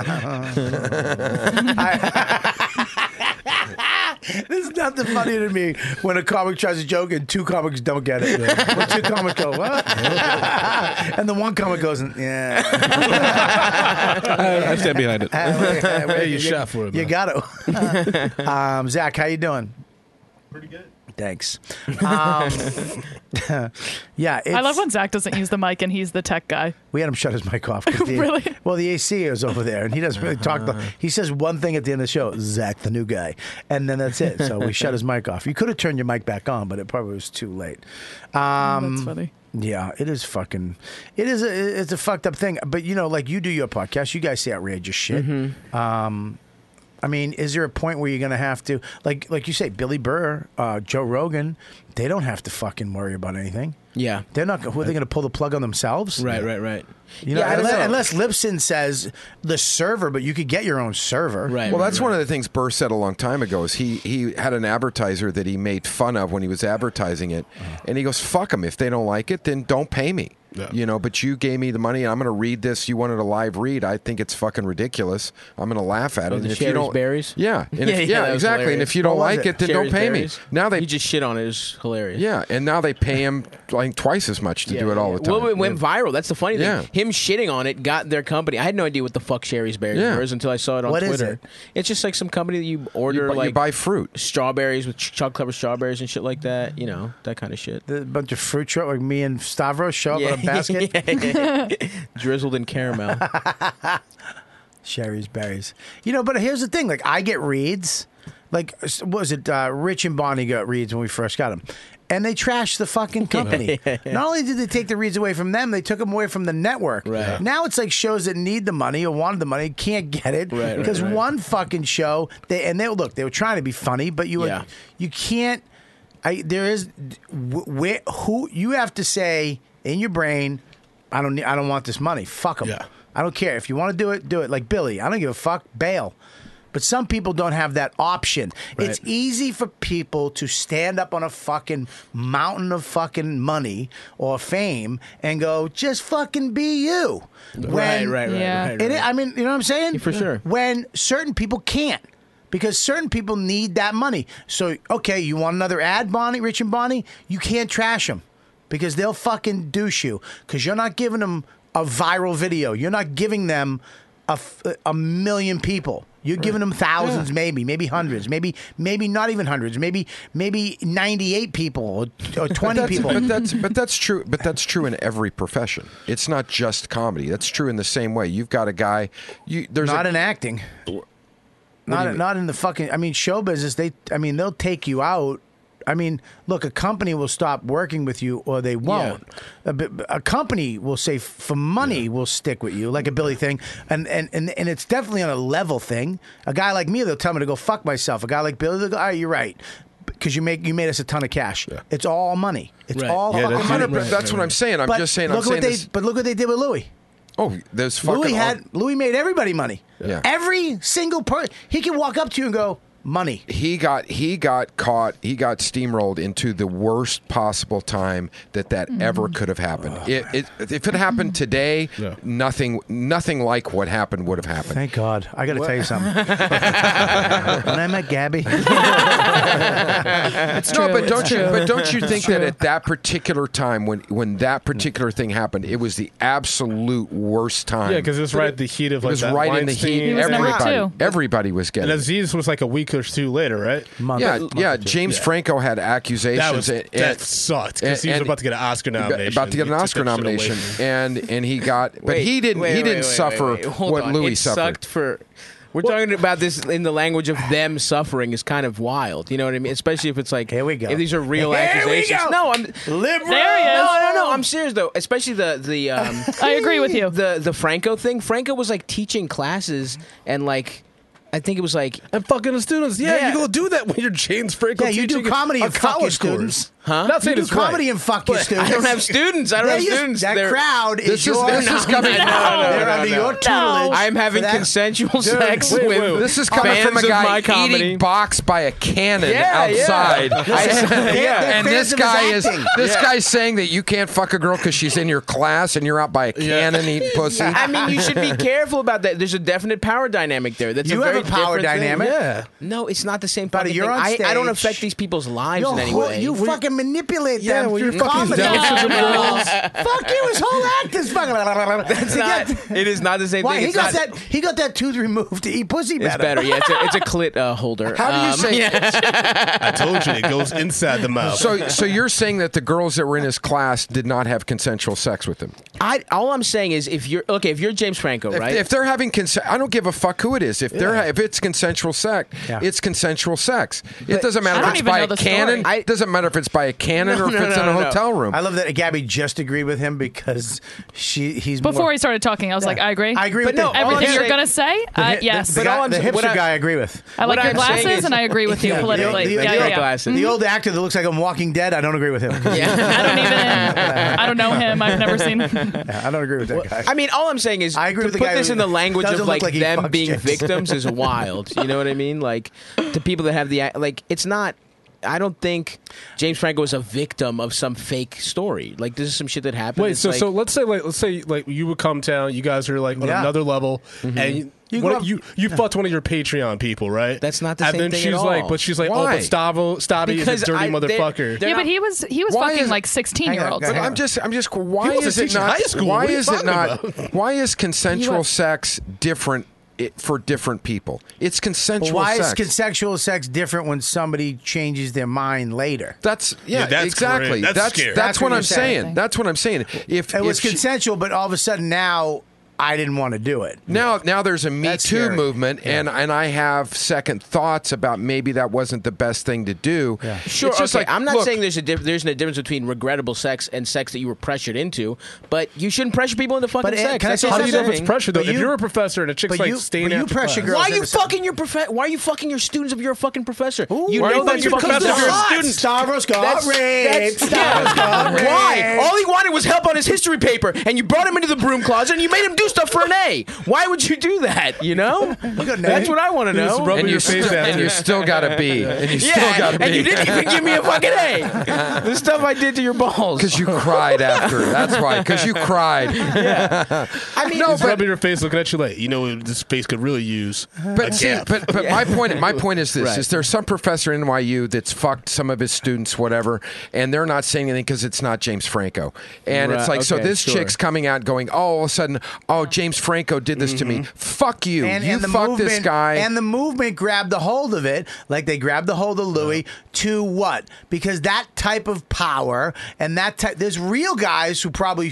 [SPEAKER 2] There's nothing funnier to me when a comic tries a joke and two comics don't get it. When two comics go, what? And the one comic goes, yeah.
[SPEAKER 5] I, I stand behind it.
[SPEAKER 10] Hey, you shot for it,
[SPEAKER 2] You
[SPEAKER 10] man.
[SPEAKER 2] got it. um, Zach, how you doing?
[SPEAKER 10] Pretty good.
[SPEAKER 2] Thanks. Um, yeah, it's,
[SPEAKER 6] I love when Zach doesn't use the mic and he's the tech guy.
[SPEAKER 2] we had him shut his mic off. 'cause the-
[SPEAKER 6] Really?
[SPEAKER 2] Well, the A C is over there, and he doesn't really talk. The, he says one thing at the end of the show, Zach, the new guy, and then that's it. So we shut his mic off. You could have turned your mic back on, but it probably was too late. Um,
[SPEAKER 6] That's funny.
[SPEAKER 2] Yeah, it is fucking. It is a. It's a fucked up thing. But you know, like you do your podcast, you guys say outrageous shit. Um, I mean, is there a point where you're gonna have to, like, like you say, Billy Burr, uh, Joe Rogan, they don't have to fucking worry about anything.
[SPEAKER 9] Yeah.
[SPEAKER 2] They're not. Who are they going to pull the plug on themselves?
[SPEAKER 9] Right, right, right.
[SPEAKER 2] You know,
[SPEAKER 9] Yeah, I don't
[SPEAKER 2] unless,
[SPEAKER 9] know.
[SPEAKER 2] unless Libsyn says the server, but you could get your own server.
[SPEAKER 9] Right.
[SPEAKER 7] Well, that's one of the things Burr said a long time ago. Is he he had an advertiser that he made fun of when he was advertising it, and he goes, "Fuck them. If they don't like it, then don't pay me."
[SPEAKER 10] Yeah.
[SPEAKER 7] You know, but you gave me the money, and I'm going to read this. You wanted a live read. I think it's fucking ridiculous. I'm going to laugh at it.
[SPEAKER 9] Oh,
[SPEAKER 7] and
[SPEAKER 9] the
[SPEAKER 7] if you
[SPEAKER 9] Sherry's
[SPEAKER 7] don't,
[SPEAKER 9] berries?
[SPEAKER 7] yeah, and
[SPEAKER 9] Yeah,
[SPEAKER 7] if,
[SPEAKER 9] yeah,
[SPEAKER 7] yeah,
[SPEAKER 9] that was
[SPEAKER 7] exactly. And
[SPEAKER 9] hilarious.
[SPEAKER 7] if you don't
[SPEAKER 2] What was
[SPEAKER 7] like
[SPEAKER 2] it?
[SPEAKER 7] it, then
[SPEAKER 9] Sherry's
[SPEAKER 7] don't pay
[SPEAKER 9] berries?
[SPEAKER 7] me. Now they,
[SPEAKER 9] You just shit on it. It was hilarious.
[SPEAKER 7] yeah, and now they pay him like twice as much to
[SPEAKER 9] Yeah,
[SPEAKER 7] do it all
[SPEAKER 9] yeah.
[SPEAKER 7] the time.
[SPEAKER 9] Well, it went viral. That's the funny thing.
[SPEAKER 7] Yeah.
[SPEAKER 9] Him shitting on it got their company. I had no idea what the fuck Sherry's Berries
[SPEAKER 7] Yeah.
[SPEAKER 9] was until I saw it on
[SPEAKER 2] What is
[SPEAKER 9] Twitter.
[SPEAKER 2] it?
[SPEAKER 9] It's just like some company that you order
[SPEAKER 7] you, bu-
[SPEAKER 9] like
[SPEAKER 7] you buy fruit.
[SPEAKER 9] strawberries with ch- chocolate covered strawberries and shit like that. You know, that kind of shit.
[SPEAKER 2] The bunch of fruit truck like me and Stavros show up in a basket.
[SPEAKER 9] Drizzled in caramel.
[SPEAKER 2] Sherry's berries. You know, but here's the thing. Like, I get reads. Like, what was it? Uh, Rich and Bonnie got reads when we first got them. And they trashed the fucking company. Not only did they take the reads away from them, they took them away from the network.
[SPEAKER 9] Right.
[SPEAKER 2] Now it's like shows that need the money or wanted the money can't get it
[SPEAKER 9] Right,
[SPEAKER 2] because
[SPEAKER 9] right, right.
[SPEAKER 2] one fucking show. They and they look. They were trying to be funny, but you were,
[SPEAKER 9] Yeah.
[SPEAKER 2] you can't. I there is where who you have to say in your brain. I don't. need- I don't want this money. Fuck them.
[SPEAKER 10] Yeah.
[SPEAKER 2] I don't care if you want to do it. Do it. Like Billy. I don't give a fuck. Bail. But some people don't have that option. It's easy for people to stand up on a fucking mountain of fucking money or fame and go, just fucking be you.
[SPEAKER 9] right,
[SPEAKER 2] When-
[SPEAKER 9] right, right,
[SPEAKER 6] Yeah.
[SPEAKER 9] right,
[SPEAKER 2] It,
[SPEAKER 9] right.
[SPEAKER 2] I mean, you know what I'm saying?
[SPEAKER 9] Yeah, for sure.
[SPEAKER 2] When certain people can't. Because certain people need that money. So, okay, you want another ad, Bonnie, Rich and Bonnie? You can't trash them. Because they'll fucking douche you. Because you're not giving them a viral video. You're not giving them a, f- a million people. You're giving them thousands, maybe, maybe hundreds, maybe maybe not even hundreds, maybe maybe ninety-eight people or, or twenty
[SPEAKER 7] But that's,
[SPEAKER 2] people.
[SPEAKER 7] But that's but that's true. But that's true in every profession. It's not just comedy. That's true in the same way. You've got a guy. You there's
[SPEAKER 2] not
[SPEAKER 7] a,
[SPEAKER 2] in acting.
[SPEAKER 7] do
[SPEAKER 2] Not
[SPEAKER 7] you mean?
[SPEAKER 2] not in the fucking. I mean, show business. They. I mean, they'll take you out. I mean, look, a company will stop working with you or they won't. A, b- a company will say for money will stick with you, like a Billy thing. And, and, and, and it's definitely on a level thing. A guy like me, they'll tell me to go fuck myself. A guy like Billy, they'll go, all right, you're right. Because you make you made us a ton of cash. It's all money. It's
[SPEAKER 9] Right.
[SPEAKER 2] all
[SPEAKER 10] Yeah,
[SPEAKER 2] fucking
[SPEAKER 10] that's-
[SPEAKER 2] money.
[SPEAKER 7] one hundred That's what I'm saying. I'm
[SPEAKER 2] But
[SPEAKER 7] just saying. I'm
[SPEAKER 2] look
[SPEAKER 7] saying
[SPEAKER 2] what they,
[SPEAKER 7] this.
[SPEAKER 2] But look what they did with Louis.
[SPEAKER 7] Oh, there's fucking.
[SPEAKER 2] Louis
[SPEAKER 7] all-
[SPEAKER 2] had Louis made everybody money.
[SPEAKER 7] Yeah.
[SPEAKER 2] Every single person. He can walk up to you and go, money.
[SPEAKER 7] he got he got caught. He got steamrolled into the worst possible time that that ever could have happened. It, it, if it happened today,
[SPEAKER 10] Yeah.
[SPEAKER 7] nothing nothing like what happened would have happened.
[SPEAKER 2] Thank God. I got to tell you something. when I met Gabby,
[SPEAKER 6] It's
[SPEAKER 7] No,
[SPEAKER 6] true,
[SPEAKER 7] but
[SPEAKER 6] it's
[SPEAKER 7] don't you?
[SPEAKER 6] true.
[SPEAKER 7] But don't you think that at that particular time, when when that particular thing happened, it was the absolute worst time?
[SPEAKER 10] Yeah, because it was right at the heat of
[SPEAKER 7] it
[SPEAKER 10] like
[SPEAKER 7] was
[SPEAKER 10] that
[SPEAKER 7] right in the
[SPEAKER 10] Weinstein
[SPEAKER 7] heat.
[SPEAKER 6] He was number
[SPEAKER 7] Everybody,
[SPEAKER 6] two.
[SPEAKER 7] everybody was
[SPEAKER 10] And
[SPEAKER 7] getting. it.
[SPEAKER 10] Aziz was like a week or two later, right?
[SPEAKER 2] month.
[SPEAKER 7] Yeah,
[SPEAKER 2] month
[SPEAKER 7] yeah.
[SPEAKER 2] or two.
[SPEAKER 7] James
[SPEAKER 10] Yeah.
[SPEAKER 7] Franco had accusations.
[SPEAKER 10] That was
[SPEAKER 7] and,
[SPEAKER 10] that
[SPEAKER 7] and-
[SPEAKER 10] sucked because he was
[SPEAKER 7] and-
[SPEAKER 10] about to get an Oscar nomination.
[SPEAKER 7] about to get
[SPEAKER 10] He
[SPEAKER 7] an
[SPEAKER 10] took
[SPEAKER 7] Oscar
[SPEAKER 10] that shit away
[SPEAKER 7] nomination,
[SPEAKER 10] from him.
[SPEAKER 7] and and he got, but
[SPEAKER 9] Wait,
[SPEAKER 7] he didn't.
[SPEAKER 9] wait,
[SPEAKER 7] he
[SPEAKER 9] wait,
[SPEAKER 7] didn't
[SPEAKER 9] wait,
[SPEAKER 7] suffer
[SPEAKER 9] wait, wait. Hold
[SPEAKER 7] what
[SPEAKER 9] on.
[SPEAKER 7] Louis
[SPEAKER 9] it
[SPEAKER 7] suffered.
[SPEAKER 9] Sucked for. We're talking about this in the language of them suffering is kind of wild. You know what I mean? Especially if it's like
[SPEAKER 2] Here we go.
[SPEAKER 9] If these are real
[SPEAKER 2] Here we
[SPEAKER 9] accusations.
[SPEAKER 2] go.
[SPEAKER 9] No, I'm
[SPEAKER 2] Liberal.
[SPEAKER 6] There he is.
[SPEAKER 9] No, no, no. I'm serious though. Especially the the um,
[SPEAKER 6] I agree with you.
[SPEAKER 9] the the Franco thing. Franco was like teaching classes and like. I think it was like
[SPEAKER 10] And fucking the students, yeah,
[SPEAKER 9] Yeah.
[SPEAKER 10] you go do that when you're James Franco.
[SPEAKER 2] Yeah, you do
[SPEAKER 10] teaching
[SPEAKER 2] comedy
[SPEAKER 10] a
[SPEAKER 2] and fuck your
[SPEAKER 10] college
[SPEAKER 2] students.
[SPEAKER 10] course.
[SPEAKER 9] Huh?
[SPEAKER 10] Not
[SPEAKER 2] You
[SPEAKER 10] saying
[SPEAKER 2] do
[SPEAKER 10] it's
[SPEAKER 2] comedy
[SPEAKER 10] right.
[SPEAKER 2] and fuck your
[SPEAKER 10] But
[SPEAKER 2] students.
[SPEAKER 9] I don't have students. I don't
[SPEAKER 2] They
[SPEAKER 9] have
[SPEAKER 2] used-
[SPEAKER 9] students.
[SPEAKER 2] That
[SPEAKER 9] They're-
[SPEAKER 2] crowd
[SPEAKER 7] This
[SPEAKER 2] is
[SPEAKER 7] is
[SPEAKER 2] your.
[SPEAKER 7] this is coming.
[SPEAKER 9] No, no,
[SPEAKER 2] They're
[SPEAKER 9] no,
[SPEAKER 2] under
[SPEAKER 9] no.
[SPEAKER 2] your tutelage.
[SPEAKER 9] I'm having
[SPEAKER 2] for that.
[SPEAKER 9] consensual sex
[SPEAKER 10] wait,
[SPEAKER 9] with
[SPEAKER 10] wait, wait.
[SPEAKER 7] This is coming
[SPEAKER 9] fans
[SPEAKER 7] from a
[SPEAKER 9] of
[SPEAKER 7] guy
[SPEAKER 9] my comedy.
[SPEAKER 7] eating box by a cannon
[SPEAKER 9] Yeah, yeah.
[SPEAKER 7] outside.
[SPEAKER 9] I-
[SPEAKER 2] They're-
[SPEAKER 9] yeah.
[SPEAKER 2] they're
[SPEAKER 7] And
[SPEAKER 2] fans
[SPEAKER 7] this
[SPEAKER 2] of his
[SPEAKER 7] guy is
[SPEAKER 2] acting.
[SPEAKER 7] this
[SPEAKER 9] Yeah.
[SPEAKER 7] guy's saying that you can't fuck a girl because she's in your class and you're out by a cannon eating pussy.
[SPEAKER 9] I mean, you should be careful about that. There's a definite power dynamic there. That's
[SPEAKER 2] You
[SPEAKER 9] a
[SPEAKER 2] have
[SPEAKER 9] very
[SPEAKER 2] a power
[SPEAKER 9] different thing.
[SPEAKER 2] dynamic?
[SPEAKER 10] Yeah.
[SPEAKER 9] No, it's not the same
[SPEAKER 2] Buddy,
[SPEAKER 9] fucking
[SPEAKER 2] you're
[SPEAKER 9] thing.
[SPEAKER 2] on
[SPEAKER 9] I, I don't
[SPEAKER 2] stage.
[SPEAKER 9] affect these people's lives
[SPEAKER 2] You're
[SPEAKER 9] in any
[SPEAKER 2] ho-
[SPEAKER 9] way.
[SPEAKER 2] You fucking manipulate
[SPEAKER 10] Yeah,
[SPEAKER 2] them
[SPEAKER 10] well,
[SPEAKER 2] through
[SPEAKER 10] you're fucking
[SPEAKER 2] comedy.
[SPEAKER 10] zealous
[SPEAKER 6] No, no.
[SPEAKER 2] Fuck you, his whole act is fucking.
[SPEAKER 9] It's
[SPEAKER 2] To
[SPEAKER 9] not,
[SPEAKER 2] get-
[SPEAKER 9] it is not the same
[SPEAKER 2] Why
[SPEAKER 9] thing.
[SPEAKER 2] he
[SPEAKER 9] It's
[SPEAKER 2] got
[SPEAKER 9] not,
[SPEAKER 2] that? He got that tooth removed to eat pussy better.
[SPEAKER 9] It's better. Yeah, it's a, it's a clit uh, holder.
[SPEAKER 7] How do you
[SPEAKER 9] Um,
[SPEAKER 7] say?
[SPEAKER 10] I told you it goes inside the mouth.
[SPEAKER 7] So, so you're saying that the girls that were in his class did not have consensual sex with him?
[SPEAKER 9] I all I'm saying is if you're okay, if you're James Franco,
[SPEAKER 7] If,
[SPEAKER 9] right?
[SPEAKER 7] if they're having consent, I don't give a fuck who it is. If they're if if it's consensual sex,
[SPEAKER 2] Yeah.
[SPEAKER 7] it's consensual sex. It
[SPEAKER 9] But
[SPEAKER 7] doesn't matter
[SPEAKER 6] I
[SPEAKER 7] if
[SPEAKER 6] don't
[SPEAKER 7] it's
[SPEAKER 6] even
[SPEAKER 7] by
[SPEAKER 6] know
[SPEAKER 7] a
[SPEAKER 6] the
[SPEAKER 7] cannon.
[SPEAKER 6] story.
[SPEAKER 7] It doesn't matter if it's by a cannon
[SPEAKER 9] No,
[SPEAKER 7] or if
[SPEAKER 9] no,
[SPEAKER 7] it's
[SPEAKER 9] no,
[SPEAKER 7] in a
[SPEAKER 9] no, no.
[SPEAKER 7] hotel room.
[SPEAKER 2] I love that Gabby just agreed with him because she he's
[SPEAKER 6] Before
[SPEAKER 2] more,
[SPEAKER 6] he started talking, I was like, I agree.
[SPEAKER 2] I agree
[SPEAKER 9] But
[SPEAKER 2] with
[SPEAKER 9] no,
[SPEAKER 2] the,
[SPEAKER 9] all
[SPEAKER 6] Everything
[SPEAKER 9] I'm
[SPEAKER 6] you're
[SPEAKER 9] saying-
[SPEAKER 6] gonna say,
[SPEAKER 2] the,
[SPEAKER 6] uh,
[SPEAKER 2] the,
[SPEAKER 6] yes.
[SPEAKER 2] the,
[SPEAKER 9] But
[SPEAKER 2] guy,
[SPEAKER 9] all I'm
[SPEAKER 2] the
[SPEAKER 9] saying-
[SPEAKER 2] hipster
[SPEAKER 9] what I-
[SPEAKER 2] guy I agree with.
[SPEAKER 6] I like
[SPEAKER 9] what
[SPEAKER 6] your
[SPEAKER 9] I'm saying
[SPEAKER 6] glasses,
[SPEAKER 9] is-
[SPEAKER 6] and I agree with you
[SPEAKER 2] Yeah,
[SPEAKER 6] politically.
[SPEAKER 2] The, the,
[SPEAKER 6] yeah,
[SPEAKER 2] the,
[SPEAKER 6] yeah,
[SPEAKER 2] old,
[SPEAKER 6] yeah.
[SPEAKER 9] glasses.
[SPEAKER 2] the old actor that looks like I'm Walking Dead. I don't agree with him.
[SPEAKER 9] Yeah.
[SPEAKER 6] I don't even. I don't know him. I've never seen.
[SPEAKER 2] Yeah, I don't agree with that guy.
[SPEAKER 9] I mean, all I'm saying is
[SPEAKER 2] I agree
[SPEAKER 9] to
[SPEAKER 2] with the
[SPEAKER 9] put
[SPEAKER 2] guy
[SPEAKER 9] this
[SPEAKER 2] who
[SPEAKER 9] in the language
[SPEAKER 2] doesn't
[SPEAKER 9] of
[SPEAKER 2] look
[SPEAKER 9] like,
[SPEAKER 2] like he
[SPEAKER 9] them
[SPEAKER 2] fucks
[SPEAKER 9] being
[SPEAKER 2] chicks.
[SPEAKER 9] victims is wild. You know what I mean? Like to people that have the like, it's not. I don't think James Franco is a victim of some fake story. Like this is some shit that happened.
[SPEAKER 10] Wait,
[SPEAKER 9] It's
[SPEAKER 10] so
[SPEAKER 9] like,
[SPEAKER 10] so let's say like let's say like you would come down, you guys are like on
[SPEAKER 2] Yeah.
[SPEAKER 10] another level,
[SPEAKER 9] Mm-hmm.
[SPEAKER 10] and you,
[SPEAKER 2] You
[SPEAKER 10] what-
[SPEAKER 2] go up-
[SPEAKER 10] you you fucked one of your Patreon people, right?
[SPEAKER 9] That's not the
[SPEAKER 10] and
[SPEAKER 9] same
[SPEAKER 10] then
[SPEAKER 9] thing
[SPEAKER 10] she's
[SPEAKER 9] at
[SPEAKER 10] like,
[SPEAKER 9] all.
[SPEAKER 10] but she's like,
[SPEAKER 7] Why?
[SPEAKER 10] oh, but Stavo, Stabby
[SPEAKER 9] Because
[SPEAKER 10] is a dirty
[SPEAKER 9] I- they-
[SPEAKER 10] motherfucker.
[SPEAKER 9] they're
[SPEAKER 6] Yeah, but
[SPEAKER 9] not-
[SPEAKER 6] he was he was
[SPEAKER 7] Why
[SPEAKER 6] fucking
[SPEAKER 7] is-
[SPEAKER 6] like sixteen year olds.
[SPEAKER 2] Hang on,
[SPEAKER 7] But I'm just, I'm just. Why
[SPEAKER 10] wasn't
[SPEAKER 7] is it
[SPEAKER 10] teaching
[SPEAKER 7] not?
[SPEAKER 10] high school.
[SPEAKER 7] Why
[SPEAKER 10] What are you
[SPEAKER 7] is it
[SPEAKER 10] talking
[SPEAKER 7] not?
[SPEAKER 10] about?
[SPEAKER 7] Why is consensual
[SPEAKER 6] was-
[SPEAKER 7] sex different i for different people? It's
[SPEAKER 2] But
[SPEAKER 7] consensual
[SPEAKER 2] why
[SPEAKER 7] sex.
[SPEAKER 2] is consensual sex different when somebody changes their mind later?
[SPEAKER 7] That's yeah,
[SPEAKER 10] Yeah, that's
[SPEAKER 7] exactly.
[SPEAKER 10] great. That's
[SPEAKER 7] that's
[SPEAKER 10] scary.
[SPEAKER 7] that's,
[SPEAKER 2] That's
[SPEAKER 7] what,
[SPEAKER 2] what
[SPEAKER 7] I'm
[SPEAKER 2] you're saying.
[SPEAKER 7] saying. That's what I'm saying. If
[SPEAKER 2] It was
[SPEAKER 7] if she-
[SPEAKER 2] consensual, but all of a sudden now I didn't want to do it.
[SPEAKER 7] now now there's a Me
[SPEAKER 2] That's
[SPEAKER 7] Too
[SPEAKER 2] scary.
[SPEAKER 7] movement, and and I have second thoughts about maybe that wasn't the best thing to do.
[SPEAKER 2] Yeah.
[SPEAKER 9] Sure,
[SPEAKER 7] It's just
[SPEAKER 9] okay.
[SPEAKER 7] like,
[SPEAKER 9] I'm not
[SPEAKER 7] look,
[SPEAKER 9] saying there's a diff- there's no difference between regrettable sex and sex that you were pressured into, but you shouldn't pressure people into fucking
[SPEAKER 2] But, uh,
[SPEAKER 9] sex.
[SPEAKER 2] can I
[SPEAKER 9] That's
[SPEAKER 2] say
[SPEAKER 9] all
[SPEAKER 10] How do
[SPEAKER 9] I'm
[SPEAKER 10] you know if it's
[SPEAKER 9] saying.
[SPEAKER 10] pressure though?
[SPEAKER 2] But
[SPEAKER 10] If
[SPEAKER 2] you-
[SPEAKER 10] you're a professor and a chick's
[SPEAKER 2] but
[SPEAKER 10] like
[SPEAKER 2] you-
[SPEAKER 10] staying
[SPEAKER 2] but you
[SPEAKER 10] after
[SPEAKER 2] pressure
[SPEAKER 10] class,
[SPEAKER 2] girls
[SPEAKER 9] Why are you
[SPEAKER 2] ever since-
[SPEAKER 9] fucking your prof- Why are you fucking your students if you're a fucking professor?
[SPEAKER 2] Ooh,
[SPEAKER 9] you
[SPEAKER 10] why are
[SPEAKER 9] know
[SPEAKER 10] you
[SPEAKER 9] that
[SPEAKER 10] fucking
[SPEAKER 9] you're
[SPEAKER 10] your
[SPEAKER 9] fucking
[SPEAKER 10] professor if you're a
[SPEAKER 9] hot.
[SPEAKER 10] student?
[SPEAKER 2] Stavros got
[SPEAKER 9] That's-
[SPEAKER 2] raped.
[SPEAKER 9] that's-
[SPEAKER 2] Stavros got raped.
[SPEAKER 9] Why? All he wanted was help on his history paper, and you brought him into the broom closet and you made him do stuff for an A. Why would you do that? You know,
[SPEAKER 2] got an
[SPEAKER 9] that's
[SPEAKER 2] A.
[SPEAKER 9] what I want to
[SPEAKER 10] You just
[SPEAKER 9] know.
[SPEAKER 10] rub
[SPEAKER 7] and
[SPEAKER 10] your
[SPEAKER 7] you
[SPEAKER 10] face
[SPEAKER 7] still,
[SPEAKER 10] after.
[SPEAKER 7] and you still got to be, and you still
[SPEAKER 9] Yeah,
[SPEAKER 7] got to be,
[SPEAKER 9] and you didn't even give me a fucking A. The stuff I did to your balls.
[SPEAKER 7] because you cried after. That's why, because you cried.
[SPEAKER 9] I mean,
[SPEAKER 7] No,
[SPEAKER 10] Just
[SPEAKER 7] but-
[SPEAKER 10] rubbing your face, looking at you like, you know, what this face could really use.
[SPEAKER 7] But
[SPEAKER 10] a
[SPEAKER 7] see,
[SPEAKER 10] gap.
[SPEAKER 7] but but my point my point is this:
[SPEAKER 9] Right.
[SPEAKER 7] is there's some professor in N Y U that's fucked some of his students, whatever, and they're not saying anything because it's not James Franco, and it's
[SPEAKER 9] Right,
[SPEAKER 7] like so
[SPEAKER 9] okay,
[SPEAKER 7] this
[SPEAKER 9] sure.
[SPEAKER 7] chick's coming out going, oh, all of a sudden, oh, James Franco did this to me. Fuck you,
[SPEAKER 2] And,
[SPEAKER 7] you
[SPEAKER 2] and the
[SPEAKER 7] fuck
[SPEAKER 2] movement,
[SPEAKER 7] this guy.
[SPEAKER 2] And the movement grabbed the hold of it, like they grabbed the hold of Louis to what? Because that type of power and that type, there's real guys who probably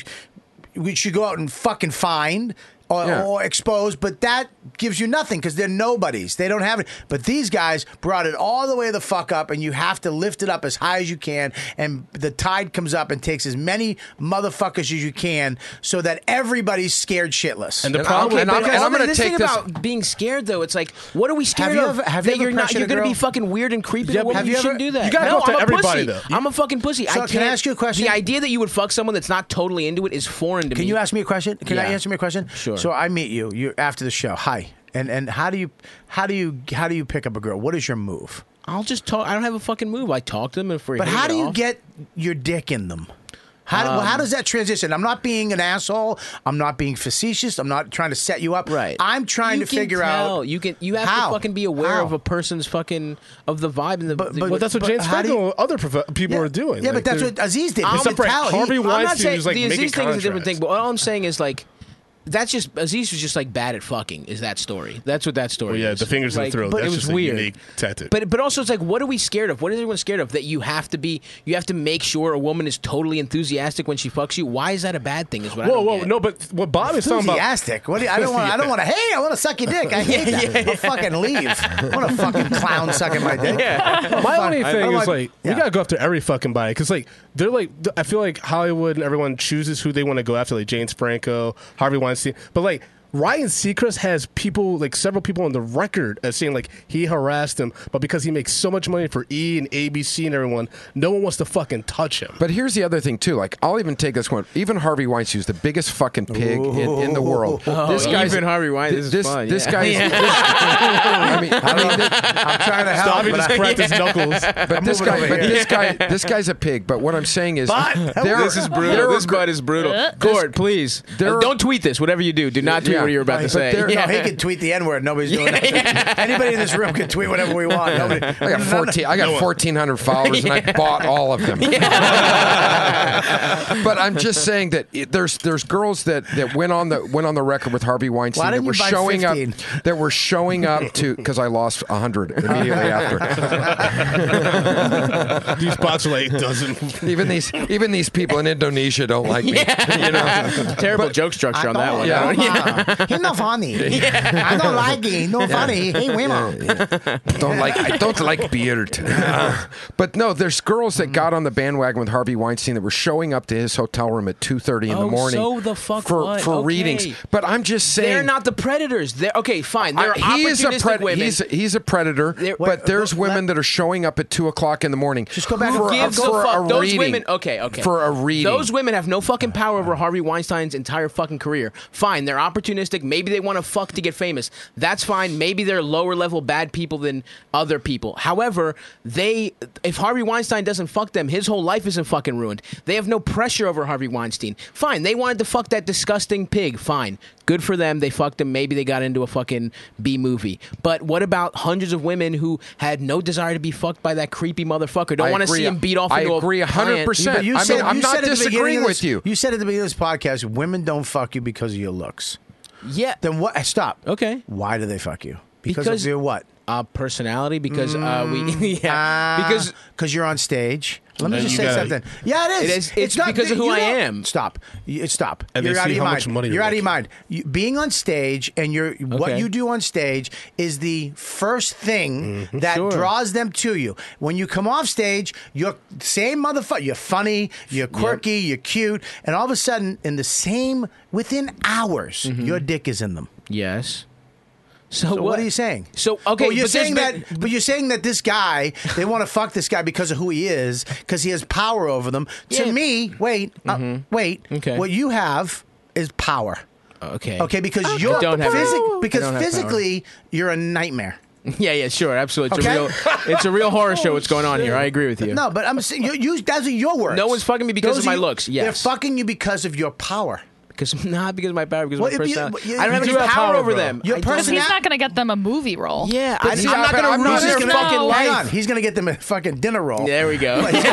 [SPEAKER 2] we should go out and fucking find. Or,
[SPEAKER 7] Yeah.
[SPEAKER 2] or expose, but that gives you nothing because they're nobodies. They don't have it. But these guys brought it all the way the fuck up, and you have to lift it up as high as you can. And the tide comes up and takes as many motherfuckers as you can, so that everybody's scared shitless.
[SPEAKER 10] And the
[SPEAKER 7] And
[SPEAKER 10] problem,
[SPEAKER 7] I'm- and I'm-
[SPEAKER 9] But
[SPEAKER 7] and I'm
[SPEAKER 9] all
[SPEAKER 7] gonna
[SPEAKER 9] this
[SPEAKER 7] take
[SPEAKER 9] thing
[SPEAKER 7] this-
[SPEAKER 9] about being scared, though. It's like, what are we scared
[SPEAKER 2] you
[SPEAKER 9] of?
[SPEAKER 2] ever- have you
[SPEAKER 9] that
[SPEAKER 2] ever
[SPEAKER 9] you're not.
[SPEAKER 2] pressured
[SPEAKER 9] You're
[SPEAKER 2] a
[SPEAKER 9] going to be
[SPEAKER 2] girl?
[SPEAKER 9] fucking weird and creepy.
[SPEAKER 10] Yeah,
[SPEAKER 9] to a
[SPEAKER 10] but
[SPEAKER 9] woman.
[SPEAKER 2] have
[SPEAKER 9] You,
[SPEAKER 2] you
[SPEAKER 9] shouldn't
[SPEAKER 2] ever-
[SPEAKER 9] do that.
[SPEAKER 10] You gotta
[SPEAKER 9] no,
[SPEAKER 10] go after
[SPEAKER 9] I'm a
[SPEAKER 10] everybody,
[SPEAKER 9] pussy.
[SPEAKER 10] though.
[SPEAKER 9] I'm a fucking pussy.
[SPEAKER 2] So
[SPEAKER 9] I
[SPEAKER 2] can I
[SPEAKER 9] can't-
[SPEAKER 2] ask you a question?
[SPEAKER 9] The idea that you would fuck someone that's not totally into it is foreign to me.
[SPEAKER 2] Can you ask me a question? Can I
[SPEAKER 9] Yeah.
[SPEAKER 2] answer me a question?
[SPEAKER 9] Sure.
[SPEAKER 2] So I meet you. You after the show. Hi. And and how do you how do you how do you pick up a girl? What is your move?
[SPEAKER 9] I'll just talk. I don't have a fucking move. I talk to them if we're.
[SPEAKER 2] But
[SPEAKER 9] hitting
[SPEAKER 2] how
[SPEAKER 9] it
[SPEAKER 2] do you
[SPEAKER 9] off.
[SPEAKER 2] get your dick in them? How, do,
[SPEAKER 9] Um,
[SPEAKER 2] how does that transition? I'm not being an asshole. I'm not being facetious. I'm not trying to set you up.
[SPEAKER 9] Right.
[SPEAKER 2] I'm trying
[SPEAKER 9] You
[SPEAKER 2] to
[SPEAKER 9] can
[SPEAKER 2] figure
[SPEAKER 9] tell.
[SPEAKER 2] out.
[SPEAKER 9] You can. You have
[SPEAKER 2] How?
[SPEAKER 9] to fucking be aware
[SPEAKER 2] How?
[SPEAKER 9] of a person's fucking of the vibe and the.
[SPEAKER 2] But-
[SPEAKER 9] the-
[SPEAKER 2] but-
[SPEAKER 10] but that's what
[SPEAKER 2] but
[SPEAKER 10] James
[SPEAKER 2] how do
[SPEAKER 10] Franco
[SPEAKER 2] you-
[SPEAKER 10] and other prof- people
[SPEAKER 2] Yeah.
[SPEAKER 10] are doing.
[SPEAKER 2] Yeah,
[SPEAKER 10] Like,
[SPEAKER 2] but that's
[SPEAKER 10] they're-
[SPEAKER 2] what Aziz did.
[SPEAKER 9] I'm-
[SPEAKER 2] You
[SPEAKER 10] Except for
[SPEAKER 2] could tell. He-
[SPEAKER 10] Harvey
[SPEAKER 9] I'm not
[SPEAKER 10] Weinstein
[SPEAKER 9] saying
[SPEAKER 10] was like
[SPEAKER 9] the
[SPEAKER 10] making
[SPEAKER 9] Aziz thing is a different thing,
[SPEAKER 10] contracts.
[SPEAKER 9] but all I'm saying is like. That's just Aziz was just like bad at fucking. Is that story? That's what that story
[SPEAKER 10] Well, yeah,
[SPEAKER 9] is.
[SPEAKER 10] the fingers in the
[SPEAKER 9] Like,
[SPEAKER 10] throat.
[SPEAKER 9] But
[SPEAKER 10] That's
[SPEAKER 9] it was
[SPEAKER 10] just a
[SPEAKER 9] weird.
[SPEAKER 10] unique tactic.
[SPEAKER 9] But but also it's like, what are we scared of? What is everyone scared of? That you have to be, you have to make sure a woman is totally enthusiastic when she fucks you. Why is that a bad thing? Is what I
[SPEAKER 10] Whoa,
[SPEAKER 9] don't
[SPEAKER 10] whoa,
[SPEAKER 9] get.
[SPEAKER 10] no, but what Bob is talking about.
[SPEAKER 2] Enthusiastic. What do you, I don't want. I don't want to. Hey, I want to suck your dick. I hate that. I'll fucking leave. I want a fucking clown sucking my dick.
[SPEAKER 10] My only
[SPEAKER 2] I-
[SPEAKER 10] thing
[SPEAKER 2] I
[SPEAKER 10] is
[SPEAKER 2] like-
[SPEAKER 10] like
[SPEAKER 2] yeah.
[SPEAKER 10] we gotta go after every fucking body because like they're like th- I feel like Hollywood and everyone chooses who they want to go after, like James Franco, Harvey Weinstein, but like. Ryan Seacrest has people, like several people on the record as saying like he harassed him, but because he makes so much money for E and A B C and everyone, no one wants to fucking touch him.
[SPEAKER 7] But here's the other thing too. Like I'll even take this one. Even Harvey Weinstein's the biggest fucking pig in, in the world.
[SPEAKER 9] Oh,
[SPEAKER 7] this guy's
[SPEAKER 9] even Harvey Weinstein. This is
[SPEAKER 7] This
[SPEAKER 9] fun,
[SPEAKER 7] this
[SPEAKER 9] yeah.
[SPEAKER 7] guy's.
[SPEAKER 9] Yeah.
[SPEAKER 7] this- I mean, I mean, this-
[SPEAKER 2] I'm trying to help.
[SPEAKER 10] Stop, he
[SPEAKER 2] but
[SPEAKER 10] just
[SPEAKER 2] I-
[SPEAKER 10] cracked his knuckles.
[SPEAKER 7] but
[SPEAKER 2] I'm
[SPEAKER 7] this
[SPEAKER 2] moving
[SPEAKER 7] guy,
[SPEAKER 2] over
[SPEAKER 7] but
[SPEAKER 2] here.
[SPEAKER 7] this guy, this guy's a pig. But what I'm saying is,
[SPEAKER 2] But-
[SPEAKER 7] there
[SPEAKER 9] This
[SPEAKER 7] are-
[SPEAKER 9] is
[SPEAKER 7] there
[SPEAKER 9] brutal.
[SPEAKER 7] are
[SPEAKER 9] This
[SPEAKER 7] gr-
[SPEAKER 9] bud is brutal.
[SPEAKER 6] Uh,
[SPEAKER 9] Gord, please.
[SPEAKER 7] there
[SPEAKER 9] Uh,
[SPEAKER 7] are-
[SPEAKER 9] don't tweet this. Whatever you do, do not tweet
[SPEAKER 7] Yeah.
[SPEAKER 9] what you're about to
[SPEAKER 2] But
[SPEAKER 9] say.
[SPEAKER 7] there-
[SPEAKER 2] No, he can tweet the N word. Nobody's doing that. Anybody in this room can tweet whatever we want. Nobody.
[SPEAKER 7] I got fourteen. I got fourteen hundred followers, and I bought all of them. but I'm just saying that it, there's there's girls that, that went on the went on the record with Harvey Weinstein
[SPEAKER 2] Why
[SPEAKER 7] that
[SPEAKER 2] didn't
[SPEAKER 7] were
[SPEAKER 2] you buy
[SPEAKER 7] showing
[SPEAKER 2] fifteen?
[SPEAKER 7] up that were showing up to because I lost a hundred immediately after.
[SPEAKER 10] These bots are like doesn't.
[SPEAKER 7] even these even these people in Indonesia don't like me. You know.
[SPEAKER 9] Terrible joke structure on that one.
[SPEAKER 7] Yeah.
[SPEAKER 2] He's not funny. I don't like it. He's not funny. Hey, women.
[SPEAKER 7] Don't like I don't like beard. Uh, but no, there's girls that got on the bandwagon with Harvey Weinstein that were showing up to his hotel room at two thirty in
[SPEAKER 9] Oh,
[SPEAKER 7] the morning
[SPEAKER 9] so the fuck
[SPEAKER 7] for
[SPEAKER 9] what?
[SPEAKER 7] for
[SPEAKER 9] Okay.
[SPEAKER 7] readings. But I'm just saying
[SPEAKER 9] They're not the predators. They're okay. Fine. They're
[SPEAKER 7] I- he is a
[SPEAKER 9] opportunistic
[SPEAKER 7] predator.
[SPEAKER 9] women.
[SPEAKER 7] He's he's a predator.
[SPEAKER 9] They're-
[SPEAKER 7] but there's
[SPEAKER 2] Wait,
[SPEAKER 7] women
[SPEAKER 2] let-
[SPEAKER 7] that are showing up at two o'clock in the morning.
[SPEAKER 2] Just go back
[SPEAKER 9] Who
[SPEAKER 2] and
[SPEAKER 9] gives
[SPEAKER 7] for
[SPEAKER 9] a fuck?
[SPEAKER 7] a
[SPEAKER 9] Those
[SPEAKER 7] reading.
[SPEAKER 9] women. Okay, okay.
[SPEAKER 7] For a reading.
[SPEAKER 9] Those women have no fucking power over Harvey Weinstein's entire fucking career. Fine, they're opportunistic. Maybe they want to fuck to get famous. That's fine. Maybe they're lower level bad people than other people. However, they if Harvey Weinstein doesn't fuck them, his whole life isn't fucking ruined. They have no pressure over Harvey Weinstein. Fine, they wanted to fuck that disgusting pig. Fine. Good for them. They fucked him. Maybe they got into a fucking B movie. But what about hundreds of women who had no desire to be fucked by that creepy motherfucker? Don't
[SPEAKER 7] I
[SPEAKER 9] want to
[SPEAKER 7] agree.
[SPEAKER 9] see him beat off
[SPEAKER 7] I
[SPEAKER 9] into
[SPEAKER 7] agree
[SPEAKER 9] a
[SPEAKER 7] one hundred
[SPEAKER 9] client?
[SPEAKER 7] percent.
[SPEAKER 2] But you
[SPEAKER 7] I
[SPEAKER 2] said,
[SPEAKER 7] mean, I'm
[SPEAKER 2] you
[SPEAKER 7] not
[SPEAKER 2] said at the beginning
[SPEAKER 7] disagreeing
[SPEAKER 2] of
[SPEAKER 7] with
[SPEAKER 2] this-
[SPEAKER 7] you.
[SPEAKER 2] You said at the beginning of this podcast, women don't fuck you because of your looks.
[SPEAKER 9] Yeah.
[SPEAKER 2] Then what? Stop.
[SPEAKER 9] Okay.
[SPEAKER 2] Why do they fuck you? Because,
[SPEAKER 9] Because-
[SPEAKER 2] of your what?
[SPEAKER 9] Uh, personality because uh, we yeah
[SPEAKER 2] Ah,
[SPEAKER 9] because
[SPEAKER 2] because you're on stage. Let me
[SPEAKER 10] And
[SPEAKER 2] just
[SPEAKER 10] you
[SPEAKER 2] say
[SPEAKER 10] gotta-
[SPEAKER 2] something. Yeah, it is.
[SPEAKER 9] It is- it's because of who
[SPEAKER 2] you
[SPEAKER 9] I
[SPEAKER 2] don't-
[SPEAKER 9] am.
[SPEAKER 2] Stop. You- Stop.
[SPEAKER 10] And they
[SPEAKER 2] you're out
[SPEAKER 10] see
[SPEAKER 2] of your
[SPEAKER 10] how
[SPEAKER 2] mind.
[SPEAKER 10] much money
[SPEAKER 2] you're
[SPEAKER 10] you're
[SPEAKER 2] out of your
[SPEAKER 10] making.
[SPEAKER 2] mind. You, being on stage and you're what
[SPEAKER 9] Okay.
[SPEAKER 2] you do on stage is the first thing that
[SPEAKER 9] Sure.
[SPEAKER 2] draws them to you. When you come off stage, you're same motherfucker. You're funny. You're quirky. You're cute. And all of a sudden, in the same within hours, your dick is in them.
[SPEAKER 9] yes. So,
[SPEAKER 2] So what? are you saying?
[SPEAKER 9] So okay,
[SPEAKER 2] well, you're
[SPEAKER 9] but there's
[SPEAKER 2] saying
[SPEAKER 9] been-
[SPEAKER 2] that, but you're saying that this guy, they want to fuck this guy because of who he is, because he has power over them. To
[SPEAKER 9] Yeah.
[SPEAKER 2] me, wait, uh, wait.
[SPEAKER 9] Okay.
[SPEAKER 2] What you have is power.
[SPEAKER 9] Okay.
[SPEAKER 2] Okay, because
[SPEAKER 9] I
[SPEAKER 2] you're
[SPEAKER 9] don't have
[SPEAKER 2] physic-
[SPEAKER 9] power. I
[SPEAKER 2] because
[SPEAKER 9] don't have power.
[SPEAKER 2] physically you're a nightmare.
[SPEAKER 9] Yeah, yeah, sure, absolutely. It's
[SPEAKER 2] Okay?
[SPEAKER 9] a real, it's a real horror show. What's going on here? I agree with you.
[SPEAKER 2] No, but I'm saying you, you. Those are your words.
[SPEAKER 9] No one's fucking me because
[SPEAKER 2] Those
[SPEAKER 9] of
[SPEAKER 2] are
[SPEAKER 9] my
[SPEAKER 2] you-
[SPEAKER 9] looks, yes.
[SPEAKER 2] they're fucking you because of your power.
[SPEAKER 9] Because not because of my power, because
[SPEAKER 2] Well,
[SPEAKER 9] of my
[SPEAKER 2] if you-
[SPEAKER 9] personality.
[SPEAKER 2] you-
[SPEAKER 9] I don't have
[SPEAKER 2] you
[SPEAKER 9] any
[SPEAKER 2] do have
[SPEAKER 9] power,
[SPEAKER 2] power,
[SPEAKER 9] over
[SPEAKER 2] bro.
[SPEAKER 9] them.
[SPEAKER 2] Your
[SPEAKER 9] I
[SPEAKER 6] Because
[SPEAKER 9] don't-
[SPEAKER 6] he's not going to get them a movie role.
[SPEAKER 9] Yeah,
[SPEAKER 2] But
[SPEAKER 9] I,
[SPEAKER 2] see,
[SPEAKER 9] I'm not
[SPEAKER 2] but
[SPEAKER 9] going to ruin
[SPEAKER 2] not
[SPEAKER 9] their
[SPEAKER 2] gonna-
[SPEAKER 9] fucking
[SPEAKER 2] Hang
[SPEAKER 9] life.
[SPEAKER 2] on, he's gonna get them a fucking dinner roll.
[SPEAKER 9] There we go.
[SPEAKER 2] Maybe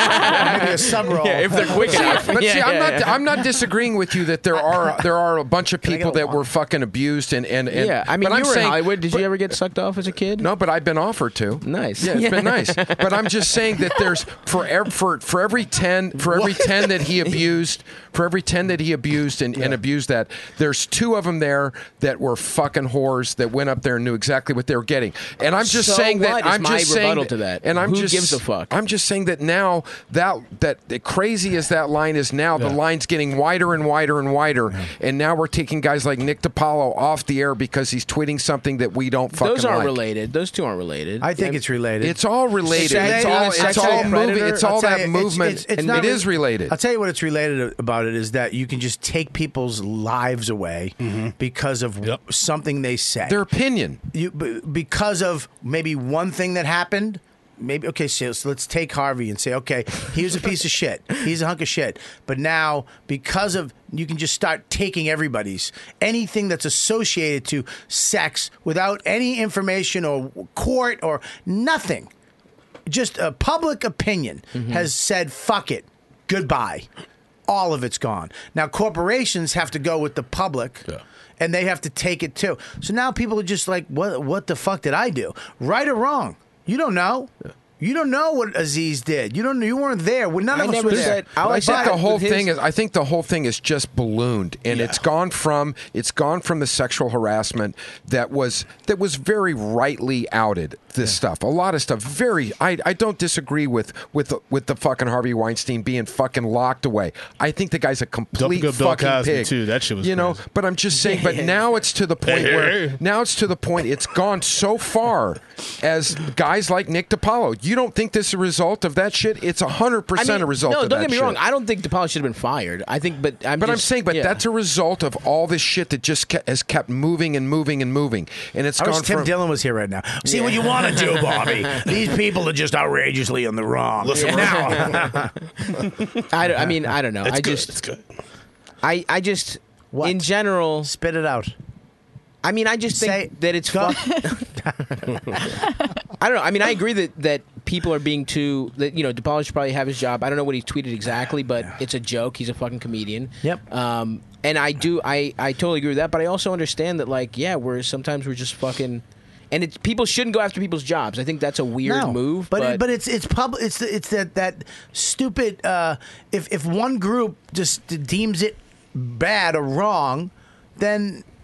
[SPEAKER 2] a sub roll.
[SPEAKER 9] Yeah, if they're quick enough.
[SPEAKER 7] But
[SPEAKER 9] Yeah,
[SPEAKER 7] see, I'm
[SPEAKER 9] yeah,
[SPEAKER 7] not.
[SPEAKER 9] yeah.
[SPEAKER 7] I'm not disagreeing with you that there are there are a bunch of
[SPEAKER 2] I get
[SPEAKER 7] people
[SPEAKER 2] a
[SPEAKER 7] that
[SPEAKER 2] walk?
[SPEAKER 7] were fucking abused and and, and
[SPEAKER 9] Yeah, I mean,
[SPEAKER 7] but
[SPEAKER 9] you
[SPEAKER 7] I'm
[SPEAKER 9] were
[SPEAKER 7] saying,
[SPEAKER 9] in Hollywood. Did
[SPEAKER 7] but-
[SPEAKER 9] you ever get sucked off as a kid?
[SPEAKER 7] No, but I've been offered to.
[SPEAKER 9] Nice.
[SPEAKER 7] Yeah, it's
[SPEAKER 9] Yeah.
[SPEAKER 7] been nice. But I'm just saying that there's for ev- for for every ten for every ten that he abused for every ten that he abused and, and abused that there's two of them there that were fucking whores that went up there and knew exactly what they were getting. And I'm just
[SPEAKER 9] So
[SPEAKER 7] saying that
[SPEAKER 9] what is
[SPEAKER 7] I'm
[SPEAKER 9] my
[SPEAKER 7] just saying
[SPEAKER 9] rebuttal to that?
[SPEAKER 7] And I'm
[SPEAKER 9] Who
[SPEAKER 7] just
[SPEAKER 9] gives a fuck?
[SPEAKER 7] I'm just saying that now that that crazy as that line is now, the line's getting wider and wider and wider, and now we're taking guys like Nick DiPaolo off the air because he's tweeting something that we don't fucking
[SPEAKER 9] Those aren't
[SPEAKER 7] like.
[SPEAKER 9] related. Those two aren't related.
[SPEAKER 2] I think it's related.
[SPEAKER 7] It's all related.
[SPEAKER 9] Sex-
[SPEAKER 7] It's all
[SPEAKER 9] sex-
[SPEAKER 7] it's all
[SPEAKER 9] sex-
[SPEAKER 7] moving.
[SPEAKER 9] predator.
[SPEAKER 7] It's all
[SPEAKER 2] I'll tell
[SPEAKER 7] that
[SPEAKER 2] you, it's-
[SPEAKER 7] movement.
[SPEAKER 2] it's- it's
[SPEAKER 7] and
[SPEAKER 2] not
[SPEAKER 7] it
[SPEAKER 2] re-
[SPEAKER 7] is related.
[SPEAKER 2] I'll tell you what it's related about it is that you can just take people's lives away because of
[SPEAKER 10] Yep.
[SPEAKER 2] something they say.
[SPEAKER 7] Their opinion.
[SPEAKER 2] You, b- because of maybe one thing that happened. Maybe okay, so, so let's take Harvey and say, okay, he was a piece of shit. He's a hunk of shit. But now, because of you can just start taking everybody's anything that's associated to sex without any information or court or nothing. Just a public opinion has said, fuck it, goodbye. All of it's gone. Now corporations have to go with the public.
[SPEAKER 10] Yeah.
[SPEAKER 2] And they have to take it too. So now people are just like, what What the fuck did I do? Right or wrong? You don't know. You don't know what Aziz did. You don't. You weren't there. Well, none
[SPEAKER 9] I
[SPEAKER 2] of us
[SPEAKER 9] never
[SPEAKER 2] were there.
[SPEAKER 9] said- I
[SPEAKER 7] But I
[SPEAKER 9] like
[SPEAKER 7] think
[SPEAKER 9] that
[SPEAKER 7] the whole
[SPEAKER 9] with his-
[SPEAKER 7] thing is. I think the whole thing is just ballooned, and it's gone from it's gone from the sexual harassment that was that was very rightly outed. This stuff, a lot of stuff, very. I, I don't disagree with with with the fucking Harvey Weinstein being fucking locked away. I think the guy's a complete
[SPEAKER 10] forget Bill
[SPEAKER 7] fucking
[SPEAKER 10] Cosby,
[SPEAKER 7] pig.
[SPEAKER 10] too. That shit was
[SPEAKER 7] you know.
[SPEAKER 10] crazy.
[SPEAKER 7] But I'm just saying. But now it's to the point where now it's to the point. It's gone so far as guys like Nick DiPaolo. You don't think this is a result of that shit? It's a hundred
[SPEAKER 9] I
[SPEAKER 7] percent
[SPEAKER 9] mean,
[SPEAKER 7] a result.
[SPEAKER 9] No,
[SPEAKER 7] of
[SPEAKER 9] don't
[SPEAKER 7] that
[SPEAKER 9] get me
[SPEAKER 7] shit.
[SPEAKER 9] wrong. I don't think DePaul should have been fired. I think, but I'm.
[SPEAKER 7] But I'm
[SPEAKER 9] just-
[SPEAKER 7] saying, but
[SPEAKER 9] yeah.
[SPEAKER 7] that's a result of all this shit that just ke- has kept moving and moving and moving, and it's
[SPEAKER 2] I wish
[SPEAKER 7] gone
[SPEAKER 2] Tim
[SPEAKER 7] from.
[SPEAKER 2] Dillon was here right now. See what you want to do, Bobby. These people are just outrageously in the wrong.
[SPEAKER 10] Listen,
[SPEAKER 2] now,
[SPEAKER 9] I, don't- I mean, I don't know.
[SPEAKER 10] It's
[SPEAKER 9] I
[SPEAKER 10] good.
[SPEAKER 9] just,
[SPEAKER 10] It's good.
[SPEAKER 9] I, I just,
[SPEAKER 2] What?
[SPEAKER 9] in general,
[SPEAKER 2] spit it out.
[SPEAKER 9] I mean, I just
[SPEAKER 2] Say-
[SPEAKER 9] think that it's
[SPEAKER 2] go.
[SPEAKER 9] fuck. I don't know. I mean, I agree that, that people are being too. That you know, DePaul should probably have his job. I don't know what he tweeted exactly, but it's a joke. He's a fucking comedian.
[SPEAKER 2] Yep.
[SPEAKER 9] Um, and I do. I, I totally agree with that. But I also understand that, like, yeah, we're sometimes we're just fucking. And it's people shouldn't go after people's jobs. I think that's a weird
[SPEAKER 2] no,
[SPEAKER 9] move.
[SPEAKER 2] but
[SPEAKER 9] But,
[SPEAKER 2] it, but it's it's pub it's it's that that stupid. Uh, if if one group just deems it bad or wrong, then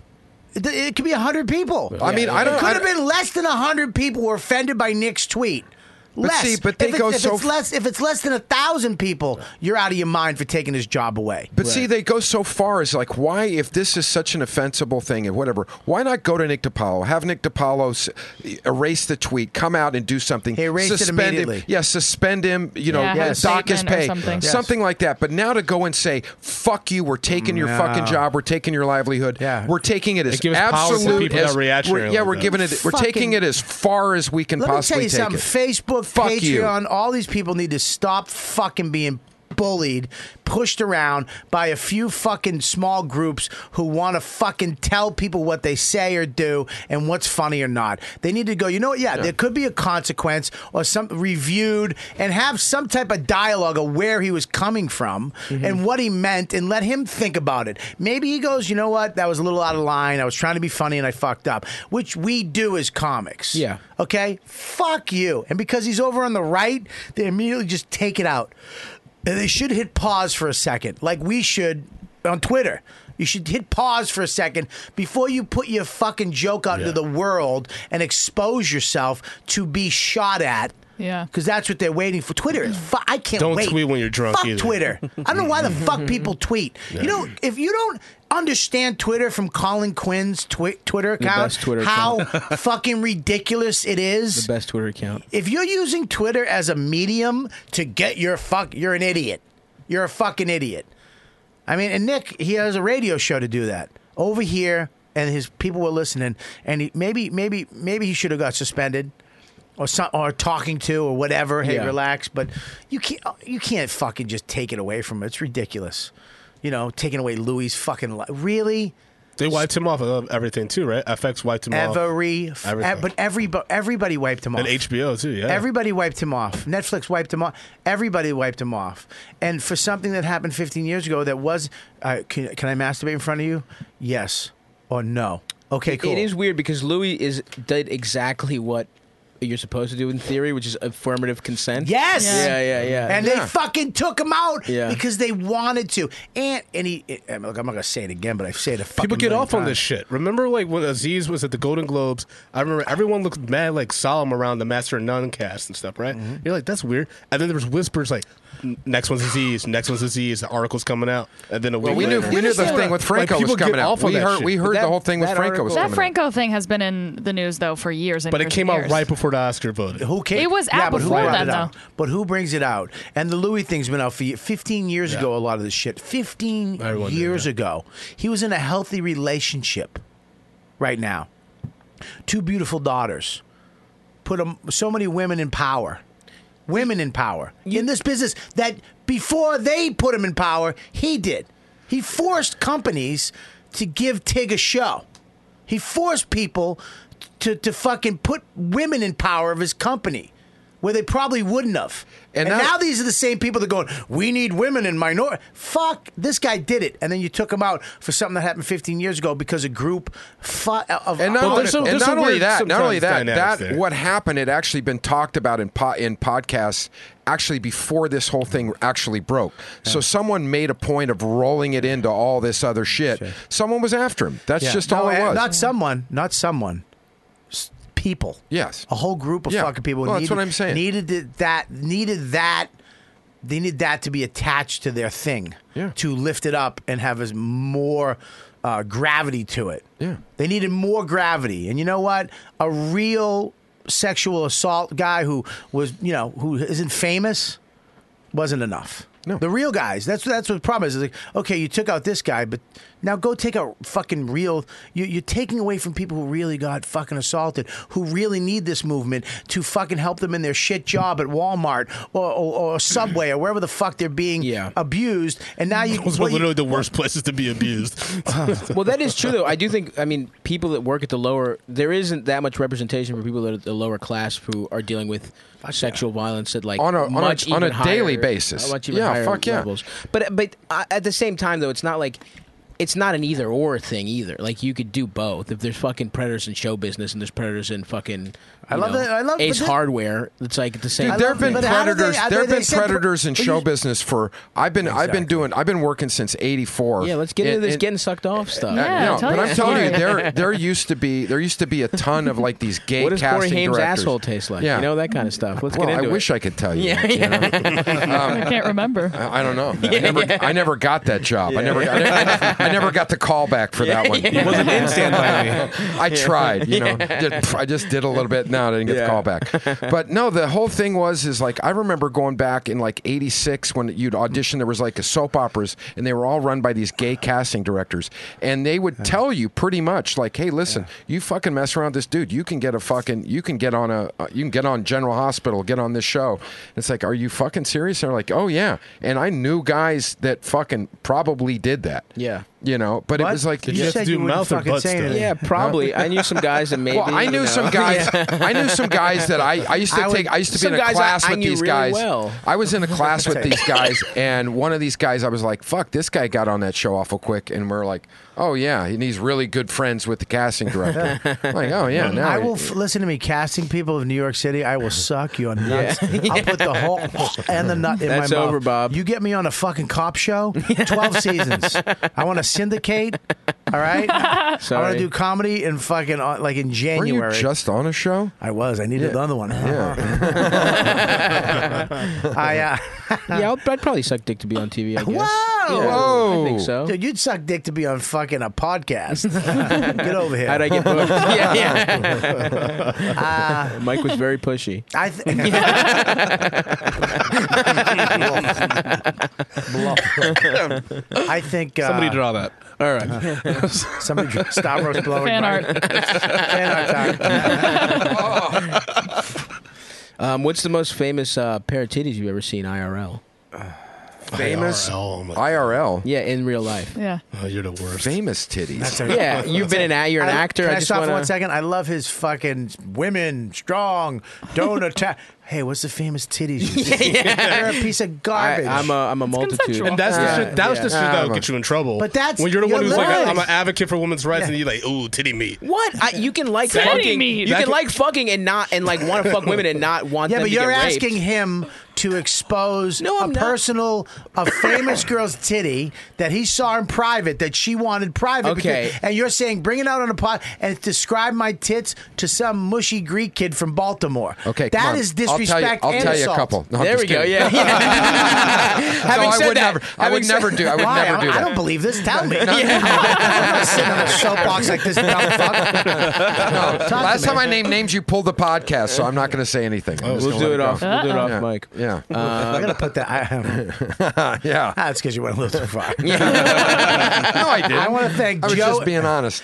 [SPEAKER 2] It, it could be a hundred people.
[SPEAKER 7] I mean, I don't.
[SPEAKER 2] It could
[SPEAKER 7] I
[SPEAKER 2] have
[SPEAKER 7] don't-
[SPEAKER 2] been less than a hundred people were offended by Nick's tweet.
[SPEAKER 7] But
[SPEAKER 2] Less.
[SPEAKER 7] see, but they
[SPEAKER 2] if it-
[SPEAKER 7] go
[SPEAKER 2] if
[SPEAKER 7] so
[SPEAKER 2] It's
[SPEAKER 7] f-
[SPEAKER 2] less, if it's less than a thousand people, you're out of your mind for taking his job away.
[SPEAKER 7] But see, they go so far as like, why, if this is such an offensible thing and whatever, why not go to Nick DiPaolo, have Nick DiPaolo s- erase the tweet, come out and do something,
[SPEAKER 2] He erased it
[SPEAKER 7] suspend him,
[SPEAKER 2] immediately.
[SPEAKER 7] yeah, suspend him, you know,
[SPEAKER 6] Yeah, have a
[SPEAKER 7] dock his
[SPEAKER 6] statement or
[SPEAKER 7] pay,
[SPEAKER 6] something. Yes.
[SPEAKER 7] something like that. But now to go and say, "Fuck you, we're taking your
[SPEAKER 2] No.
[SPEAKER 7] fucking job, we're taking your livelihood,
[SPEAKER 2] Yeah.
[SPEAKER 7] we're taking it as
[SPEAKER 10] It gives power to
[SPEAKER 7] absolute,
[SPEAKER 10] people that
[SPEAKER 7] as,
[SPEAKER 10] are reactionary
[SPEAKER 7] we're- yeah,
[SPEAKER 10] like
[SPEAKER 7] we're
[SPEAKER 10] that.
[SPEAKER 7] giving it, we're
[SPEAKER 2] Fucking-
[SPEAKER 7] taking it as far as we can
[SPEAKER 2] Let me tell
[SPEAKER 7] possibly
[SPEAKER 2] you
[SPEAKER 7] take
[SPEAKER 2] something.
[SPEAKER 7] it.
[SPEAKER 2] Facebook,
[SPEAKER 7] Fuck you.
[SPEAKER 2] Patreon, all these people need to stop fucking being bullied, pushed around by a few fucking small groups who want to fucking tell people what they say or do and what's funny or not. They need to go, you know what? Yeah, there could be a consequence or some reviewed and have some type of dialogue of where he was coming from and what he meant and let him think about it. Maybe he goes, you know what? That was a little out of line. I was trying to be funny and I fucked up, which we do as comics.
[SPEAKER 9] Yeah.
[SPEAKER 2] Okay? Fuck you. And because he's over on the right, they immediately just take it out. And they should hit pause for a second, like we should on Twitter. You should hit pause for a second before you put your fucking joke out into the world and expose yourself to be shot at.
[SPEAKER 6] Yeah.
[SPEAKER 2] Because that's what they're waiting for. Twitter is fu- I can't
[SPEAKER 10] Don't
[SPEAKER 2] wait.
[SPEAKER 10] tweet when you're drunk
[SPEAKER 2] Fuck
[SPEAKER 10] either.
[SPEAKER 2] Twitter. I don't know why the fuck people tweet. You know, if you don't understand Twitter from Colin Quinn's twi- Twitter
[SPEAKER 9] The
[SPEAKER 2] account,
[SPEAKER 9] best Twitter
[SPEAKER 2] how fucking ridiculous it is.
[SPEAKER 9] The best Twitter account.
[SPEAKER 2] If you're using Twitter as a medium to get your fuck, you're an idiot. You're a fucking idiot. I mean, and Nick, he has a radio show to do that over here, and his people were listening, and he, maybe, maybe, maybe he should have got suspended, or some, or talking to, or whatever. Hey,
[SPEAKER 9] Yeah.
[SPEAKER 2] relax. But you can't, you can't fucking just take it away from him. It's ridiculous. You know, taking away Louis' fucking life. Really?
[SPEAKER 10] They wiped him off of everything too, right? F X wiped him off.
[SPEAKER 2] Every,
[SPEAKER 10] Everything.
[SPEAKER 2] but every, everybody wiped him off.
[SPEAKER 10] And H B O too, yeah.
[SPEAKER 2] Everybody wiped him off. Netflix wiped him off. Everybody wiped him off. And for something that happened fifteen years ago that was, uh, can, can I masturbate in front of you? Yes or no? Okay, cool.
[SPEAKER 9] It is weird because Louis is did exactly what you're supposed to do in theory, which is affirmative consent.
[SPEAKER 2] Yes.
[SPEAKER 9] Yeah, yeah, yeah.
[SPEAKER 2] And they fucking took him out
[SPEAKER 9] Yeah.
[SPEAKER 2] because they wanted to. And and he, and look, I'm not gonna say it again, but I've said it. A fucking
[SPEAKER 10] People get
[SPEAKER 2] million
[SPEAKER 10] off on
[SPEAKER 2] times.
[SPEAKER 10] this shit. Remember, like when Aziz was at the Golden Globes, I remember everyone looked mad, like solemn around the Master of None cast and stuff, right?
[SPEAKER 2] Mm-hmm.
[SPEAKER 10] You're like, that's weird. And then there was whispers like, "N- next one's Aziz, next one's Aziz. The article's coming out, and then a
[SPEAKER 7] Well,
[SPEAKER 10] week
[SPEAKER 7] we knew
[SPEAKER 10] later-
[SPEAKER 7] we knew the
[SPEAKER 10] Like,
[SPEAKER 7] thing with Franco
[SPEAKER 10] people
[SPEAKER 7] was coming
[SPEAKER 10] get
[SPEAKER 7] out.
[SPEAKER 10] off on
[SPEAKER 7] We
[SPEAKER 10] that
[SPEAKER 7] heard
[SPEAKER 10] shit.
[SPEAKER 7] we heard
[SPEAKER 9] that-
[SPEAKER 7] the whole thing with
[SPEAKER 9] that
[SPEAKER 7] Franco was
[SPEAKER 6] That
[SPEAKER 7] coming out.
[SPEAKER 6] Franco thing has been in the news though for years. And
[SPEAKER 10] But it
[SPEAKER 6] years
[SPEAKER 10] came
[SPEAKER 6] and
[SPEAKER 10] out
[SPEAKER 6] years.
[SPEAKER 10] right before the Oscar voted.
[SPEAKER 2] Who cares?
[SPEAKER 6] It was
[SPEAKER 2] yeah,
[SPEAKER 6] out
[SPEAKER 2] but who
[SPEAKER 6] before
[SPEAKER 2] brought
[SPEAKER 6] then,
[SPEAKER 2] it out?
[SPEAKER 6] though.
[SPEAKER 2] But who brings it out? And the Louis thing's been out for ye- fifteen years ago. A lot of this shit. Fifteen
[SPEAKER 10] Everyone did,
[SPEAKER 2] years
[SPEAKER 10] yeah.
[SPEAKER 2] ago, he was in a healthy relationship. Right now, two beautiful daughters. Put 'em- so many women in power. Women in power in this business that before they put him in power, he did. He forced companies to give Tig a show. He forced people to, to fucking put women in power of his company where they probably wouldn't have. And,
[SPEAKER 7] And
[SPEAKER 2] now,
[SPEAKER 7] now-
[SPEAKER 2] these are the same people that are going, we need women in minority. Fuck, this guy did it. And then you took him out for something that happened fifteen years ago because a group fu- of...
[SPEAKER 7] And not,
[SPEAKER 10] Well,
[SPEAKER 7] only,
[SPEAKER 10] there's some-
[SPEAKER 7] and
[SPEAKER 10] there's
[SPEAKER 7] not
[SPEAKER 10] some
[SPEAKER 7] only
[SPEAKER 10] weird
[SPEAKER 7] that, not only
[SPEAKER 10] sometimes
[SPEAKER 7] that,
[SPEAKER 10] dynamics
[SPEAKER 7] that
[SPEAKER 10] there.
[SPEAKER 7] what happened had actually been talked about in po- in podcasts actually before this whole thing actually broke. So someone made a point of rolling it into all this other shit. Someone was after him. That's
[SPEAKER 2] Yeah.
[SPEAKER 7] just
[SPEAKER 2] No,
[SPEAKER 7] all it
[SPEAKER 2] eh,
[SPEAKER 7] was.
[SPEAKER 2] Not someone, not someone. S- People.
[SPEAKER 7] Yes.
[SPEAKER 2] A whole group of
[SPEAKER 7] Yeah.
[SPEAKER 2] fucking people.
[SPEAKER 7] Well, that's
[SPEAKER 2] needed,
[SPEAKER 7] what I'm saying.
[SPEAKER 2] Needed it- that. Needed that. They needed that to be attached to their thing.
[SPEAKER 7] Yeah.
[SPEAKER 2] To lift it up and have as more uh, gravity to it.
[SPEAKER 7] Yeah.
[SPEAKER 2] They needed more gravity. And you know what? A real sexual assault guy who was, you know, who isn't famous wasn't enough.
[SPEAKER 7] No.
[SPEAKER 2] The real guys. That's that's what the problem is. It's like, okay, you took out this guy, but now go take out fucking real. You, you're taking away from people who really got fucking assaulted, who really need this movement to fucking help them in their shit job at Walmart or, or, or Subway or wherever the fuck they're being
[SPEAKER 9] Yeah.
[SPEAKER 2] abused. And now you,
[SPEAKER 10] Those are
[SPEAKER 2] well, you-
[SPEAKER 10] literally the worst places to be abused.
[SPEAKER 9] Well, that is true, though. I do think, I mean, people that work at the lower, there isn't that much representation for people that are at the lower class who are dealing with sexual violence at like
[SPEAKER 7] On a- on a-
[SPEAKER 9] much
[SPEAKER 7] on a
[SPEAKER 9] even
[SPEAKER 7] daily
[SPEAKER 9] higher-
[SPEAKER 7] basis.
[SPEAKER 9] much even
[SPEAKER 7] Yeah,
[SPEAKER 9] higher
[SPEAKER 7] fuck yeah.
[SPEAKER 9] levels. But but uh, at the same time, though, it's not like it's not an either or thing either. Like you could do both. If there's fucking predators in show business and there's predators in fucking
[SPEAKER 2] I love
[SPEAKER 9] know,
[SPEAKER 2] that. I love
[SPEAKER 9] Ace
[SPEAKER 2] but
[SPEAKER 9] Hardware. It's like the same.
[SPEAKER 7] Dude, there have been
[SPEAKER 2] but how do they-
[SPEAKER 7] predators.
[SPEAKER 2] how do
[SPEAKER 7] There have
[SPEAKER 2] they
[SPEAKER 7] been
[SPEAKER 2] say pre-
[SPEAKER 7] predators in
[SPEAKER 2] but
[SPEAKER 7] show
[SPEAKER 2] you-
[SPEAKER 7] business for. I've been. I've been
[SPEAKER 2] Exactly.
[SPEAKER 7] doing. I've been working since eighty-four.
[SPEAKER 9] Yeah, let's get into
[SPEAKER 7] And-
[SPEAKER 9] this
[SPEAKER 7] and-
[SPEAKER 9] getting sucked off stuff.
[SPEAKER 7] Uh,
[SPEAKER 6] Yeah,
[SPEAKER 7] no,
[SPEAKER 6] tell
[SPEAKER 7] but
[SPEAKER 6] your
[SPEAKER 7] I'm telling you,
[SPEAKER 6] story.
[SPEAKER 7] there there used to be there used to be a ton of like these gay
[SPEAKER 9] What does Corey
[SPEAKER 7] casting
[SPEAKER 9] Haim's
[SPEAKER 7] directors.
[SPEAKER 9] asshole taste like?
[SPEAKER 7] Yeah.
[SPEAKER 9] You know, that kind of stuff. Let's
[SPEAKER 7] well,
[SPEAKER 9] get
[SPEAKER 7] I
[SPEAKER 9] into
[SPEAKER 7] wish
[SPEAKER 9] it.
[SPEAKER 7] I could tell you.
[SPEAKER 9] Yeah,
[SPEAKER 7] you
[SPEAKER 9] yeah.
[SPEAKER 7] know?
[SPEAKER 6] I can't remember.
[SPEAKER 7] I I don't know. I never, I never got that job. I never, I never, I never got the call back for that one.
[SPEAKER 5] He wasn't in Stand By Me.
[SPEAKER 7] I tried, you know, just, I just did a little bit. No, I didn't get
[SPEAKER 9] Yeah.
[SPEAKER 7] the call back. But no, the whole thing was is like I remember going back in like eighty-six when you'd audition. There was like a soap operas, and they were all run by these gay casting directors, and they would tell you pretty much like, "Hey, listen, you fucking mess around with this dude, you can get a fucking, you can get on a, uh, you can get on General Hospital, get on this show." And it's like, are you fucking serious? And they're like, "Oh yeah," and I knew guys that fucking probably did that.
[SPEAKER 9] Yeah.
[SPEAKER 7] You know, but
[SPEAKER 2] What?
[SPEAKER 7] it was like
[SPEAKER 10] Did you have to
[SPEAKER 2] said
[SPEAKER 10] do
[SPEAKER 2] you wouldn't
[SPEAKER 10] mouth or
[SPEAKER 2] fucking
[SPEAKER 10] butt
[SPEAKER 2] say
[SPEAKER 10] stuff?
[SPEAKER 2] anything.
[SPEAKER 9] Yeah, probably. I knew some guys that maybe.
[SPEAKER 7] Well, I
[SPEAKER 9] you
[SPEAKER 7] knew
[SPEAKER 9] know.
[SPEAKER 7] some guys.
[SPEAKER 9] Yeah.
[SPEAKER 7] I knew some guys that I, I used to
[SPEAKER 9] I would-
[SPEAKER 7] take. I used to be
[SPEAKER 9] some
[SPEAKER 7] in a
[SPEAKER 9] guys
[SPEAKER 7] class
[SPEAKER 9] I- I
[SPEAKER 7] with
[SPEAKER 9] knew
[SPEAKER 7] these
[SPEAKER 9] really
[SPEAKER 7] guys.
[SPEAKER 9] well.
[SPEAKER 7] I was in a class with these guys, and one of these guys, I was like, "Fuck, this guy got on that show awful quick," and we're like, "Oh yeah," and he's really good friends with the casting director. I'm like, oh yeah, now
[SPEAKER 2] I will f- listen to me. Casting people of New York City, I will suck your nuts. I'll put the whole and the nut in
[SPEAKER 9] That's
[SPEAKER 2] my mouth.
[SPEAKER 9] over, Bob.
[SPEAKER 2] You get me on a fucking cop show, twelve seasons. I want to syndicate. All right. I want
[SPEAKER 9] Sorry.
[SPEAKER 2] to do comedy in fucking uh, like in
[SPEAKER 7] Were
[SPEAKER 2] January.
[SPEAKER 7] you just on a show?
[SPEAKER 2] I was. I needed
[SPEAKER 7] Yeah.
[SPEAKER 2] another one.
[SPEAKER 7] Yeah.
[SPEAKER 2] I. Uh,
[SPEAKER 9] Yeah, I'd, I'd probably suck dick to be on T V. I guess.
[SPEAKER 2] Whoa!
[SPEAKER 9] Yeah,
[SPEAKER 7] Whoa!
[SPEAKER 9] I think so.
[SPEAKER 2] Dude, you'd suck dick to be on fucking a podcast. Get over here.
[SPEAKER 9] How'd I get booked? yeah, yeah.
[SPEAKER 2] Uh,
[SPEAKER 9] Mike was very pushy.
[SPEAKER 2] I th- I think uh,
[SPEAKER 5] Somebody draw that. All right.
[SPEAKER 2] somebody draw Stavros blowing
[SPEAKER 6] Fan
[SPEAKER 2] my-
[SPEAKER 6] art.
[SPEAKER 2] Fan art time.
[SPEAKER 9] Um, what's the most famous uh, pair of titties you've ever seen I R L?
[SPEAKER 7] Famous
[SPEAKER 10] Oh, my
[SPEAKER 7] I R L.
[SPEAKER 9] Yeah, in real life.
[SPEAKER 6] Yeah.
[SPEAKER 10] Oh, you're the worst.
[SPEAKER 7] Famous titties.
[SPEAKER 2] That's a-
[SPEAKER 9] Yeah, you've been an a- you're an
[SPEAKER 2] I-
[SPEAKER 9] actor.
[SPEAKER 2] Can I,
[SPEAKER 9] I just
[SPEAKER 2] stop for
[SPEAKER 9] wanna...
[SPEAKER 2] one second? I love his fucking women strong. Don't attack. Hey, what's the famous titties? You see? You're a piece of
[SPEAKER 9] I,
[SPEAKER 2] garbage.
[SPEAKER 9] I'm a I'm a multitude.
[SPEAKER 6] consensual.
[SPEAKER 10] And that's
[SPEAKER 9] Yeah,
[SPEAKER 10] the shit. That was
[SPEAKER 9] yeah.
[SPEAKER 10] the shit that
[SPEAKER 7] Ah,
[SPEAKER 10] would get you in trouble.
[SPEAKER 2] But that's-
[SPEAKER 10] when you're the one
[SPEAKER 2] you're
[SPEAKER 10] who's like,
[SPEAKER 2] right.
[SPEAKER 10] I'm an advocate for women's rights,
[SPEAKER 2] Yeah.
[SPEAKER 10] and you're like, ooh, titty meat.
[SPEAKER 9] What? I, you can like
[SPEAKER 6] Titty
[SPEAKER 9] fucking.
[SPEAKER 6] meat.
[SPEAKER 9] You
[SPEAKER 10] That
[SPEAKER 9] can
[SPEAKER 10] could-
[SPEAKER 9] like fucking and not and like want to fuck women and not want
[SPEAKER 2] yeah,
[SPEAKER 9] them
[SPEAKER 2] but
[SPEAKER 9] to
[SPEAKER 2] you're
[SPEAKER 9] get raped.
[SPEAKER 2] asking him to expose
[SPEAKER 9] No,
[SPEAKER 2] a
[SPEAKER 9] I'm not.
[SPEAKER 2] personal, a famous girl's titty that he saw in private that she wanted private.
[SPEAKER 9] Okay.
[SPEAKER 2] because- and you're saying bring it out on a pod and describe my tits to some mushy Greek kid from Baltimore.
[SPEAKER 7] Okay,
[SPEAKER 2] that
[SPEAKER 7] come on.
[SPEAKER 2] is
[SPEAKER 7] I'll tell you-
[SPEAKER 2] disrespect
[SPEAKER 7] I'll
[SPEAKER 2] and
[SPEAKER 7] tell you a
[SPEAKER 2] assault.
[SPEAKER 7] couple. No, I'm
[SPEAKER 9] There
[SPEAKER 7] just
[SPEAKER 9] we go.
[SPEAKER 7] kidding.
[SPEAKER 9] Yeah. yeah.
[SPEAKER 7] No,
[SPEAKER 9] Having
[SPEAKER 7] I
[SPEAKER 9] said
[SPEAKER 7] would
[SPEAKER 9] that,
[SPEAKER 7] never. I
[SPEAKER 9] having
[SPEAKER 7] would
[SPEAKER 9] said-
[SPEAKER 7] never do. I would
[SPEAKER 2] Why?
[SPEAKER 7] never
[SPEAKER 2] I,
[SPEAKER 7] do
[SPEAKER 2] I
[SPEAKER 7] that.
[SPEAKER 2] don't believe this. Tell me. I'm not sitting on a soapbox like this dumb fuck.
[SPEAKER 7] No,
[SPEAKER 2] Talk to
[SPEAKER 7] last
[SPEAKER 2] me.
[SPEAKER 7] time I named names, you pulled the podcast, so I'm not going to say anything. I'm just
[SPEAKER 9] We'll
[SPEAKER 7] gonna
[SPEAKER 9] do
[SPEAKER 7] let
[SPEAKER 9] it
[SPEAKER 7] go.
[SPEAKER 9] off. We'll do it off,
[SPEAKER 7] Yeah.
[SPEAKER 9] Mike.
[SPEAKER 7] Yeah.
[SPEAKER 2] I gotta put that. I,
[SPEAKER 7] yeah.
[SPEAKER 2] that's because you went a little too far.
[SPEAKER 7] No, I didn't.
[SPEAKER 2] I want to thank
[SPEAKER 7] I was
[SPEAKER 2] Joe.
[SPEAKER 7] just being honest.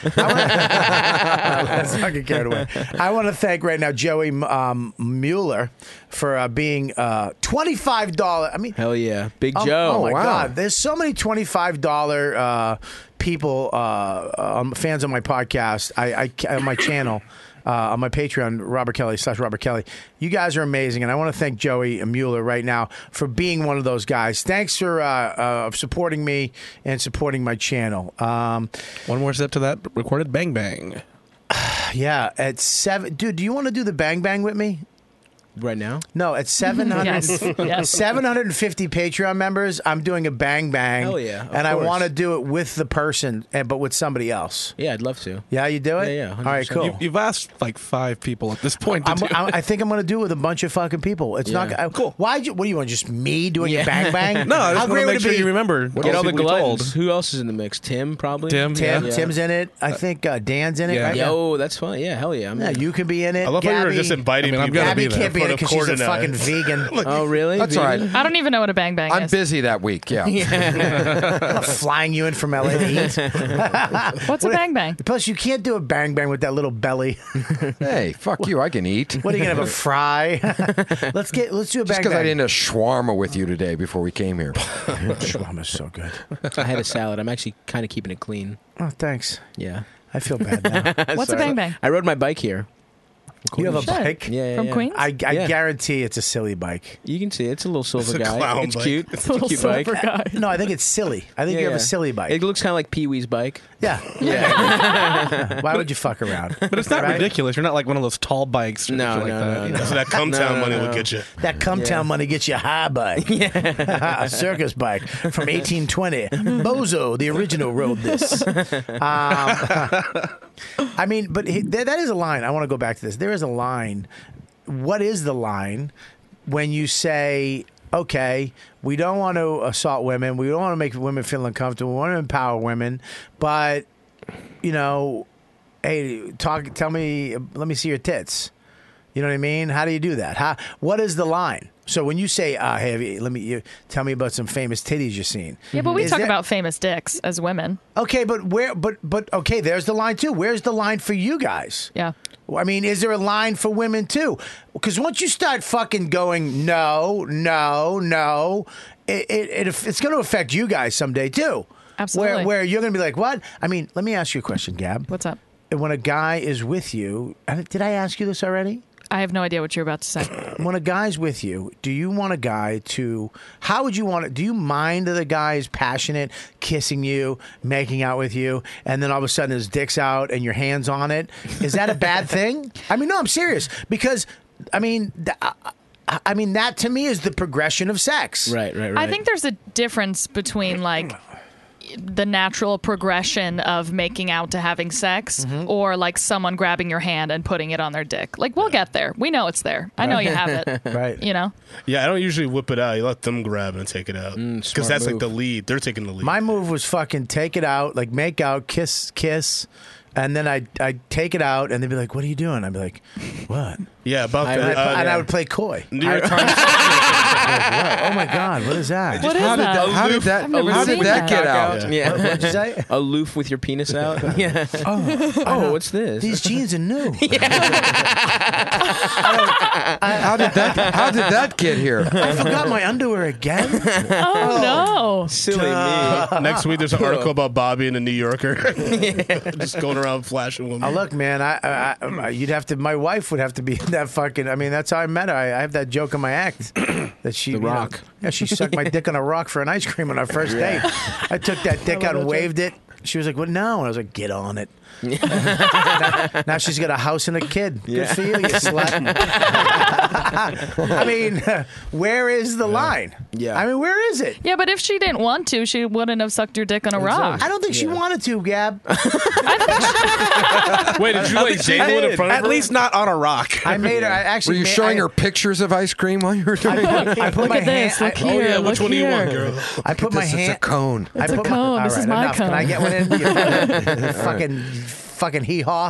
[SPEAKER 2] Let's not get carried away. I want to thank right now Joey um, Mueller for uh, being uh, twenty-five dollars. I mean,
[SPEAKER 9] Hell yeah, Big
[SPEAKER 2] oh,
[SPEAKER 9] Joe.
[SPEAKER 2] Oh my
[SPEAKER 7] wow.
[SPEAKER 2] God, there's so many twenty-five dollars uh, people, uh, um, fans of my podcast, I, I on my channel. Uh, on my Patreon, Robert Kelly slash Robert Kelly. You guys are amazing, and I want to thank Joey Mueller right now for being one of those guys. Thanks for uh, uh, supporting me and supporting my channel. Um,
[SPEAKER 5] One more step to that recorded bang bang.
[SPEAKER 2] yeah, at seven, dude. Do you want to do the bang bang with me?
[SPEAKER 9] Right now?
[SPEAKER 2] No, at seven hundred,
[SPEAKER 6] Yes. Yes.
[SPEAKER 2] seven hundred fifty Patreon members, I'm doing a bang bang.
[SPEAKER 9] Hell yeah, of
[SPEAKER 2] and I
[SPEAKER 9] course.
[SPEAKER 2] want to do it with the person, and but with somebody else.
[SPEAKER 9] Yeah, I'd love to.
[SPEAKER 2] Yeah, you do it.
[SPEAKER 9] Yeah, yeah, one
[SPEAKER 2] All right,
[SPEAKER 9] hundred percent.
[SPEAKER 2] cool.
[SPEAKER 5] You, you've asked like five people at this point to
[SPEAKER 2] I'm,
[SPEAKER 5] do.
[SPEAKER 2] I, I think I'm going to do it with a bunch of fucking people. It's not
[SPEAKER 9] Yeah.
[SPEAKER 2] I, cool. Why'd you? What do you want? Just me doing
[SPEAKER 9] Yeah.
[SPEAKER 2] a bang bang?
[SPEAKER 5] no, I just
[SPEAKER 2] How
[SPEAKER 5] want
[SPEAKER 2] great
[SPEAKER 5] to
[SPEAKER 2] would
[SPEAKER 5] make
[SPEAKER 2] it
[SPEAKER 5] sure
[SPEAKER 2] be?
[SPEAKER 5] you remember.
[SPEAKER 9] Get all the
[SPEAKER 5] people we told.
[SPEAKER 9] gluttons. Who else is in the mix? Tim, probably.
[SPEAKER 5] Tim,
[SPEAKER 2] Tim,
[SPEAKER 5] yeah.
[SPEAKER 2] Tim's in it. I think uh, Dan's in it.
[SPEAKER 5] Yeah.
[SPEAKER 2] Right?
[SPEAKER 9] Yo, that's fun. Yeah, hell yeah. I'm
[SPEAKER 2] Yeah,
[SPEAKER 9] in.
[SPEAKER 2] you can be in it.
[SPEAKER 10] I love how
[SPEAKER 2] Gabby,
[SPEAKER 10] you were just inviting
[SPEAKER 5] I mean, I'm
[SPEAKER 10] people.
[SPEAKER 5] gonna
[SPEAKER 2] Gabby
[SPEAKER 5] be there
[SPEAKER 2] can't be in it
[SPEAKER 10] in
[SPEAKER 2] because
[SPEAKER 10] front
[SPEAKER 2] she's
[SPEAKER 10] of
[SPEAKER 2] a
[SPEAKER 10] Corda
[SPEAKER 2] fucking vegan.
[SPEAKER 9] Oh, really?
[SPEAKER 7] That's all right.
[SPEAKER 6] I don't even know what a bang bang
[SPEAKER 7] I'm
[SPEAKER 6] is.
[SPEAKER 7] busy that week. Yeah.
[SPEAKER 2] I'm not flying you in from L A to eat.
[SPEAKER 6] What's a bang bang?
[SPEAKER 2] Plus, you can't do a bang bang with that little belly.
[SPEAKER 7] Hey, fuck you. I can eat.
[SPEAKER 2] What are you gonna have a fry? let's get let's do a
[SPEAKER 7] Just
[SPEAKER 2] bang
[SPEAKER 7] because I
[SPEAKER 2] bang.
[SPEAKER 7] didn't a shawarma with you today before we came here.
[SPEAKER 2] Shawarma's so good.
[SPEAKER 9] I had a salad. I'm actually kind of keeping it clean.
[SPEAKER 2] Oh, thanks.
[SPEAKER 9] Yeah.
[SPEAKER 2] I feel bad now.
[SPEAKER 6] What's a bang bang?
[SPEAKER 9] I rode my bike here.
[SPEAKER 2] You have a
[SPEAKER 9] Sure.
[SPEAKER 2] bike?
[SPEAKER 9] Yeah, yeah,
[SPEAKER 6] From
[SPEAKER 9] yeah.
[SPEAKER 6] Queens?
[SPEAKER 2] I, I
[SPEAKER 9] Yeah.
[SPEAKER 2] guarantee it's a silly bike.
[SPEAKER 9] You can see it. It's a little silver
[SPEAKER 10] It's a
[SPEAKER 9] guy.
[SPEAKER 10] clown
[SPEAKER 9] It's
[SPEAKER 10] bike.
[SPEAKER 9] cute. It's a
[SPEAKER 6] Little
[SPEAKER 9] cute
[SPEAKER 6] silver
[SPEAKER 9] bike.
[SPEAKER 6] guy.
[SPEAKER 2] No, I think it's silly. I think
[SPEAKER 9] Yeah,
[SPEAKER 2] you have
[SPEAKER 9] yeah.
[SPEAKER 2] a silly bike.
[SPEAKER 9] It looks kind of like Pee Wee's bike.
[SPEAKER 2] yeah. Yeah. Why would you fuck around?
[SPEAKER 5] But it's not
[SPEAKER 2] Right?
[SPEAKER 5] ridiculous. You're not like one of those tall bikes or
[SPEAKER 9] No,
[SPEAKER 5] shit like
[SPEAKER 9] no,
[SPEAKER 5] that.
[SPEAKER 9] no,
[SPEAKER 5] you
[SPEAKER 9] no.
[SPEAKER 5] know?
[SPEAKER 10] So that come
[SPEAKER 9] No,
[SPEAKER 10] town
[SPEAKER 9] no,
[SPEAKER 10] money
[SPEAKER 9] no.
[SPEAKER 10] will get you.
[SPEAKER 2] That come town
[SPEAKER 9] Yeah.
[SPEAKER 2] money gets you a high bike. A circus bike from eighteen twenty. Bozo, the original, rode this. Um, I mean, but he, there, that is a line. I want to go back to this. There is a line. What is the line when you say, okay, we don't want to assault women, we don't want to make women feel uncomfortable, we want to empower women, but, you know, hey, talk, tell me, let me see your tits. You know what I mean? How do you do that? How? What is the line? So when you say, uh, "Hey, have you- let me you, tell me about some famous titties you've seen,"
[SPEAKER 6] Yeah, but we
[SPEAKER 2] Is
[SPEAKER 6] talk
[SPEAKER 2] that-
[SPEAKER 6] about famous dicks as women.
[SPEAKER 2] okay, but where? But but okay, there's the line too. Where's the line for you guys?
[SPEAKER 6] Yeah.
[SPEAKER 2] I mean, is there a line for women too? Because once you start fucking going, no, no, no, it, it, it it's going to affect you guys someday too.
[SPEAKER 6] Absolutely.
[SPEAKER 2] Where where you're going to be like, what? I mean, let me ask you a question, Gab.
[SPEAKER 6] What's up?
[SPEAKER 2] When a guy is with you, and did I ask you this already?
[SPEAKER 6] I have no idea what you're about to say.
[SPEAKER 2] When a guy's with you, do you want a guy to? How would you want it? Do you mind that the guy is passionate, kissing you, making out with you, and then all of a sudden his dick's out and your hands on it? Is that a bad thing? I mean, no, I'm serious because I mean, th- I, I mean that to me is the progression of sex.
[SPEAKER 9] Right, right, right.
[SPEAKER 6] I think there's a difference between like the natural progression of making out to having sex
[SPEAKER 2] Mm-hmm.
[SPEAKER 6] or like someone grabbing your hand and putting it on their dick. Like we'll get there. We know it's there. I know you have it.
[SPEAKER 2] Right.
[SPEAKER 6] You know?
[SPEAKER 10] Yeah, I don't usually whip it out. You let them grab it and take it out. Because
[SPEAKER 9] smart
[SPEAKER 10] that's like
[SPEAKER 9] move.
[SPEAKER 10] the lead. They're taking the lead.
[SPEAKER 2] My move was fucking take it out, like make out, kiss, kiss. And then I'd, I'd take it out, and they'd be like, "What are you doing?" I'd be like, "What?"
[SPEAKER 10] yeah, about
[SPEAKER 2] And,
[SPEAKER 10] that.
[SPEAKER 2] I,
[SPEAKER 10] Uh,
[SPEAKER 2] and I would play coy.
[SPEAKER 10] New York Times.
[SPEAKER 2] Like, what? Oh my God, what is that?
[SPEAKER 6] What is
[SPEAKER 7] How did
[SPEAKER 6] that?
[SPEAKER 7] that? How did that?
[SPEAKER 6] I've never
[SPEAKER 7] How
[SPEAKER 6] seen
[SPEAKER 7] did that
[SPEAKER 6] that.
[SPEAKER 7] get out?
[SPEAKER 9] Yeah.
[SPEAKER 2] What, what'd you say?
[SPEAKER 9] Aloof with your penis out. Yeah.
[SPEAKER 2] Oh,
[SPEAKER 9] Oh, what's this?
[SPEAKER 2] these jeans are new.
[SPEAKER 7] How did that? How did that get here?
[SPEAKER 2] I forgot my underwear again.
[SPEAKER 6] Oh, no.
[SPEAKER 9] Silly me.
[SPEAKER 10] Next week, there's an article about Bobby in the New Yorker. Just going around flashing women.
[SPEAKER 2] Oh, look, man, I, I, I, you'd have to. My wife would have to be in that fucking. I mean, that's how I met her. I, I have that joke in my act that she.
[SPEAKER 9] The
[SPEAKER 2] you know,
[SPEAKER 9] rock.
[SPEAKER 2] yeah, she sucked my dick on a rock for an ice cream on our first date. I took that dick out and waved it. She was like, "What now?" And I was like, "Get on it." now, now she's got a house and a kid. Good for you, you slut. I mean, where is the line?
[SPEAKER 9] Yeah.
[SPEAKER 2] I mean, where is it?
[SPEAKER 6] Yeah, but if she didn't want to, she wouldn't have sucked your dick on a rock.
[SPEAKER 2] I don't think she wanted to, Gab.
[SPEAKER 10] Wait, did you like dangle it in front of
[SPEAKER 5] At
[SPEAKER 10] her?
[SPEAKER 5] least not on a rock.
[SPEAKER 2] I made her. I
[SPEAKER 7] Were
[SPEAKER 2] actually
[SPEAKER 7] you
[SPEAKER 2] made,
[SPEAKER 7] showing
[SPEAKER 2] I,
[SPEAKER 7] her pictures of ice cream while you were doing it?
[SPEAKER 2] I put
[SPEAKER 6] Look
[SPEAKER 2] my
[SPEAKER 6] at this.
[SPEAKER 2] hand.
[SPEAKER 6] Look
[SPEAKER 2] I,
[SPEAKER 10] Oh,
[SPEAKER 6] here.
[SPEAKER 10] yeah,
[SPEAKER 6] Look
[SPEAKER 10] which one do you
[SPEAKER 6] here.
[SPEAKER 10] want, girl?
[SPEAKER 2] I put my
[SPEAKER 7] This is
[SPEAKER 2] hand.
[SPEAKER 7] a cone.
[SPEAKER 2] I
[SPEAKER 6] It's a
[SPEAKER 2] put
[SPEAKER 6] cone.
[SPEAKER 2] My, all
[SPEAKER 6] This is
[SPEAKER 2] right,
[SPEAKER 6] my
[SPEAKER 2] enough. Can I
[SPEAKER 6] cone.
[SPEAKER 2] get one in? You fucking, fucking, fucking hee haw.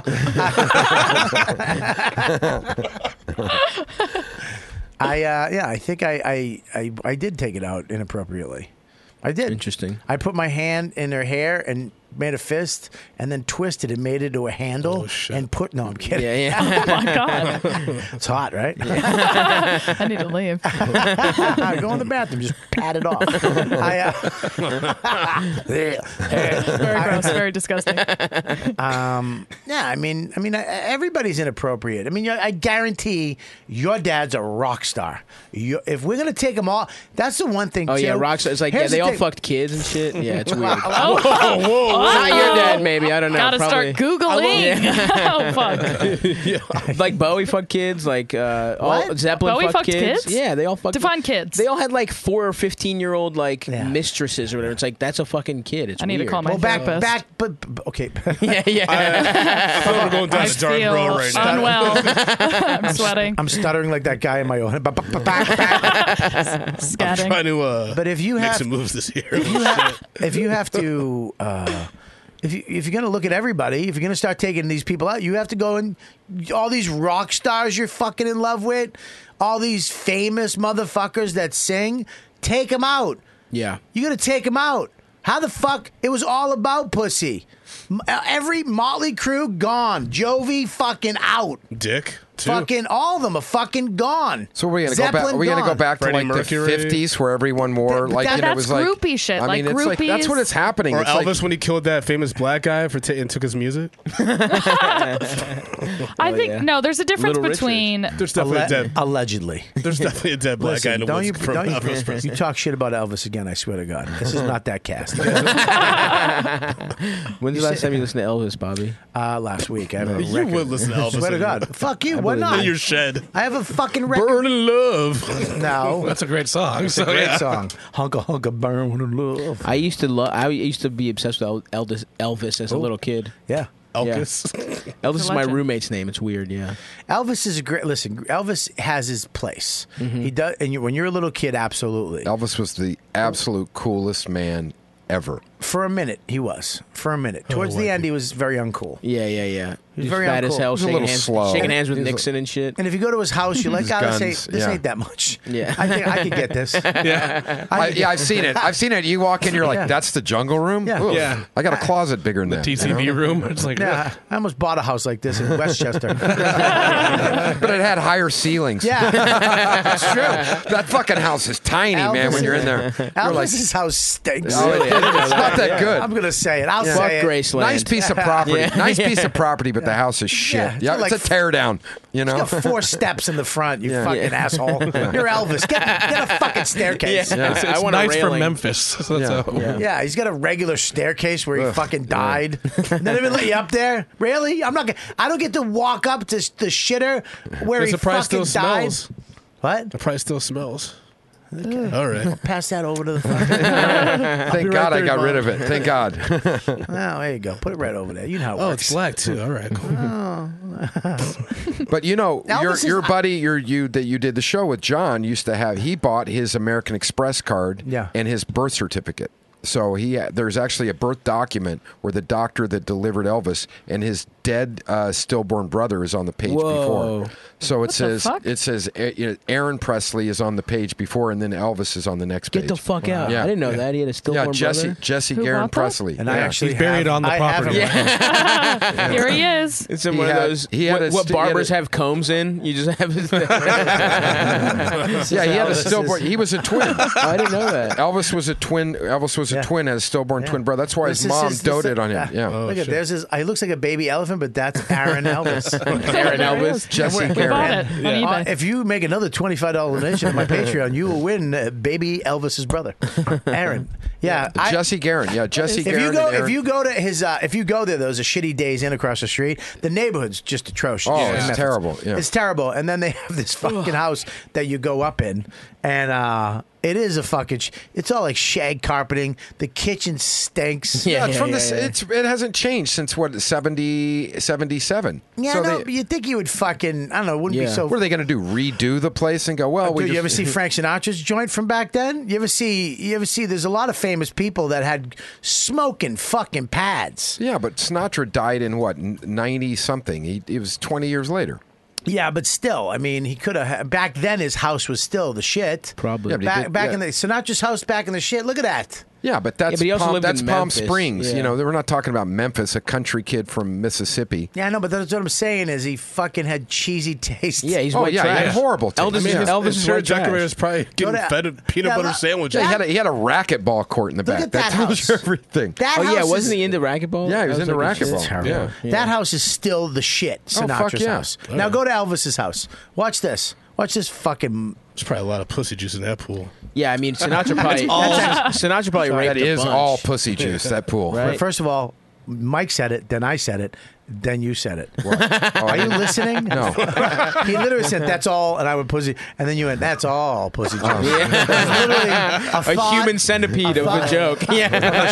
[SPEAKER 2] I uh, yeah, I think I, I I I did take it out inappropriately. I did.
[SPEAKER 9] Interesting.
[SPEAKER 2] I put my hand in her hair and made a fist, and then twisted and made it into a handle,
[SPEAKER 10] Oh, shit.
[SPEAKER 2] and put. No, I'm kidding.
[SPEAKER 9] Yeah, yeah.
[SPEAKER 6] Oh, my God.
[SPEAKER 2] It's hot, right?
[SPEAKER 6] I need to leave.
[SPEAKER 2] Go in the bathroom, just pat it off. I, uh,
[SPEAKER 6] Very gross. Very disgusting.
[SPEAKER 2] Um, yeah, I mean, I mean, I- everybody's inappropriate. I mean, I guarantee your dad's a rock star. You, if we're gonna take them all, that's the one thing.
[SPEAKER 9] Oh, yeah,
[SPEAKER 2] too.
[SPEAKER 9] rockstar. It's like,
[SPEAKER 2] Here's
[SPEAKER 9] yeah, they
[SPEAKER 2] the
[SPEAKER 9] all
[SPEAKER 2] thing.
[SPEAKER 9] fucked kids and shit. Yeah, it's weird.
[SPEAKER 6] Oh,
[SPEAKER 10] Whoa,
[SPEAKER 9] Not your dad, maybe. I don't know.
[SPEAKER 6] Gotta
[SPEAKER 9] Probably.
[SPEAKER 6] start Googling. Oh, fuck.
[SPEAKER 9] Like Bowie fucked kids, like uh, all
[SPEAKER 2] What?
[SPEAKER 9] Zeppelin
[SPEAKER 6] Bowie
[SPEAKER 9] fucked,
[SPEAKER 6] fucked
[SPEAKER 9] kids.
[SPEAKER 6] kids?
[SPEAKER 9] Yeah, they all fucked.
[SPEAKER 6] Define kids.
[SPEAKER 9] They all had like four or fifteen year old like
[SPEAKER 2] Yeah.
[SPEAKER 9] mistresses or whatever. It's like that's a fucking kid. It's
[SPEAKER 6] I need to
[SPEAKER 9] weird.
[SPEAKER 6] call my
[SPEAKER 2] Well, back,
[SPEAKER 6] therapist.
[SPEAKER 2] back, but, but okay.
[SPEAKER 9] Yeah, yeah.
[SPEAKER 10] I feel we're going down
[SPEAKER 6] I
[SPEAKER 10] a dark
[SPEAKER 6] feel
[SPEAKER 10] road right now.
[SPEAKER 6] unwell. I'm sweating.
[SPEAKER 2] I'm stuttering like that guy in my own. Back, back.
[SPEAKER 6] Scatting.
[SPEAKER 10] Trying to uh,
[SPEAKER 2] But if you
[SPEAKER 10] make
[SPEAKER 2] have,
[SPEAKER 10] some moves this year.
[SPEAKER 2] if you have, if you have to, uh, if you if you're gonna look at everybody, if you're gonna start taking these people out, you have to go and all these rock stars you're fucking in love with, all these famous motherfuckers that sing, take them out.
[SPEAKER 9] Yeah.
[SPEAKER 2] You gotta take them out. How the fuck? It was all about pussy. M- Every Motley Crue gone. Jovi fucking out.
[SPEAKER 10] Dick. Two.
[SPEAKER 2] Fucking all of them are fucking gone.
[SPEAKER 7] So we're gonna go back.
[SPEAKER 2] Zeppelin
[SPEAKER 7] Are we gonna go
[SPEAKER 2] gone.
[SPEAKER 7] back to
[SPEAKER 10] Freddie
[SPEAKER 7] like
[SPEAKER 10] Mercury.
[SPEAKER 7] the fifties where everyone wore
[SPEAKER 6] Th-
[SPEAKER 7] like
[SPEAKER 6] that-
[SPEAKER 7] you know, it
[SPEAKER 6] that's
[SPEAKER 7] was like
[SPEAKER 6] groupie shit,
[SPEAKER 7] I
[SPEAKER 6] like
[SPEAKER 7] mean, it's like that's
[SPEAKER 6] groupies.
[SPEAKER 7] what it's happening.
[SPEAKER 10] Or
[SPEAKER 7] it's
[SPEAKER 10] Elvis
[SPEAKER 7] like,
[SPEAKER 10] when he killed that famous black guy for t- and took his music.
[SPEAKER 6] I think
[SPEAKER 9] yeah.
[SPEAKER 6] no. There's a difference
[SPEAKER 9] Little Richard.
[SPEAKER 6] between.
[SPEAKER 10] There's definitely a
[SPEAKER 2] Alle-
[SPEAKER 10] dead.
[SPEAKER 2] allegedly.
[SPEAKER 10] There's definitely a dead black guy in
[SPEAKER 2] Listen,
[SPEAKER 10] the
[SPEAKER 2] don't
[SPEAKER 10] woods
[SPEAKER 2] you,
[SPEAKER 10] from
[SPEAKER 2] don't
[SPEAKER 10] Elvis
[SPEAKER 2] you,
[SPEAKER 10] Presley.
[SPEAKER 2] you talk shit about Elvis again, I swear to God. This is not that cast.
[SPEAKER 9] When's the last time you listened to Elvis, Bobby?
[SPEAKER 2] Uh, last week. I have a
[SPEAKER 10] You
[SPEAKER 2] record.
[SPEAKER 10] would listen to Elvis.
[SPEAKER 2] Swear to
[SPEAKER 10] in-
[SPEAKER 2] God. Fuck you. Why not?
[SPEAKER 10] In your shed.
[SPEAKER 2] I have a fucking record.
[SPEAKER 10] Burn in love.
[SPEAKER 2] No.
[SPEAKER 5] That's a great song.
[SPEAKER 2] It's a
[SPEAKER 5] So,
[SPEAKER 2] great
[SPEAKER 5] yeah.
[SPEAKER 2] song. Hunka hunka burn with love.
[SPEAKER 9] I used to love. I used to be obsessed with El- Elvis, Elvis as a little kid.
[SPEAKER 2] Yeah.
[SPEAKER 10] Elvis.
[SPEAKER 9] Elvis is my
[SPEAKER 6] legend.
[SPEAKER 9] roommate's name. It's weird. Yeah.
[SPEAKER 2] Elvis is a great. Listen, Elvis has his place. He does, and you, when you're a little kid, absolutely.
[SPEAKER 7] Elvis was the absolute coolest man ever.
[SPEAKER 2] For a minute, he was. For a minute. Towards the end, he was very uncool.
[SPEAKER 9] Yeah, yeah, yeah.
[SPEAKER 2] He's
[SPEAKER 9] He's
[SPEAKER 2] very
[SPEAKER 9] fat as
[SPEAKER 2] uncool.
[SPEAKER 9] hell,
[SPEAKER 7] He's a
[SPEAKER 9] shaking
[SPEAKER 7] little
[SPEAKER 9] hands,
[SPEAKER 7] slow.
[SPEAKER 9] shaking hands with
[SPEAKER 7] He's a-
[SPEAKER 9] Nixon and shit.
[SPEAKER 2] And if you go to his house, you're like,
[SPEAKER 7] His
[SPEAKER 2] God, this,
[SPEAKER 7] guns,
[SPEAKER 2] ain't, this
[SPEAKER 7] yeah.
[SPEAKER 2] ain't that much.
[SPEAKER 9] Yeah.
[SPEAKER 2] I think I could get this.
[SPEAKER 5] Yeah.
[SPEAKER 7] I, yeah, I've seen it. I've seen it. You walk in, you're like,
[SPEAKER 2] Yeah.
[SPEAKER 7] that's the jungle room?
[SPEAKER 2] Yeah.
[SPEAKER 7] Oof.
[SPEAKER 5] Yeah.
[SPEAKER 7] I got a closet bigger than that.
[SPEAKER 5] T C B
[SPEAKER 7] you know?
[SPEAKER 5] room. It's like,
[SPEAKER 2] Yeah, I almost bought a house like this in Westchester.
[SPEAKER 7] But it had higher ceilings.
[SPEAKER 2] Yeah, that's true.
[SPEAKER 7] That fucking house is tiny, man, when you're in there. You're like,
[SPEAKER 2] Elvis's house stinks.
[SPEAKER 7] oh, it- it's not that good.
[SPEAKER 2] I'm gonna say it. I'll
[SPEAKER 7] Yeah.
[SPEAKER 2] say
[SPEAKER 9] Fuck
[SPEAKER 2] it.
[SPEAKER 9] Graceland.
[SPEAKER 7] Nice piece of property.
[SPEAKER 9] Yeah.
[SPEAKER 7] Nice piece of property, but the house is shit.
[SPEAKER 2] Yeah,
[SPEAKER 7] Yeah,
[SPEAKER 2] it's
[SPEAKER 7] it's,
[SPEAKER 2] like-
[SPEAKER 7] a tear down. You know.
[SPEAKER 2] It's got four steps in the front. You
[SPEAKER 7] Yeah.
[SPEAKER 2] fucking asshole. You're Elvis. Get, get a fucking staircase.
[SPEAKER 9] Yeah.
[SPEAKER 5] It's,
[SPEAKER 9] I
[SPEAKER 5] it's
[SPEAKER 9] want a
[SPEAKER 5] nice from
[SPEAKER 9] railing.
[SPEAKER 5] Memphis. So that's
[SPEAKER 7] Yeah.
[SPEAKER 5] how-
[SPEAKER 9] Yeah.
[SPEAKER 2] Yeah, he's got a regular staircase where he
[SPEAKER 7] Ugh,
[SPEAKER 2] fucking
[SPEAKER 7] yeah.
[SPEAKER 2] died. They don't even let you up there. Really? I'm not. Gonna, I don't get to walk up to the shitter where
[SPEAKER 10] It's
[SPEAKER 2] he
[SPEAKER 10] the price
[SPEAKER 2] fucking
[SPEAKER 10] still
[SPEAKER 2] died.
[SPEAKER 10] smells.
[SPEAKER 2] What?
[SPEAKER 10] The price still smells. All right.
[SPEAKER 2] Pass that over to the fucking.
[SPEAKER 7] Thank God I
[SPEAKER 2] there,
[SPEAKER 7] got
[SPEAKER 2] Mom.
[SPEAKER 7] rid of it. Thank God.
[SPEAKER 2] Oh, there you go. Put it right over there. You know how it
[SPEAKER 10] Oh,
[SPEAKER 2] works.
[SPEAKER 10] it's black too. All right. Cool.
[SPEAKER 7] But you know,
[SPEAKER 2] Elvis
[SPEAKER 7] your
[SPEAKER 2] is-
[SPEAKER 7] your buddy, your you that you did the show with, John, used to have. He bought his American Express card
[SPEAKER 2] Yeah.
[SPEAKER 7] and his birth certificate. So he there's actually a birth document where the doctor that delivered Elvis and his dead uh, stillborn brother is on the page
[SPEAKER 9] Whoa.
[SPEAKER 7] before. So it
[SPEAKER 6] the
[SPEAKER 7] says
[SPEAKER 6] fuck?
[SPEAKER 7] it says uh, you know, Aaron Presley is on the page before, and then Elvis is on the next
[SPEAKER 9] Get
[SPEAKER 7] page.
[SPEAKER 9] the fuck out!
[SPEAKER 7] Yeah.
[SPEAKER 9] I didn't know that he had a
[SPEAKER 7] yeah,
[SPEAKER 9] stillborn
[SPEAKER 7] Jesse
[SPEAKER 9] brother.
[SPEAKER 7] Jesse
[SPEAKER 6] Who
[SPEAKER 7] Garen
[SPEAKER 6] bought that?
[SPEAKER 7] Presley.
[SPEAKER 2] And I
[SPEAKER 7] Yeah.
[SPEAKER 2] actually
[SPEAKER 5] He's buried
[SPEAKER 2] have-
[SPEAKER 5] on the
[SPEAKER 2] I have
[SPEAKER 5] property.
[SPEAKER 2] him.
[SPEAKER 6] Here he is.
[SPEAKER 9] It's in
[SPEAKER 7] He
[SPEAKER 9] one
[SPEAKER 7] had-
[SPEAKER 9] of those.
[SPEAKER 7] he had
[SPEAKER 9] what
[SPEAKER 7] a
[SPEAKER 9] what
[SPEAKER 7] st- he had
[SPEAKER 9] barbers
[SPEAKER 7] a-
[SPEAKER 9] have combs in? You just have his.
[SPEAKER 7] yeah, he had a
[SPEAKER 2] Elvis
[SPEAKER 7] stillborn.
[SPEAKER 2] is-
[SPEAKER 7] He was a twin.
[SPEAKER 9] Oh, I didn't know that.
[SPEAKER 7] Elvis was a twin. Elvis was a
[SPEAKER 2] Yeah.
[SPEAKER 7] twin, had a stillborn
[SPEAKER 2] Yeah.
[SPEAKER 7] twin brother. That's why
[SPEAKER 2] This
[SPEAKER 7] his
[SPEAKER 2] is
[SPEAKER 7] mom
[SPEAKER 2] his-
[SPEAKER 7] doted
[SPEAKER 2] this-
[SPEAKER 7] on him. Yeah.
[SPEAKER 10] Oh,
[SPEAKER 2] Look at
[SPEAKER 10] shit.
[SPEAKER 2] there's his. He looks like a baby elephant, but that's Aaron Elvis.
[SPEAKER 9] Aaron Elvis.
[SPEAKER 7] Jesse
[SPEAKER 2] And
[SPEAKER 6] We
[SPEAKER 7] Garen.
[SPEAKER 6] bought it on
[SPEAKER 2] Uh,
[SPEAKER 6] eBay.
[SPEAKER 2] if you make another twenty-five dollars donation on my Patreon, you will win uh, baby Elvis's brother, Aaron. Yeah, I-
[SPEAKER 7] Jesse Garen. Yeah, Jesse
[SPEAKER 2] if
[SPEAKER 7] Garen.
[SPEAKER 2] you go,
[SPEAKER 7] and
[SPEAKER 2] if
[SPEAKER 7] Aaron-
[SPEAKER 2] you go to his, uh, if you go there, those are shitty days in across the street. The neighborhood's just atrocious.
[SPEAKER 7] Oh,
[SPEAKER 2] in
[SPEAKER 7] it's
[SPEAKER 2] Memphis.
[SPEAKER 7] terrible, yeah.
[SPEAKER 2] It's terrible. And then they have this fucking house that you go up in, and uh, it is a fucking. Sh- it's all like shag carpeting. The kitchen stinks.
[SPEAKER 7] yeah, it's
[SPEAKER 9] Yeah,
[SPEAKER 7] from
[SPEAKER 9] yeah,
[SPEAKER 7] this.
[SPEAKER 9] yeah.
[SPEAKER 7] It's it hasn't changed since what seventy, seventy-seven.
[SPEAKER 2] Yeah,
[SPEAKER 7] So
[SPEAKER 2] no,
[SPEAKER 7] they-
[SPEAKER 2] but you'd think you would fucking. I don't know. It wouldn't be
[SPEAKER 9] Yeah.
[SPEAKER 2] so.
[SPEAKER 7] what are they going to do? Redo the place and go? Well, we
[SPEAKER 2] Dude, you ever
[SPEAKER 7] just,
[SPEAKER 2] see Frank Sinatra's joint from back then? You ever see? You ever see? There's a lot of famous people that had smoking fucking pads.
[SPEAKER 7] Yeah, but Sinatra died in what ninety something. He it was twenty years later.
[SPEAKER 2] Yeah, but still, I mean, he could have. Back then, his house was still the shit.
[SPEAKER 9] Probably.
[SPEAKER 7] Yeah, but he
[SPEAKER 2] Back,
[SPEAKER 7] did-
[SPEAKER 2] back
[SPEAKER 7] yeah.
[SPEAKER 2] in the Sinatra's house, back in the shit. Look at that.
[SPEAKER 7] Yeah, but that's
[SPEAKER 9] Yeah, but he also
[SPEAKER 7] Palm,
[SPEAKER 9] lived
[SPEAKER 7] that's
[SPEAKER 9] in
[SPEAKER 7] Palm
[SPEAKER 9] Memphis.
[SPEAKER 7] Springs.
[SPEAKER 9] Yeah.
[SPEAKER 7] You know, we're not talking about Memphis, a country kid from Mississippi.
[SPEAKER 2] Yeah, I know, but that's what I'm saying is he fucking had cheesy taste.
[SPEAKER 9] Yeah, he's
[SPEAKER 7] Oh
[SPEAKER 9] white
[SPEAKER 7] yeah, he
[SPEAKER 9] trash.
[SPEAKER 7] had horrible taste.
[SPEAKER 9] Elvis,
[SPEAKER 10] I mean, his,
[SPEAKER 9] Elvis
[SPEAKER 10] his
[SPEAKER 9] is
[SPEAKER 10] shirt
[SPEAKER 9] white trash.
[SPEAKER 10] decorator's probably getting
[SPEAKER 2] to-
[SPEAKER 10] fed a peanut
[SPEAKER 2] yeah,
[SPEAKER 10] butter
[SPEAKER 2] look-
[SPEAKER 10] sandwiches.
[SPEAKER 7] Yeah, he had a, he had a racquetball court in the
[SPEAKER 2] Look
[SPEAKER 7] back.
[SPEAKER 2] at that
[SPEAKER 7] tells
[SPEAKER 2] house.
[SPEAKER 7] you everything.
[SPEAKER 2] That
[SPEAKER 9] Oh yeah,
[SPEAKER 2] house
[SPEAKER 9] wasn't
[SPEAKER 2] is-
[SPEAKER 9] he into racquetball?
[SPEAKER 7] Yeah, he was
[SPEAKER 9] That
[SPEAKER 7] into
[SPEAKER 9] like a shit-
[SPEAKER 7] racquetball. Yeah.
[SPEAKER 2] That house is still the shit.
[SPEAKER 7] Oh,
[SPEAKER 2] Sinatra's
[SPEAKER 7] fuck yeah.
[SPEAKER 2] house. Now go to Elvis's house. Watch this. Watch this fucking.
[SPEAKER 10] There's probably a lot of pussy juice in that pool.
[SPEAKER 9] Yeah, I mean Sinatra probably. Sinatra probably raped
[SPEAKER 7] That
[SPEAKER 9] a
[SPEAKER 7] is
[SPEAKER 9] bunch.
[SPEAKER 7] all pussy juice. That pool.
[SPEAKER 9] Right.
[SPEAKER 2] But first of all, Mike said it, then I said it, then you said it.
[SPEAKER 7] Oh,
[SPEAKER 2] Are you listening?
[SPEAKER 7] No.
[SPEAKER 2] He literally said, "That's all," and I would pussy, and then you went, "That's all pussy."
[SPEAKER 7] Oh.
[SPEAKER 2] Joke.
[SPEAKER 9] Yeah.
[SPEAKER 2] That's literally a,
[SPEAKER 9] A
[SPEAKER 2] thought,
[SPEAKER 9] human centipede
[SPEAKER 2] a
[SPEAKER 9] of a
[SPEAKER 2] thought-
[SPEAKER 9] joke. Yeah.
[SPEAKER 2] a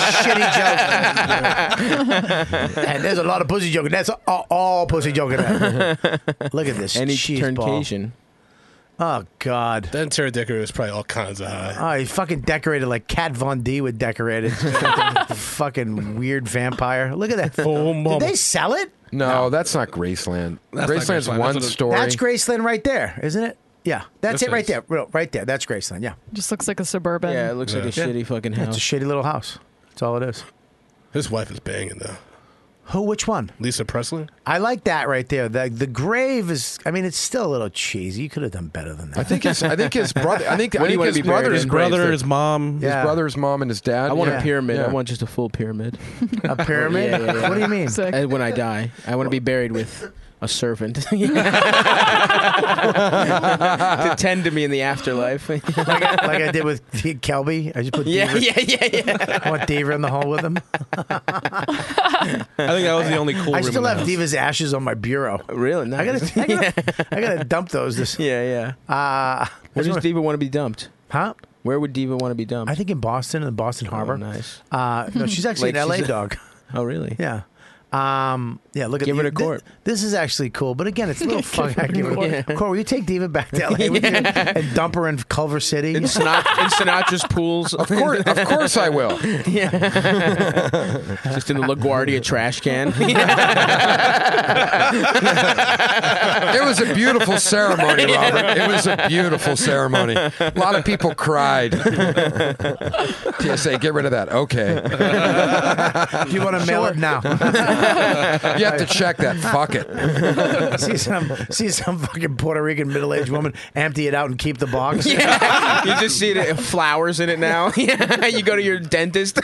[SPEAKER 2] shitty joke. And there's a lot of pussy joking. That's all, all pussy joking. Look at this
[SPEAKER 9] Any
[SPEAKER 2] cheese ball.
[SPEAKER 9] turncation.
[SPEAKER 2] Oh God.
[SPEAKER 10] That interior decorator was probably all kinds of high.
[SPEAKER 2] Oh, he fucking decorated like Kat Von D would decorate it. Fucking weird vampire. Look at that.
[SPEAKER 10] Oh, mama.
[SPEAKER 2] Did they sell it?
[SPEAKER 7] No, that's not Graceland.
[SPEAKER 5] That's not
[SPEAKER 7] Graceland's
[SPEAKER 5] Graceland.
[SPEAKER 7] one
[SPEAKER 5] That's what it-
[SPEAKER 7] story.
[SPEAKER 2] That's Graceland right there, isn't it? Yeah, that's
[SPEAKER 5] This
[SPEAKER 2] it right
[SPEAKER 5] is.
[SPEAKER 2] there. Real- Right there. That's Graceland. Yeah.
[SPEAKER 6] Just looks like a suburban.
[SPEAKER 9] Yeah, it looks like a
[SPEAKER 10] Yeah.
[SPEAKER 9] shitty fucking
[SPEAKER 2] Yeah, it's
[SPEAKER 9] house.
[SPEAKER 2] a shitty little house. That's all it is.
[SPEAKER 10] His wife is banging though.
[SPEAKER 2] Who? Which one?
[SPEAKER 10] Lisa Presley.
[SPEAKER 2] I like that right there. The the grave is. I mean, it's still a little cheesy. You could have done better than that.
[SPEAKER 7] I think his. I think his brother. I think.
[SPEAKER 9] What
[SPEAKER 7] I
[SPEAKER 9] do you
[SPEAKER 7] think
[SPEAKER 9] wanna
[SPEAKER 7] his
[SPEAKER 9] be buried
[SPEAKER 7] brother's
[SPEAKER 9] in?
[SPEAKER 5] His brother,
[SPEAKER 7] grave,
[SPEAKER 5] his mom.
[SPEAKER 7] his
[SPEAKER 2] Yeah.
[SPEAKER 7] brother, his mom, and his dad.
[SPEAKER 9] I want
[SPEAKER 7] yeah.
[SPEAKER 9] a pyramid.
[SPEAKER 7] Yeah.
[SPEAKER 9] I want just a full pyramid.
[SPEAKER 2] A pyramid?
[SPEAKER 9] Yeah, yeah, yeah.
[SPEAKER 2] What do you mean?
[SPEAKER 6] Sick.
[SPEAKER 9] And when I die, I want to be buried with a servant to tend to me in the afterlife.
[SPEAKER 2] like, I, like I did with Kelby. I just put
[SPEAKER 9] yeah,
[SPEAKER 2] Diva,
[SPEAKER 9] yeah, yeah, yeah.
[SPEAKER 2] I want Diva in the hole with him.
[SPEAKER 5] I think that was the only cool
[SPEAKER 2] I
[SPEAKER 5] room
[SPEAKER 2] still
[SPEAKER 5] in the
[SPEAKER 2] have
[SPEAKER 5] house.
[SPEAKER 2] Diva's ashes on my bureau.
[SPEAKER 9] Really?
[SPEAKER 2] I
[SPEAKER 9] Nice.
[SPEAKER 2] gotta, I gotta, I gotta dump those. This,
[SPEAKER 9] yeah, yeah.
[SPEAKER 2] uh,
[SPEAKER 9] Where
[SPEAKER 2] I
[SPEAKER 9] does
[SPEAKER 2] just
[SPEAKER 9] Diva want to be dumped?
[SPEAKER 2] wanna- huh?
[SPEAKER 9] Where would Diva want to be dumped?
[SPEAKER 2] I think in Boston, in the Boston Harbor.
[SPEAKER 9] Oh, nice.
[SPEAKER 2] Uh, no, she's actually
[SPEAKER 9] Like
[SPEAKER 2] an L A
[SPEAKER 9] she's a-
[SPEAKER 2] dog.
[SPEAKER 9] Oh, really?
[SPEAKER 2] Yeah. Um, yeah, look at
[SPEAKER 9] Give her
[SPEAKER 2] the,
[SPEAKER 9] to Court.
[SPEAKER 2] This, this is actually cool, but again, it's a little fuck. I give her
[SPEAKER 9] Yeah.
[SPEAKER 2] Court. Will you take Diva back to L A with you and dump her in Culver City?
[SPEAKER 9] In, Sinatra, in Sinatra's pools.
[SPEAKER 7] Of course, of course, I will.
[SPEAKER 9] Yeah. Just in the LaGuardia trash can.
[SPEAKER 7] It was a beautiful ceremony, Robert. It was a beautiful ceremony. A lot of people cried. T S A, get rid of that. Okay.
[SPEAKER 2] Do you want to mail it now?
[SPEAKER 7] You have to check that. Fuck it.
[SPEAKER 2] see some, see some fucking Puerto Rican middle-aged woman empty it out and keep the box.
[SPEAKER 9] Yeah. You just see it, flowers in it now. Yeah. You go to your dentist.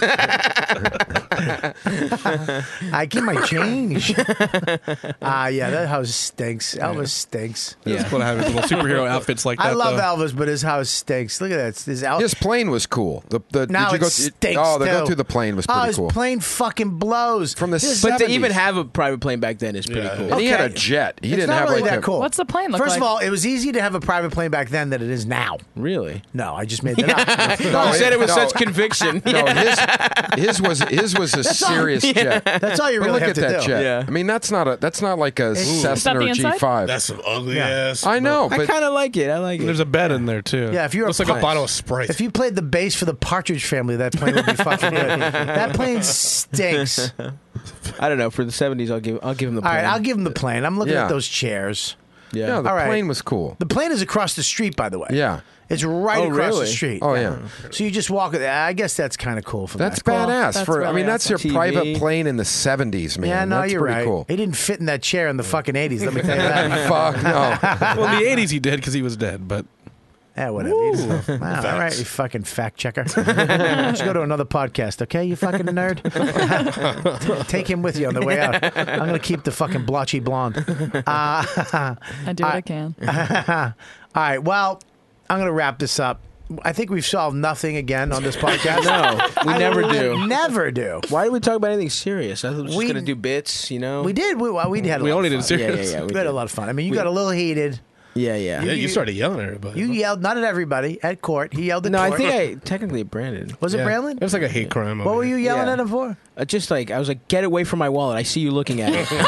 [SPEAKER 2] I keep my change. Ah, uh, yeah, that house stinks. Elvis stinks.
[SPEAKER 5] It's cool to have his little superhero outfits like that.
[SPEAKER 2] I love
[SPEAKER 5] though.
[SPEAKER 2] Elvis, but his house stinks. Look at that. His, Al-
[SPEAKER 7] His plane was cool. The, the,
[SPEAKER 2] now
[SPEAKER 7] did you
[SPEAKER 2] it
[SPEAKER 7] go
[SPEAKER 2] stinks.
[SPEAKER 7] Oh, the
[SPEAKER 2] too.
[SPEAKER 7] go through the plane was
[SPEAKER 2] Oh,
[SPEAKER 7] pretty
[SPEAKER 2] his
[SPEAKER 7] cool.
[SPEAKER 2] plane fucking blows.
[SPEAKER 7] From the
[SPEAKER 2] This-
[SPEAKER 9] But to
[SPEAKER 7] seventies.
[SPEAKER 9] even have a private plane back then is pretty
[SPEAKER 10] Yeah.
[SPEAKER 9] cool.
[SPEAKER 7] And he had a
[SPEAKER 2] Okay.
[SPEAKER 7] jet. He
[SPEAKER 2] it's
[SPEAKER 7] didn't
[SPEAKER 2] not
[SPEAKER 7] have
[SPEAKER 2] really
[SPEAKER 7] like
[SPEAKER 2] that
[SPEAKER 7] a,
[SPEAKER 2] cool.
[SPEAKER 6] What's the plane look
[SPEAKER 2] First
[SPEAKER 6] like?
[SPEAKER 2] of all, it was easy to have a private plane back then than it is now.
[SPEAKER 9] Really?
[SPEAKER 2] No, I just made that up.
[SPEAKER 7] No,
[SPEAKER 9] You said it with
[SPEAKER 7] no.
[SPEAKER 9] such conviction.
[SPEAKER 7] No, his his was his was a serious jet.
[SPEAKER 2] That's all you
[SPEAKER 7] But
[SPEAKER 2] really
[SPEAKER 7] look
[SPEAKER 2] have
[SPEAKER 7] at
[SPEAKER 2] to
[SPEAKER 7] that
[SPEAKER 2] do.
[SPEAKER 7] jet.
[SPEAKER 9] Yeah.
[SPEAKER 7] I mean, that's not a that's not like a
[SPEAKER 6] Is that
[SPEAKER 7] Cessna
[SPEAKER 6] the
[SPEAKER 7] or G
[SPEAKER 6] inside?
[SPEAKER 7] five.
[SPEAKER 10] That's some ugly
[SPEAKER 2] Yeah.
[SPEAKER 10] ass.
[SPEAKER 7] I know,
[SPEAKER 9] I
[SPEAKER 7] but
[SPEAKER 9] kind of like it. I like it.
[SPEAKER 5] There's a bed in there too.
[SPEAKER 2] Yeah, if you're
[SPEAKER 10] Looks
[SPEAKER 2] a
[SPEAKER 10] like a bottle of Sprite.
[SPEAKER 2] If you played the bass for the Partridge Family, that plane would be fucking good. That plane stinks.
[SPEAKER 9] I don't know. For the seventies, I'll give I'll give him the
[SPEAKER 2] All
[SPEAKER 9] plane.
[SPEAKER 2] right, I'll give him the plane. I'm looking
[SPEAKER 7] Yeah.
[SPEAKER 2] at those chairs.
[SPEAKER 9] yeah.
[SPEAKER 7] yeah, the
[SPEAKER 2] All right.
[SPEAKER 7] plane was cool.
[SPEAKER 2] The plane is across the street, by the way.
[SPEAKER 7] Yeah.
[SPEAKER 2] It's right
[SPEAKER 9] Oh,
[SPEAKER 2] across the
[SPEAKER 9] really?
[SPEAKER 2] street.
[SPEAKER 7] Oh yeah.
[SPEAKER 2] So you just walk. I guess that's kind of cool for
[SPEAKER 7] That's
[SPEAKER 2] that.
[SPEAKER 7] badass.
[SPEAKER 6] That's
[SPEAKER 7] for I
[SPEAKER 6] really
[SPEAKER 7] mean, that's your
[SPEAKER 9] awesome. T V.
[SPEAKER 7] private plane in the seventies, man.
[SPEAKER 2] Yeah, no,
[SPEAKER 7] that's
[SPEAKER 2] you're
[SPEAKER 7] pretty
[SPEAKER 2] right.
[SPEAKER 7] cool.
[SPEAKER 2] He didn't fit in that chair in the fucking eighties. Let me tell you that.
[SPEAKER 7] Fuck no.
[SPEAKER 5] Well, in the eighties he did because he was dead, but
[SPEAKER 2] Yeah, whatever. You just- wow, all right, you fucking fact checker. Let's go to another podcast, okay? You fucking nerd. Take him with you on the way out. I'm gonna keep the fucking blotchy blonde. Uh,
[SPEAKER 6] I do what
[SPEAKER 2] I-
[SPEAKER 6] I can.
[SPEAKER 2] all right. Well, I'm gonna wrap this up. I think we've solved nothing again on this podcast.
[SPEAKER 9] No, we
[SPEAKER 2] I
[SPEAKER 9] never
[SPEAKER 2] li-
[SPEAKER 9] do.
[SPEAKER 2] Never do.
[SPEAKER 9] Why did we talk about anything serious? I thought we were just
[SPEAKER 2] We-
[SPEAKER 9] gonna do bits. You know.
[SPEAKER 2] We did. We, well, we had. A
[SPEAKER 5] we
[SPEAKER 2] lot
[SPEAKER 5] only
[SPEAKER 2] of
[SPEAKER 5] did
[SPEAKER 2] fun.
[SPEAKER 5] serious.
[SPEAKER 9] Yeah, yeah, yeah.
[SPEAKER 2] We
[SPEAKER 9] We
[SPEAKER 2] had a
[SPEAKER 9] did.
[SPEAKER 2] lot of fun. I mean, you
[SPEAKER 9] We-
[SPEAKER 2] got a little heated.
[SPEAKER 9] Yeah, yeah.
[SPEAKER 10] yeah,
[SPEAKER 2] you-
[SPEAKER 10] you started yelling at everybody.
[SPEAKER 2] You yelled, not at everybody, at court. He yelled at
[SPEAKER 9] No, I
[SPEAKER 2] court.
[SPEAKER 9] think I technically at Brandon.
[SPEAKER 2] Was it
[SPEAKER 10] Yeah.
[SPEAKER 2] Brandon?
[SPEAKER 10] It was like a hate crime.
[SPEAKER 2] What
[SPEAKER 10] over
[SPEAKER 2] were you
[SPEAKER 10] here.
[SPEAKER 2] yelling
[SPEAKER 9] Yeah.
[SPEAKER 2] at him for?
[SPEAKER 9] Uh, just like I was like, get away from my wallet. I see you looking at it.
[SPEAKER 2] Get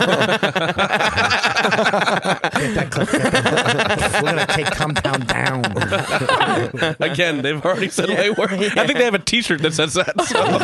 [SPEAKER 2] that clip. Get that clip. We're gonna take Come Down down.
[SPEAKER 5] again, they've already said way worse. I think they have a T-shirt that says that. So.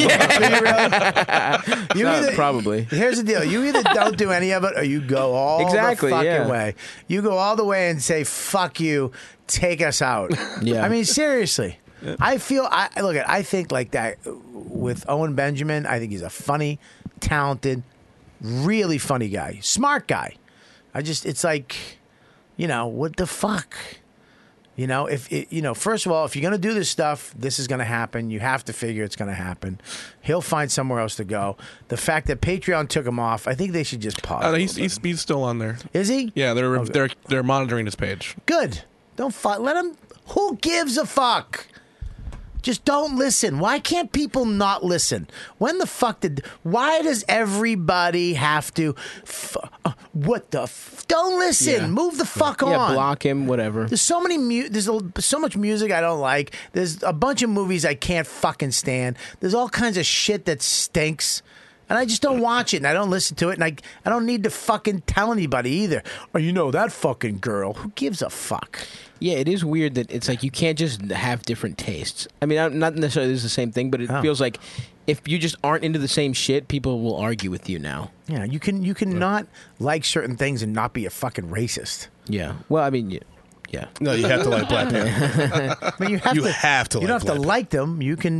[SPEAKER 2] You
[SPEAKER 9] Uh,
[SPEAKER 2] either,
[SPEAKER 9] probably.
[SPEAKER 2] Here's the deal: you either don't do any of it, or you go all
[SPEAKER 9] Exactly,
[SPEAKER 2] the fucking
[SPEAKER 9] yeah.
[SPEAKER 2] way. You go all the way and say "fuck you," take us out.
[SPEAKER 9] Yeah.
[SPEAKER 2] I mean, seriously. I feel. I look at. I think like that with Owen Benjamin. I think he's a funny, talented, really funny guy, smart guy. I just. It's like, you know, what the fuck. You know, if it, you know, first of all, if you're going to do this stuff, this is going to happen. You have to figure it's going to happen. He'll find somewhere else to go. The fact that Patreon took him off, I think they should just pause.
[SPEAKER 5] Uh,
[SPEAKER 2] a
[SPEAKER 5] he's,
[SPEAKER 2] little
[SPEAKER 5] he's he's still on there.
[SPEAKER 2] bit. Is he?
[SPEAKER 5] Yeah, they're
[SPEAKER 2] Okay.
[SPEAKER 5] they're they're monitoring his page.
[SPEAKER 2] Good. Don't fuck. Let him. Who gives a fuck? Just don't listen. Why can't people not listen? When the fuck did? Why does everybody have to? F- uh, what the? F- don't listen.
[SPEAKER 9] Yeah.
[SPEAKER 2] Move the fuck
[SPEAKER 9] Yeah,
[SPEAKER 2] on.
[SPEAKER 9] block him, whatever.
[SPEAKER 2] There's so many mu- there's a, so much music I don't like. There's a bunch of movies I can't fucking stand. There's all kinds of shit that stinks. And I just don't watch it and I don't listen to it and I I don't need to fucking tell anybody either. Or you know that fucking girl. Who gives a fuck?
[SPEAKER 9] Yeah, it is weird that it's like you can't just have different tastes. I mean, I'm not necessarily this is the same thing, but it
[SPEAKER 2] Oh.
[SPEAKER 9] feels like if you just aren't into the same shit, people will argue with you now.
[SPEAKER 2] Yeah, you can you can not like certain things and not be a fucking racist.
[SPEAKER 9] Yeah. Well, I mean, yeah. yeah.
[SPEAKER 10] No, you have to like Black Panther.
[SPEAKER 2] I mean, you have
[SPEAKER 10] You
[SPEAKER 2] to
[SPEAKER 10] have to
[SPEAKER 2] You don't
[SPEAKER 10] like
[SPEAKER 2] have to
[SPEAKER 10] Black
[SPEAKER 2] like them. You can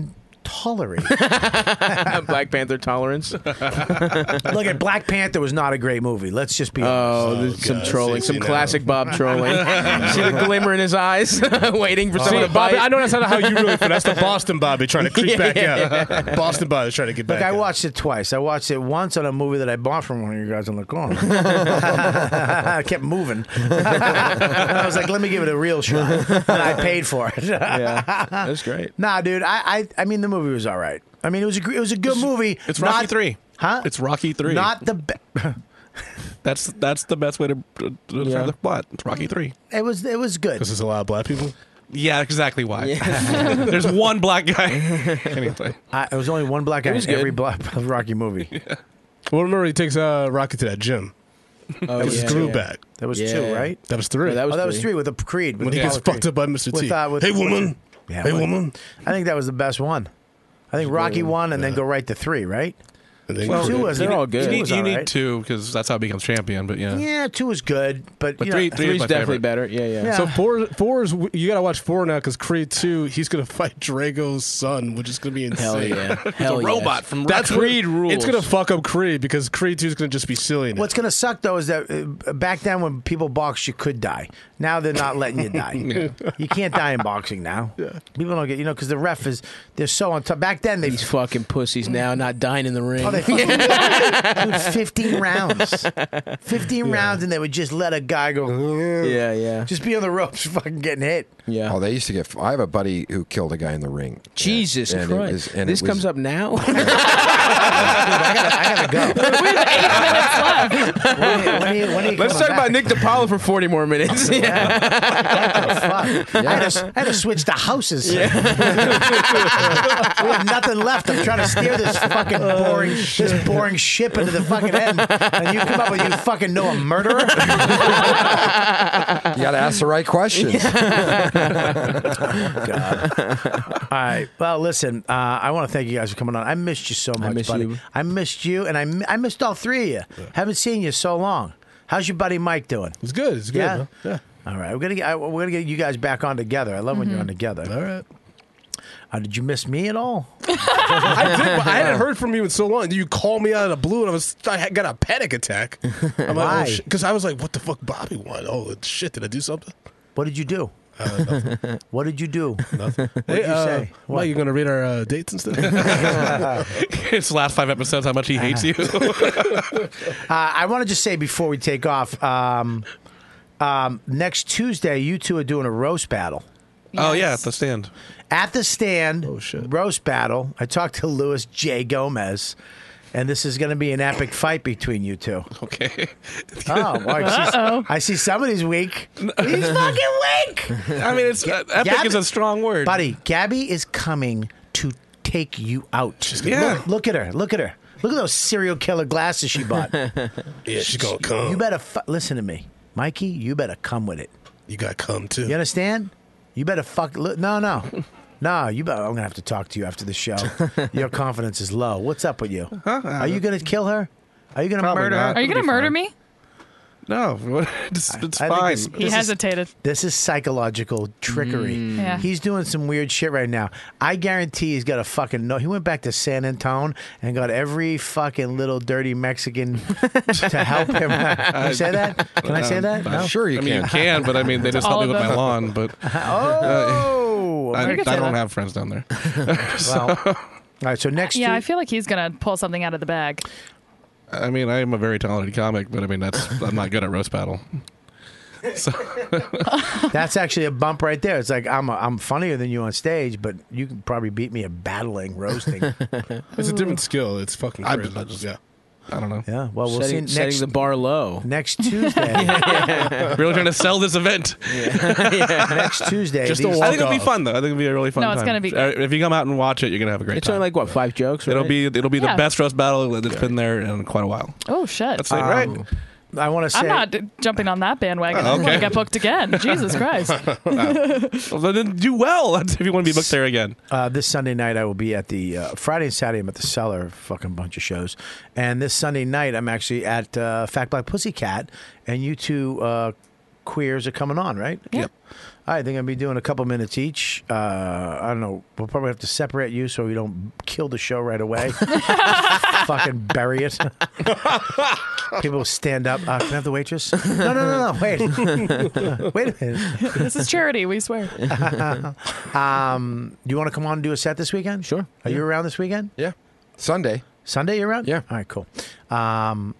[SPEAKER 2] tolerate.
[SPEAKER 9] Black Panther tolerance.
[SPEAKER 2] Look at Black Panther was not a great movie. Let's just be
[SPEAKER 9] Oh,
[SPEAKER 2] honest.
[SPEAKER 9] there's some
[SPEAKER 10] God,
[SPEAKER 9] trolling,
[SPEAKER 10] see,
[SPEAKER 9] some
[SPEAKER 10] you know.
[SPEAKER 9] classic Bob trolling. See the glimmer in his eyes, waiting for
[SPEAKER 10] See,
[SPEAKER 9] someone to
[SPEAKER 10] Bobby,
[SPEAKER 9] bite.
[SPEAKER 10] I know that's not how you really feel. That's the Boston Bobby trying to creep back
[SPEAKER 9] Yeah.
[SPEAKER 10] out. Boston Bobby trying to get back
[SPEAKER 2] Look, I
[SPEAKER 10] out.
[SPEAKER 2] watched it twice. I watched it once on a movie that I bought from one of you guys on the corner. I kept moving. I was like, let me give it a real shot. And I paid for it.
[SPEAKER 9] Yeah, that's great.
[SPEAKER 2] Nah, dude, I, I I mean, the movie was all right. I mean, it was a, gr- it was a good movie.
[SPEAKER 5] It's Rocky
[SPEAKER 2] Not-
[SPEAKER 5] three.
[SPEAKER 2] Huh?
[SPEAKER 5] It's Rocky three.
[SPEAKER 2] Not the be-
[SPEAKER 5] That's that's the best way to uh, describe
[SPEAKER 9] Yeah.
[SPEAKER 5] the plot. It's Rocky three.
[SPEAKER 2] It was it was good.
[SPEAKER 10] Because there's a lot of black people.
[SPEAKER 5] Yeah, exactly why. There's one black guy. Anyway,
[SPEAKER 2] I, there was only one black guy
[SPEAKER 9] was
[SPEAKER 2] in every
[SPEAKER 9] good.
[SPEAKER 2] black Rocky movie.
[SPEAKER 10] Well, remember he takes uh, Rocky to that gym.
[SPEAKER 9] Oh,
[SPEAKER 10] That was
[SPEAKER 9] yeah,
[SPEAKER 10] screw
[SPEAKER 9] yeah.
[SPEAKER 10] back.
[SPEAKER 2] That was
[SPEAKER 9] Yeah.
[SPEAKER 2] two, right?
[SPEAKER 10] That was three.
[SPEAKER 9] Oh, that was
[SPEAKER 2] Oh, that was
[SPEAKER 9] three.
[SPEAKER 2] three with the Creed. With
[SPEAKER 10] when he
[SPEAKER 2] Apollo
[SPEAKER 10] gets fucked
[SPEAKER 2] Creed.
[SPEAKER 10] up by Mister T.
[SPEAKER 2] With, uh, with-
[SPEAKER 10] hey, woman.
[SPEAKER 2] Yeah,
[SPEAKER 10] hey,
[SPEAKER 2] what-
[SPEAKER 10] woman.
[SPEAKER 2] I think that was the best one. I think Rocky one and then go right to three, right?
[SPEAKER 10] And then
[SPEAKER 5] Well,
[SPEAKER 2] two was
[SPEAKER 9] they're all good.
[SPEAKER 5] you
[SPEAKER 2] Two
[SPEAKER 5] need,
[SPEAKER 2] was
[SPEAKER 5] you
[SPEAKER 2] all
[SPEAKER 5] need
[SPEAKER 2] right.
[SPEAKER 5] two because that's how he becomes champion. But yeah,
[SPEAKER 2] Yeah, two was good, but,
[SPEAKER 5] but
[SPEAKER 2] you
[SPEAKER 5] three,
[SPEAKER 2] know,
[SPEAKER 5] three is
[SPEAKER 9] Three's
[SPEAKER 5] my
[SPEAKER 9] definitely
[SPEAKER 5] favorite.
[SPEAKER 9] better. Yeah, yeah.
[SPEAKER 2] Yeah.
[SPEAKER 10] So four, four is you got to watch four now because Creed two, he's gonna fight Drago's son, which is gonna be insane.
[SPEAKER 9] Hell yeah. Hell
[SPEAKER 5] a
[SPEAKER 9] yeah.
[SPEAKER 5] robot from
[SPEAKER 10] That's
[SPEAKER 5] Rocky.
[SPEAKER 10] Creed
[SPEAKER 9] rules.
[SPEAKER 10] It's gonna fuck up Creed because Creed two is gonna just be silly.
[SPEAKER 2] What's going to suck, though, is that uh, back then when people boxed, you could die. Now they're not letting you die. You can't die in boxing now. People don't get, you know, because the ref is, they're so on top. Back then, they.
[SPEAKER 9] These fucking pussies now not dying in the ring.
[SPEAKER 2] Oh, they fucking, dude, fifteen rounds. fifteen rounds, and they would just let a guy go.
[SPEAKER 9] yeah, yeah.
[SPEAKER 2] Just be on the ropes, fucking getting hit.
[SPEAKER 9] Yeah.
[SPEAKER 7] Oh, they used to get. I have a buddy who killed a guy in the ring.
[SPEAKER 9] Jesus
[SPEAKER 7] And it
[SPEAKER 9] Christ.
[SPEAKER 7] was- and
[SPEAKER 9] this
[SPEAKER 7] it was-
[SPEAKER 9] comes up now?
[SPEAKER 2] Dude, I gotta, I gotta go.
[SPEAKER 6] We have eight minutes left.
[SPEAKER 2] When, when, are you- when are you
[SPEAKER 9] Let's
[SPEAKER 2] coming
[SPEAKER 9] talk about
[SPEAKER 2] back?
[SPEAKER 9] Nick DiPaolo for forty more minutes. Yeah.
[SPEAKER 2] Fuck. I, had to, I had to switch the houses. we have nothing left. I'm trying to steer this fucking boring, this boring ship into the fucking end, and you come up with you fucking know a murderer.
[SPEAKER 7] You got to ask the right questions.
[SPEAKER 2] God. All right. Well, listen. Uh, I want to thank you guys for coming on. I missed you so much,
[SPEAKER 9] miss
[SPEAKER 2] buddy.
[SPEAKER 9] you.
[SPEAKER 2] I missed you, and I, mi- I missed all three of you. Haven't seen you so long. How's your buddy Mike doing?
[SPEAKER 10] It's good. It's good.
[SPEAKER 2] Yeah?
[SPEAKER 10] man. Yeah.
[SPEAKER 2] All right. We're gonna get I, we're gonna get you guys back on together. I love when you're on together.
[SPEAKER 10] All right.
[SPEAKER 2] Uh, did you miss me at all?
[SPEAKER 10] I did, but I hadn't heard from you in so long. You called me out of the blue, and I was I had- got a panic attack. I'm
[SPEAKER 2] Why?
[SPEAKER 10] like, because I was like, what the fuck, Bobby won? Oh shit! Did I do something?
[SPEAKER 2] What did you do?
[SPEAKER 10] Uh,
[SPEAKER 2] What did you do?
[SPEAKER 10] Nothing.
[SPEAKER 2] What did you
[SPEAKER 10] uh,
[SPEAKER 2] say?
[SPEAKER 10] Mike, you gonna read our uh, dates and stuff?
[SPEAKER 5] It's the last five episodes how much he hates you.
[SPEAKER 2] Uh, I want to just say before we take off, um, um, next Tuesday, you two are doing a roast battle.
[SPEAKER 5] Oh yeah, at the stand.
[SPEAKER 2] At the stand,
[SPEAKER 10] Oh, shit.
[SPEAKER 2] roast battle. I talked to Louis J. Gomez, and this is going to be an epic fight between you two.
[SPEAKER 5] Okay.
[SPEAKER 2] Oh, boy, I, see, I see somebody's weak. He's fucking weak.
[SPEAKER 5] I mean, it's uh, epic
[SPEAKER 2] Gabby-
[SPEAKER 5] is a strong word.
[SPEAKER 2] Buddy, Gabby is coming to take you out.
[SPEAKER 5] Yeah.
[SPEAKER 2] Look, look at her. Look at her. Look at those serial killer glasses she bought.
[SPEAKER 10] Yeah, she's gonna come.
[SPEAKER 2] You better fu- listen to me, Mikey. You better come with it.
[SPEAKER 10] You got come too.
[SPEAKER 2] You understand? You better fuck. Look, no, no, no. You better. I'm gonna have to talk to you after the show. Your confidence is low. What's up with you? Are you gonna kill her? Are you gonna
[SPEAKER 5] Probably
[SPEAKER 2] murder
[SPEAKER 5] not.
[SPEAKER 2] her?
[SPEAKER 6] Are you going to murder me?
[SPEAKER 5] No, it's, it's
[SPEAKER 2] I think
[SPEAKER 5] fine.
[SPEAKER 2] it's-
[SPEAKER 6] He
[SPEAKER 2] This is-
[SPEAKER 6] hesitated.
[SPEAKER 2] This is psychological trickery.
[SPEAKER 6] Yeah.
[SPEAKER 2] He's doing some weird shit right now. I guarantee he's got a fucking no. He went back to San Antonio and got every fucking little dirty Mexican to help him. Can I say that? Can I say that? No?
[SPEAKER 7] Sure, you
[SPEAKER 5] I mean,
[SPEAKER 7] can.
[SPEAKER 5] you can, but I mean, they just
[SPEAKER 6] All
[SPEAKER 5] help me
[SPEAKER 6] of
[SPEAKER 5] with my
[SPEAKER 6] them.
[SPEAKER 5] lawn. But
[SPEAKER 2] Oh,
[SPEAKER 5] I, I
[SPEAKER 2] can say
[SPEAKER 5] don't
[SPEAKER 2] that.
[SPEAKER 5] have friends down there.
[SPEAKER 2] Well, all right, so next
[SPEAKER 6] Yeah, I
[SPEAKER 2] Tuesday-
[SPEAKER 6] feel like he's going to pull something out of the bag.
[SPEAKER 5] I mean, I am a very talented comic, but I mean, that's I'm not good at roast battle. So
[SPEAKER 2] that's actually a bump right there. It's like I'm a, I'm funnier than you on stage, but you can probably beat me at battling roasting.
[SPEAKER 10] It's a different skill. It's fucking
[SPEAKER 5] I-
[SPEAKER 10] crazy.
[SPEAKER 5] I just-
[SPEAKER 10] yeah.
[SPEAKER 5] I don't know.
[SPEAKER 2] Yeah, well, we'll
[SPEAKER 9] setting,
[SPEAKER 2] see
[SPEAKER 9] setting
[SPEAKER 2] next
[SPEAKER 9] the bar low.
[SPEAKER 2] next Tuesday.
[SPEAKER 5] Really trying to sell this event.
[SPEAKER 2] Next Tuesday,
[SPEAKER 10] Just a
[SPEAKER 2] these-
[SPEAKER 10] walk
[SPEAKER 5] I think it'll be
[SPEAKER 10] off.
[SPEAKER 5] fun though. I think it'll be a really fun
[SPEAKER 6] No,
[SPEAKER 5] time.
[SPEAKER 6] it's gonna be good.
[SPEAKER 5] Uh, If you come out and watch it, you're gonna have a great
[SPEAKER 9] It's
[SPEAKER 5] time.
[SPEAKER 9] only like, what, five jokes, right?
[SPEAKER 5] it'll be it'll be
[SPEAKER 6] Yeah.
[SPEAKER 5] the best roast battle that's been there in quite a while.
[SPEAKER 6] Oh, shit.
[SPEAKER 5] That's it, right?
[SPEAKER 2] I want to say
[SPEAKER 6] I'm not d- jumping on that bandwagon.
[SPEAKER 5] Oh,
[SPEAKER 6] I want
[SPEAKER 5] okay.
[SPEAKER 6] to get booked again. Jesus Christ.
[SPEAKER 5] Well, then do well if you want to be booked there again.
[SPEAKER 2] Uh, this Sunday night, I will be at the uh, Friday and Saturday. I'm at the Cellar, fucking bunch of shows. And this Sunday night, I'm actually at uh, Fat Black Pussycat, and you two uh, queers are coming on, right?
[SPEAKER 6] Yep.
[SPEAKER 2] All right, they're going to be doing a couple minutes each. Uh, I don't know. We'll probably have to separate you so we don't kill the show right away. Fucking bury it. People will stand up. Uh, can I have the waitress? No, no, no, no. Wait. Wait a minute.
[SPEAKER 6] This is charity, we swear.
[SPEAKER 2] um, do you want to come on and do a set this weekend?
[SPEAKER 9] Sure.
[SPEAKER 2] Are you around this weekend?
[SPEAKER 7] Yeah. Sunday.
[SPEAKER 2] Sunday you're around?
[SPEAKER 7] Yeah.
[SPEAKER 2] All right, cool. Um,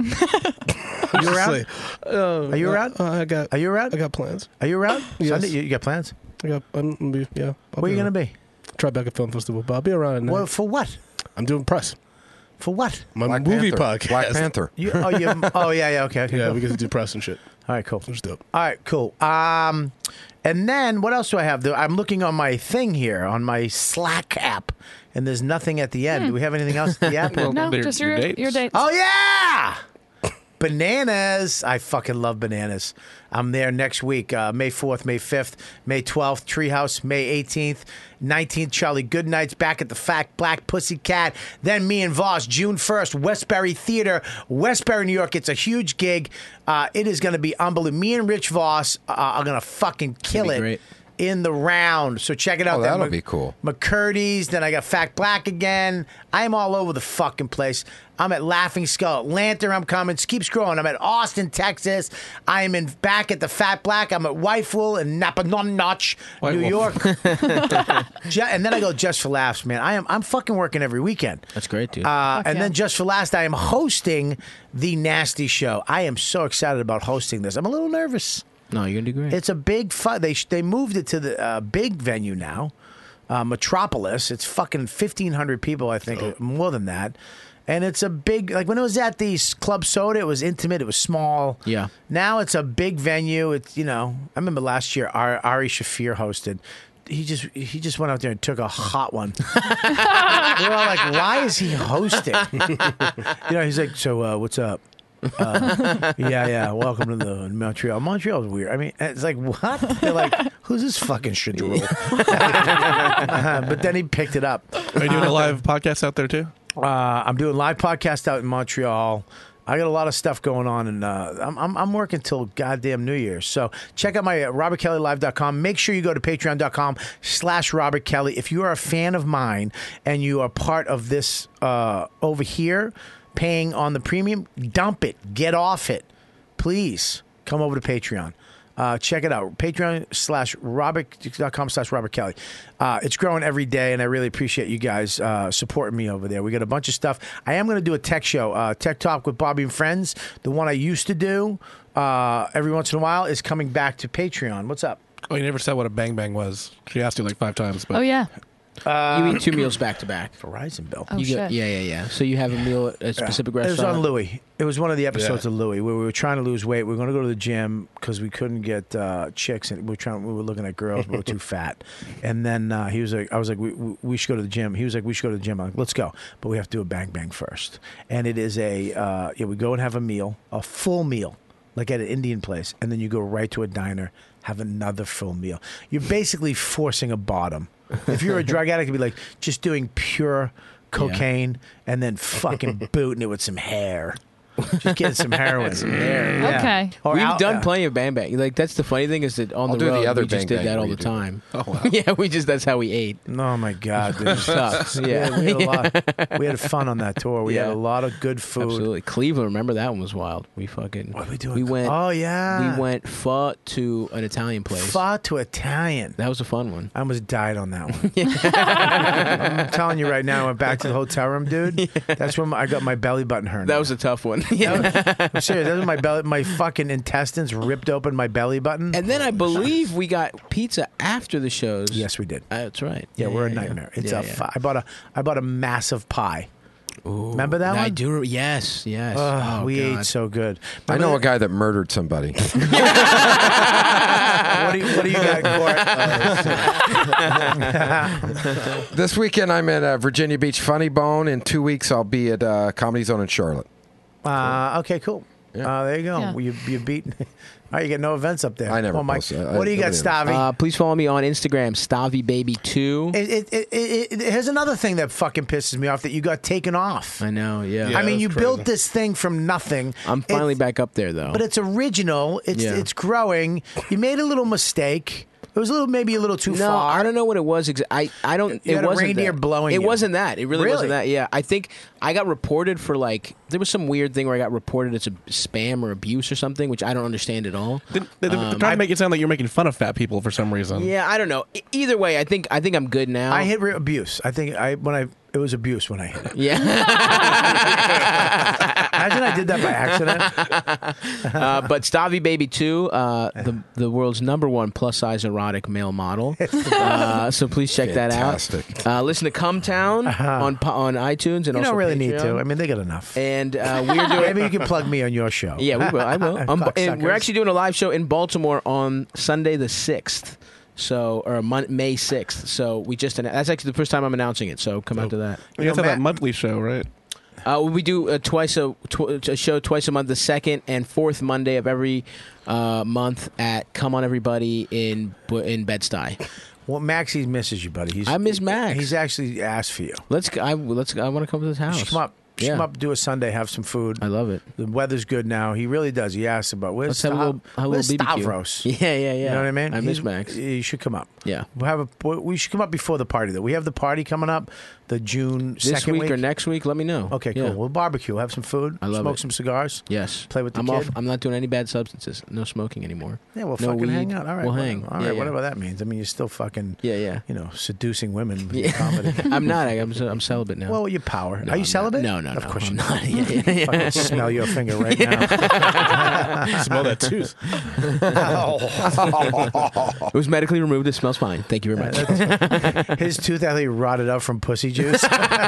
[SPEAKER 2] are you around?
[SPEAKER 10] Uh,
[SPEAKER 2] Are you around?
[SPEAKER 10] Uh, I got.
[SPEAKER 2] Are you around?
[SPEAKER 10] I got plans.
[SPEAKER 2] Are you around?
[SPEAKER 10] Yes.
[SPEAKER 2] Sunday? You, you got plans?
[SPEAKER 10] I got. I'm gonna be. Yeah. I'll
[SPEAKER 2] Where are you going to
[SPEAKER 10] around.
[SPEAKER 2] be?
[SPEAKER 10] Tribeca Film Festival, but I'll be around. at night.
[SPEAKER 2] Well, for what?
[SPEAKER 10] I'm doing press.
[SPEAKER 2] For what?
[SPEAKER 10] My
[SPEAKER 7] Black
[SPEAKER 10] movie
[SPEAKER 7] Panther.
[SPEAKER 10] podcast.
[SPEAKER 7] Black Panther.
[SPEAKER 2] You, oh, you, oh, yeah, yeah, okay. okay
[SPEAKER 10] Yeah,
[SPEAKER 2] cool.
[SPEAKER 10] we get to do press and shit.
[SPEAKER 2] All right, cool.
[SPEAKER 10] That's dope.
[SPEAKER 2] All right, cool. Um, and then what else do I have? I'm looking on my thing here, on my Slack app, and there's nothing at the end. Do we have anything else at the app?
[SPEAKER 5] Well,
[SPEAKER 6] No,
[SPEAKER 5] they're-
[SPEAKER 6] just
[SPEAKER 5] your
[SPEAKER 6] your,
[SPEAKER 5] dates.
[SPEAKER 6] your dates.
[SPEAKER 2] Oh, yeah! Bananas. I fucking love bananas. I'm there next week, uh, May fourth, May fifth, May twelfth, Treehouse, May eighteenth, nineteenth, Charlie Goodnight's back at the Fat Black Pussycat. Then me and Voss, June first, Westbury Theater, Westbury, New York. It's a huge gig. Uh, it is going to be unbelievable. Me and Rich Voss uh, are going to fucking kill
[SPEAKER 9] be
[SPEAKER 2] it.
[SPEAKER 9] great.
[SPEAKER 2] In the round. So check it out.
[SPEAKER 7] Oh,
[SPEAKER 2] That
[SPEAKER 7] that'll
[SPEAKER 2] Mc-
[SPEAKER 7] be cool.
[SPEAKER 2] McCurdy's. Then I got Fat Black again. I'm all over the fucking place. I'm at Laughing Skull. Atlanta, I'm coming. Keep scrolling. I'm at Austin, Texas. I'm in back at the Fat Black. I'm at Whiteful and Napanoch,
[SPEAKER 5] White
[SPEAKER 2] New
[SPEAKER 5] Wolf.
[SPEAKER 2] York. Ju- and then I go Just for Laughs, man. I am I'm fucking working every weekend.
[SPEAKER 9] That's great, dude.
[SPEAKER 2] Uh, and
[SPEAKER 6] yeah.
[SPEAKER 2] then just for last, I am hosting the Nasty Show. I am so excited about hosting this. I'm a little nervous.
[SPEAKER 9] no, you're gonna do great.
[SPEAKER 2] It's a big fu- they they moved it to the uh, big venue now, uh, Metropolis. It's fucking fifteen hundred people, I think,
[SPEAKER 10] Oh.
[SPEAKER 2] more than that. And it's a big, like when it was at the s- Club Soda, it was intimate, it was small.
[SPEAKER 9] Yeah.
[SPEAKER 2] Now it's a big venue. It's, you know, I remember last year Ari, Ari Shafir hosted. He just he just went out there and took a hot one. We're all like, why is he hosting? You know, he's like, so uh, what's up? Uh, yeah, yeah. Welcome to the Montreal. Montreal's weird. I mean, it's like what? They're like, who's this fucking Shadrul? uh, but then he picked it up.
[SPEAKER 5] Are you doing a live podcast out there too?
[SPEAKER 2] Uh, I'm doing live podcast out in Montreal. I got a lot of stuff going on, and uh, I'm, I'm I'm working till goddamn New Year's. So check out my uh, robert kelly live dot com. Make sure you go to patreon dot com slash Robert Kelly. If you are a fan of mine and you are part of this uh, over here, paying on the premium, dump it. Get off it. Please come over to Patreon. Uh, check it out. Patreon slash Robert dot com slash Robert Kelly. Uh, it's growing every day, and I really appreciate you guys uh, supporting me over there. We got a bunch of stuff. I am going to do a tech show, uh, Tech Talk with Bobby and Friends. The one I used to do uh, every once in a while is coming back to Patreon. What's up?
[SPEAKER 5] Oh, you never said what a bang bang was. She asked you like five times. But
[SPEAKER 6] Oh, yeah.
[SPEAKER 9] you eat two meals back to back.
[SPEAKER 2] Verizon bill.
[SPEAKER 6] Oh,
[SPEAKER 9] You
[SPEAKER 6] shit.
[SPEAKER 9] get, yeah, yeah, yeah. So you have a meal at a specific
[SPEAKER 2] It was
[SPEAKER 9] restaurant.
[SPEAKER 2] on Louis. It was one of the episodes
[SPEAKER 10] Yeah.
[SPEAKER 2] of Louis where we were trying to lose weight. We were going to go to the gym because we couldn't get uh, chicks, and we were trying. We were looking at girls, but we were too fat. And then uh, he was like, "I was like, we, we, we should go to the gym." He was like, "We should go to the gym." I'm like, "Let's go," but we have to do a bang bang first. And it is a uh, yeah. We go and have a meal, a full meal, like at an Indian place, and then you go right to a diner, have another full meal. You're basically forcing a bottom. If you're a drug addict, it'd be like just doing pure cocaine and then fucking booting it with some hair. Just getting some heroin. some hair. Yeah.
[SPEAKER 6] Okay.
[SPEAKER 2] Or
[SPEAKER 9] We've
[SPEAKER 2] out-
[SPEAKER 9] done
[SPEAKER 2] uh,
[SPEAKER 9] plenty of bang bang. Like that's the funny thing is that on
[SPEAKER 7] I'll
[SPEAKER 9] the
[SPEAKER 7] do
[SPEAKER 9] road
[SPEAKER 7] the other
[SPEAKER 9] we just
[SPEAKER 7] bang
[SPEAKER 9] did
[SPEAKER 7] bang
[SPEAKER 9] that all
[SPEAKER 7] where
[SPEAKER 9] the
[SPEAKER 7] you do-
[SPEAKER 9] time.
[SPEAKER 5] Oh, wow.
[SPEAKER 9] Yeah, we just that's how we ate.
[SPEAKER 2] Oh my god, dude.
[SPEAKER 9] Sucks. Yeah,
[SPEAKER 2] we, had a lot, we had fun on that tour. We had
[SPEAKER 9] Yeah.
[SPEAKER 2] a lot of good food.
[SPEAKER 9] Absolutely. Cleveland, remember that one was wild. We fucking
[SPEAKER 2] What are we doing?
[SPEAKER 9] We went
[SPEAKER 2] Oh yeah.
[SPEAKER 9] we went pho to an Italian place.
[SPEAKER 2] Pho to Italian.
[SPEAKER 9] That was a fun one.
[SPEAKER 2] I almost died on that one. I'm telling you right now, I went back to the hotel room, dude. That's when I got my belly button hernia.
[SPEAKER 9] That was a tough one. Yeah.
[SPEAKER 2] I'm serious. That was my belly. My fucking intestines ripped open my belly button.
[SPEAKER 9] And then I believe we got pizza after the shows.
[SPEAKER 2] Yes, we did.
[SPEAKER 9] Uh, that's right.
[SPEAKER 2] Yeah, we're a nightmare. It's
[SPEAKER 9] Yeah,
[SPEAKER 2] a.
[SPEAKER 9] yeah.
[SPEAKER 2] Fu- I bought a. I bought a massive pie. Remember that
[SPEAKER 9] I
[SPEAKER 2] one?
[SPEAKER 9] do. Yes, yes.
[SPEAKER 2] Oh,
[SPEAKER 9] Oh,
[SPEAKER 2] we
[SPEAKER 9] God.
[SPEAKER 2] ate so good.
[SPEAKER 7] I
[SPEAKER 2] Remember
[SPEAKER 7] know a
[SPEAKER 2] that-
[SPEAKER 7] guy that murdered somebody.
[SPEAKER 2] What do you, what do you got, Court?
[SPEAKER 7] This weekend I'm at uh, Virginia Beach Funny Bone. In two weeks I'll be at uh, Comedy Zone in Charlotte.
[SPEAKER 2] Uh, okay, cool. Uh, there you go.
[SPEAKER 9] Yeah.
[SPEAKER 2] You you beat. All right, you got no events up there.
[SPEAKER 7] I never
[SPEAKER 2] Come on, Mike.
[SPEAKER 7] post. I-
[SPEAKER 2] What do you got,
[SPEAKER 7] nobody
[SPEAKER 2] Stavi?
[SPEAKER 9] Uh, please follow me on Instagram, Stavi Baby two.
[SPEAKER 2] It, it, it, it, it, here's another thing that fucking pisses me off that you got taken off.
[SPEAKER 9] I know, yeah.
[SPEAKER 2] I mean, you built this thing from nothing.
[SPEAKER 9] I'm finally
[SPEAKER 2] It's-
[SPEAKER 9] back up there, though.
[SPEAKER 2] But it's original. It's
[SPEAKER 9] Yeah.
[SPEAKER 2] it's growing. You made a little mistake. It was a little, maybe a little too
[SPEAKER 9] no,
[SPEAKER 2] far.
[SPEAKER 9] I don't know what it was. Exa- I I don't.
[SPEAKER 2] You
[SPEAKER 9] it
[SPEAKER 2] had a
[SPEAKER 9] wasn't
[SPEAKER 2] reindeer
[SPEAKER 9] that.
[SPEAKER 2] blowing
[SPEAKER 9] It
[SPEAKER 2] you.
[SPEAKER 9] wasn't that. It really,
[SPEAKER 2] Really?
[SPEAKER 9] wasn't that. Yeah, I think I got reported for like there was some weird thing where I got reported as a spam or abuse or something, which I don't understand at all.
[SPEAKER 5] They, they, they're
[SPEAKER 9] Um,
[SPEAKER 5] trying to make it sound like you're making fun of fat people for some reason.
[SPEAKER 9] Yeah, I don't know. E- Either way, I think I think I'm good now.
[SPEAKER 2] I hit re- abuse. I think I when I it was abuse when I hit it.
[SPEAKER 9] Yeah.
[SPEAKER 2] Imagine I did that by accident.
[SPEAKER 9] uh, but Stavi Baby two, uh, the the world's number one plus size erotic male model. Uh, so please check
[SPEAKER 7] Fantastic.
[SPEAKER 9] that out. Uh, listen to Come Town on po- on iTunes and
[SPEAKER 2] You
[SPEAKER 9] also
[SPEAKER 2] don't really need
[SPEAKER 9] Patreon.
[SPEAKER 2] to. I mean, they got enough.
[SPEAKER 9] And uh, we're doing.
[SPEAKER 2] Maybe you can plug me on your show.
[SPEAKER 9] Yeah, we will. I will. Um, and we're
[SPEAKER 2] Cocksuckers.
[SPEAKER 9] actually doing a live show in Baltimore on Sunday the sixth. So, or Mon- May sixth. So we just annou- that's actually the first time I'm announcing it. So come out to that.
[SPEAKER 5] You guys have that monthly show, right?
[SPEAKER 9] Uh, we do a twice a, tw- a show twice a month, the second and fourth Monday of every uh, month at Come On Everybody in Bu- in Bed-Stuy.
[SPEAKER 2] Well, Maxie misses you, buddy. He's,
[SPEAKER 9] I miss Max.
[SPEAKER 2] He's actually asked for you.
[SPEAKER 9] Let's. I let's. I want to come to his
[SPEAKER 2] You
[SPEAKER 9] house.
[SPEAKER 2] should come up. You should
[SPEAKER 9] Yeah.
[SPEAKER 2] come up, do a Sunday, have some food.
[SPEAKER 9] I love it.
[SPEAKER 2] The weather's good now. He really does. He asks about where's,
[SPEAKER 9] Let's have a
[SPEAKER 2] Stav-
[SPEAKER 9] little- have a
[SPEAKER 2] where's
[SPEAKER 9] little B B Q.
[SPEAKER 2] Stavros.
[SPEAKER 9] Yeah, yeah, yeah.
[SPEAKER 2] You know what I mean?
[SPEAKER 9] I miss
[SPEAKER 2] He's-
[SPEAKER 9] Max.
[SPEAKER 2] You should come up.
[SPEAKER 9] Yeah.
[SPEAKER 2] We'll have a. We should come up before the party though. We have the party coming up, the June
[SPEAKER 9] This
[SPEAKER 2] second
[SPEAKER 9] week,
[SPEAKER 2] week
[SPEAKER 9] or next week, let me know.
[SPEAKER 2] Okay, cool.
[SPEAKER 9] Yeah.
[SPEAKER 2] We'll barbecue. Have some food.
[SPEAKER 9] I love
[SPEAKER 2] Smoke
[SPEAKER 9] it.
[SPEAKER 2] some cigars.
[SPEAKER 9] Yes.
[SPEAKER 2] Play with the
[SPEAKER 9] I'm
[SPEAKER 2] kid.
[SPEAKER 9] off. I'm not doing any bad substances. No smoking anymore.
[SPEAKER 2] Yeah, we'll
[SPEAKER 9] no
[SPEAKER 2] fucking
[SPEAKER 9] weed.
[SPEAKER 2] hang out. All right,
[SPEAKER 9] we'll
[SPEAKER 2] whatever.
[SPEAKER 9] hang.
[SPEAKER 2] All right,
[SPEAKER 9] yeah, yeah.
[SPEAKER 2] whatever that means. I mean, you're still fucking.
[SPEAKER 9] Yeah, yeah.
[SPEAKER 2] You know, seducing women with
[SPEAKER 9] Yeah.
[SPEAKER 2] your comedy.
[SPEAKER 9] I'm not. I'm. I'm celibate now.
[SPEAKER 2] Well, your power.
[SPEAKER 9] No,
[SPEAKER 2] Are you
[SPEAKER 9] I'm
[SPEAKER 2] celibate?
[SPEAKER 9] Not. No, no,
[SPEAKER 2] Of
[SPEAKER 9] no.
[SPEAKER 2] course
[SPEAKER 9] I'm
[SPEAKER 2] you're
[SPEAKER 9] not. Yeah, yeah, yeah.
[SPEAKER 2] Fucking smell your finger right now.
[SPEAKER 10] Smell that tooth.
[SPEAKER 9] It was medically removed. It smells fine. Thank you very much.
[SPEAKER 2] His tooth actually rotted up from pussy juice.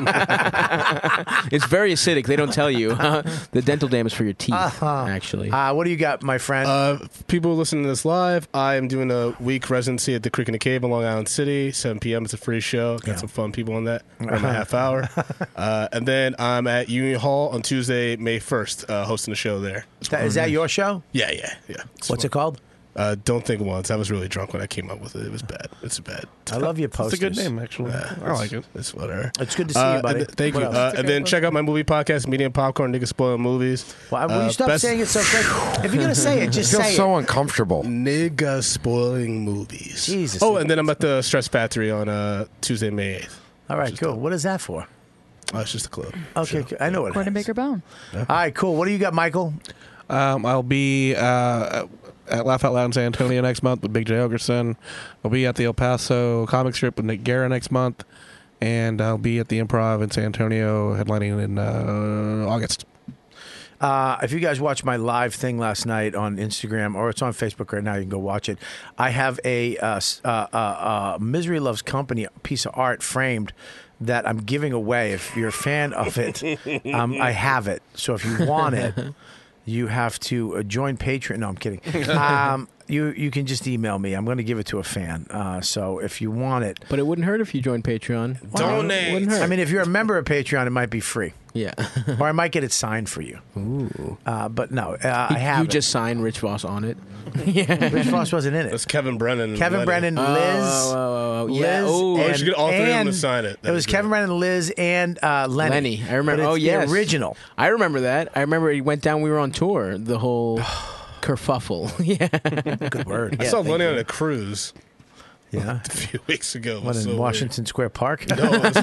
[SPEAKER 9] It's very acidic. They don't tell you. The dental dam is for your teeth,
[SPEAKER 2] Uh-huh.
[SPEAKER 9] actually.
[SPEAKER 2] Uh, what do you got, my friend?
[SPEAKER 10] Uh, people listening to this live, I am doing a week residency at the Creek and the Cave in Long Island City. seven p.m. It's a free show. Got some fun people on that. Around a half hour. Uh, and then I'm at Union Hall on Tuesday, May first, uh, hosting a show there.
[SPEAKER 2] That- is that your show?
[SPEAKER 10] Yeah, yeah, yeah. It's
[SPEAKER 2] What's
[SPEAKER 10] fun.
[SPEAKER 2] it called?
[SPEAKER 10] Uh, Don't Think Once. I was really drunk when I came up with it. It was bad. It's bad.
[SPEAKER 2] I love your
[SPEAKER 5] It's
[SPEAKER 2] posters.
[SPEAKER 5] a good name, actually.
[SPEAKER 10] Uh,
[SPEAKER 5] I like it.
[SPEAKER 10] It's whatever.
[SPEAKER 2] It's good to see
[SPEAKER 10] Uh,
[SPEAKER 2] you, buddy.
[SPEAKER 10] and th- thank
[SPEAKER 2] What
[SPEAKER 10] you.
[SPEAKER 2] else?
[SPEAKER 10] Uh, and then check out my movie podcast, Medium Popcorn, Niggas Spoiling Movies.
[SPEAKER 2] Well, will
[SPEAKER 10] Uh,
[SPEAKER 2] you stop
[SPEAKER 10] best-
[SPEAKER 2] saying it so quick? If you're gonna say it, just
[SPEAKER 7] I feel
[SPEAKER 2] say
[SPEAKER 7] so
[SPEAKER 2] it.
[SPEAKER 7] uncomfortable.
[SPEAKER 10] Nigga Spoiling Movies.
[SPEAKER 2] Jesus.
[SPEAKER 10] Oh, and then I'm at the Stress Factory on uh, Tuesday, May eighth.
[SPEAKER 2] All right, cool. What is that for?
[SPEAKER 10] Oh, it's just a club.
[SPEAKER 2] Okay, cool. I know what it
[SPEAKER 6] Gordon
[SPEAKER 2] is.
[SPEAKER 6] Baker Bone.
[SPEAKER 2] All right, cool. What do you got, Michael?
[SPEAKER 5] Um, I'll be uh, at Laugh Out Loud in San Antonio next month with Big J. Ogerson. I'll be at the El Paso Comic Strip with Nick Guerra next month. And I'll be at the Improv in San Antonio headlining in uh, August.
[SPEAKER 2] Uh, if you guys watched my live thing last night on Instagram, or it's on Facebook right now, you can go watch it. I have a uh, s- uh, uh, uh, Misery Loves Company piece of art framed that I'm giving away. If you're a fan of it, um, I have it. So if you want it, you have to uh, join Patreon. No, I'm kidding. Um, you you can just email me. I'm going to give it to a fan. Uh, so if you want it,
[SPEAKER 9] But it wouldn't hurt if you joined Patreon.
[SPEAKER 10] Donate.
[SPEAKER 9] Wouldn't hurt.
[SPEAKER 2] I mean, if you're a member of Patreon, it might be free,
[SPEAKER 9] yeah.
[SPEAKER 2] or I might get it signed for you.
[SPEAKER 9] Ooh.
[SPEAKER 2] Uh, but no, uh, I have
[SPEAKER 9] You
[SPEAKER 2] it.
[SPEAKER 9] just signed Rich Voss on it.
[SPEAKER 2] Rich Voss wasn't in it.
[SPEAKER 10] That's Kevin Brennan. and
[SPEAKER 2] Kevin
[SPEAKER 10] Lenny.
[SPEAKER 2] Brennan, Liz,
[SPEAKER 9] Oh, oh, oh, oh. Yeah.
[SPEAKER 2] Liz,
[SPEAKER 9] Oh,
[SPEAKER 10] you
[SPEAKER 2] and,
[SPEAKER 10] should get all three of them to
[SPEAKER 2] and
[SPEAKER 10] sign it.
[SPEAKER 2] It
[SPEAKER 10] That'd
[SPEAKER 2] was
[SPEAKER 10] be
[SPEAKER 2] Kevin
[SPEAKER 10] great.
[SPEAKER 2] Brennan, Liz, and uh, Lenny.
[SPEAKER 9] Lenny. I remember.
[SPEAKER 2] But
[SPEAKER 9] Oh,
[SPEAKER 2] it's
[SPEAKER 9] yes.
[SPEAKER 2] the original.
[SPEAKER 9] I remember that. I remember he went down. We were on tour. The whole kerfuffle. Yeah.
[SPEAKER 2] Good word.
[SPEAKER 10] I saw Lenny on a cruise
[SPEAKER 2] Yeah.
[SPEAKER 10] a few weeks ago. It
[SPEAKER 2] What
[SPEAKER 10] was
[SPEAKER 2] in
[SPEAKER 10] so
[SPEAKER 2] Washington Square Park?
[SPEAKER 10] weird. No, it was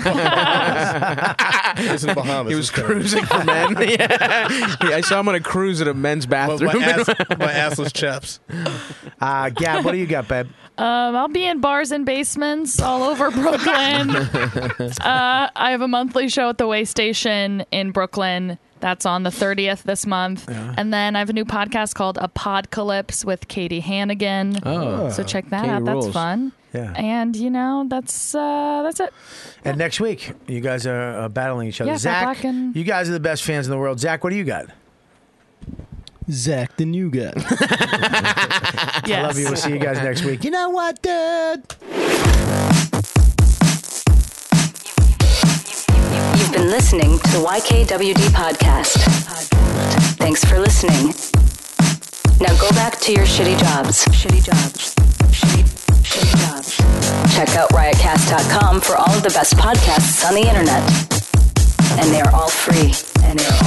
[SPEAKER 10] Bahamas. It was in the Bahamas.
[SPEAKER 9] He was
[SPEAKER 10] It terrible.
[SPEAKER 9] cruising for men. Yeah. I saw him on a cruise at a men's
[SPEAKER 10] My,
[SPEAKER 9] bathroom.
[SPEAKER 10] my, ass, my assless chaps.
[SPEAKER 2] Uh, Gab, what do you got, babe?
[SPEAKER 6] Um, I'll be in bars and basements all over Brooklyn. uh, I have a monthly show at the Way Station in Brooklyn. That's on the thirtieth this month. And then I have a new podcast called A Podcalypse with Katie Hannigan.
[SPEAKER 9] Oh.
[SPEAKER 6] So check that
[SPEAKER 9] Katie
[SPEAKER 6] out. That's
[SPEAKER 9] rules.
[SPEAKER 6] fun.
[SPEAKER 2] Yeah.
[SPEAKER 6] And, you know, that's uh, that's it.
[SPEAKER 2] And next week, you guys are uh, battling each other.
[SPEAKER 6] Yeah, Fat
[SPEAKER 2] Zach,
[SPEAKER 6] Black and-
[SPEAKER 2] you guys are the best fans in the world. Zach, what do you got?
[SPEAKER 11] Zach, the new guy.
[SPEAKER 6] Yes.
[SPEAKER 2] I love you. We'll see you guys next week. You know what, dude?
[SPEAKER 1] You've been listening to the Y K W D podcast.
[SPEAKER 11] Thanks for listening. Now go back to your shitty jobs. Shitty jobs. Shitty, shitty jobs. Check out riotcast dot com for all of the best podcasts on the internet. And they are all free. And they are all